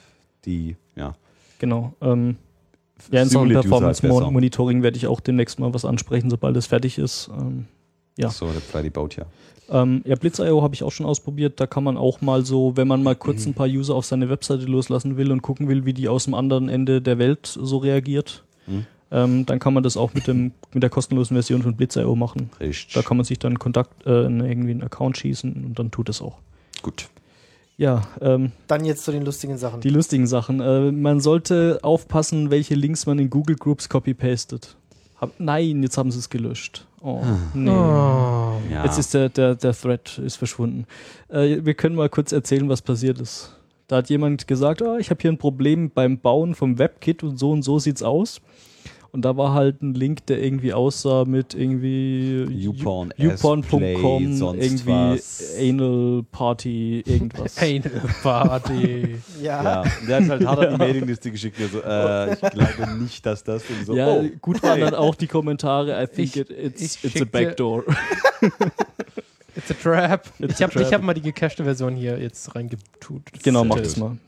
S4: die, ja.
S3: Genau. Ähm, ja, in Sachen
S4: Simulate User
S3: Performance
S4: halt besser.
S3: Mon- Monitoring werde ich auch demnächst mal was ansprechen, sobald es fertig ist. Ähm, ja.
S4: So, der Fly die baut ja.
S3: Ähm, ja, Blitz Punkt i o habe ich auch schon ausprobiert. Da kann man auch mal so, wenn man mal kurz ein paar User auf seine Webseite loslassen will und gucken will, wie die aus dem anderen Ende der Welt so reagiert,
S4: Mhm.
S3: ähm, dann kann man das auch mit dem mit der kostenlosen Version von Blitz Punkt i o machen.
S4: Richtig.
S3: Da kann man sich dann Kontakt, äh, irgendwie einen Account schießen und dann tut es auch.
S4: Gut.
S3: Ja, ähm,
S2: Dann jetzt zu den lustigen Sachen.
S3: die lustigen Sachen. Äh, man sollte aufpassen, welche Links man in Google Groups copy-pastet. Hab, nein, jetzt haben sie es gelöscht. Oh, nee.
S5: Oh.
S4: Ja.
S3: Jetzt ist der, der, der Thread ist verschwunden. Äh, wir können mal kurz erzählen, was passiert ist. Da hat jemand gesagt, ah, ich habe hier ein Problem beim Bauen vom WebKit und so und so sieht's aus. Und da war halt ein Link, der irgendwie aussah mit irgendwie
S4: YouPorn,
S3: YouPorn Punkt com,
S4: S-Play, sonst
S3: irgendwie
S4: was.
S3: Anal Party, irgendwas.
S5: Eine Party.
S2: ja.
S4: Ja, der hat halt hart an die Mailingliste geschickt. Also, äh, ich glaube nicht, dass das und so.
S3: Ja,
S4: oh,
S3: gut waren
S4: hey.
S3: dann auch die Kommentare. I think
S5: Ich-
S3: it, it's,
S5: ich
S3: it's a
S5: schick dir-
S3: backdoor.
S5: Jetzt It's a trap.
S3: It's
S5: Ich
S3: a
S5: habe
S3: trap.
S5: ich hab mal die gecachete Version hier jetzt reingetut.
S3: Genau,
S5: Das
S3: mach
S5: ist-
S3: das mal.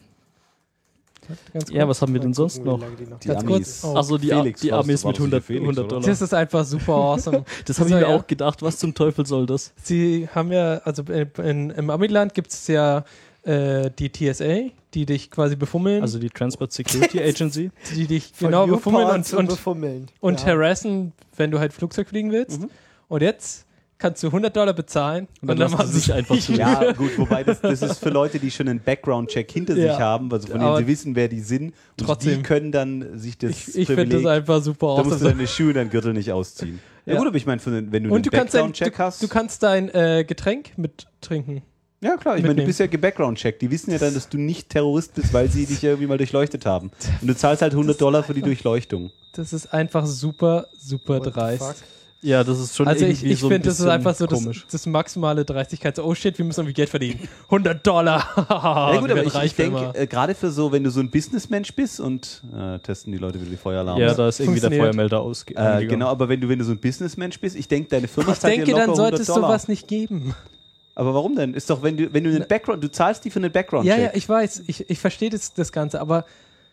S5: Ganz
S3: Ja,
S5: kurz.
S3: was haben wir denn sonst noch?
S4: Die
S5: Ganz
S4: Amis.
S5: kurz. Oh.
S3: Achso, die,
S4: Felix,
S3: die
S4: war das-
S3: Amis
S4: war
S3: mit
S4: das
S3: hundert,
S4: Felix,
S3: hundert
S4: oder?
S3: Dollar.
S5: Das ist einfach super awesome.
S3: Das habe ich mir
S5: ja,
S3: auch gedacht. Was zum Teufel soll das?
S5: Sie haben ja, also in, in, im Amiland gibt es ja äh, die T S A, die dich quasi befummeln,
S3: Also die Transport Security Agency.
S5: die dich
S2: Von
S5: genau
S2: YouPorn
S5: befummeln und,
S2: zu
S5: und,
S2: befummeln.
S5: und
S2: Ja.
S5: harassen, wenn du halt Flugzeug fliegen willst.
S3: Mhm.
S5: Und jetzt kannst du hundert Dollar bezahlen
S3: Und dann lassen sie sich einfach zu.
S4: Ja, gut, wobei das, das ist für Leute, die schon einen Background-Check hinter
S5: Ja.
S4: sich haben, also von denen
S5: Aber
S4: sie wissen, wer die sind. Und
S5: trotzdem.
S4: die können dann sich das
S5: Ich, ich finde das
S4: Privileg-
S5: einfach super
S4: Da musst du
S5: awesome.
S4: deine Schuhe und deinen Gürtel nicht ausziehen. Ja,
S5: Ja.
S4: gut, aber ich meine, für den- wenn du
S5: Und
S4: einen
S5: du kannst, dein, du,
S4: Background-Check hast.
S5: du kannst dein äh, Getränk mittrinken.
S4: Ja, klar, ich meine, du
S5: mitnehmen.
S4: bist ja Background-Check. Die wissen ja dann, dass du nicht Terrorist bist, weil sie dich ja irgendwie mal durchleuchtet haben. Und du zahlst halt hundert Dollar für die Durchleuchtung.
S5: Das ist einfach super, super
S2: What the
S5: dreist.
S2: fuck?
S3: Ja, das ist schon
S5: Also ich,
S3: irgendwie
S5: ich
S3: so ein
S5: finde, das ist
S3: bisschen
S5: einfach so das,
S3: komisch.
S5: das maximale Dreistigkeit. So, oh shit, wir müssen irgendwie Geld verdienen. hundert Dollar.
S4: Ja gut,
S5: Wir
S4: aber
S5: werden
S4: ich,
S5: reich
S4: ich
S5: für
S4: denke,
S5: immer.
S4: äh, gerade für so, wenn du so ein Businessmensch bist und äh, testen die Leute wieder die Feueralarme.
S3: Ja, da ist irgendwie der
S5: Funktioniert.
S3: Feuermelder ausge
S4: Äh,
S3: angegangen.
S4: genau, aber wenn du, wenn du so ein Businessmensch bist, ich denke, deine Firma
S5: Ich
S4: zahlt dir
S5: denke,
S4: locker
S5: dann sollte es
S4: hundert Dollar.
S5: sowas nicht geben.
S4: Aber warum denn? Ist doch, wenn du, wenn du einen Background, du zahlst die für einen Background.
S5: Ja, ja, ich weiß. Ich, ich verstehe das, das Ganze. Aber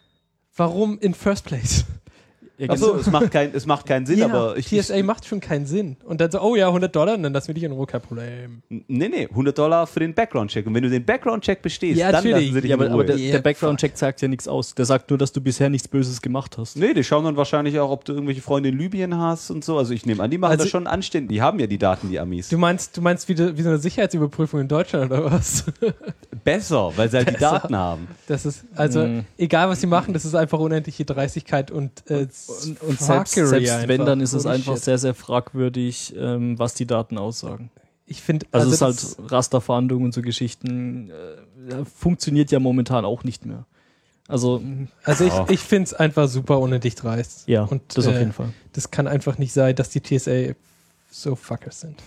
S5: warum in first place?
S3: Ja,
S4: Achso,
S3: genau.
S4: es macht, kein, es macht keinen Sinn,
S5: Ja,
S4: aber ich.
S5: T S A macht schon keinen Sinn. Und dann so, oh ja, hundert Dollar, dann lassen wir dich in Ruhe, kein Problem.
S4: Nee, nee, hundert Dollar für den Background-Check. Und wenn du den Background-Check bestehst,
S5: Ja,
S4: dann
S5: natürlich.
S4: lassen sie dich
S3: Ja,
S4: in
S3: aber,
S4: Ruhe.
S3: aber der,
S5: Yeah,
S3: der Background-Check sagt ja nichts aus. Der sagt nur, dass du bisher nichts Böses gemacht hast.
S4: Nee, die schauen dann wahrscheinlich auch, ob du irgendwelche Freunde in Libyen hast und so. Also ich nehme an, die machen
S5: Also-
S4: das schon anständig. Die haben ja die Daten, die Amis.
S5: Du meinst, du meinst wie, de, wie so eine Sicherheitsüberprüfung in Deutschland oder was?
S4: Besser, weil sie halt die
S5: Besser.
S4: Daten haben.
S5: Das ist, also,
S3: Mhm.
S5: egal was sie machen, das ist einfach unendliche Dreistigkeit und, äh,
S3: Und, und selbst,
S5: Fuckery
S3: selbst
S5: einfach.
S3: wenn, dann ist es
S5: Holy
S3: einfach
S5: shit.
S3: sehr, sehr fragwürdig, ähm, was die Daten aussagen.
S5: Ich finde,
S3: Also,
S5: also,
S3: es
S5: das-
S3: ist halt Rasterfahndung und so Geschichten äh, ja, funktioniert ja momentan auch nicht mehr. Also,
S5: also ich,
S4: Ja.
S5: ich finde es einfach super unnötig dreist.
S3: ja,
S5: und
S3: das auf
S5: äh,
S3: jeden Fall.
S5: Das kann einfach nicht sein, dass die T S A so Fuckers sind.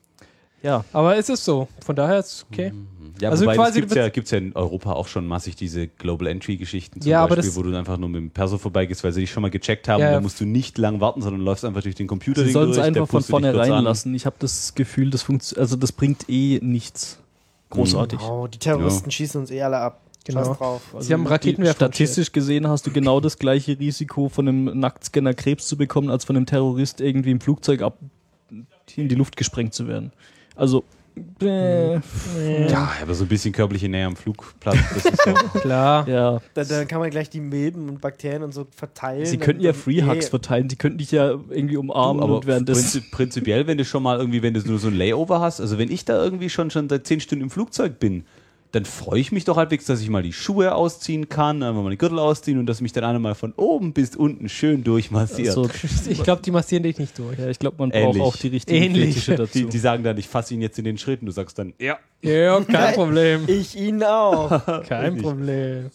S3: Ja,
S5: Aber es ist so. Von daher ist es okay.
S4: Ja,
S5: Also
S4: wobei,
S5: quasi,
S4: es gibt
S5: du
S4: ja, gibt's ja in Europa auch schon massig diese Global Entry Geschichten zum
S5: Ja, aber
S4: Beispiel,
S5: das-
S4: wo du einfach nur mit dem Perso vorbeigehst, weil sie dich schon mal gecheckt haben.
S5: Ja,
S4: und
S5: ja.
S4: dann musst du nicht lang warten, sondern läufst einfach durch den Computer
S3: sie sollen es
S4: durch, der
S3: einfach von
S4: pustet dich kurz
S3: vornherein
S4: an.
S3: lassen. Ich habe das Gefühl, das funktio- also das bringt eh nichts. Großartig.
S2: Oh, die Terroristen schießen uns eh alle ab.
S5: Genau.
S2: Scheiß drauf.
S5: Sie haben Raketenwerfer.
S3: Statistisch gesehen hast du genau das gleiche Risiko, von einem Nacktscanner Krebs zu bekommen, als von einem Terrorist irgendwie im Flugzeug ab in die Luft gesprengt zu werden. Also, äh,
S4: Ja, aber so ein bisschen körperliche Nähe am Flugplatz, das ist doch
S5: Klar.
S3: ja.
S2: Dann, dann kann man gleich die Milben und Bakterien und so verteilen.
S3: Sie könnten ja
S2: Dann-
S3: Free Hugs
S2: Eh.
S3: verteilen, die könnten dich ja irgendwie umarmen
S4: aber
S3: und während das.
S4: prinzip, prinzipiell, wenn du schon mal irgendwie, wenn du nur so ein Layover hast, also wenn ich da irgendwie schon, schon seit zehn Stunden im Flugzeug bin, dann freue ich mich doch halbwegs, dass ich mal die Schuhe ausziehen kann, einfach mal den Gürtel ausziehen und dass mich dann einer mal von oben bis unten schön durchmassiert.
S3: so,
S5: Ich glaube, die massieren dich nicht durch.
S3: ja, ich glaube, man braucht
S4: Ähnlich.
S3: auch die richtigen
S5: Ähnlich.
S3: Fetische dazu.
S4: Die, die sagen dann, ich fasse ihn jetzt in den Schritt und du sagst dann, ja.
S5: Ja, kein Problem.
S2: Ich ihn auch.
S5: Kein
S4: Richtig.
S5: Problem.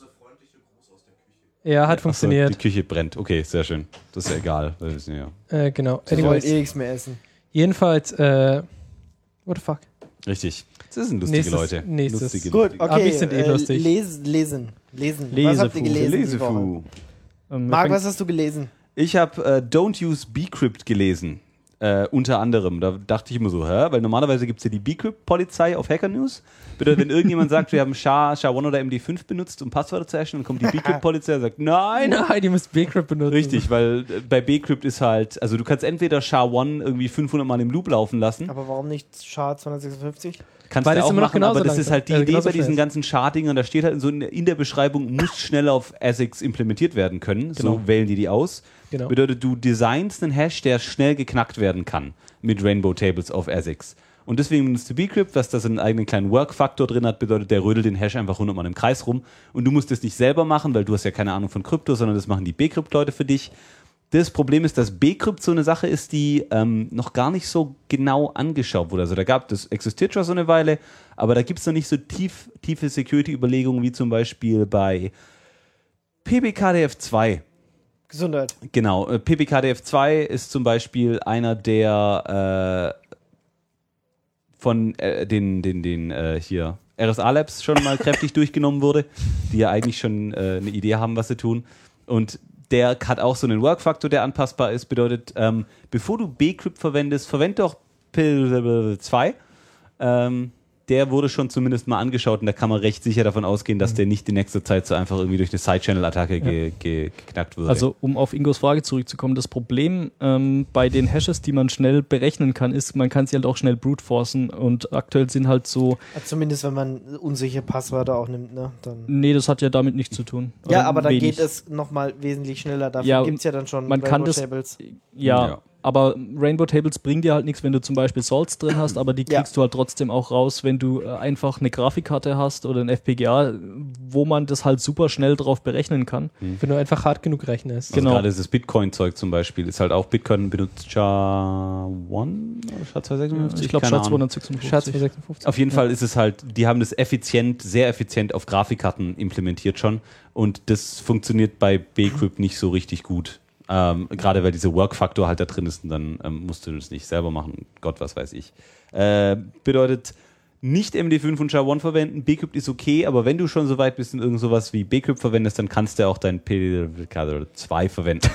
S5: Ja, hat
S4: Achso,
S5: funktioniert.
S4: die Küche brennt. Okay, sehr schön. Das ist ja egal. Wir wissen ja.
S5: Äh, genau.
S2: Sie wollen
S5: Anyways.
S2: eh nichts mehr essen.
S5: Jedenfalls, äh, what the fuck?
S4: Richtig. Das sind lustige
S5: Nächstes-
S4: Leute.
S5: nächstes.
S4: Lustige
S2: Gut,
S4: Leute.
S2: okay.
S5: Amis sind eh
S2: äh,
S5: lustig.
S2: Lesen, lesen, lesen. Was
S3: Lesefu.
S2: habt ihr gelesen? die Woche?
S4: Lesefu.
S3: Ähm,
S2: Marc,
S3: fängt-
S2: was hast du gelesen?
S4: Ich habe äh, Don't Use Bcrypt gelesen. Äh, unter anderem. Da dachte ich immer so, hä? Weil normalerweise gibt es ja die Bcrypt-Polizei auf Hacker News. Bedeutet, wenn irgendjemand sagt, wir haben SHA, SHA eins oder M D fünf benutzt, um Passwörter zu hashen, dann kommt die Bcrypt-Polizei und sagt, nein,
S5: Nein, die müsst Bcrypt benutzen.
S4: Richtig, weil äh, bei Bcrypt ist halt, also du kannst entweder SHA eins irgendwie fünfhundert Mal im Loop laufen lassen,
S2: Aber warum nicht SHA zweihundertsechsundfünfzig?
S4: kannst
S5: Weil
S4: du
S5: das
S4: auch
S5: immer noch
S4: machen, aber
S5: genauso
S4: das ist
S5: langsam-
S4: halt die
S5: äh,
S4: Idee
S5: genauso
S4: bei diesen
S5: schnell.
S4: ganzen SHA-Dingern, da steht halt so in, in der Beschreibung, muss schnell auf ASICs implementiert werden können, so wählen die die aus.
S5: Genau.
S4: Bedeutet, du designst einen Hash, der schnell geknackt werden kann mit Rainbow Tables auf ASICs. Und deswegen benutzt du Bcrypt, was da so einen eigenen kleinen Work-Faktor drin hat, bedeutet, der rödelt den Hash einfach hundertmal im Kreis rum. Und du musst das nicht selber machen, weil du hast ja keine Ahnung von Krypto, sondern das machen die Bcrypt-Leute für dich. Das Problem ist, dass Bcrypt so eine Sache ist, die ähm, noch gar nicht so genau angeschaut wurde. Also da gab, das existiert schon so eine Weile, aber da gibt es noch nicht so tief, tiefe Security-Überlegungen wie zum Beispiel bei P B K D F zwei.
S2: Gesundheit.
S4: Genau, äh, P B K D F zwei ist zum Beispiel einer der äh, von äh, den, den, den äh, hier R S A Labs schon mal kräftig durchgenommen wurde, die ja eigentlich schon äh, eine Idee haben, was sie tun. Und der hat auch so einen Work-Faktor, der anpassbar ist. Bedeutet, ähm, bevor du Bcrypt verwendest, verwende doch P B K zwei. Ähm, der wurde schon zumindest mal angeschaut und da kann man recht sicher davon ausgehen, dass der nicht in nächster Zeit so einfach irgendwie durch eine Side-Channel-Attacke ge- ge- geknackt würde.
S3: Also um auf Ingos Frage zurückzukommen, das Problem ähm, bei den Hashes, die man schnell berechnen kann, ist, man kann sie halt auch schnell brute-forcen und aktuell sind halt so...
S2: Ja, zumindest wenn man unsichere Passwörter auch nimmt, ne? Dann
S3: Nee, das hat ja damit nichts zu tun.
S2: ja,
S3: Oder
S2: aber dann
S3: wenig.
S2: geht es nochmal wesentlich schneller. Dafür
S3: Ja,
S2: gibt es ja dann schon
S3: man kann das-
S2: Tables.
S3: Ja,
S4: Ja.
S3: aber Rainbow Tables bringt dir halt nichts, wenn du zum Beispiel Salts drin hast, aber die
S2: Ja.
S3: kriegst du halt trotzdem auch raus, wenn du äh, einfach eine Grafikkarte hast oder ein F P G A, wo man das halt super schnell drauf berechnen kann.
S5: Wenn du einfach hart genug rechnest.
S4: Also
S3: genau.
S4: gerade dieses Bitcoin-Zeug zum Beispiel ist halt auch, Bitcoin benutzt S H A eins oder S H A zweihundertsechsundfünfzig?
S3: Ich glaube,
S4: Keine
S3: SHA
S4: Ahnung.
S3: zweihundertsechsundfünfzig.
S5: Schatz für sechsundfünfzig.
S4: Auf jeden Fall ist es halt, die haben das effizient, sehr effizient auf Grafikkarten implementiert schon und das funktioniert bei Bcrypt nicht so richtig gut. Ähm, gerade weil dieser Work-Faktor halt da drin ist und dann ähm, musst du das nicht selber machen. Gott, was weiß ich. Äh, bedeutet, nicht M D fünf und S H A eins verwenden. Bcrypt ist okay, aber wenn du schon so weit bist und irgend sowas wie Bcrypt verwendest, dann kannst du auch dein P D zwei verwenden.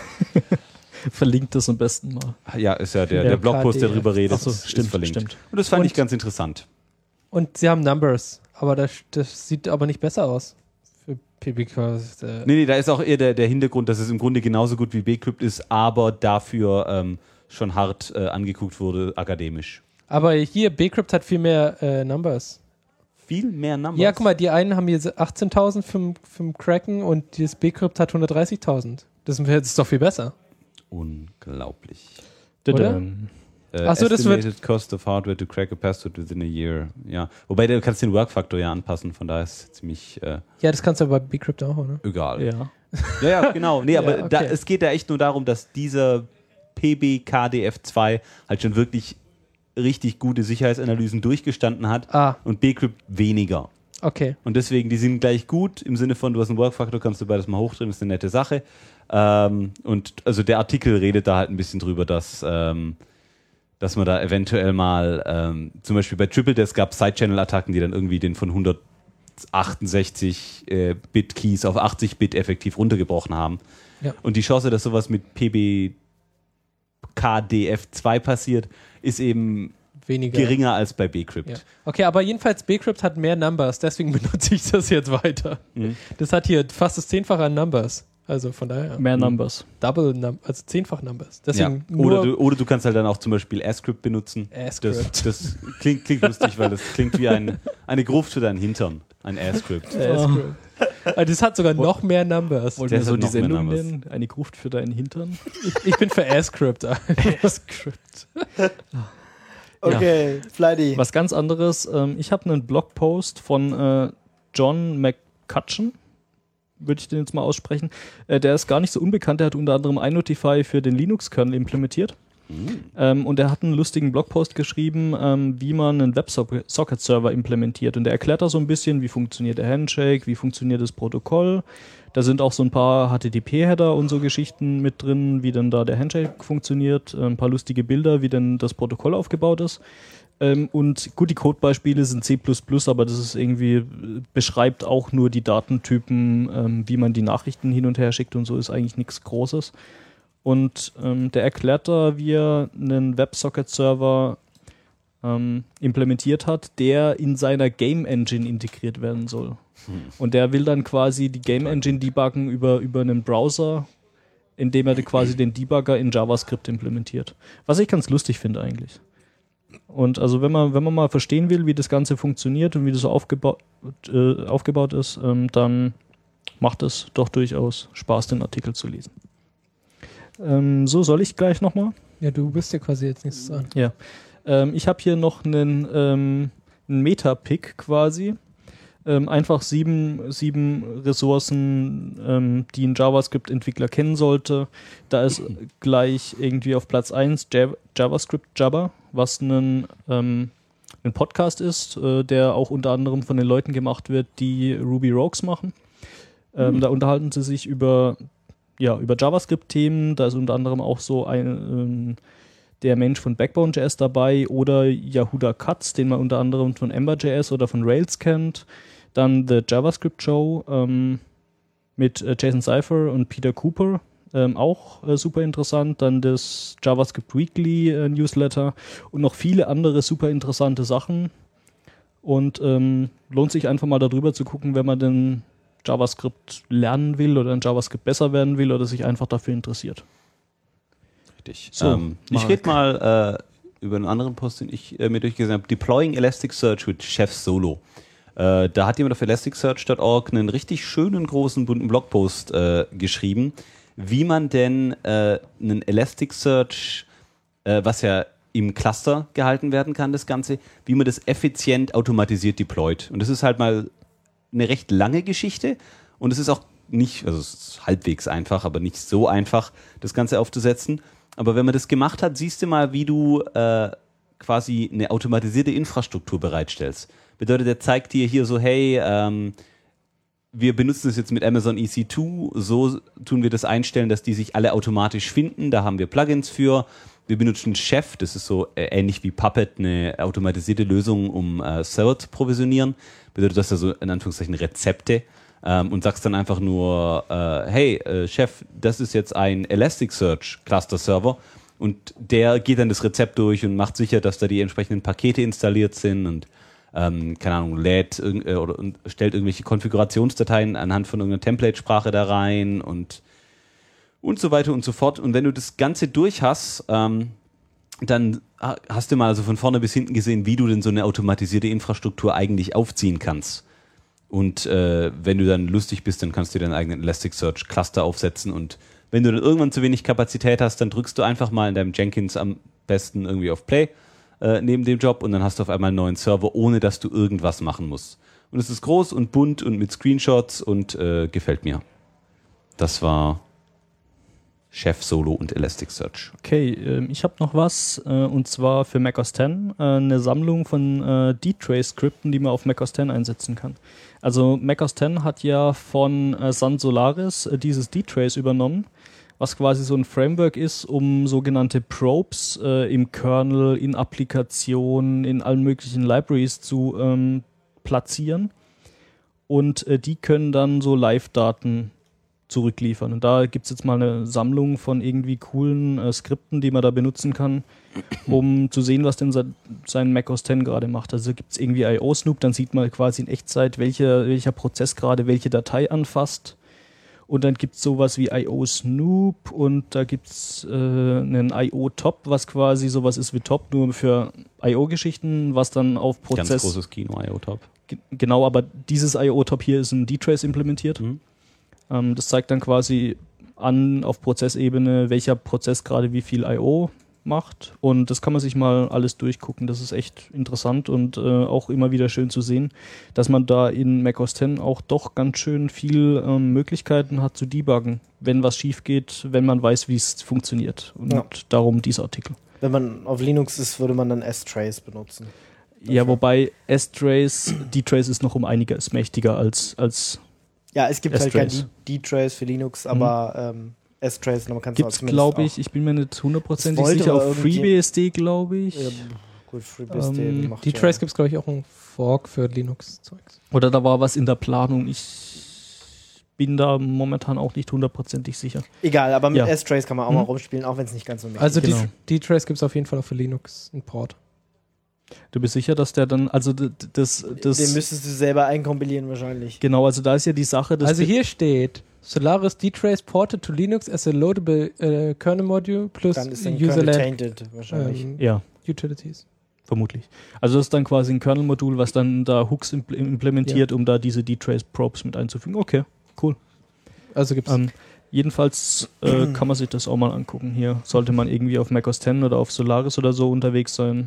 S3: Verlinkt das am besten mal.
S4: Ja, ist ja der,
S5: Ja,
S4: der Blogpost, der
S5: K D F.
S4: drüber redet,
S3: Ach so,
S4: ist
S3: stimmt,
S4: verlinkt.
S3: stimmt.
S4: Und das fand
S5: Und-
S4: ich ganz interessant.
S5: Und sie haben Numbers, aber das, das sieht aber nicht besser aus. Für P B K. Äh,
S4: Nee, nee, da ist auch eher der, der Hintergrund, dass es im Grunde genauso gut wie Bcrypt ist, aber dafür ähm, schon hart äh, angeguckt wurde, akademisch.
S5: Aber hier, Bcrypt hat viel mehr äh, Numbers.
S4: Viel mehr Numbers.
S5: Ja, guck mal, die einen haben hier achtzehntausend für, für den Kraken und das Bcrypt hat hundertdreißigtausend. Das ist das ist doch viel besser.
S4: Unglaublich.
S5: Oder?
S4: Äh,
S5: Ach so, das wird-
S4: estimated cost of hardware to crack a password within a year. Ja, wobei du kannst den Work-Faktor ja anpassen, von daher ist es ziemlich äh,
S5: Ja, das kannst du aber bei Bcrypt auch, oder?
S4: egal.
S3: Ja.
S4: Ja, ja, genau. Nee, aber
S5: Ja,
S4: da,
S5: okay.
S4: es geht da echt nur darum, dass dieser P B K D F zwei halt schon wirklich richtig gute Sicherheitsanalysen durchgestanden hat
S5: Ah,
S4: und Bcrypt weniger.
S5: okay.
S4: Und deswegen, die sind gleich gut, im Sinne von, du hast einen Work-Faktor, kannst du beides mal hochdrehen, ist eine nette Sache. Ähm, und also der Artikel redet da halt ein bisschen drüber, dass, ähm, dass man da eventuell mal, ähm, zum Beispiel bei TripleDesk gab es Side-Channel-Attacken, die dann irgendwie den von hundertachtundsechzig äh, Bit Keys auf achtzig Bit effektiv runtergebrochen haben.
S5: Ja.
S4: Und die Chance, dass sowas mit P B K D F zwei passiert, ist eben
S5: Weniger.
S4: geringer als bei Bcrypt.
S5: Ja. Okay, aber jedenfalls Bcrypt hat mehr Numbers, deswegen benutze ich das jetzt weiter.
S4: Mhm.
S5: Das hat hier fast das Zehnfache an Numbers. Also von daher.
S3: Mehr Numbers.
S5: Double Num also zehnfach Numbers.
S4: Ja.
S5: Deswegen
S4: Oder,
S5: nur
S4: du, oder du kannst halt dann auch zum Beispiel ASCRIPT benutzen.
S5: ASCRIPT.
S4: Das, das klingt, klingt lustig, weil das klingt wie ein, eine Gruft für deinen Hintern. Ein ASCRIPT.
S5: ASCRIPT. Also das hat sogar noch mehr Numbers.
S3: Wollten
S4: Der
S3: wir so
S4: hat
S3: die
S4: noch mehr
S3: Sendung
S4: Numbers.
S3: nennen? Eine Gruft für deinen Hintern?
S5: Ich, ich bin für ASCRIPT.
S3: ASCRIPT.
S2: Okay, Flighty.
S3: Was ganz anderes, ähm, ich habe einen Blogpost von äh, John McCutcheon, würde ich den jetzt mal aussprechen. Äh, der ist gar nicht so unbekannt, der hat unter anderem iNotify für den Linux-Kernel implementiert. Ähm, und er hat einen lustigen Blogpost geschrieben, ähm, wie man einen WebSocket-Server implementiert. Und er erklärt da so ein bisschen, wie funktioniert der Handshake, wie funktioniert das Protokoll. Da sind auch so ein paar H T T P-Header und so Geschichten mit drin, wie denn da der Handshake funktioniert. Äh, ein paar lustige Bilder, wie denn das Protokoll aufgebaut ist. Ähm, und gut, die Codebeispiele sind C plus plus, aber das ist irgendwie, äh, beschreibt auch nur die Datentypen, ähm, wie man die Nachrichten hin und her schickt und so, ist eigentlich nichts Großes. Und ähm, der erklärt da, wie er einen WebSocket-Server ähm, implementiert hat, der in seiner Game Engine integriert werden soll. Hm. Und der will dann quasi die Game Engine debuggen über, über einen Browser, indem er quasi den Debugger in JavaScript implementiert. Was ich ganz lustig finde eigentlich. Und also wenn man, wenn man mal verstehen will, wie das Ganze funktioniert und wie das so aufgebaut, äh, aufgebaut ist, ähm, dann macht es doch durchaus Spaß, den Artikel zu lesen. Ähm, so, soll ich gleich nochmal?
S5: Ja, du bist ja quasi jetzt nichts dran.
S3: Ja. Ähm, ich habe hier noch einen, ähm, einen Meta-Pick quasi. Ähm, einfach sieben, sieben Ressourcen, ähm, die ein JavaScript-Entwickler kennen sollte. Da ist gleich irgendwie auf Platz eins Jav- JavaScript Jabber, was ein, ähm, ein Podcast ist, äh, der auch unter anderem von den Leuten gemacht wird, die Ruby Rogues machen. Ähm, mhm. Da unterhalten sie sich über Ja, über JavaScript-Themen, da ist unter anderem auch so ein ähm, der Mensch von Backbone.js dabei oder Yehuda Katz, den man unter anderem von Ember.js oder von Rails kennt. Dann The JavaScript Show ähm, mit äh, Jason Cypher und Peter Cooper, ähm, auch äh, super interessant. Dann das JavaScript Weekly äh, Newsletter und noch viele andere super interessante Sachen. Und ähm, lohnt sich einfach mal darüber zu gucken, wenn man denn JavaScript lernen will oder in JavaScript besser werden will oder sich einfach dafür interessiert.
S4: Richtig.
S3: So,
S4: ähm, ich
S3: Marc.
S4: rede mal äh, über einen anderen Post, den ich äh, mir durchgesehen habe. Deploying Elasticsearch with Chef Solo. Äh, da hat jemand auf elasticsearch punkt org einen richtig schönen, großen, bunten Blogpost äh, geschrieben, wie man denn äh, einen Elasticsearch, äh, was ja im Cluster gehalten werden kann, das Ganze, wie man das effizient automatisiert deployt. Und das ist halt mal eine recht lange Geschichte und es ist auch nicht, also es ist halbwegs einfach, aber nicht so einfach, das Ganze aufzusetzen. Aber wenn man das gemacht hat, siehst du mal, wie du äh, quasi eine automatisierte Infrastruktur bereitstellst. Bedeutet, er zeigt dir hier so, hey, ähm, wir benutzen es jetzt mit Amazon E C zwei, so tun wir das einstellen, dass die sich alle automatisch finden, da haben wir Plugins für. Wir benutzen Chef, das ist so äh, ähnlich wie Puppet, eine automatisierte Lösung, um äh, Server zu provisionieren. Bedeutet, dass da so in Anführungszeichen Rezepte ähm, und sagst dann einfach nur, äh, hey, äh, Chef, das ist jetzt ein Elasticsearch Cluster Server und der geht dann das Rezept durch und macht sicher, dass da die entsprechenden Pakete installiert sind und ähm, keine Ahnung, lädt irg- äh, oder und stellt irgendwelche Konfigurationsdateien anhand von irgendeiner Template-Sprache da rein und und so weiter und so fort. Und wenn du das Ganze durch hast, ähm, dann hast du mal also von vorne bis hinten gesehen, wie du denn so eine automatisierte Infrastruktur eigentlich aufziehen kannst. Und äh, wenn du dann lustig bist, dann kannst du dir deinen eigenen Elasticsearch Cluster aufsetzen und wenn du dann irgendwann zu wenig Kapazität hast, dann drückst du einfach mal in deinem Jenkins am besten irgendwie auf Play äh, neben dem Job und dann hast du auf einmal einen neuen Server, ohne dass du irgendwas machen musst. Und es ist groß und bunt und mit Screenshots und äh, gefällt mir. Das war Chef Solo und Elasticsearch.
S3: Okay, ähm, ich habe noch was, äh, und zwar für Mac O S X, äh, eine Sammlung von äh, D-Trace-Skripten, die man auf Mac O S X einsetzen kann. Also Mac O S X hat ja von äh, Sun Solaris äh, dieses D-Trace übernommen, was quasi so ein Framework ist, um sogenannte Probes äh, im Kernel, in Applikationen, in allen möglichen Libraries zu ähm, platzieren. Und äh, die können dann so Live-Daten zurückliefern. Und da gibt es jetzt mal eine Sammlung von irgendwie coolen äh, Skripten, die man da benutzen kann, um zu sehen, was denn sein, sein Mac O S X gerade macht. Also gibt es irgendwie I O-Snoop, dann sieht man quasi in Echtzeit, welcher, welcher Prozess gerade welche Datei anfasst. Und dann gibt es sowas wie I O-Snoop und da gibt es äh, einen I O-Top, was quasi sowas ist wie Top, nur für I O-Geschichten, was dann auf Prozess...
S4: Ganz großes Kino, I O-Top.
S3: G- genau, aber dieses I O-Top hier ist in D-Trace implementiert.
S4: Mhm.
S3: Ähm, das zeigt dann quasi an auf Prozessebene, welcher Prozess gerade wie viel I O macht. Und das kann man sich mal alles durchgucken. Das ist echt interessant und äh, auch immer wieder schön zu sehen, dass man da in Mac O S X auch doch ganz schön viel ähm, Möglichkeiten hat zu debuggen, wenn was schief geht, wenn man weiß, wie es funktioniert. Und
S2: Ja.
S3: darum dieser Artikel.
S2: Wenn man auf Linux ist, würde man dann S-Trace benutzen.
S3: Ja, wobei S-Trace, D-Trace ist noch um einiges mächtiger als, als
S2: Ja, es gibt halt kein
S3: S-Trace.
S2: D-Trace für Linux, aber ähm, S-Trace, man kann es
S3: gibt's, glaube ich, ich bin mir nicht hundertprozentig
S2: Es wollte
S3: sicher,
S2: aber
S3: auf
S2: irgendwie-
S3: FreeBSD, glaube ich.
S2: Ja, gut, FreeBSD
S3: Ähm,
S2: macht
S5: D-Trace
S2: ja.
S5: gibt es, glaube ich, auch einen Fork für Linux-Zeugs.
S3: Oder da war was in der Planung. Ich bin da momentan auch nicht hundertprozentig sicher.
S2: Egal, aber mit
S3: Ja.
S2: S-Trace kann man auch
S3: Hm?
S2: mal rumspielen, auch wenn es nicht ganz so mächtig
S5: Also
S2: ist.
S3: Genau.
S5: D- D-Trace gibt es auf jeden Fall auch für Linux, einen Port.
S3: Du bist sicher, dass der dann, also d- d- das, das
S2: Den müsstest du selber einkompilieren wahrscheinlich.
S3: genau, also da ist ja die Sache, dass
S5: Also
S3: die-
S5: hier steht Solaris D-Trace ported to Linux as a loadable äh, kernel module plus
S2: Dann ist dann
S5: userland
S2: tainted wahrscheinlich.
S5: ähm,
S3: ja,
S5: Utilities.
S3: vermutlich. Also das ist dann quasi ein Kernel-Modul, was dann da Hooks impl- implementiert, um da diese D-Trace-Probes mit einzufügen. Okay, cool.
S5: Also gibt es
S3: Ähm, jedenfalls äh, kann man sich das auch mal angucken. Hier sollte man irgendwie auf Mac O S X oder auf Solaris oder so unterwegs sein.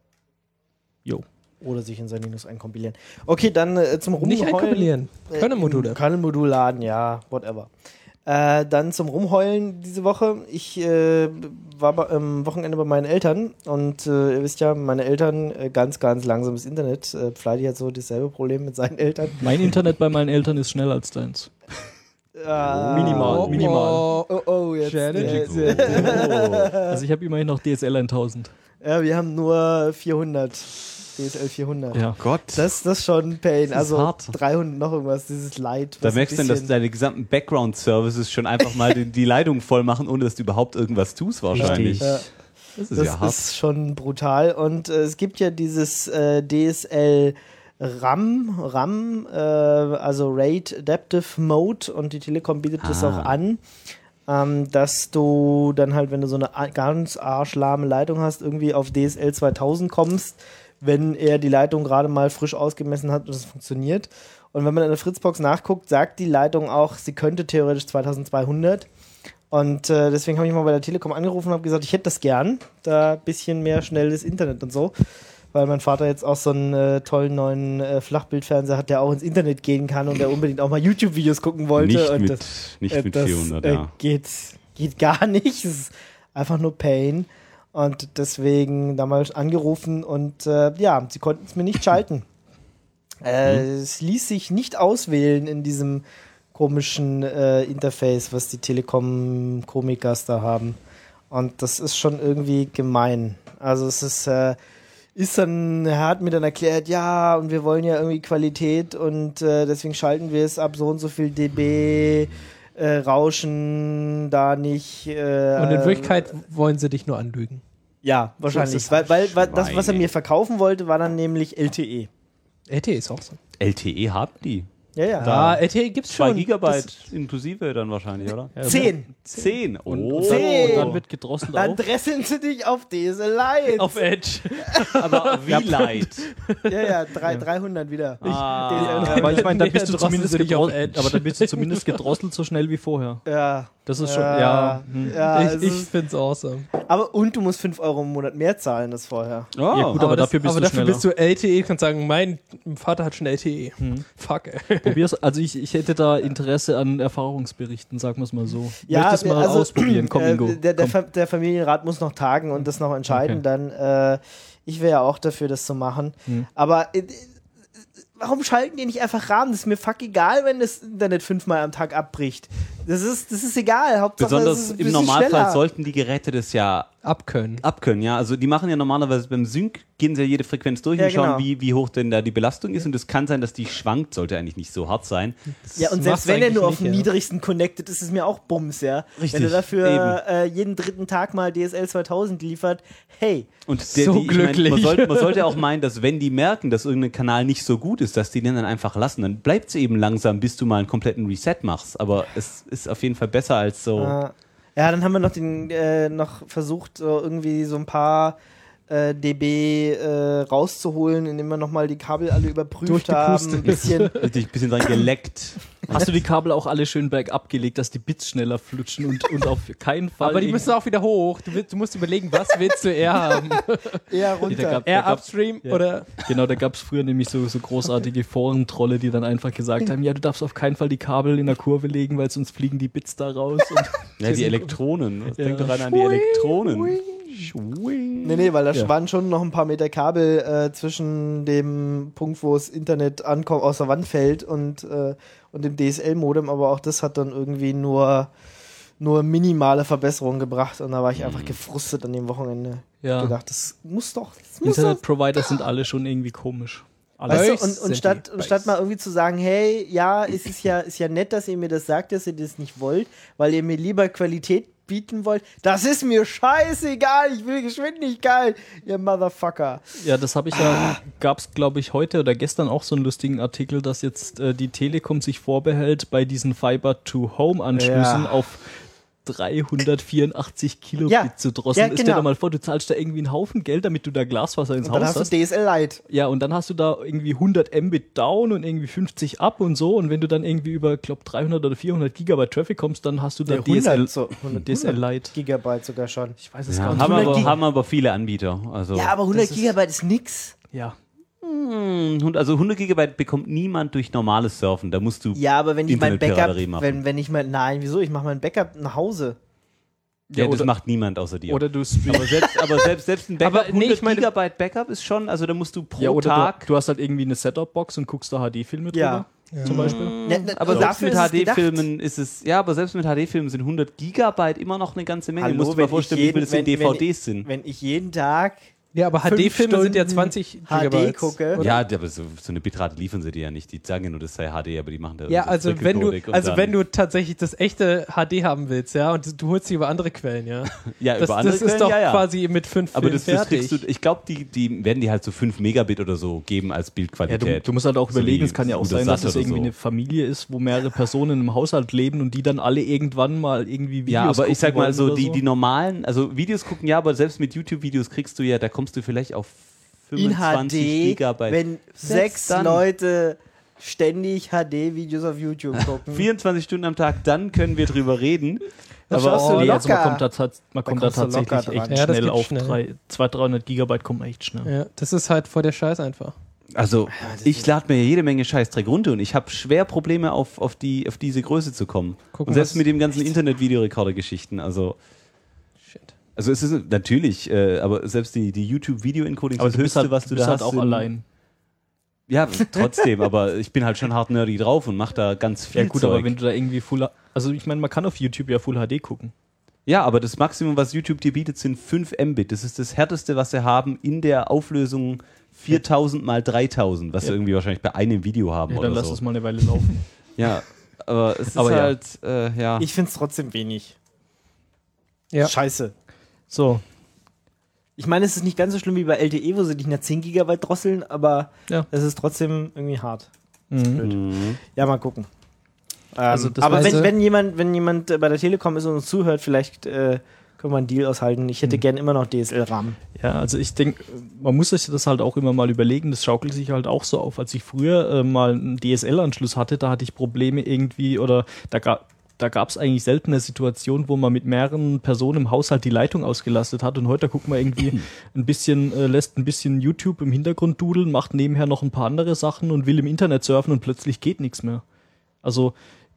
S3: Jo.
S2: Oder sich in sein Linux einkompilieren. Okay, dann äh, zum Rumheulen.
S5: nicht einkompilieren.
S2: Äh,
S5: Kernel-Module.
S2: im Kernel-Modul laden, ja, whatever. Äh, dann zum Rumheulen diese Woche. Ich äh, war bei, am Wochenende bei meinen Eltern und äh, ihr wisst ja, meine Eltern äh, ganz, ganz langsames Internet. Äh, Fleidi hat so dasselbe Problem mit seinen Eltern.
S3: Mein Internet bei meinen Eltern ist schneller als deins.
S2: Ah,
S3: Minimal,
S2: oh,
S3: minimal.
S2: Oh, oh, oh jetzt.
S5: Challenge
S2: jetzt,
S3: Also ich habe immerhin noch D S L tausend.
S2: Ja, wir haben nur vierhundert. D S L vierhundert.
S3: Ja.
S4: Gott.
S2: Das, das ist schon Pain.
S4: ist
S2: Also
S4: hart.
S2: dreihundert noch irgendwas, dieses Leid.
S4: Da
S2: was
S4: merkst du
S2: ein
S4: dann, dass
S2: bisschen-
S4: deine gesamten Background-Services schon einfach mal die, die Leitung voll machen, ohne dass du überhaupt irgendwas tust wahrscheinlich.
S3: Richtig.
S2: Ja.
S4: Das ist
S2: Das
S4: ja hart.
S2: ist schon brutal. Und äh, es gibt ja dieses äh, D S L RAM, RAM, äh, also Rate Adaptive Mode, und die Telekom bietet das
S4: Ah.
S2: auch an, ähm, dass du dann halt, wenn du so eine a- ganz arschlahme Leitung hast, irgendwie auf D S L zweitausend kommst, wenn er die Leitung gerade mal frisch ausgemessen hat und es funktioniert. Und wenn man in der Fritzbox nachguckt, sagt die Leitung auch, sie könnte theoretisch zweitausendzweihundert. Und äh, deswegen habe ich mal bei der Telekom angerufen und habe gesagt, ich hätte das gern, da ein bisschen mehr schnelles Internet und so. Weil mein Vater jetzt auch so einen äh, tollen neuen äh, Flachbildfernseher hat, der auch ins Internet gehen kann und der unbedingt auch mal YouTube-Videos gucken wollte.
S4: Nicht
S2: und
S4: mit,
S2: das,
S4: nicht
S2: äh,
S4: mit
S2: das,
S4: vierhundert,
S2: äh,
S4: ja.
S2: geht, geht gar nicht. Es ist einfach nur Pain. Und deswegen damals angerufen und äh, ja, sie konnten es mir nicht schalten. Äh,
S4: Mhm.
S2: Es ließ sich nicht auswählen in diesem komischen äh, Interface, was die Telekom-Komikers da haben. Und das ist schon irgendwie gemein. Also es ist, äh, ist dann, er hat mir dann erklärt, ja, und wir wollen ja irgendwie Qualität und äh, deswegen schalten wir es ab so und so viel dB, äh, Rauschen da nicht. Äh,
S5: Und in Wirklichkeit wollen sie dich nur anlügen.
S2: ja,
S5: So
S2: wahrscheinlich.
S5: ist es.
S2: weil weil, weil das, was er
S4: Schweine.
S2: mir verkaufen wollte, war dann nämlich L T E.
S5: L T E ist auch so.
S4: L T E haben die.
S2: Ja, ja.
S5: Ja, L T E gibt's
S4: Zwei
S5: schon.
S4: Gigabyte
S5: Das-
S4: inklusive dann wahrscheinlich, oder?
S5: Ja,
S2: Zehn.
S4: Zehn. Oh.
S3: Und,
S2: Zehn.
S3: und dann wird gedrosselt
S2: Dann
S3: auf.
S2: dresseln sie dich auf D S L Lite.
S5: Auf Edge.
S4: Aber wie light?
S2: Ja, ja, drei, dreihundert wieder.
S4: Ah.
S3: Aber ich meine, dann bist du
S5: Drosseln
S3: zumindest
S5: sie dich auf
S3: gedrosselt,
S5: Edge.
S3: aber dann bist du zumindest gedrosselt so schnell wie vorher.
S2: Ja.
S3: Das ist schon,
S2: Ja,
S3: ja. hm.
S2: ja
S5: ich
S2: es
S5: ich
S2: ist,
S5: find's awesome.
S2: aber und du musst fünf Euro im Monat mehr zahlen als vorher.
S4: Oh.
S3: Ja, gut, aber,
S5: das-
S3: dafür bist
S5: aber
S3: du
S5: dafür
S3: schneller.
S5: bist du L T E, kannst sagen, mein Vater hat schon L T E.
S3: Hm.
S5: Fuck, ey.
S3: Probier's, also ich, ich hätte da Interesse an Erfahrungsberichten, sagen wir es mal so.
S2: Ja,
S3: Möchtest mal
S2: also,
S3: ausprobieren, komm,
S2: äh,
S3: Ingo.
S2: der, der,
S3: komm.
S2: Fa- der Familienrat muss noch tagen und das noch entscheiden.
S3: Okay.
S2: Dann, äh, ich wäre ja auch dafür, das zu machen.
S3: Hm.
S2: Aber äh, warum schalten die nicht einfach Rahmen? Das ist mir fuck egal, wenn das Internet fünfmal am Tag abbricht. Das ist, das ist egal. Hauptsache,
S4: Besonders
S2: es ist ein
S4: im
S2: bisschen
S4: Normalfall
S2: schneller.
S4: sollten die Geräte das ja
S5: Abkönnen.
S4: abkönnen, ja. Also die machen ja normalerweise beim Sync, gehen sie ja jede Frequenz durch
S2: Ja,
S4: und schauen,
S2: genau.
S4: wie, wie hoch denn da die Belastung ist. Und es kann sein, dass die schwankt, sollte eigentlich nicht so hart sein.
S2: Ja, und
S5: Das
S2: selbst
S5: macht's
S2: wenn er
S5: eigentlich
S2: nur auf
S5: nicht,
S2: dem
S5: ja.
S2: niedrigsten connected ist, ist mir auch Bums, ja.
S4: Richtig,
S2: Wenn er dafür äh, jeden dritten Tag mal D S L zweitausend liefert, hey,
S4: Und der,
S5: So
S4: die, ich mein,
S5: glücklich.
S4: man, sollte, man sollte auch meinen, dass wenn die merken, dass irgendein Kanal nicht so gut ist, dass die den dann einfach lassen. Dann bleibt es eben langsam, bis du mal einen kompletten Reset machst. Aber es ist auf jeden Fall besser als so.
S2: Äh, ja, dann haben wir noch den äh, noch versucht, so irgendwie so ein paar äh, dB äh, rauszuholen, indem wir nochmal die Kabel alle überprüft haben.
S5: Durchgepustet.
S2: Ein bisschen.
S4: Richtig ein bisschen dran geleckt.
S3: Hast du die Kabel auch alle schön bergab gelegt, dass die Bits schneller flutschen und, und auf keinen Fall.
S5: Aber die
S3: irgend-
S5: müssen auch wieder hoch. Du, willst, du musst überlegen, was willst du eher haben?
S2: eher
S3: Da
S2: runter.
S3: gab-
S5: Eher
S3: gab's-
S5: upstream
S3: ja.
S5: oder?
S3: Genau, da gab es früher nämlich so, so großartige Forentrolle, die dann einfach gesagt haben, ja, du darfst auf keinen Fall die Kabel in der Kurve legen, weil sonst fliegen die Bits da raus. Und
S4: Ja, die Elektronen.
S3: Ja.
S4: Denk doch rein an die Elektronen.
S2: Nee, nee, weil da
S3: Ja.
S2: waren schon noch ein paar Meter Kabel äh, zwischen dem Punkt, wo das Internet ankommt, aus der Wand fällt und, äh, und dem D S L-Modem, aber auch das hat dann irgendwie nur, nur minimale Verbesserungen gebracht und da war ich einfach gefrustet an dem Wochenende.
S3: ja,
S2: gedacht, das muss doch, das muss doch.
S3: Internet-Provider sind alle schon irgendwie komisch. Alle.
S2: Weißt du,
S5: Böse
S2: und, und,
S5: sind
S2: statt,
S5: die,
S2: und statt
S5: böse.
S2: mal irgendwie zu sagen, hey, ja, es ist ja, ist ja nett, dass ihr mir das sagt, dass ihr das nicht wollt, weil ihr mir lieber Qualität bieten wollt. Das ist mir scheißegal, ich will Geschwindigkeit, ihr Motherfucker.
S3: Ja, das habe ich ja, gab es glaube ich heute oder gestern auch so einen lustigen Artikel, dass jetzt äh, die Telekom sich vorbehält, bei diesen Fiber-to-Home-Anschlüssen
S2: Ja.
S3: auf dreihundertvierundachtzig Kilobit
S2: Ja.
S3: zu drosseln.
S2: Ja,
S3: Ist dir
S2: genau.
S3: da mal vor, du zahlst da irgendwie einen Haufen Geld, damit du da Glasfaser ins
S2: Und dann
S3: Haus
S2: hast du
S3: hast.
S2: D S L Lite.
S3: Ja, und dann hast du da irgendwie hundert Mbit down und irgendwie fünfzig up und so. Und wenn du dann irgendwie über, glaub, dreihundert oder vierhundert Gigabyte Traffic kommst, dann hast du da D S L,
S2: so, hundert,
S3: D S L Lite.
S2: Gigabyte sogar schon.
S3: Ich weiß es
S4: Ja,
S3: gar
S4: haben,
S3: nicht.
S2: hundert
S4: aber,
S2: Gig-
S4: haben aber viele Anbieter. Also,
S2: Ja, aber hundert
S3: das ist-
S2: Gigabyte ist nix.
S3: Ja.
S4: Hm, also hundert Gigabyte bekommt niemand durch normales Surfen. Da musst du.
S2: Ja, aber wenn ich mein Backup,
S4: Internetpiraterie machen.
S2: wenn, wenn ich mein, nein, wieso? Ich mache mein Backup nach Hause.
S4: Ja, das
S3: oder-
S4: macht niemand außer dir.
S3: Oder du streamst.
S4: aber selbst, aber selbst, selbst ein Backup,
S5: Aber nee,
S4: hundert
S5: ich meine-
S4: Gigabyte Backup ist schon, also da musst du pro
S3: Ja, oder
S4: Tag.
S3: du, du hast halt irgendwie eine Setup-Box und guckst da H D-Filme
S2: Ja.
S3: drüber, zum Beispiel.
S2: Ne, ne,
S4: aber
S2: also
S4: selbst
S2: dafür
S4: mit
S2: ist es gedacht.
S4: H D-Filmen ist es, ja, aber selbst mit H D-Filmen sind hundert Gigabyte immer noch eine ganze Menge.
S2: Hallo,
S4: du musst dir
S2: wenn
S4: mal
S2: ich
S4: vorstellen,
S2: jeden-
S4: wie viel das in
S2: wenn-
S4: D V Ds
S2: wenn-
S4: sind.
S2: Wenn ich jeden Tag
S5: Ja, aber H D-Filme sind ja zwanzig
S2: H D
S5: Gigabyte.
S2: gucke.
S5: oder?
S4: Ja, aber so, so eine Bitrate liefern sie dir ja nicht. Die sagen ja nur, das sei H D, aber die machen da
S5: Ja,
S4: so
S5: also wenn du,
S4: Zirkelcodec und
S5: also
S4: dann-
S5: wenn du tatsächlich das echte H D haben willst, ja, und du holst sie über andere Quellen, ja.
S4: ja,
S5: Das,
S4: über andere
S5: das ist
S4: Quellen,
S5: doch
S4: ja, ja.
S5: quasi mit fünf
S4: Aber
S5: Filmen
S4: das, das
S5: fertig.
S4: kriegst du, ich glaube, die, die werden die halt so fünf Megabit oder so geben als
S3: Ja,
S4: Bildqualität.
S3: du, du musst halt auch
S4: So
S3: überlegen,
S4: wie
S3: es kann ja auch
S4: Guter
S3: sein, dass
S4: Sat
S3: es
S4: oder
S3: irgendwie
S4: so.
S3: eine Familie ist, wo mehrere Personen im Haushalt leben und die dann alle irgendwann mal irgendwie Videos
S4: Ja, aber
S3: gucken
S4: ich sag mal
S3: wollen
S4: so,
S3: oder
S4: die, die normalen, also Videos gucken, ja, aber selbst mit YouTube-Videos kriegst du ja, da kommst du vielleicht auf
S2: In H
S4: fünfundzwanzig
S2: D,
S4: Gigabyte.
S2: wenn sechs
S4: dann.
S2: Leute ständig H D-Videos auf YouTube gucken.
S4: vierundzwanzig Stunden am Tag, dann können wir drüber reden.
S2: Da
S4: aber
S2: schaust du
S3: Nee, also man
S2: locker.
S3: kommt da, tats- man kommt da
S2: kommst du locker
S3: tatsächlich
S2: dran.
S3: echt
S5: Ja, das
S3: schnell
S5: geht
S3: auf
S5: schnell.
S3: drei- zweihundert, dreihundert Gigabyte kommt man echt schnell.
S5: Ja, das ist halt voll der Scheiß einfach.
S4: Also, ich lade mir jede Menge Scheißdreck runter und ich habe schwer Probleme, auf, auf, die, auf diese Größe zu kommen.
S5: Gucken,
S4: und selbst
S5: was-
S4: mit dem ganzen Internet-Videorekorder-Geschichten, also...
S5: Shit.
S4: Also es ist natürlich, äh, aber selbst die, die YouTube-Video-Encodings,
S3: Aber
S4: das
S3: du bist
S4: Höchste,
S3: halt,
S4: was
S3: du
S4: du
S3: bist
S4: da
S3: halt
S4: hast,
S3: auch
S4: sind-
S3: allein.
S4: Ja, trotzdem, aber ich bin halt schon hart nerdy drauf und mache da ganz viel
S3: Ja gut,
S4: Zeug.
S3: aber wenn du da irgendwie Full, also ich meine, man kann auf YouTube ja Full H D gucken.
S4: Ja, aber das Maximum, was YouTube dir bietet, sind fünf Mbit. Das ist das härteste, was sie haben in der Auflösung viertausend mal dreitausend, was
S3: Ja.
S4: sie irgendwie wahrscheinlich bei einem Video haben
S3: Ja,
S4: oder
S3: dann lass
S4: so.
S3: es mal eine Weile laufen.
S4: Ja, aber es ist
S3: Aber ja.
S4: halt, äh, ja.
S2: Ich finde es trotzdem wenig.
S5: Ja.
S2: Scheiße.
S3: So,
S2: Ich meine, es ist nicht ganz so schlimm wie bei L T E, wo sie dich nach zehn Gigabyte drosseln, aber
S3: Ja.
S2: es ist trotzdem irgendwie hart.
S3: mhm.
S2: Blöd.
S4: Mhm.
S2: Ja, mal gucken. Ähm,
S3: Also das
S2: aber wenn,
S5: weißt du-
S2: wenn jemand, wenn jemand äh, bei der Telekom ist und uns zuhört, vielleicht äh, können wir einen Deal aushalten. Ich hätte
S3: Mhm.
S2: gern immer noch D S L-Rahmen.
S3: Ja, also ich denke, man muss sich das halt auch immer mal überlegen, das schaukelt sich halt auch so auf. Als ich früher äh, mal einen D S L-Anschluss hatte, da hatte ich Probleme irgendwie, oder da gab da gab es eigentlich selten eine Situation, wo man mit mehreren Personen im Haushalt die Leitung ausgelastet hat und heute guckt man irgendwie ein bisschen, äh, lässt ein bisschen YouTube im Hintergrund dudeln, macht nebenher noch ein paar andere Sachen und will im Internet surfen und plötzlich geht nichts mehr. Also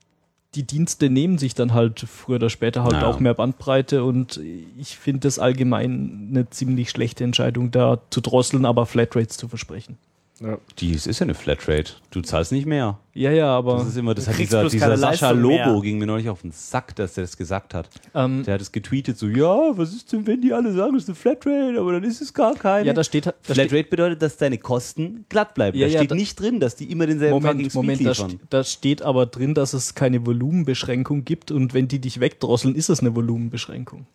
S3: die Dienste nehmen sich dann halt früher oder später halt
S4: Naja.
S3: auch mehr Bandbreite und ich finde das allgemein eine ziemlich schlechte Entscheidung, da zu drosseln, aber Flatrates zu versprechen.
S4: Die, es ist ja eine Flatrate. Du zahlst nicht mehr.
S3: Ja, ja, aber
S4: Das ist immer, das
S2: Du
S4: hat
S2: kriegst
S4: dieser,
S2: bloß
S4: dieser
S2: keine
S4: Sascha
S2: Leistung
S4: Lobo
S2: mehr.
S4: ging mir neulich auf den Sack, dass der das gesagt hat.
S3: ähm,
S4: Der hat es getweetet, so, ja, was ist denn, wenn die alle sagen, das ist eine Flatrate, aber dann ist es gar keine.
S3: ja, da steht, da steht
S4: Flatrate bedeutet, dass deine Kosten glatt bleiben.
S3: Ja,
S4: da
S3: ja,
S4: steht
S3: da-
S4: nicht drin, dass die immer denselben fucking
S3: Moment,
S4: Speed
S3: Moment, da,
S4: liefern.
S3: st da steht aber drin, dass es keine Volumenbeschränkung gibt und wenn die dich wegdrosseln, ist es eine Volumenbeschränkung.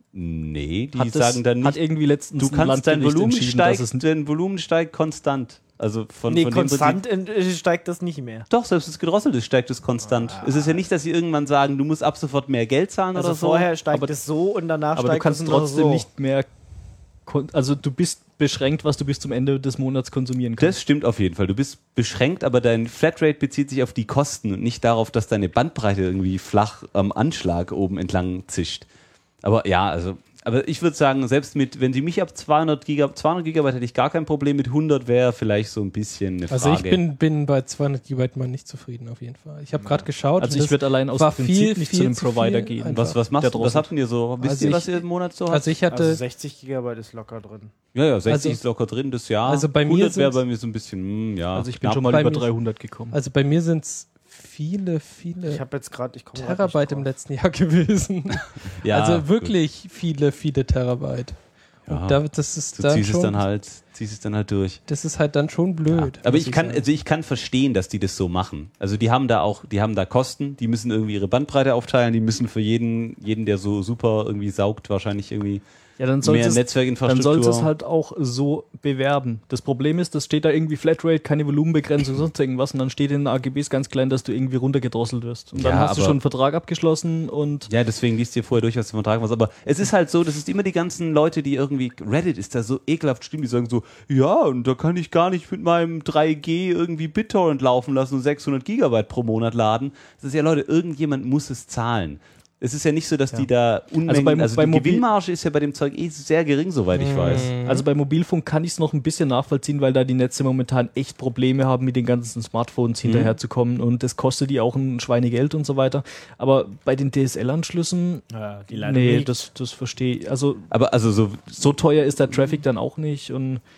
S4: Nee, die
S3: Hat das-
S4: sagen dann
S3: Hat
S4: nicht,
S3: irgendwie letztens
S4: du
S3: ein
S4: kannst, dein
S3: Landgericht
S4: Volumen
S3: entschieden, dass es
S4: steigt, dein Volumen steigt konstant. Also von,
S2: Nee,
S4: von dem
S2: konstant
S4: Prinzip,
S2: äh, steigt das nicht mehr.
S4: doch, selbst das gedrosselte steigt es konstant. Es ist ja nicht, dass sie irgendwann sagen, du musst ab sofort mehr Geld zahlen
S2: Also
S4: oder so.
S2: vorher steigt
S3: aber-
S2: es so und danach
S3: aber du
S2: steigt
S3: kannst
S2: es nur
S3: trotzdem
S2: so.
S3: nicht mehr, kon- also du bist beschränkt, was du bis zum Ende des Monats konsumieren kannst.
S4: Das stimmt auf jeden Fall. Du bist beschränkt, aber dein Flatrate bezieht sich auf die Kosten und nicht darauf, dass deine Bandbreite irgendwie flach am Anschlag oben entlang zischt. Aber ja, also, aber ich würde sagen, selbst mit, wenn sie mich ab zweihundert Gigabyte, zweihundert Gigabyte hätte ich gar kein Problem, mit hundert wäre vielleicht so ein bisschen eine Frage.
S5: Also ich bin, bin bei zweihundert Gigabyte mal nicht zufrieden auf jeden Fall. Ich habe gerade geschaut.
S3: Also
S5: und
S3: ich würde allein aus
S5: war
S3: Prinzip
S5: viel,
S3: nicht
S5: viel
S3: zu dem
S5: zu
S3: Provider
S5: viel
S3: gehen.
S5: einfach.
S4: was, was machst
S3: Der
S4: du? Was
S3: drosselt.
S4: habt ihr so? Wisst
S5: Also
S4: ihr, was
S5: ich-
S4: ihr im Monat so habt?
S5: Also ich hatte,
S2: Also sechzig Gigabyte ist locker drin.
S4: ja, ja, sechzig
S5: also-
S4: ist locker drin, das Jahr.
S5: also bei mir
S4: hundert wäre
S5: sind's-
S4: bei mir so ein bisschen, hm, ja.
S3: Also ich bin
S4: knapp.
S3: schon mal
S5: Bei
S3: über
S5: mir-
S3: dreihundert gekommen.
S5: also bei mir sind es viele, viele
S2: Ich habe jetzt gerade, ich komme
S5: Terabyte im letzten Jahr gewesen.
S4: ja,
S5: also
S4: gut.
S5: wirklich viele, viele Terabyte.
S4: Ja.
S5: Und da, das ist
S4: Du
S5: dann
S4: ziehst
S5: schon,
S4: es dann halt, ziehst es dann halt durch.
S5: das ist halt dann schon blöd.
S4: Aber
S5: muss
S4: ich kann,
S5: sagen.
S4: also ich kann verstehen, dass die das so machen. Also die haben da auch, die haben da Kosten, die müssen irgendwie ihre Bandbreite aufteilen, die müssen für jeden, jeden, der so super irgendwie saugt, wahrscheinlich irgendwie
S3: Ja, dann
S4: mehr
S3: sollte es, dann
S4: Netzwerkinfrastruktur.
S3: sollst es halt auch so bewerben. Das Problem ist, das steht da irgendwie Flatrate, keine Volumenbegrenzung, sonst irgendwas und dann steht in den A G Bs ganz klein, dass du irgendwie runtergedrosselt wirst. Und dann
S4: Ja,
S3: hast du
S4: aber-
S3: schon einen Vertrag abgeschlossen und
S4: Ja, deswegen liest dir vorher durch, was du vertragen hast. Aber es ist halt so, das ist immer die ganzen Leute, die irgendwie, Reddit ist da so ekelhaft schlimm, die sagen so, ja, und da kann ich gar nicht mit meinem drei G irgendwie BitTorrent laufen lassen und sechshundert Gigabyte pro Monat laden. Das ist ja, Leute, irgendjemand muss es zahlen. Es ist ja nicht so, dass die da Unmengen, also,
S3: beim- bei
S4: die
S3: Mobil-
S4: Gewinnmarge ist ja bei dem Zeug eh sehr gering, soweit ich weiß.
S3: Also bei Mobilfunk kann ich es noch ein bisschen nachvollziehen, weil da die Netze momentan echt Probleme haben, mit den ganzen Smartphones hinterherzukommen und das kostet die auch ein Schweinegeld und so weiter. Aber bei den D S L-Anschlüssen,
S2: Ja, die leider
S3: nee,
S2: nicht.
S3: das, das verstehe ich. Also
S4: Aber also so,
S3: so teuer ist der Traffic dann auch nicht und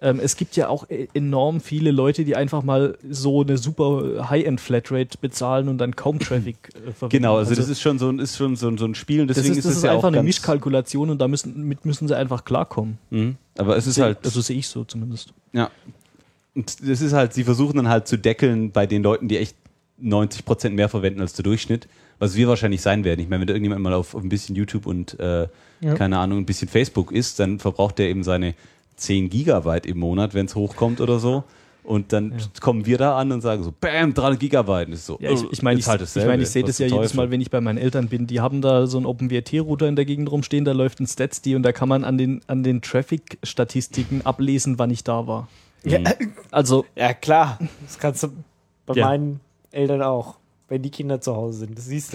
S3: Ähm, es gibt ja auch e- enorm viele Leute, die einfach mal so eine super High-End-Flatrate bezahlen und dann kaum Traffic äh, verwenden.
S4: Genau, also, das ist schon so ein, ist schon so ein, so ein Spiel und
S3: das
S4: deswegen
S3: ist, das
S4: ist es
S3: ist
S4: ja
S3: einfach
S4: auch
S3: eine
S4: ganz,
S3: Mischkalkulation und damit müssen, müssen sie einfach klarkommen.
S4: Mhm. Aber es ist
S3: Seh-
S4: halt,
S3: Also sehe ich so zumindest.
S4: ja. Und das ist halt, sie versuchen dann halt zu deckeln bei den Leuten, die echt neunzig Prozent mehr verwenden als der Durchschnitt, was wir wahrscheinlich sein werden. Ich meine, wenn da irgendjemand mal auf, auf ein bisschen YouTube und, äh,
S5: Ja.
S4: keine Ahnung, ein bisschen Facebook ist, dann verbraucht der eben seine zehn Gigabyte im Monat, wenn es hochkommt oder so. Und dann
S3: Ja.
S4: kommen wir da an und sagen so, bam, dreihundert Gigabyte. Und ist so,
S3: Ja, ich, ich meine,
S4: ist
S3: ich,
S4: halt
S3: ich,
S4: dasselbe.
S3: mein, ich sehe
S4: Was
S3: das ja
S4: zum
S3: jedes
S4: Teufel.
S3: Mal, wenn ich bei meinen Eltern bin. Die haben da so einen OpenWrt-Router in der Gegend rumstehen, da läuft ein StatsD und da kann man an den, an den Traffic-Statistiken ablesen, wann ich da war.
S2: Ja,
S3: Also,
S2: ja, klar. Das kannst du bei
S3: Ja.
S2: meinen Eltern auch, wenn die Kinder zu Hause sind. Das siehst du.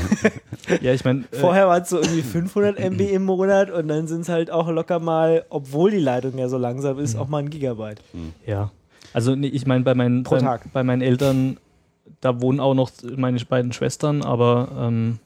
S3: ja, ich meine, äh,
S2: Vorher waren es so irgendwie fünfhundert Megabyte im Monat und dann sind es halt auch locker mal, obwohl die Leitung ja so langsam ist, auch mal ein Gigabyte.
S3: ja. Also, nee, ich meine, bei meinen,
S2: Pro
S3: bei,
S2: Tag.
S3: bei meinen Eltern, da wohnen auch noch meine beiden Schwestern, aber ähm,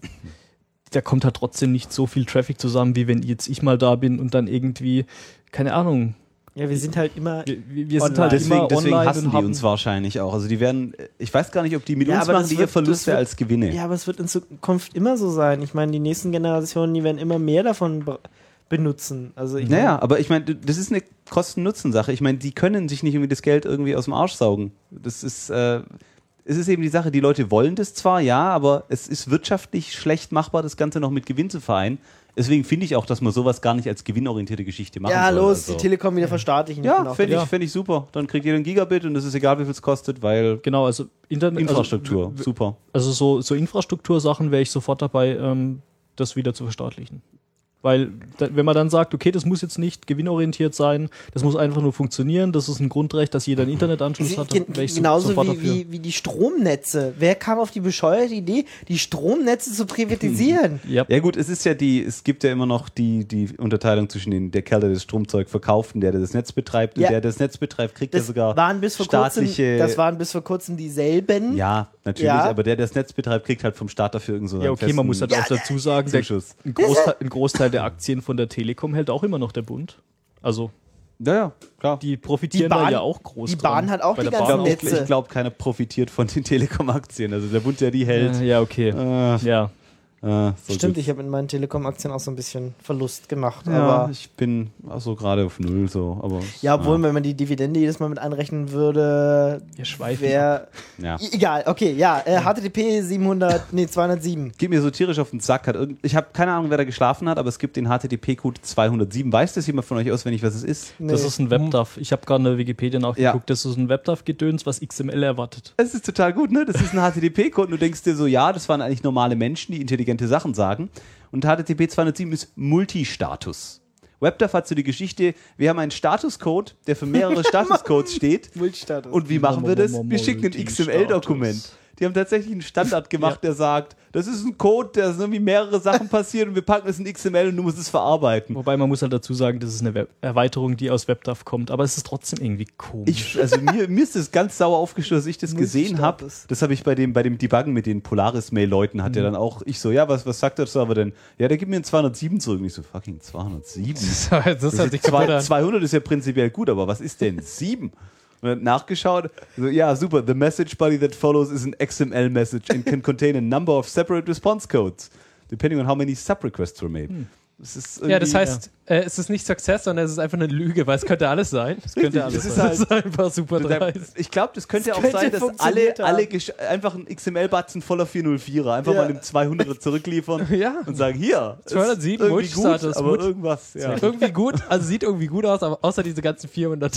S3: da kommt halt trotzdem nicht so viel Traffic zusammen, wie wenn jetzt ich mal da bin und dann irgendwie, keine Ahnung,
S2: Ja, wir sind halt immer.
S3: wir, wir sind
S2: Online.
S3: halt
S4: Deswegen,
S3: immer
S4: deswegen
S3: online
S4: hassen
S3: und
S4: die
S3: haben,
S4: uns wahrscheinlich auch. Also die werden, ich weiß gar nicht, ob die mit
S2: Ja,
S4: uns
S2: aber
S4: machen,
S2: das
S4: die
S2: wird-
S4: ihr Verluste
S2: das wird-
S4: als Gewinne.
S2: Ja, aber es wird in Zukunft immer so sein. Ich meine, die nächsten Generationen, die werden immer mehr davon be benutzen. Also ich
S4: Naja, aber ich meine, das ist eine Kosten-Nutzen-Sache. Ich meine, die können sich nicht irgendwie das Geld irgendwie aus dem Arsch saugen. Das ist, äh, es ist eben die Sache, die Leute wollen das zwar, ja, aber es ist wirtschaftlich schlecht machbar, das Ganze noch mit Gewinn zu vereinen. Deswegen finde ich auch, dass man sowas gar nicht als gewinnorientierte Geschichte machen
S2: ja,
S4: soll.
S2: los,
S4: Also,
S2: die Telekom wieder verstaatlichen.
S4: ja,
S2: bin auch
S4: fände ich,
S3: Ja.
S4: fänd ich super. Dann kriegt ihr ein Gigabit und es ist egal, wie viel es kostet, weil
S3: genau, also Internet,
S4: Infrastruktur,
S3: Also,
S4: super.
S3: also so, so Infrastruktursachen wäre ich sofort dabei, ähm, das wieder zu verstaatlichen. Weil, da, wenn man dann sagt, okay, das muss jetzt nicht gewinnorientiert sein, das muss einfach nur funktionieren, das ist ein Grundrecht, dass jeder einen Internetanschluss hat,
S2: Gen
S3: dann wäre ich so,
S2: genauso
S3: sofort
S2: wie,
S3: dafür.
S2: wie, wie die Stromnetze. Wer kam auf die bescheuerte Idee, die Stromnetze zu privatisieren?
S3: Ja,
S4: Ja gut, es ist ja die, es gibt ja immer noch die, die Unterteilung zwischen den, der Kerl, der das Stromzeug verkauft und der, der das Netz betreibt.
S2: Ja.
S4: Und der, der das Netz betreibt, kriegt
S2: Das
S4: ja sogar
S2: waren bis vor kurzem,
S4: staatliche...
S2: das waren bis vor kurzem dieselben.
S4: ja, natürlich,
S2: Ja.
S4: aber der, der das Netz betreibt, kriegt halt vom Staat dafür irgend so einen
S3: ja okay, man muss halt
S2: Ja,
S3: auch dazu sagen, der,
S4: Zuschuss.
S3: ein, Großteil, ein Großteil der Aktien von der Telekom hält auch immer noch der Bund. Also,
S4: Ja, ja, klar.
S3: die profitieren
S2: Die Bahn-
S3: da ja auch groß
S2: die
S3: dran.
S2: Bahn hat auch
S3: Bei
S2: die
S3: der
S2: ganzen
S3: Bahn auch
S4: Ich
S2: Netze.
S4: glaube, glaub, keiner profitiert von den Telekom-Aktien. Also der Bund, der die hält.
S3: Äh, ja, okay.
S4: Äh,
S3: Ja.
S4: äh, so
S2: Stimmt,
S4: gut.
S2: ich habe in meinen Telekom-Aktien auch so ein bisschen Verlust gemacht.
S4: Ja,
S2: Aber
S4: ich bin auch so gerade auf Null. So, aber,
S2: ja, obwohl, wenn man die Dividende jedes Mal mit einrechnen würde,
S3: Wir schweifen
S2: wäre.
S4: ja.
S2: Egal, okay, ja. Äh, H T T P siebenhundert, nee, zweihundertsieben.
S4: Geht mir so tierisch auf den Sack. Hat irgend, ich habe keine Ahnung, wer da geschlafen hat, aber es gibt den H T T P-Code zweihundertsieben. Weiß das jemand von euch auswendig, was es ist?
S2: Nee.
S3: Das ist ein WebDAV. Ich habe gerade eine Wikipedia nachgeguckt. Das ist ein WebDAV-Gedöns, was X M L erwartet.
S4: Das ist total gut, ne? Das ist ein H T T P-Code und du denkst dir so, ja, das waren eigentlich normale Menschen, die intelligente Sachen sagen. Und H T T P zweihundertsieben ist Multistatus. WebDAV hat so die Geschichte, wir haben einen Statuscode, der für mehrere Statuscodes steht.
S2: Multistatus.
S4: Und wie machen wir das? Wir schicken ein X M L-Dokument. Die haben tatsächlich einen Standard gemacht, der sagt, das ist ein Code, der irgendwie mehrere Sachen passieren und wir packen es in X M L und du musst es verarbeiten.
S3: Wobei man muss halt dazu sagen, das ist eine Web Erweiterung, die aus WebDAV kommt. Aber es ist trotzdem irgendwie komisch.
S4: Ich, also mir, mir ist das ganz sauer aufgestoßen, als ich das gesehen habe.
S2: Multistatus.
S4: Das habe ich bei dem, bei dem Debuggen mit den Polaris-Mail-Leuten, hat der dann auch, ich so, ja, was, was sagt der Server denn? Ja, der gibt mir einen zweihundertsieben zurück. Und ich so, fucking zweihundertsieben?
S5: Das hat sich kaputt
S4: Zwei,
S5: an.
S4: zweihundert ist ja prinzipiell gut, aber was ist denn sieben? Und dann nachgeschaut, so, ja, super, the message body that follows is an X M L message and can contain a number of separate response codes, depending on how many sub-requests were made. Das ist
S5: Ja, das
S4: irgendwie-
S5: heißt, äh, es ist nicht Success, sondern es ist einfach eine Lüge, weil es könnte alles sein. Es könnte alles
S4: das ist
S5: sein.
S4: halt-
S5: das ist einfach super dreist.
S4: Ich glaube, das könnte
S2: Das
S4: auch
S2: könnte
S4: sein, dass alle,
S2: funktioniert
S4: alle
S2: haben.
S4: gesch- einfach ein X M L-Batzen voller vierhundertvierer einfach
S2: Ja.
S4: mal einen zweihunderter zurückliefern
S5: Ja.
S4: und sagen, hier, ist
S5: zweihundertsieben,
S4: irgendwie gut,
S5: Multistatus,
S4: aber
S5: Mut-
S4: irgendwas, ja.
S5: Irgendwie gut, also sieht irgendwie gut aus, aber außer diese ganzen vierhundert.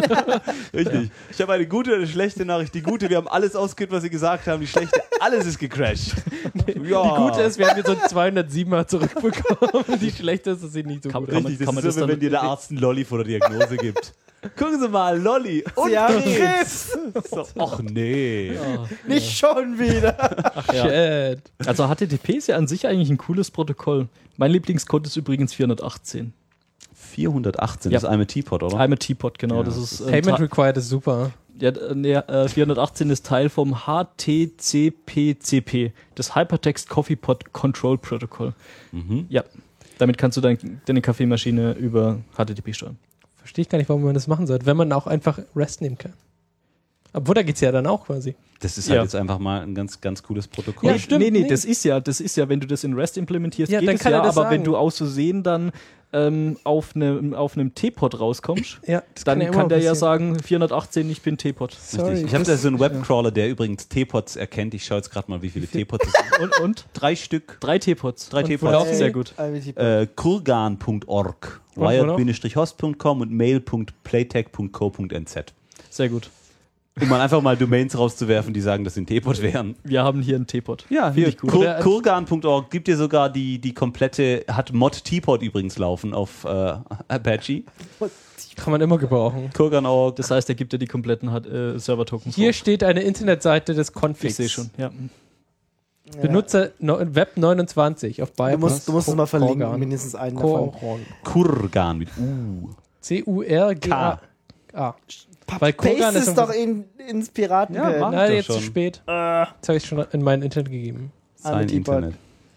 S4: Richtig. Ich habe eine gute und eine schlechte Nachricht. Die gute, wir haben alles ausgehört, was sie gesagt haben. Die schlechte, alles ist gecrashed. Ja.
S5: Die gute ist, wir haben jetzt so einen zweihundertsiebener zurückbekommen. Die schlechte ist, es sieht nicht so
S3: Kann-
S5: gut
S3: kann
S5: aus.
S3: man-
S4: Richtig, das
S3: man
S4: ist so,
S3: das
S4: wenn
S3: dann-
S4: dir der Arzt einen Lolli vor der Diagnose gibt. Gucken Sie mal, Lolli. Und
S2: Sie haben
S4: Krebs. So, ach nee.
S2: Nicht schon wieder.
S3: Ja.
S5: Shit.
S3: Also H T T P ist ja an sich eigentlich ein cooles Protokoll. Mein Lieblingscode ist übrigens vierhundertachtzehn.
S4: vierhundertachtzehn,
S3: Ja.
S4: das ist I'm a Teapot, oder?
S3: I'm a Teapot, genau.
S4: Ja,
S3: das
S4: das
S3: ist, äh,
S5: Payment
S3: Te-
S5: required ist super.
S3: ja, äh, nee, äh, vierhundertachtzehn ist Teil vom H T C P C P, das Hypertext Coffee Pot Control Protocol.
S4: Mhm.
S3: Ja, damit kannst du dein, deine Kaffeemaschine über H T T P steuern.
S5: Verstehe ich gar nicht, warum man das machen sollte, wenn man auch einfach REST nehmen kann. Obwohl, da geht es ja dann auch quasi.
S4: Das ist halt
S3: Ja.
S4: jetzt einfach mal ein ganz, ganz cooles Protokoll.
S5: Ja, stimmt.
S3: Nee, nee,
S5: nee.
S3: das ist ja, das ist ja, wenn du das in REST implementierst,
S5: Ja,
S3: geht
S5: dann
S3: es
S5: kann
S3: ja,
S5: er das
S3: aber wenn
S5: sagen.
S3: du aus Versehen dann ähm, auf einem auf einem T-Pod rauskommst,
S5: Ja, das
S3: dann
S5: ja
S3: kann,
S5: immer
S3: der ja
S5: passieren.
S3: sagen, vierhundertachtzehn, ich bin T-Pod.
S5: Sorry,
S4: Richtig. Ich habe
S5: das-
S4: da so einen Webcrawler, der übrigens T-Pods erkennt. Ich schaue jetzt gerade mal, wie viele T-Pods es sind.
S3: Und, und?
S4: Drei Stück.
S3: Drei T-Pods.
S4: Drei
S5: wo
S4: T-Pods.
S5: laufen
S3: Sehr
S5: die?
S3: gut.
S4: Äh, kurgan punkt org,
S5: Und wo noch?
S4: wired-host punkt com und mail punkt playtech punkt co punkt n z.
S3: Sehr gut.
S4: Um mal einfach mal Domains rauszuwerfen, die sagen, dass sie ein T-Pod wären.
S3: Wir haben hier einen T-Pod.
S4: Ja,
S3: Finde
S4: hier,
S3: ich gut.
S4: Kur
S5: Oder-
S4: kurgan punkt org gibt dir sogar die, die komplette, hat Mod T-Pod übrigens laufen auf äh, Apache.
S5: Kann man immer gebrauchen.
S4: kurgan punkt org.
S3: Das heißt, er gibt dir die kompletten äh, Server-Tokens.
S5: Hier
S3: raus.
S5: steht eine Internetseite des
S3: Ich
S5: Configs.
S3: sehe schon, ja.
S5: Benutzer no, Web neunundzwanzig auf
S2: Du
S5: Bypass.
S2: musst, du musst es mal verlinken,
S5: Kurgan.
S2: mindestens einen davon.
S5: Kurgan.
S4: Kurgan mit U.
S5: C U R G A. Ah. Weil
S2: Paste
S5: Kurgan ist
S2: es doch in, ins Piratenpad.
S4: Ja, mach.
S5: Nein,
S4: doch
S5: jetzt zu
S4: schon.
S5: spät. Jetzt habe ich schon in mein Internet gegeben.
S2: Alle
S4: Sein
S2: T-Pod.
S4: Internet.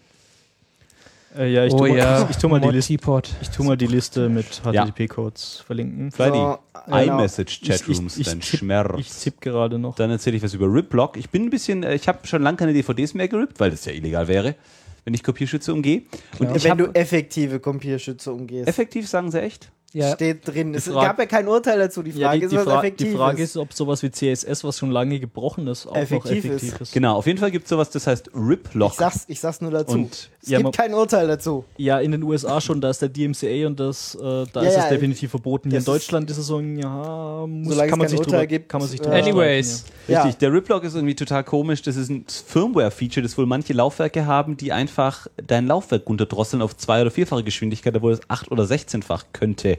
S3: Äh, ja, ich
S5: oh
S3: tu mal,
S5: ja,
S3: ich, ich tu mal die
S5: Mod
S3: Liste.
S5: T-Pod.
S3: Ich tu mal die Liste mit H
S4: Ja.
S3: T T P-Codes verlinken.
S4: Freddy,
S2: So, genau.
S4: iMessage Chatrooms,
S3: Ich- ich-
S4: dein
S3: ich tipp-
S4: Schmerz.
S3: Ich tippe gerade noch.
S4: Dann erzähle ich was über Riplog. Ich bin ein bisschen, äh, ich habe schon lange keine D V Ds mehr gerippt, weil das ja illegal wäre, wenn ich Kopierschütze umgehe. Und ich
S2: Wenn du
S4: habe
S2: effektive Kopierschütze umgehst.
S4: effektiv, sagen sie echt?
S5: Ja,
S2: Steht drin. Es
S3: Frage-
S2: gab ja kein Urteil dazu. Die Frage
S3: Ja, die, die,
S2: ist, was
S3: Fra
S2: effektiv
S3: die Frage
S2: ist.
S3: ist, ob sowas wie C S S, was schon lange gebrochen ist, auch
S2: Effektiv
S3: noch effektiv
S2: ist.
S3: ist.
S4: Genau, auf jeden Fall gibt es sowas, das heißt Riplog.
S2: Ich sag's, ich sag's nur dazu.
S4: Und
S2: es
S3: ja, man-
S2: gibt kein Urteil dazu.
S3: Ja, in den U S A schon, da ist der D M C A und das, äh, da
S2: Ja,
S3: ist
S2: ja,
S3: es definitiv verboten. Hier in
S2: das ist-
S3: Deutschland ist es so ein, ja, muss,
S2: Solange
S3: kann,
S2: es
S3: man
S2: kein
S3: sich
S2: Urteil
S3: drüber,
S2: gibt,
S3: kann man sich
S2: äh,
S3: drüber
S5: anyways.
S3: streiten,
S2: Ja.
S4: Richtig, der Riplog ist irgendwie total komisch. Das ist ein Firmware-Feature, das wohl manche Laufwerke haben, die einfach dein Laufwerk runterdrosseln auf zwei- oder vierfache Geschwindigkeit, obwohl es acht- oder sechzehnfach könnte.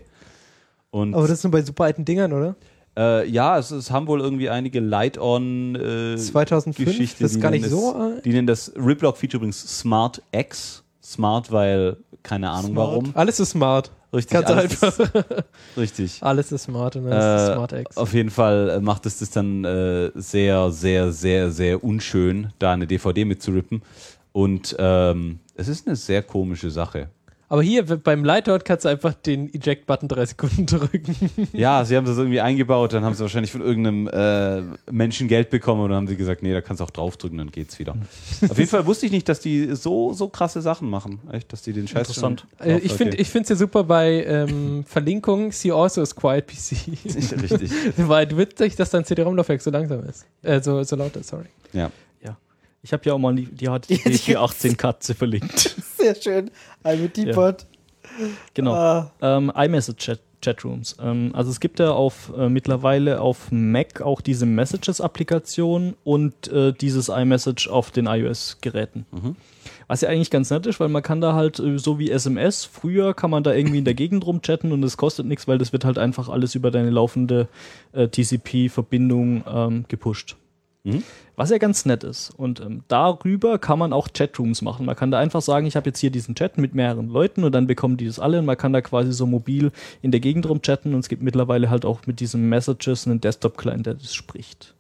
S4: Und
S5: aber das ist nur bei super alten Dingern, oder?
S4: Äh, ja, es, es haben wohl irgendwie einige Light-on äh,
S5: zweitausendfünf?
S4: Geschichte.
S5: Das ist
S4: die
S5: gar
S4: nennen
S5: nicht
S4: das,
S5: so alt.
S4: Die nennen das Riplog-Feature übrigens Smart X. Smart, weil keine Ahnung
S5: Smart.
S4: warum.
S5: Alles ist smart.
S4: Richtig,
S5: Ganz
S4: alles
S5: einfach.
S4: Ist, richtig.
S5: Alles ist smart und dann ist es
S4: Äh,
S5: Smart X.
S4: auf jeden Fall äh, macht es das dann äh, sehr, sehr, sehr, sehr unschön, da eine D V D mitzurippen. Und ähm, es ist eine sehr komische Sache.
S5: Aber hier w- beim Lightout kannst du einfach den Eject-Button drei Sekunden drücken.
S4: Ja, sie haben das irgendwie eingebaut, dann haben sie wahrscheinlich von irgendeinem äh, Menschen Geld bekommen und dann haben sie gesagt, nee, da kannst du auch draufdrücken, dann geht's wieder. Auf jeden Fall wusste ich nicht, dass die so, so krasse Sachen machen. Echt, dass die den Scheiß
S3: Interessant.
S4: schon-
S5: Äh, ich
S4: Okay.
S5: finde es ja super bei ähm, Verlinkungen, see also is quiet P C.
S4: Richtig.
S5: Weil witzig, dass dein C D-ROM-Laufwerk so langsam ist. Äh, so, so laut ist, sorry.
S4: Ja.
S3: Ich habe ja auch mal die, die H T T P vier achtzehn Katze verlinkt.
S2: Sehr schön. Ein T-Pod.
S3: Genau.
S2: Ah.
S3: Ähm, iMessage Chat Chatrooms. Ähm, also es gibt ja auf äh, mittlerweile auf Mac auch diese Messages-Applikation und äh, dieses iMessage auf den iOS-Geräten.
S4: Mhm.
S3: Was ja eigentlich ganz nett ist, weil man kann da halt äh, so wie S M S, früher kann man da irgendwie in der Gegend rumchatten und es kostet nichts, weil das wird halt einfach alles über deine laufende äh, T C P-Verbindung ähm, gepusht.
S4: Mhm.
S3: Was ja ganz nett ist. Und ähm, darüber kann man auch Chatrooms machen. Man kann da einfach sagen, ich habe jetzt hier diesen Chat mit mehreren Leuten und dann bekommen die das alle und man kann da quasi so mobil in der Gegend rumchatten und es gibt mittlerweile halt auch mit diesem Messages einen Desktop-Client, der das spricht.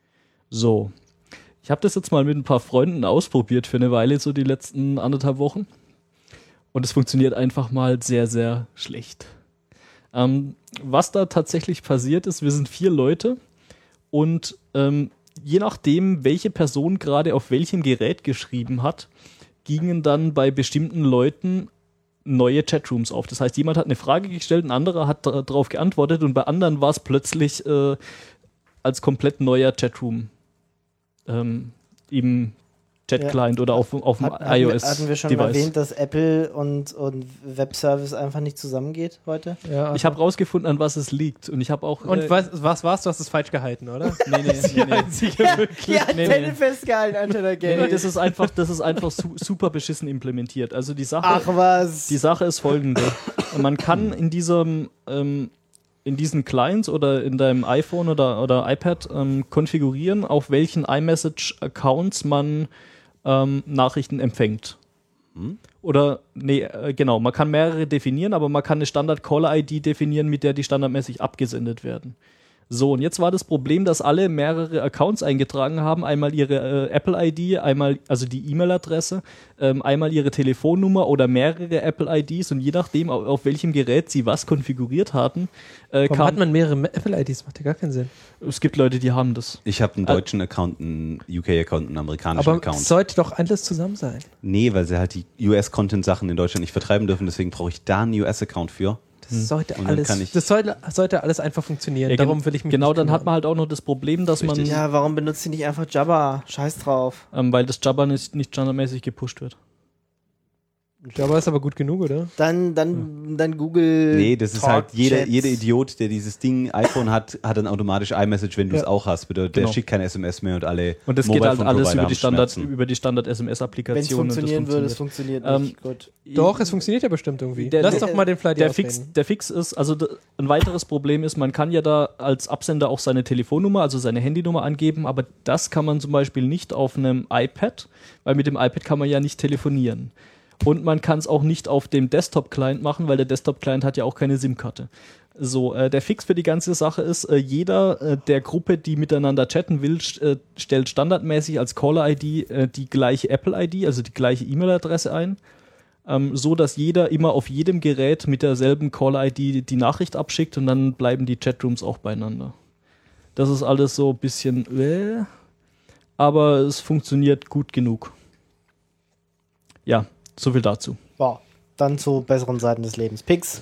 S3: So. Ich habe das jetzt mal mit ein paar Freunden ausprobiert für eine Weile, so die letzten anderthalb Wochen. Und es funktioniert einfach mal sehr, sehr schlecht. Ähm, was da tatsächlich passiert ist, wir sind vier Leute und ähm, je nachdem, welche Person gerade auf welchem Gerät geschrieben hat, gingen dann bei bestimmten Leuten neue Chatrooms auf. Das heißt, jemand hat eine Frage gestellt, ein anderer hat darauf geantwortet und bei anderen war es plötzlich äh, als komplett neuer Chatroom ähm, im Chat-Client oder auf, auf dem
S2: Hat, hatten, wir,
S3: iOS-Device.
S2: hatten wir schon erwähnt, dass Apple und, und Webservice einfach nicht zusammengeht heute?
S5: Ja,
S3: Ich habe rausgefunden, an was es liegt und ich habe auch...
S5: Und
S3: äh,
S5: was, was war's? Du hast es falsch gehalten, oder?
S3: Nee, nee, nee, nee.
S2: Ja,
S3: Nee,
S2: Penne
S3: nee.
S2: festgehalten, Angela
S3: Nee,
S2: Gay.
S3: nee, das ist einfach, das ist einfach su super beschissen implementiert. Also die Sache,
S2: Ach was.
S3: die Sache ist folgende. Man kann in diesem, ähm, in diesen Clients oder in deinem iPhone oder, oder iPad ähm, konfigurieren, auf welchen iMessage-Accounts man ähm, Nachrichten empfängt. Oder, nee, äh, genau, man kann mehrere definieren, aber man kann eine Standard-Caller-I D definieren, mit der die standardmäßig abgesendet werden. So, und jetzt war das Problem, dass alle mehrere Accounts eingetragen haben. Einmal ihre äh, Apple-I D, einmal, also die E-Mail-Adresse, ähm, einmal ihre Telefonnummer oder mehrere Apple-I Ds und je nachdem, auf, auf welchem Gerät sie was konfiguriert hatten, äh,
S5: Warum
S3: kam,
S5: hat man mehrere Apple-I Ds? Macht ja gar keinen Sinn.
S3: es gibt Leute, die haben das.
S4: Ich habe einen deutschen Account, einen U K-Account, einen amerikanischen
S5: Aber
S4: Account.
S5: es sollte doch alles zusammen sein.
S4: Nee, weil sie halt die U S-Content-Sachen in Deutschland nicht vertreiben dürfen, deswegen brauche ich da einen U S-Account für.
S5: Das sollte
S4: Und dann
S5: alles,
S4: kann ich-
S5: das sollte, sollte alles einfach funktionieren.
S3: Ja, gen-
S5: Darum will ich mich
S3: Genau,
S5: nicht
S3: dann hat
S5: kümmern.
S3: man halt auch noch das Problem, dass
S4: Richtig.
S3: man,
S2: Ja, warum benutzt ihr nicht einfach Jabba? Scheiß drauf.
S3: ähm, weil das Jabba nicht, nicht standardmäßig gepusht wird.
S5: Jabba ist aber gut genug, oder?
S2: Dann, dann, dann Google.
S4: Nee, das ist
S2: Talk
S4: halt jeder,
S2: Chats.
S4: jeder Idiot, der dieses Ding iPhone hat, hat dann automatisch iMessage, wenn du es
S5: Ja.
S4: auch hast. Der, der
S3: Genau.
S4: schickt kein S M S mehr und alle
S3: Und das geht halt alles
S4: Mobile-Phone-Provider
S3: über die
S4: haben
S3: Standard,
S4: Schmerzen.
S3: über die Standard-S M
S2: Wenn es
S3: S-Applikation.
S2: funktionieren würde, es
S3: funktioniert.
S2: funktioniert nicht.
S3: Ähm,
S2: Gut.
S5: Doch, es funktioniert ja bestimmt irgendwie.
S3: Der-
S5: Lass
S3: der-
S5: doch mal den Flight
S3: Der Fix, der Fix ist, also d- ein weiteres Problem ist, man kann ja da als Absender auch seine Telefonnummer, also seine Handynummer angeben, aber das kann man zum Beispiel nicht auf einem iPad, weil mit dem iPad kann man ja nicht telefonieren. Und man kann es auch nicht auf dem Desktop-Client machen, weil der Desktop-Client hat ja auch keine SIM-Karte. So, äh, der Fix für die ganze Sache ist, äh, jeder äh, der Gruppe, die miteinander chatten will, st äh, stellt standardmäßig als Caller-I D äh, die gleiche Apple-I D, also die gleiche E-Mail-Adresse ein. Ähm, so dass jeder immer auf jedem Gerät mit derselben Caller-I D die Nachricht abschickt und dann bleiben die Chatrooms auch beieinander. Das ist alles so ein bisschen, äh, aber es funktioniert gut genug. Ja, so viel dazu.
S2: Wow. Dann zu besseren Seiten des Lebens. Pix.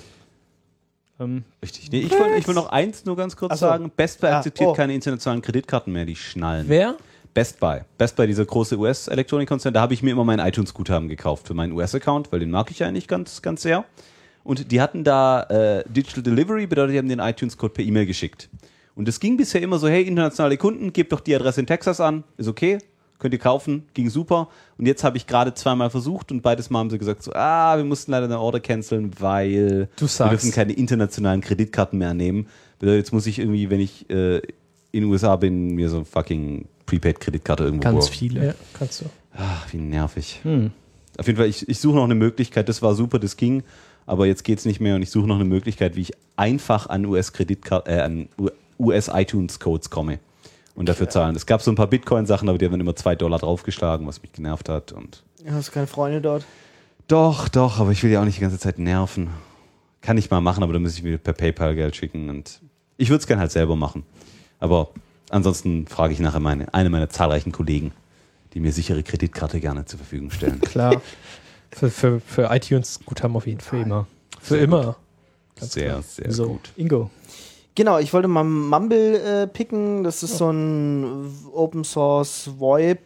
S3: Ähm,
S4: Richtig. Nee, ich will, ich will noch eins nur ganz kurz
S2: Ach so.
S4: sagen. Best Buy
S2: Ja,
S4: akzeptiert
S2: oh.
S4: keine internationalen Kreditkarten mehr, die schnallen.
S5: Wer?
S4: Best Buy. Best Buy, dieser große U S-Elektronikkonzern, da habe ich mir immer mein iTunes-Guthaben gekauft für meinen U S-Account, weil den mag ich eigentlich ganz, ganz sehr. Und die hatten da äh, Digital Delivery, bedeutet, die haben den iTunes-Code per E-Mail geschickt. Und das ging bisher immer so, hey, internationale Kunden, gebt doch die Adresse in Texas an, ist okay, könnt ihr kaufen, ging super. Und jetzt habe ich gerade zweimal versucht und beides Mal haben sie gesagt so, ah, wir mussten leider eine Order canceln, weil
S5: Du
S4: wir
S5: sagst.
S4: dürfen keine internationalen Kreditkarten mehr annehmen. Bedeutet, jetzt muss ich irgendwie, wenn ich äh, in den U S A bin, mir so fucking Prepaid-Kreditkarte irgendwo
S3: ganz
S4: vor-
S3: viele.
S5: Ja, kannst du.
S4: Ach, wie nervig.
S3: Hm.
S4: Auf jeden Fall, ich, ich suche noch eine Möglichkeit, das war super, das ging, aber jetzt geht's nicht mehr und ich suche noch eine Möglichkeit, wie ich einfach an U S-Kreditkarten, äh, an U S-iTunes-Codes komme und dafür zahlen. Es gab so ein paar Bitcoin-Sachen, aber die haben dann immer zwei Dollar draufgeschlagen, was mich genervt hat. Und
S2: Hast du keine Freunde dort?
S4: doch, doch, aber ich will ja auch nicht die ganze Zeit nerven. Kann ich mal machen, aber dann muss ich mir per PayPal Geld schicken und ich würde es gerne halt selber machen. Aber ansonsten frage ich nachher meine, eine meiner zahlreichen Kollegen, die mir sichere Kreditkarte gerne zur Verfügung stellen.
S5: Klar. für, für, für iTunes Guthaben auf jeden Fall.
S3: Für immer.
S5: Für
S4: Sehr
S5: immer.
S4: Sehr, sehr
S3: So,
S4: gut.
S3: Ingo.
S2: Genau, ich wollte mal Mumble äh, picken. Das ist so ein Open Source VoIP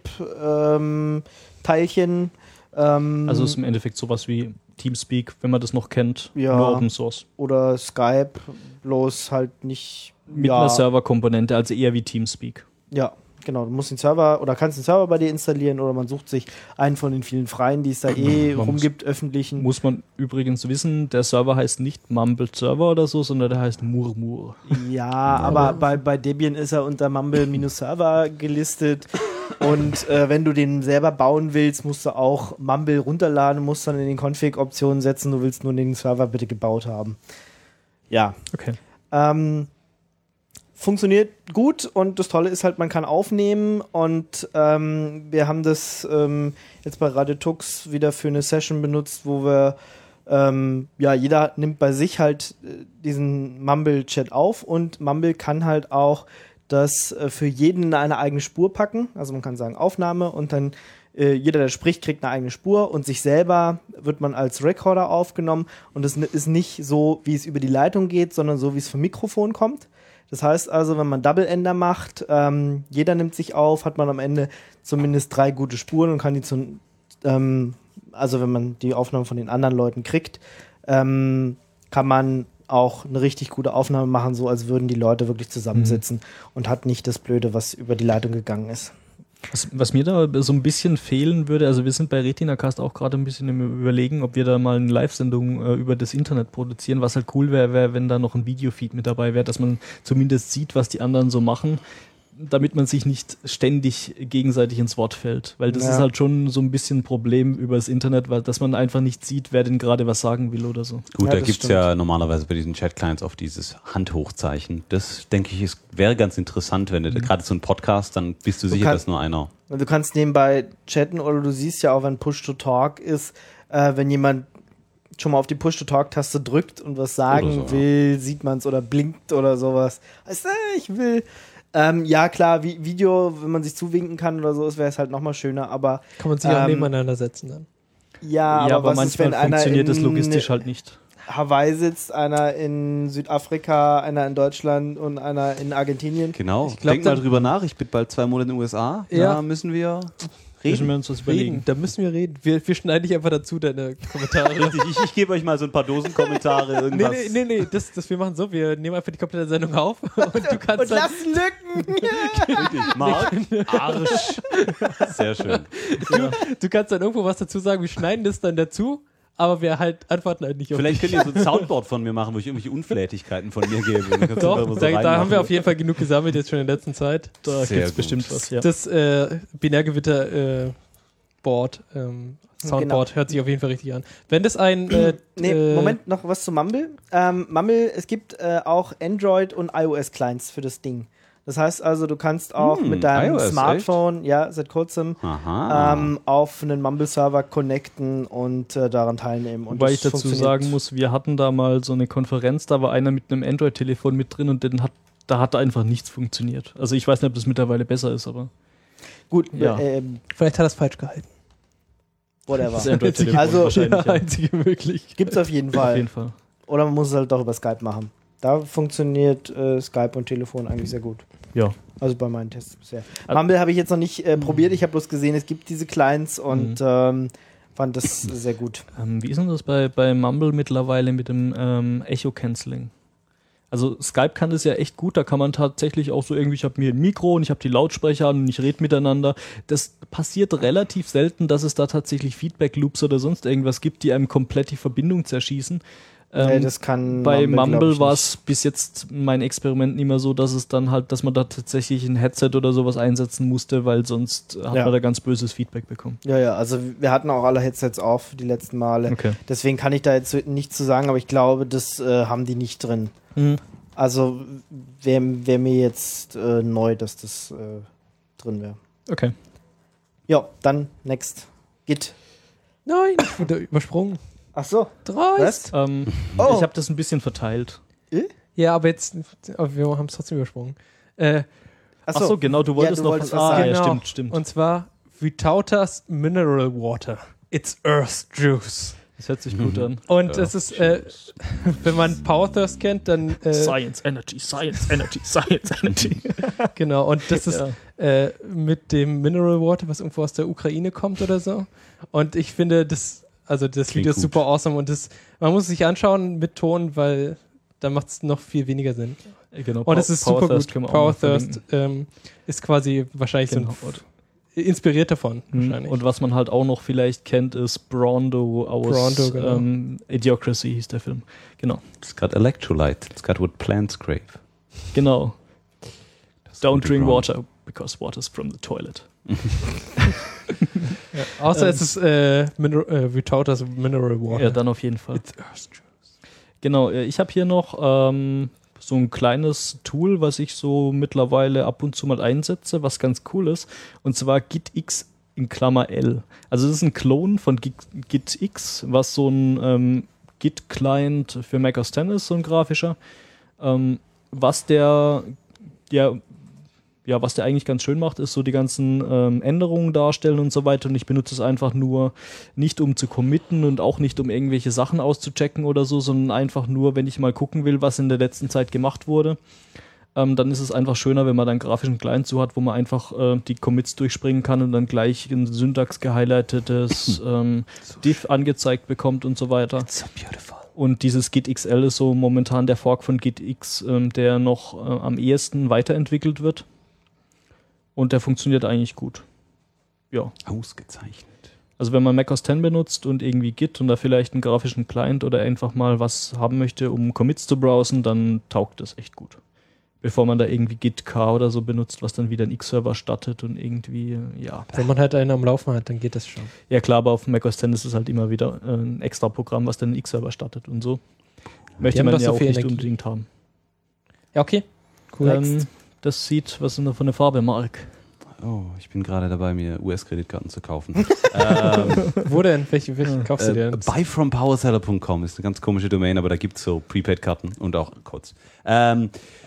S2: ähm, Teilchen. Ähm,
S3: Also ist im Endeffekt sowas wie Teamspeak, wenn man das noch kennt,
S2: Ja.
S3: nur Open Source.
S2: oder Skype, bloß halt nicht
S3: Mit
S2: ja,
S3: einer Serverkomponente, also eher wie Teamspeak.
S2: Ja, genau. Du musst den Server oder kannst den Server bei dir installieren oder man sucht sich einen von den vielen freien, die es da eh
S3: Man
S2: rumgibt, öffentlichen.
S3: Muss man übrigens wissen, der Server heißt nicht Mumble Server oder so, sondern der heißt Murmur.
S2: Ja, aber bei, bei Debian ist er unter Mumble-Server gelistet. Und äh, wenn du den selber bauen willst, musst du auch Mumble runterladen, musst dann in den Config-Optionen setzen, du willst nur den Server bitte gebaut haben. Ja.
S3: Okay.
S2: Ähm, funktioniert gut und das Tolle ist halt, man kann aufnehmen und ähm, wir haben das ähm, jetzt bei Radio Tux wieder für eine Session benutzt, wo wir ähm, ja, jeder nimmt bei sich halt äh, diesen Mumble-Chat auf und Mumble kann halt auch das äh, für jeden in eine eigene Spur packen. Also man kann sagen Aufnahme und dann äh, jeder, der spricht, kriegt eine eigene Spur und sich selber wird man als Recorder aufgenommen und es ist nicht so, wie es über die Leitung geht, sondern so, wie es vom Mikrofon kommt. Das heißt also, wenn man Double Ender macht, ähm, jeder nimmt sich auf, hat man am Ende zumindest drei gute Spuren und kann die zu, ähm, also wenn man die Aufnahmen von den anderen Leuten kriegt, ähm, kann man auch eine richtig gute Aufnahme machen, so als würden die Leute wirklich zusammensitzen und hat nicht das Blöde, was über die Leitung gegangen ist.
S3: Was, was mir da so ein bisschen fehlen würde, also wir sind bei RetinaCast auch gerade ein bisschen im Überlegen, ob wir da mal eine Live-Sendung äh, über das Internet produzieren, was halt cool wäre, wär, wenn da noch ein Videofeed mit dabei wäre, dass man zumindest sieht, was die anderen so machen. damit man sich nicht ständig gegenseitig ins Wort fällt. Weil das
S2: Ja.
S3: ist halt schon so ein bisschen ein Problem über das Internet, weil dass man einfach nicht sieht, wer denn gerade was sagen will oder so.
S4: Gut,
S2: Ja,
S4: da
S2: das
S4: gibt es
S2: stimmt.
S4: ja normalerweise bei diesen Chat-Clients auf dieses Handhochzeichen. Das, denke ich, ist, wäre ganz interessant, wenn du gerade so ein Podcast, dann bist du,
S2: Du
S4: sicher,
S2: kannst-
S4: dass nur einer.
S2: Und du kannst nebenbei chatten oder du siehst ja auch, wenn Push-to-Talk ist, äh, wenn jemand schon mal auf die Push-to-Talk-Taste drückt und was sagen
S4: Oder so, ja.
S2: will, sieht man es oder blinkt oder sowas. Weißt du, ich will. Ähm, ja, klar, wie Video, wenn man sich zuwinken kann oder so, wäre es halt nochmal schöner, aber
S5: Kann man sich auch
S2: Ähm,
S5: nebeneinander setzen dann.
S2: ja,
S3: ja,
S2: aber,
S3: aber
S2: was ist,
S3: manchmal
S2: wenn einer
S3: funktioniert
S2: in
S3: das logistisch halt nicht.
S2: Hawaii sitzt, einer in Südafrika, einer in Deutschland und einer in Argentinien?
S6: Genau.
S5: Ich glaub,
S6: Denk mal
S5: dann-
S6: drüber nach. Ich bin bald zwei Monate in den U S A.
S5: Ja.
S6: Da müssen wir
S3: Müssen
S6: reden.
S3: wir uns das
S5: Reden,
S3: überlegen.
S5: da müssen wir reden. Wir, wir schneiden dich einfach dazu, deine Kommentare.
S4: Richtig, ich, ich gebe euch mal so ein paar Dosenkommentare,
S5: nee,
S4: irgendwas.
S5: nee, nee, nee, das, das wir machen so, wir nehmen einfach die komplette Sendung auf und du kannst
S2: Und
S5: dann,
S2: lass Lücken!
S4: Richtig. Mark, Arsch. Sehr schön.
S5: du kannst dann irgendwo was dazu sagen, wir schneiden das dann dazu, aber wir halt antworten halt nicht auf
S4: Vielleicht
S5: dich.
S4: könnt ihr so ein Soundboard von mir machen, wo ich irgendwelche Unflätigkeiten von mir gebe. Dann kannst du
S5: Doch,
S4: da so
S5: da, da haben
S4: reinmachen.
S5: wir auf jeden Fall genug gesammelt jetzt schon in der letzten Zeit.
S3: Da
S4: Sehr
S3: gibt es
S4: gut.
S3: bestimmt was, ja.
S5: Das äh, Binärgewitter äh, Board, ähm, Soundboard hört sich auf jeden Fall richtig an. Wenn das ein äh,
S2: Nee,
S5: äh,
S2: Moment, noch was zu Mumble. Ähm, Mumble, es gibt äh, auch Android- und iOS-Clients für das Ding. Das heißt also, du kannst auch
S4: Hm,
S2: mit deinem
S4: iOS,
S2: Smartphone, ja, seit kurzem,
S4: Aha.
S2: ähm, auf einen Mumble-Server connecten und äh, daran teilnehmen. Und
S3: Wobei
S2: das
S3: ich dazu
S2: funktioniert.
S3: sagen muss, wir hatten da mal so eine Konferenz, da war einer mit einem Android-Telefon mit drin und den hat, da hat einfach nichts funktioniert. Also ich weiß nicht, ob das mittlerweile besser ist, aber
S2: Gut,
S3: Ja.
S2: ähm,
S5: vielleicht hat er es falsch gehalten.
S2: whatever.
S3: das Android-Telefon
S2: Also-
S3: wahrscheinlich. Ja.
S5: einzige Möglichkeit.
S2: Gibt's auf jeden
S3: Auf
S2: Fall.
S3: jeden Fall.
S2: Oder man muss es halt doch über Skype machen. Da funktioniert äh, Skype und Telefon eigentlich sehr gut.
S3: Ja.
S2: Also bei meinen Tests bisher.
S3: Ab-
S2: Mumble habe ich jetzt noch nicht äh, probiert, ich habe bloß gesehen, es gibt diese Clients und ähm, fand das sehr gut.
S3: Ähm, wie ist denn das bei, bei Mumble mittlerweile mit dem ähm, Echo-Canceling? Also Skype kann das ja echt gut, da kann man tatsächlich auch so irgendwie, ich habe mir ein Mikro und ich habe die Lautsprecher an und ich rede miteinander. Das passiert relativ selten, dass es da tatsächlich Feedback-Loops oder sonst irgendwas gibt, die einem komplett die Verbindung zerschießen. Ähm,
S2: Nee, das kann
S3: bei
S2: glaub
S3: Mumble
S2: ich,
S3: war
S2: nicht.
S3: es bis jetzt mein Experiment nicht mehr so, dass es dann halt, dass man da tatsächlich ein Headset oder sowas einsetzen musste, weil sonst hat
S2: Ja.
S3: man da ganz böses Feedback bekommen.
S2: Ja, ja, also wir hatten auch alle Headsets auf die letzten Male.
S3: Okay.
S2: Deswegen kann ich da jetzt nichts zu sagen, aber ich glaube, das äh, haben die nicht drin.
S3: Mhm.
S2: Also wäre wär mir jetzt äh, neu, dass das äh, drin wäre.
S3: Okay.
S2: Ja, dann next. Git.
S5: Nein, ich wurde übersprungen.
S2: Ach so.
S5: Dreist.
S3: Ähm,
S2: Oh.
S3: Ich habe das ein bisschen verteilt.
S5: Ja, aber jetzt, aber wir haben es trotzdem übersprungen. Äh,
S3: Ach so, genau, du wolltest
S2: du
S3: noch
S2: wolltest
S3: was
S2: was
S3: Ah,
S2: sagen.
S3: ja,
S5: Genau.
S3: stimmt, stimmt.
S5: Und zwar Vitautas Mineral Water. It's Earth Juice.
S3: Das hört sich gut an.
S5: Und das ist, äh, wenn man Power Thirst kennt, dann äh,
S3: Science, Energy, Science, Energy, Science, Energy.
S5: genau. Und das ist
S3: Ja.
S5: äh, mit dem Mineral Water, was irgendwo aus der Ukraine kommt oder so. Und ich finde das, also das
S4: Klingt
S5: Video ist
S4: gut.
S5: super awesome und das, man muss es sich anschauen mit Ton, weil dann macht es noch viel weniger Sinn.
S3: Genau,
S5: Und es ist
S3: Power
S5: super
S3: Thirst
S5: gut.
S3: können wir auch
S5: Power
S3: noch
S5: Thirst
S3: verlinken.
S5: ähm, ist quasi wahrscheinlich
S3: Genau.
S5: so ein, inspiriert davon.
S3: Mhm.
S5: Wahrscheinlich.
S3: Und was man halt auch noch vielleicht kennt, ist Brondo aus
S5: Brondo, genau.
S3: ähm, Idiocracy hieß der Film. Genau.
S4: It's got electrolyte. It's got what plants crave.
S3: Genau.
S4: Das
S3: Don't
S4: gute
S3: drink
S4: Brown.
S3: water because water's from the toilet.
S5: Ja, außer
S3: Ähm,
S5: es ist äh, Mineral, äh, Vitautas Mineral Water.
S3: Ja, dann auf jeden Fall.
S5: It's Earth Juice.
S3: Genau, äh, ich habe hier noch ähm, so ein kleines Tool, was ich so mittlerweile ab und zu mal einsetze, was ganz cool ist. Und zwar GitX in Klammer L. Also das ist ein Klon von Git, GitX, was so ein ähm, Git-Client für Mac O S X ist, so ein grafischer. Ähm, was der ja, ja, was der eigentlich ganz schön macht, ist so die ganzen ähm, Änderungen darstellen und so weiter. Und ich benutze es einfach nur nicht, um zu committen und auch nicht, um irgendwelche Sachen auszuchecken oder so, sondern einfach nur, wenn ich mal gucken will, was in der letzten Zeit gemacht wurde. Ähm, dann ist es einfach schöner, wenn man dann einen grafischen Client so hat, wo man einfach äh, die Commits durchspringen kann und dann gleich ein Syntax gehighlightetes ähm, Diff angezeigt bekommt und so weiter.
S6: So beautiful.
S3: Und dieses GitXL ist so momentan der Fork von GitX, ähm, der noch äh, am ehesten weiterentwickelt wird. Und der funktioniert eigentlich gut. Ja.
S4: Ausgezeichnet.
S3: Also wenn man Mac O S X benutzt und irgendwie Git und da vielleicht einen grafischen Client oder einfach mal was haben möchte, um Commits zu browsen, dann taugt das echt gut. bevor man da irgendwie Git-Car oder so benutzt, was dann wieder einen X-Server startet und irgendwie, ja.
S5: Wenn man halt einen am Laufen hat, dann geht das schon.
S3: Ja klar, aber auf Mac O S X ist es halt immer wieder äh, ein extra Programm, was dann einen X-Server startet und so. Möchte
S5: haben
S3: man
S5: doch
S3: ja
S5: so
S3: auch
S5: viel
S3: nicht
S5: Energie.
S3: unbedingt haben.
S5: Ja, okay. Cool.
S3: Ähm, das sieht, was ist denn da für eine Farbe, Mark?
S4: Oh, ich bin gerade dabei, mir U S-Kreditkarten zu kaufen. ähm,
S5: Wo denn? Welche, welche kaufst du
S4: äh,
S5: dir?
S4: buy from powerseller punkt com ist eine ganz komische Domain, aber da gibt es so Prepaid-Karten und auch Codes. Ähm,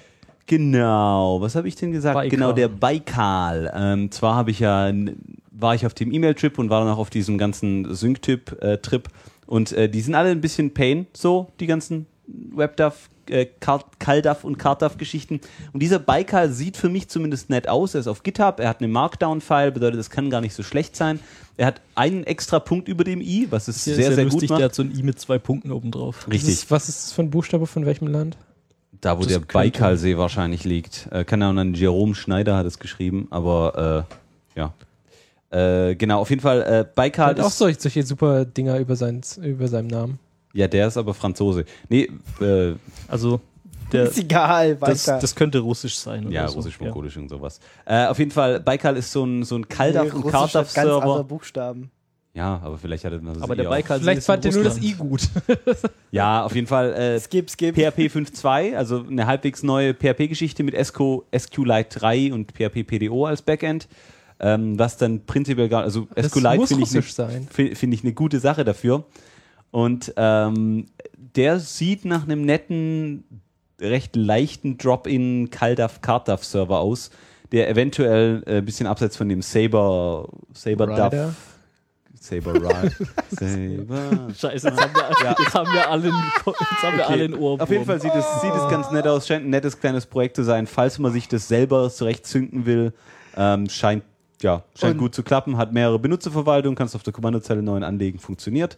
S4: genau, was habe ich denn gesagt?
S3: Baikal.
S4: Genau, der Baikal. Ähm, zwar habe ich ja, war ich auf dem E-Mail-Trip und war dann auch auf diesem ganzen Sync-Typ-Trip und äh, die sind alle ein bisschen Pain, so, die ganzen WebDAV, äh, CalDAV und CarDAV-Geschichten. Und dieser Baikal sieht für mich zumindest nett aus. Er ist auf GitHub, er hat eine Markdown-File, bedeutet, das kann gar nicht so schlecht sein. Er hat einen extra Punkt über dem I, was es sehr, sehr, sehr
S3: lustig,
S4: gut macht.
S3: der hat so ein I mit zwei Punkten oben drauf.
S4: Richtig.
S5: Das ist, was ist das für ein Buchstabe von welchem Land?
S4: Da, wo
S3: Das
S4: der
S3: könnte-
S4: Baikalsee wahrscheinlich liegt. Äh, keine Ahnung, Jerome Schneider hat es geschrieben, aber äh, ja. Äh, genau, auf jeden Fall, äh,
S5: Er
S4: Baikal
S5: hat auch
S4: ist...
S5: solche, solche super Dinger über, sein, über seinem Namen.
S4: Ja, der ist aber Franzose. Nee, äh,
S3: Also, der,
S2: Ist egal,
S3: das,
S2: weiter.
S3: das könnte russisch sein.
S4: ja,
S3: oder so.
S4: russisch-mongolisch und sowas. Äh, auf jeden Fall, Baikal ist so ein, so ein
S2: Nee,
S4: CalDAV- und
S2: Russisch hat ganz andere
S4: CarDAV-Server.
S2: Buchstaben.
S4: Ja, aber vielleicht hat er das
S3: Aber der
S4: eh
S3: Baikal
S5: Vielleicht
S3: ist in
S5: fand ihr nur das I
S3: Russland.
S5: gut.
S4: Ja, auf jeden Fall äh,
S2: Skip, skip.
S4: P H P fünf Punkt zwei, also eine halbwegs neue P H P-Geschichte mit S Q, SQLite drei und P H P P D O als Backend, ähm, was dann prinzipiell gar, also
S5: Das
S4: SQLite
S5: muss
S4: finde ich, ne,
S5: russisch sein.
S4: fi- finde ich eine gute Sache dafür. Und ähm, der sieht nach einem netten, recht leichten Drop-in CalDAV-CarDAV-Server aus, der eventuell ein äh, bisschen abseits von dem Saber, Saber
S5: Rider.
S4: DAV, Saber Ride, Saber.
S3: Scheiße, jetzt haben wir, jetzt haben wir alle, einen Ko- jetzt haben wir
S4: Okay.
S3: alle einen Ohrwurm.
S4: Auf jeden Fall sieht es, sieht es ganz nett aus, scheint ein nettes kleines Projekt zu sein, falls man sich das selber zurecht zünden will. Ähm, scheint ja, scheint
S2: Und-
S4: gut zu klappen, hat mehrere Benutzerverwaltungen, kannst auf der Kommandozeile neuen anlegen, funktioniert.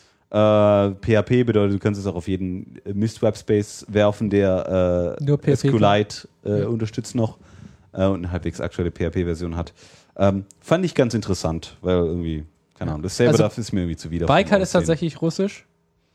S4: Äh, P H P bedeutet, du kannst es auch auf jeden Mist-Webspace werfen, der äh,
S5: Nur P H P,
S4: SQLite äh,
S5: Ja.
S4: unterstützt noch äh, und eine halbwegs aktuelle P H P-Version hat. Ähm, fand ich ganz interessant, weil irgendwie, keine Ahnung, das selber
S5: Also,
S4: darf ist mir irgendwie zuwider.
S5: Baikal
S4: vom
S5: ist
S4: Aussehen.
S5: tatsächlich russisch.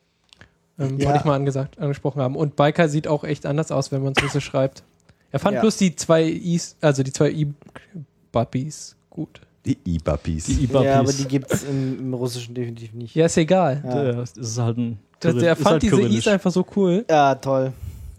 S5: Ähm,
S2: Ja.
S5: Wollte ich mal angesagt, angesprochen haben. Und Baikal sieht auch echt anders aus, wenn man es russisch schreibt. Er fand
S2: Ja.
S5: bloß die zwei I's, also die zwei I-Buppies gut.
S4: Die E-Buppies.
S3: Die I B A Ps.
S2: Ja, aber die gibt es im, im Russischen definitiv nicht.
S5: Ja, ist egal.
S2: Ja,
S3: Ja, das ist halt ein.
S5: Das, der
S3: ist
S5: fand
S3: halt
S5: diese
S3: kyrillisch.
S5: I's einfach so cool.
S2: ja toll.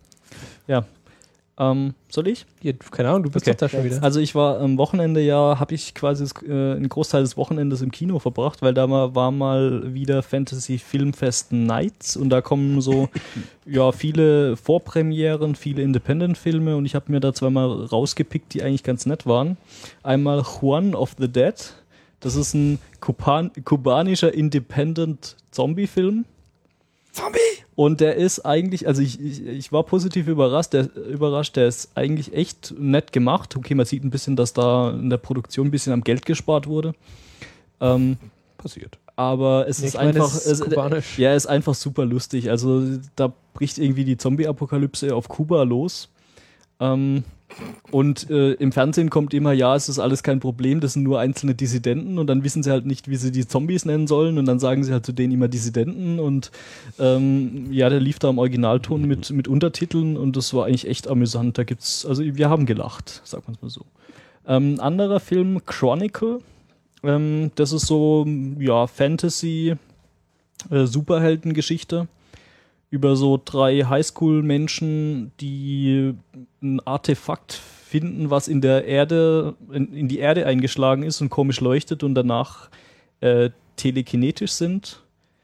S3: Ähm, soll ich?
S5: Ja, keine Ahnung, du bist
S3: Okay.
S5: doch da schon wieder.
S3: Also ich war am Wochenende ja, habe ich quasi das, äh, einen Großteil des Wochenendes im Kino verbracht, weil da mal, war mal wieder Fantasy Filmfest Nights und da kommen so ja viele Vorpremieren, viele Independent-Filme und ich habe mir da zweimal rausgepickt, die eigentlich ganz nett waren. Einmal Juan of the Dead, das ist ein Kuban kubanischer Independent-Zombie-Film.
S2: Zombie!
S3: Und der ist eigentlich, also ich, ich, ich war positiv überrascht, der, überrascht, der ist eigentlich echt nett gemacht. Okay, man sieht ein bisschen, dass da in der Produktion ein bisschen am Geld gespart wurde. Ähm,
S4: Passiert.
S3: aber es
S5: Nee,
S3: ist
S5: ich meine,
S3: einfach,
S5: es ist
S3: es,
S5: kubanisch.
S3: ja, ist einfach super lustig. Also da bricht irgendwie die Zombie-Apokalypse auf Kuba los. Ähm, und äh, im Fernsehen kommt immer, ja, es ist alles kein Problem, das sind nur einzelne Dissidenten und dann wissen sie halt nicht, wie sie die Zombies nennen sollen und dann sagen sie halt zu denen immer Dissidenten und ähm, ja, der lief da im Originalton mit, mit Untertiteln und das war eigentlich echt amüsant. Da gibt's, also wir haben gelacht, sagt man es mal so. Ähm, ein anderer Film, Chronicle, ähm, das ist so, ja, Fantasy, äh, Superheldengeschichte über so drei Highschool-Menschen, die ein Artefakt finden, was in der Erde, in, in die Erde eingeschlagen ist und komisch leuchtet und danach äh, telekinetisch sind.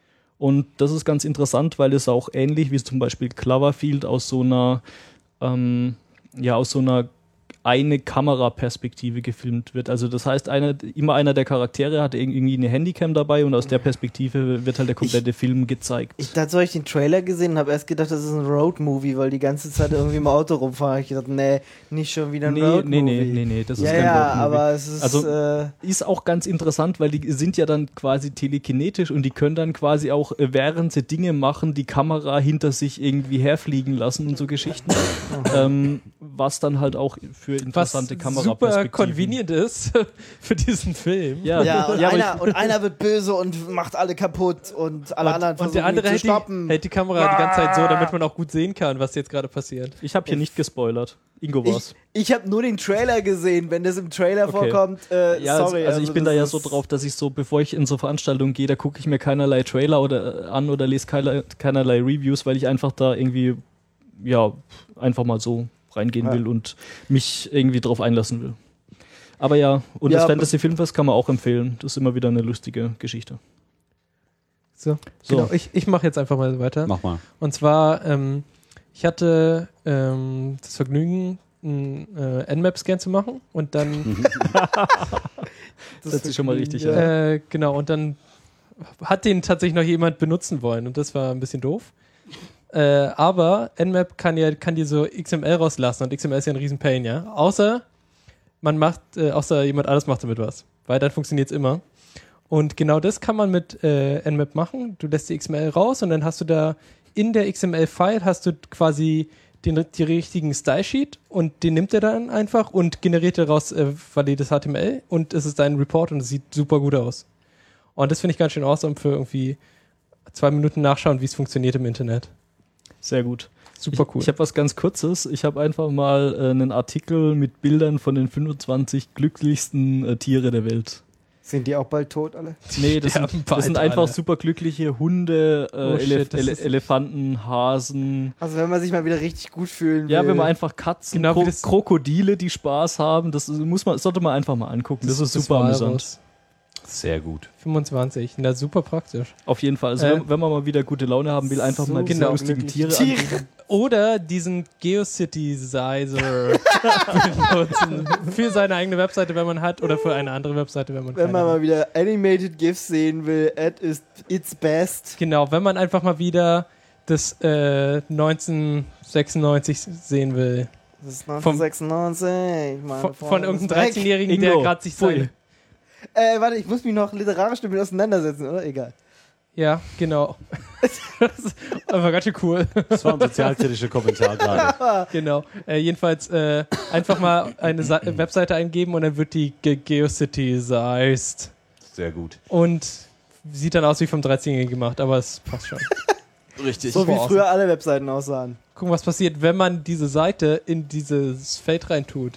S3: Und das ist ganz interessant, weil es auch ähnlich wie zum Beispiel Cloverfield aus so einer, ähm, ja, aus so einer eine Kameraperspektive gefilmt wird. Also das heißt, einer, immer einer der Charaktere hat irgendwie eine Handycam dabei und aus der Perspektive wird halt der komplette ich, Film gezeigt.
S2: Ich dazu habe ich den Trailer gesehen und habe erst gedacht, das ist ein Roadmovie, weil die ganze Zeit irgendwie im Auto rumfahren. Ich dachte, nee, nicht schon wieder ein
S3: nee,
S2: Roadmovie.
S3: nee, nee, nee, nee, das
S2: ja,
S3: ist kein
S2: ja,
S3: Roadmovie.
S2: aber es ist
S3: Also,
S2: äh,
S3: ist auch ganz interessant, weil die sind ja dann quasi telekinetisch und die können dann quasi auch, während sie Dinge machen, die Kamera hinter sich irgendwie herfliegen lassen und so Geschichten. ähm, was dann halt auch für
S5: Was
S3: interessante
S5: super
S3: Kameraperspektiven.
S5: convenient ist für diesen Film.
S3: Ja,
S2: Ja, und,
S3: ja, aber
S2: einer, und einer wird böse und macht alle kaputt und alle
S5: Und,
S2: anderen
S5: und
S2: versuchen
S5: der andere
S2: ihn
S5: hält
S2: zu
S5: die,
S2: stoppen.
S5: hält die Kamera die ganze Zeit so, damit man auch gut sehen kann, was jetzt gerade passiert.
S3: ich ich habe hier nicht gespoilert. Ingo war's.
S2: Ich, ich habe nur den Trailer gesehen. Wenn das im Trailer
S3: Okay.
S2: vorkommt, äh,
S3: Ja,
S2: sorry.
S3: also, also ich bin da
S2: das
S3: ja so
S2: ist-
S3: drauf, dass ich so, bevor ich in so Veranstaltungen gehe, da gucke ich mir keinerlei Trailer oder äh, an oder lese keinerlei, keinerlei Reviews, weil ich einfach da irgendwie, ja, einfach mal so reingehen
S2: Ja.
S3: will und mich irgendwie drauf einlassen will. Aber ja, und
S2: Ja,
S3: das
S2: aber-
S3: Fantasy Filmfest kann man auch empfehlen. Das ist immer wieder eine lustige Geschichte.
S5: So,
S3: So.
S5: Genau, ich, ich mache jetzt einfach mal weiter.
S4: Mach mal.
S5: Und zwar, ähm, ich hatte ähm, das Vergnügen, einen äh, Nmap-Scan zu machen und dann,
S3: Das hört sich schon mal richtig an.
S5: äh, genau, und dann hat den tatsächlich noch jemand benutzen wollen und das war ein bisschen doof. Äh, aber Nmap kann ja kann dir so X M L rauslassen und X M L ist ja ein riesen Pain, ja. Außer man macht, äh, außer jemand alles macht damit was, weil dann funktioniert es immer. Und genau das kann man mit äh, Nmap machen. Du lässt die X M L raus und dann hast du da in der X M L-File hast du quasi den, die richtigen Style-Sheet und den nimmt er dann einfach und generiert daraus äh, valides H T M L und es ist dein Report und es sieht super gut aus. Und das finde ich ganz schön awesome für irgendwie zwei Minuten nachschauen, wie es funktioniert im Internet.
S3: Sehr gut.
S5: Super
S3: Ich,
S5: cool.
S3: ich habe was ganz Kurzes. Ich habe einfach mal äh, einen Artikel mit Bildern von den fünfundzwanzig glücklichsten äh, Tiere der Welt.
S2: Sind die auch bald tot, alle?
S3: Nee, das
S5: sterben
S3: sind,
S5: bald
S3: das sind einfach
S5: alle.
S3: super glückliche Hunde, äh,
S5: Oh shit,
S3: Elef
S5: das
S3: Ele
S5: ist-
S3: Elefanten, Hasen.
S2: Also wenn man sich mal wieder richtig gut fühlen will.
S3: Ja, wenn man einfach Katzen,
S5: Genau wie
S3: Kro
S5: das-
S3: Krokodile, die Spaß haben, das muss man, sollte man einfach mal angucken. Das, ist super
S5: Walrus.
S3: amüsant.
S4: Sehr gut.
S5: fünfundzwanzig. Na, super praktisch.
S3: Auf jeden Fall. Also
S5: Äh,
S3: wenn, wenn man mal wieder gute Laune haben will, einfach
S2: so
S3: mal diese
S5: genau,
S3: lustigen
S2: glückliche
S3: Tiere
S2: Tiere.
S3: angucken.
S5: Oder diesen GeoCitizer benutzen für seine eigene Webseite, wenn man hat, oder für eine andere Webseite, wenn man
S2: Wenn
S5: keine
S2: man
S5: hat.
S2: mal wieder Animated GIFs sehen will, at is its best.
S5: Genau, wenn man einfach mal wieder das äh, neunzehnhundertsechsundneunzig sehen will.
S2: Das ist neunzehnhundertsechsundneunzig. meine
S5: Von,
S2: Freunde,
S5: von irgendeinem
S2: ist weg.
S5: dreizehnjährigen, der
S3: Ingo,
S5: gerade sich
S3: pfui.
S5: seine...
S2: Äh, warte, ich muss mich noch literarisch damit auseinandersetzen, oder? Egal.
S5: Ja, genau. Das ist einfach ganz schön cool.
S4: Das war ein sozialkritischer Kommentar gerade.
S5: Genau. Äh, jedenfalls äh, einfach mal eine Sa Webseite eingeben und dann wird die ge geocitized.
S4: Sehr gut.
S5: Und sieht dann aus wie vom dreizehnjährigen gemacht, aber es passt schon.
S3: Richtig.
S2: So wie
S5: Super
S2: früher alle Webseiten aussahen.
S5: Gucken, was passiert, wenn man diese Seite in dieses Feld reintut.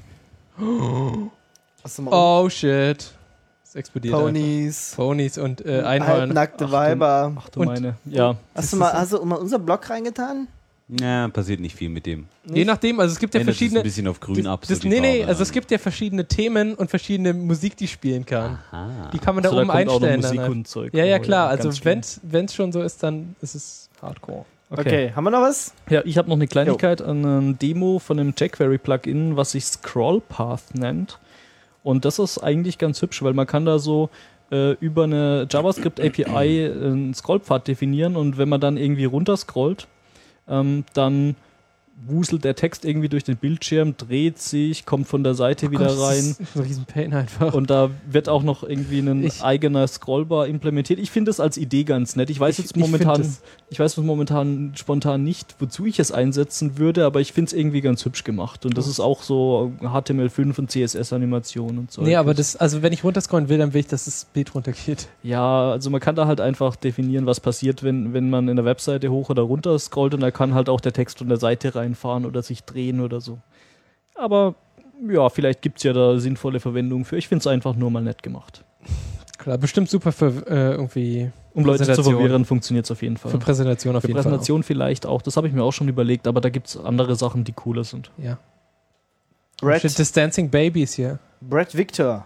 S2: Hast du mal
S5: Oh shit. Es explodiert. einfach.
S2: Ponys,
S5: Ponys und äh, Einhorn.
S2: halbnackte
S3: Ach,
S2: Weiber.
S3: Ach du
S5: Und-
S3: meine. Ja.
S2: Hast du mal, hast du mal unser Blog reingetan?
S4: Ja, passiert nicht viel mit dem.
S5: Je nachdem, also es gibt ja
S4: Ändert es
S5: verschiedene.
S4: ein bisschen auf grün ab. so
S5: Das,
S4: die
S5: nee, nee,
S4: Farbe
S5: also es
S4: dann.
S5: gibt ja verschiedene Themen und verschiedene Musik, die spielen kann.
S4: Aha.
S5: Die kann man
S3: Also,
S5: da oben
S3: kommt auch noch
S5: einstellen.
S3: Musik
S5: Dann.
S3: und Zeug.
S5: Ja, ja,
S3: Oh,
S5: klar.
S3: ganz
S5: Also
S3: schlimm.
S5: wenn es schon so ist, dann ist es Hardcore.
S2: Okay, haben wir noch was?
S3: Ja, ich habe noch eine Kleinigkeit, eine Demo von einem jQuery-Plugin, was sich Scrollpath nennt. Und das ist eigentlich ganz hübsch, weil man kann da so äh, über eine JavaScript-A P I einen Scrollpfad definieren und wenn man dann irgendwie runterscrollt, ähm, dann wuselt der Text irgendwie durch den Bildschirm, dreht sich, kommt von der Seite wieder
S5: Gott,
S3: rein.
S5: Das ist ein riesen Pain einfach.
S3: Und da wird auch noch irgendwie ein
S5: Ich-
S3: eigener Scrollbar implementiert. Ich finde das als Idee ganz nett. Ich weiß
S5: Ich-
S3: jetzt
S5: ich
S3: momentan,
S5: find das-
S3: ich weiß jetzt momentan spontan nicht, wozu ich es einsetzen würde, aber ich finde es irgendwie ganz hübsch gemacht. Und das ist auch so H T M L fünf und C S S-Animation und so.
S5: Nee, aber das, also wenn ich runterscrollen will, dann will ich, dass das Bild runtergeht.
S3: Ja, also man kann da halt einfach definieren, was passiert, wenn, wenn man in der Webseite hoch oder runter scrollt und da kann halt auch der Text von der Seite reinfahren oder sich drehen oder so. Aber ja, vielleicht gibt es ja da sinnvolle Verwendungen für. Ich finde es einfach nur mal nett gemacht.
S5: Klar, bestimmt super für äh, irgendwie
S3: Um Leute zu
S5: Präsentation.
S3: verwirren, funktioniert es auf jeden Fall.
S5: für Präsentation auf
S3: Für
S5: jeden
S3: Präsentation vielleicht auch. Das habe ich mir auch schon überlegt, aber da gibt es andere Sachen, die cooler sind.
S5: Fall. Auch. Ja.
S2: Brad,
S5: Shit, das Dancing Babies hier.
S2: Brad Victor.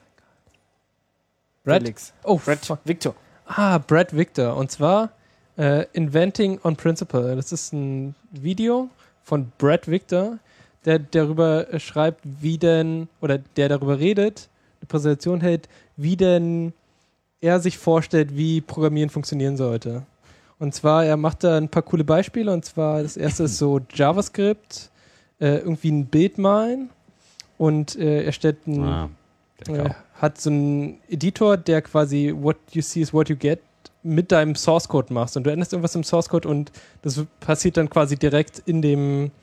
S5: Brad?
S2: Felix.
S5: Oh,
S2: Brad
S5: fuck.
S2: Victor.
S5: Ah, Brad Victor. Und zwar äh, Inventing on Principle. Das ist ein Video von Brad Victor, der darüber äh, schreibt, wie denn, oder der darüber redet, eine Präsentation hält, wie denn er sich vorstellt, wie Programmieren funktionieren sollte. Und zwar, er macht da ein paar coole Beispiele. Und zwar, das erste ist so JavaScript, äh, irgendwie ein Bild malen. Und äh, er stellt ein
S4: Ah, der
S5: äh,
S4: Kau.
S5: hat so einen Editor, der quasi what you see is what you get mit deinem Source Code machst und du änderst irgendwas im Source Code und das passiert dann quasi direkt in dem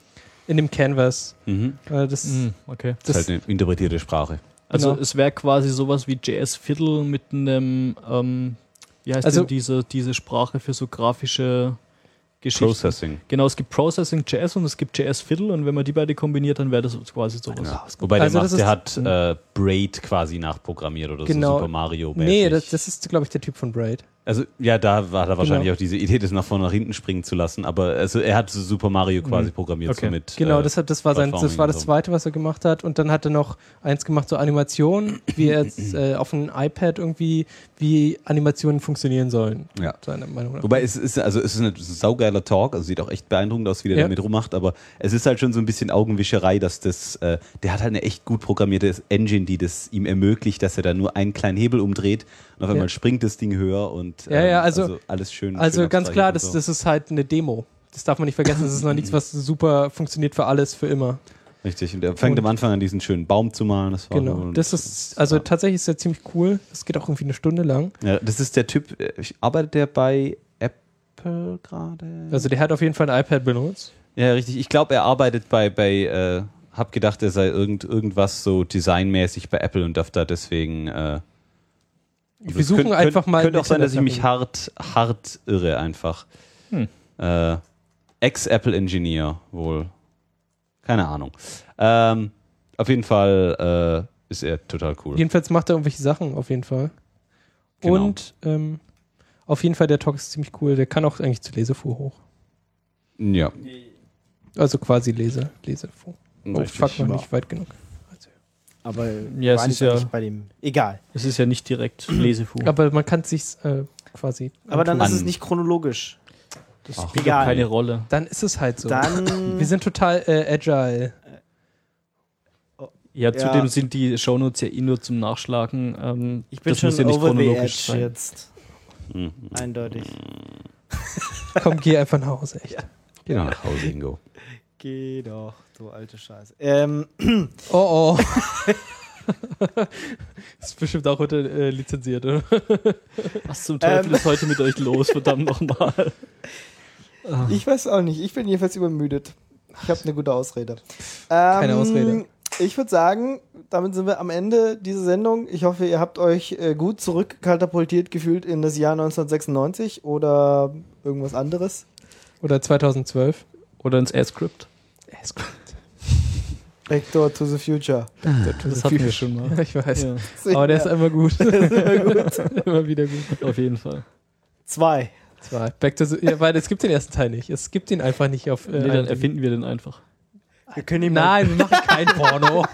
S5: in dem Canvas.
S4: Mhm.
S5: Äh, das,
S3: Mhm, okay.
S4: Das
S5: das,
S4: ist halt eine interpretierte Sprache.
S3: Also
S5: Genau.
S3: es wäre quasi sowas wie J S Fiddle mit einem, ähm, wie heißt
S5: Also-
S3: denn diese, diese Sprache für so grafische Geschichten?
S4: Processing.
S3: Genau, es gibt Processing J S und es gibt J S Fiddle und wenn man die beide kombiniert, dann wäre das quasi sowas.
S4: Ja. Wobei
S5: Also
S4: der,
S5: das
S4: macht, der
S5: ist-
S4: hat äh, Braid quasi nachprogrammiert oder
S5: Genau.
S4: so Super Mario mäßig.
S5: nee, das, das ist, glaube ich, der Typ von Braid.
S4: Also ja, da war da wahrscheinlich
S5: Genau.
S4: auch diese Idee, das nach vorne nach hinten springen zu lassen. Aber also er hat so Super Mario quasi programmiert,
S3: Okay.
S4: so mit.
S5: Genau,
S4: äh,
S5: das, hat, das, war sein, das
S4: Plattforming
S5: war
S4: und
S5: das
S4: so.
S5: zweite, was er gemacht hat. Und dann hat er noch eins gemacht, so Animationen, wie er jetzt äh, auf einem iPad irgendwie, wie Animationen funktionieren sollen.
S4: Ja.
S5: Seiner Meinung nach.
S4: Wobei es ist, also es ist ein saugeiler Talk, also sieht auch echt beeindruckend aus, wie der
S5: Ja.
S4: damit rummacht, aber es ist halt schon so ein bisschen Augenwischerei, dass das, äh, der hat halt eine echt gut programmierte Engine, die das ihm ermöglicht, dass er da nur einen kleinen Hebel umdreht und auf einmal
S5: Ja.
S4: springt das Ding höher und
S5: Ja, ja, also-
S4: alles schön.
S5: Also
S4: schön
S5: ganz klar,
S4: abstrahiert
S5: das,
S4: und so.
S5: das ist halt eine Demo. Das darf man nicht vergessen. Das ist noch nichts, was super funktioniert für alles, für immer.
S4: Richtig, und er fängt
S5: Und-
S4: am Anfang an, diesen schönen Baum zu malen. Das war
S5: Genau.
S4: so-
S5: Das ist, also tatsächlich ist der ziemlich cool. Das geht auch irgendwie eine Stunde lang.
S4: Ja, das ist der Typ, äh, ich- arbeitet der bei Apple gerade?
S5: Also der hat auf jeden Fall ein iPad benutzt.
S4: Ja, richtig. Ich glaube, er arbeitet bei, bei äh, hab gedacht, er sei irgend, irgendwas so designmäßig bei Apple und darf da deswegen. Äh,
S5: Wir suchen einfach mal
S4: Könnte
S5: im
S4: auch sein, dass ich
S5: Internet
S4: mich hart, hart irre einfach.
S3: Hm.
S4: Äh, Ex-Apple-Engineer wohl. Keine Ahnung. Ähm, auf jeden Fall äh, ist er total cool.
S5: Jedenfalls macht er irgendwelche Sachen, auf jeden Fall.
S4: Genau.
S5: Und ähm, auf jeden Fall, der Talk ist ziemlich cool. Der kann auch eigentlich zu Lesefuhr hoch.
S4: Ja.
S5: Also quasi Lese, Lesefuhr. Oh,
S4: Richtig.
S5: fuck, noch nicht weit genug.
S2: Aber
S3: Ja, es
S2: waren
S3: ist
S2: jetzt
S3: ja-
S2: eigentlich bei dem. Egal.
S3: Es ist ja nicht direkt Lesefu.
S5: Aber man kann es sich äh, quasi.
S2: Aber dann
S4: An-
S2: ist es nicht chronologisch.
S3: Das
S4: Ach,
S3: spielt
S2: egal.
S3: doch keine Rolle.
S5: Dann ist es halt so.
S2: Dann.
S5: Wir sind total äh, agile.
S3: Ja,
S2: Ja.
S3: zudem sind die Shownotes ja eh nur zum Nachschlagen. Ähm,
S2: ich bin
S3: das
S2: schon
S3: muss ja nicht
S2: over the
S3: chronologisch
S2: edge
S3: sein.
S2: jetzt.
S4: Mhm.
S2: Eindeutig.
S5: Komm, geh einfach nach Hause, echt.
S4: Geh doch nach Hause, Ingo.
S2: Geh doch, du alte Scheiße. Ähm,
S5: Oh, oh. Das ist bestimmt auch unter äh, lizenziert, oder?
S3: Was zum Teufel
S2: Ähm.
S3: ist heute mit euch los, verdammt nochmal.
S2: ich weiß auch nicht. Ich bin jedenfalls übermüdet. Ich habe eine gute Ausrede.
S5: Keine
S2: Ähm,
S5: Ausrede.
S2: Ich würde sagen, damit sind wir am Ende dieser Sendung. Ich hoffe, ihr habt euch äh, gut zurückkatapultiert gefühlt in das Jahr neunzehnhundertsechsundneunzig oder irgendwas anderes.
S5: Oder zweitausendzwölf.
S3: Oder ins A-Script.
S2: Backdoor to the Future.
S3: Das hatten wir schon mal.
S5: Ja, ich weiß.
S3: Ja,
S5: Aber der ist immer gut. immer wieder gut.
S3: auf jeden Fall.
S2: Zwei.
S5: Zwei. Back to the, ja, weil es gibt den ersten Teil nicht. Es gibt ihn einfach nicht auf. Äh,
S3: Nee, dann
S5: I M D B.
S3: erfinden wir den einfach.
S2: Wir können ihn mal.
S5: Nein, wir machen kein Porno.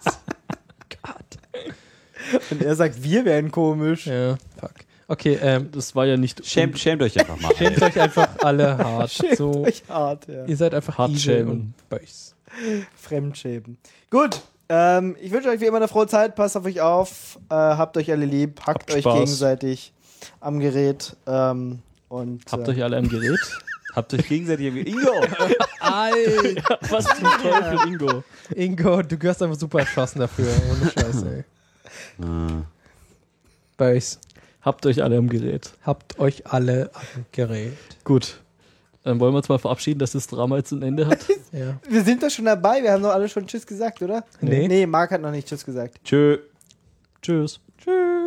S2: Und er sagt, wir wären komisch.
S5: Ja, fuck. Okay, ähm,
S3: Das war ja nicht
S4: Schämt, schämt euch einfach mal.
S5: schämt euch einfach alle hart.
S2: Schämt
S5: So,
S2: euch hart, ja.
S5: ihr seid einfach
S3: Hart
S5: evil
S3: schämen.
S5: und bös.
S2: Fremdschämen. Gut. Ähm, ich wünsche euch wie immer eine frohe Zeit. Passt auf euch auf. Äh, habt euch alle lieb. Hackt
S3: Habt
S2: euch
S3: Spaß.
S2: gegenseitig am Gerät. Ähm, und,
S3: Habt
S2: äh,
S3: euch alle am Gerät?
S4: Habt euch gegenseitig. Ingo!
S5: Alter,
S3: Was zum Teufel, Ingo?
S5: Ingo, du gehörst einfach super erschossen dafür. Ohne Scheiße, ey.
S4: Ah.
S5: Bös.
S3: Habt euch alle am Gerät.
S5: Habt euch alle am Gerät.
S3: Gut. Dann wollen wir uns mal verabschieden, dass das Drama jetzt ein Ende hat.
S5: Ja.
S2: wir sind doch schon dabei. Wir haben doch alle schon Tschüss gesagt, oder?
S5: Nee.
S2: Nee, Marc hat noch nicht Tschüss gesagt.
S4: Tschö.
S3: Tschüss.
S2: Tschüss.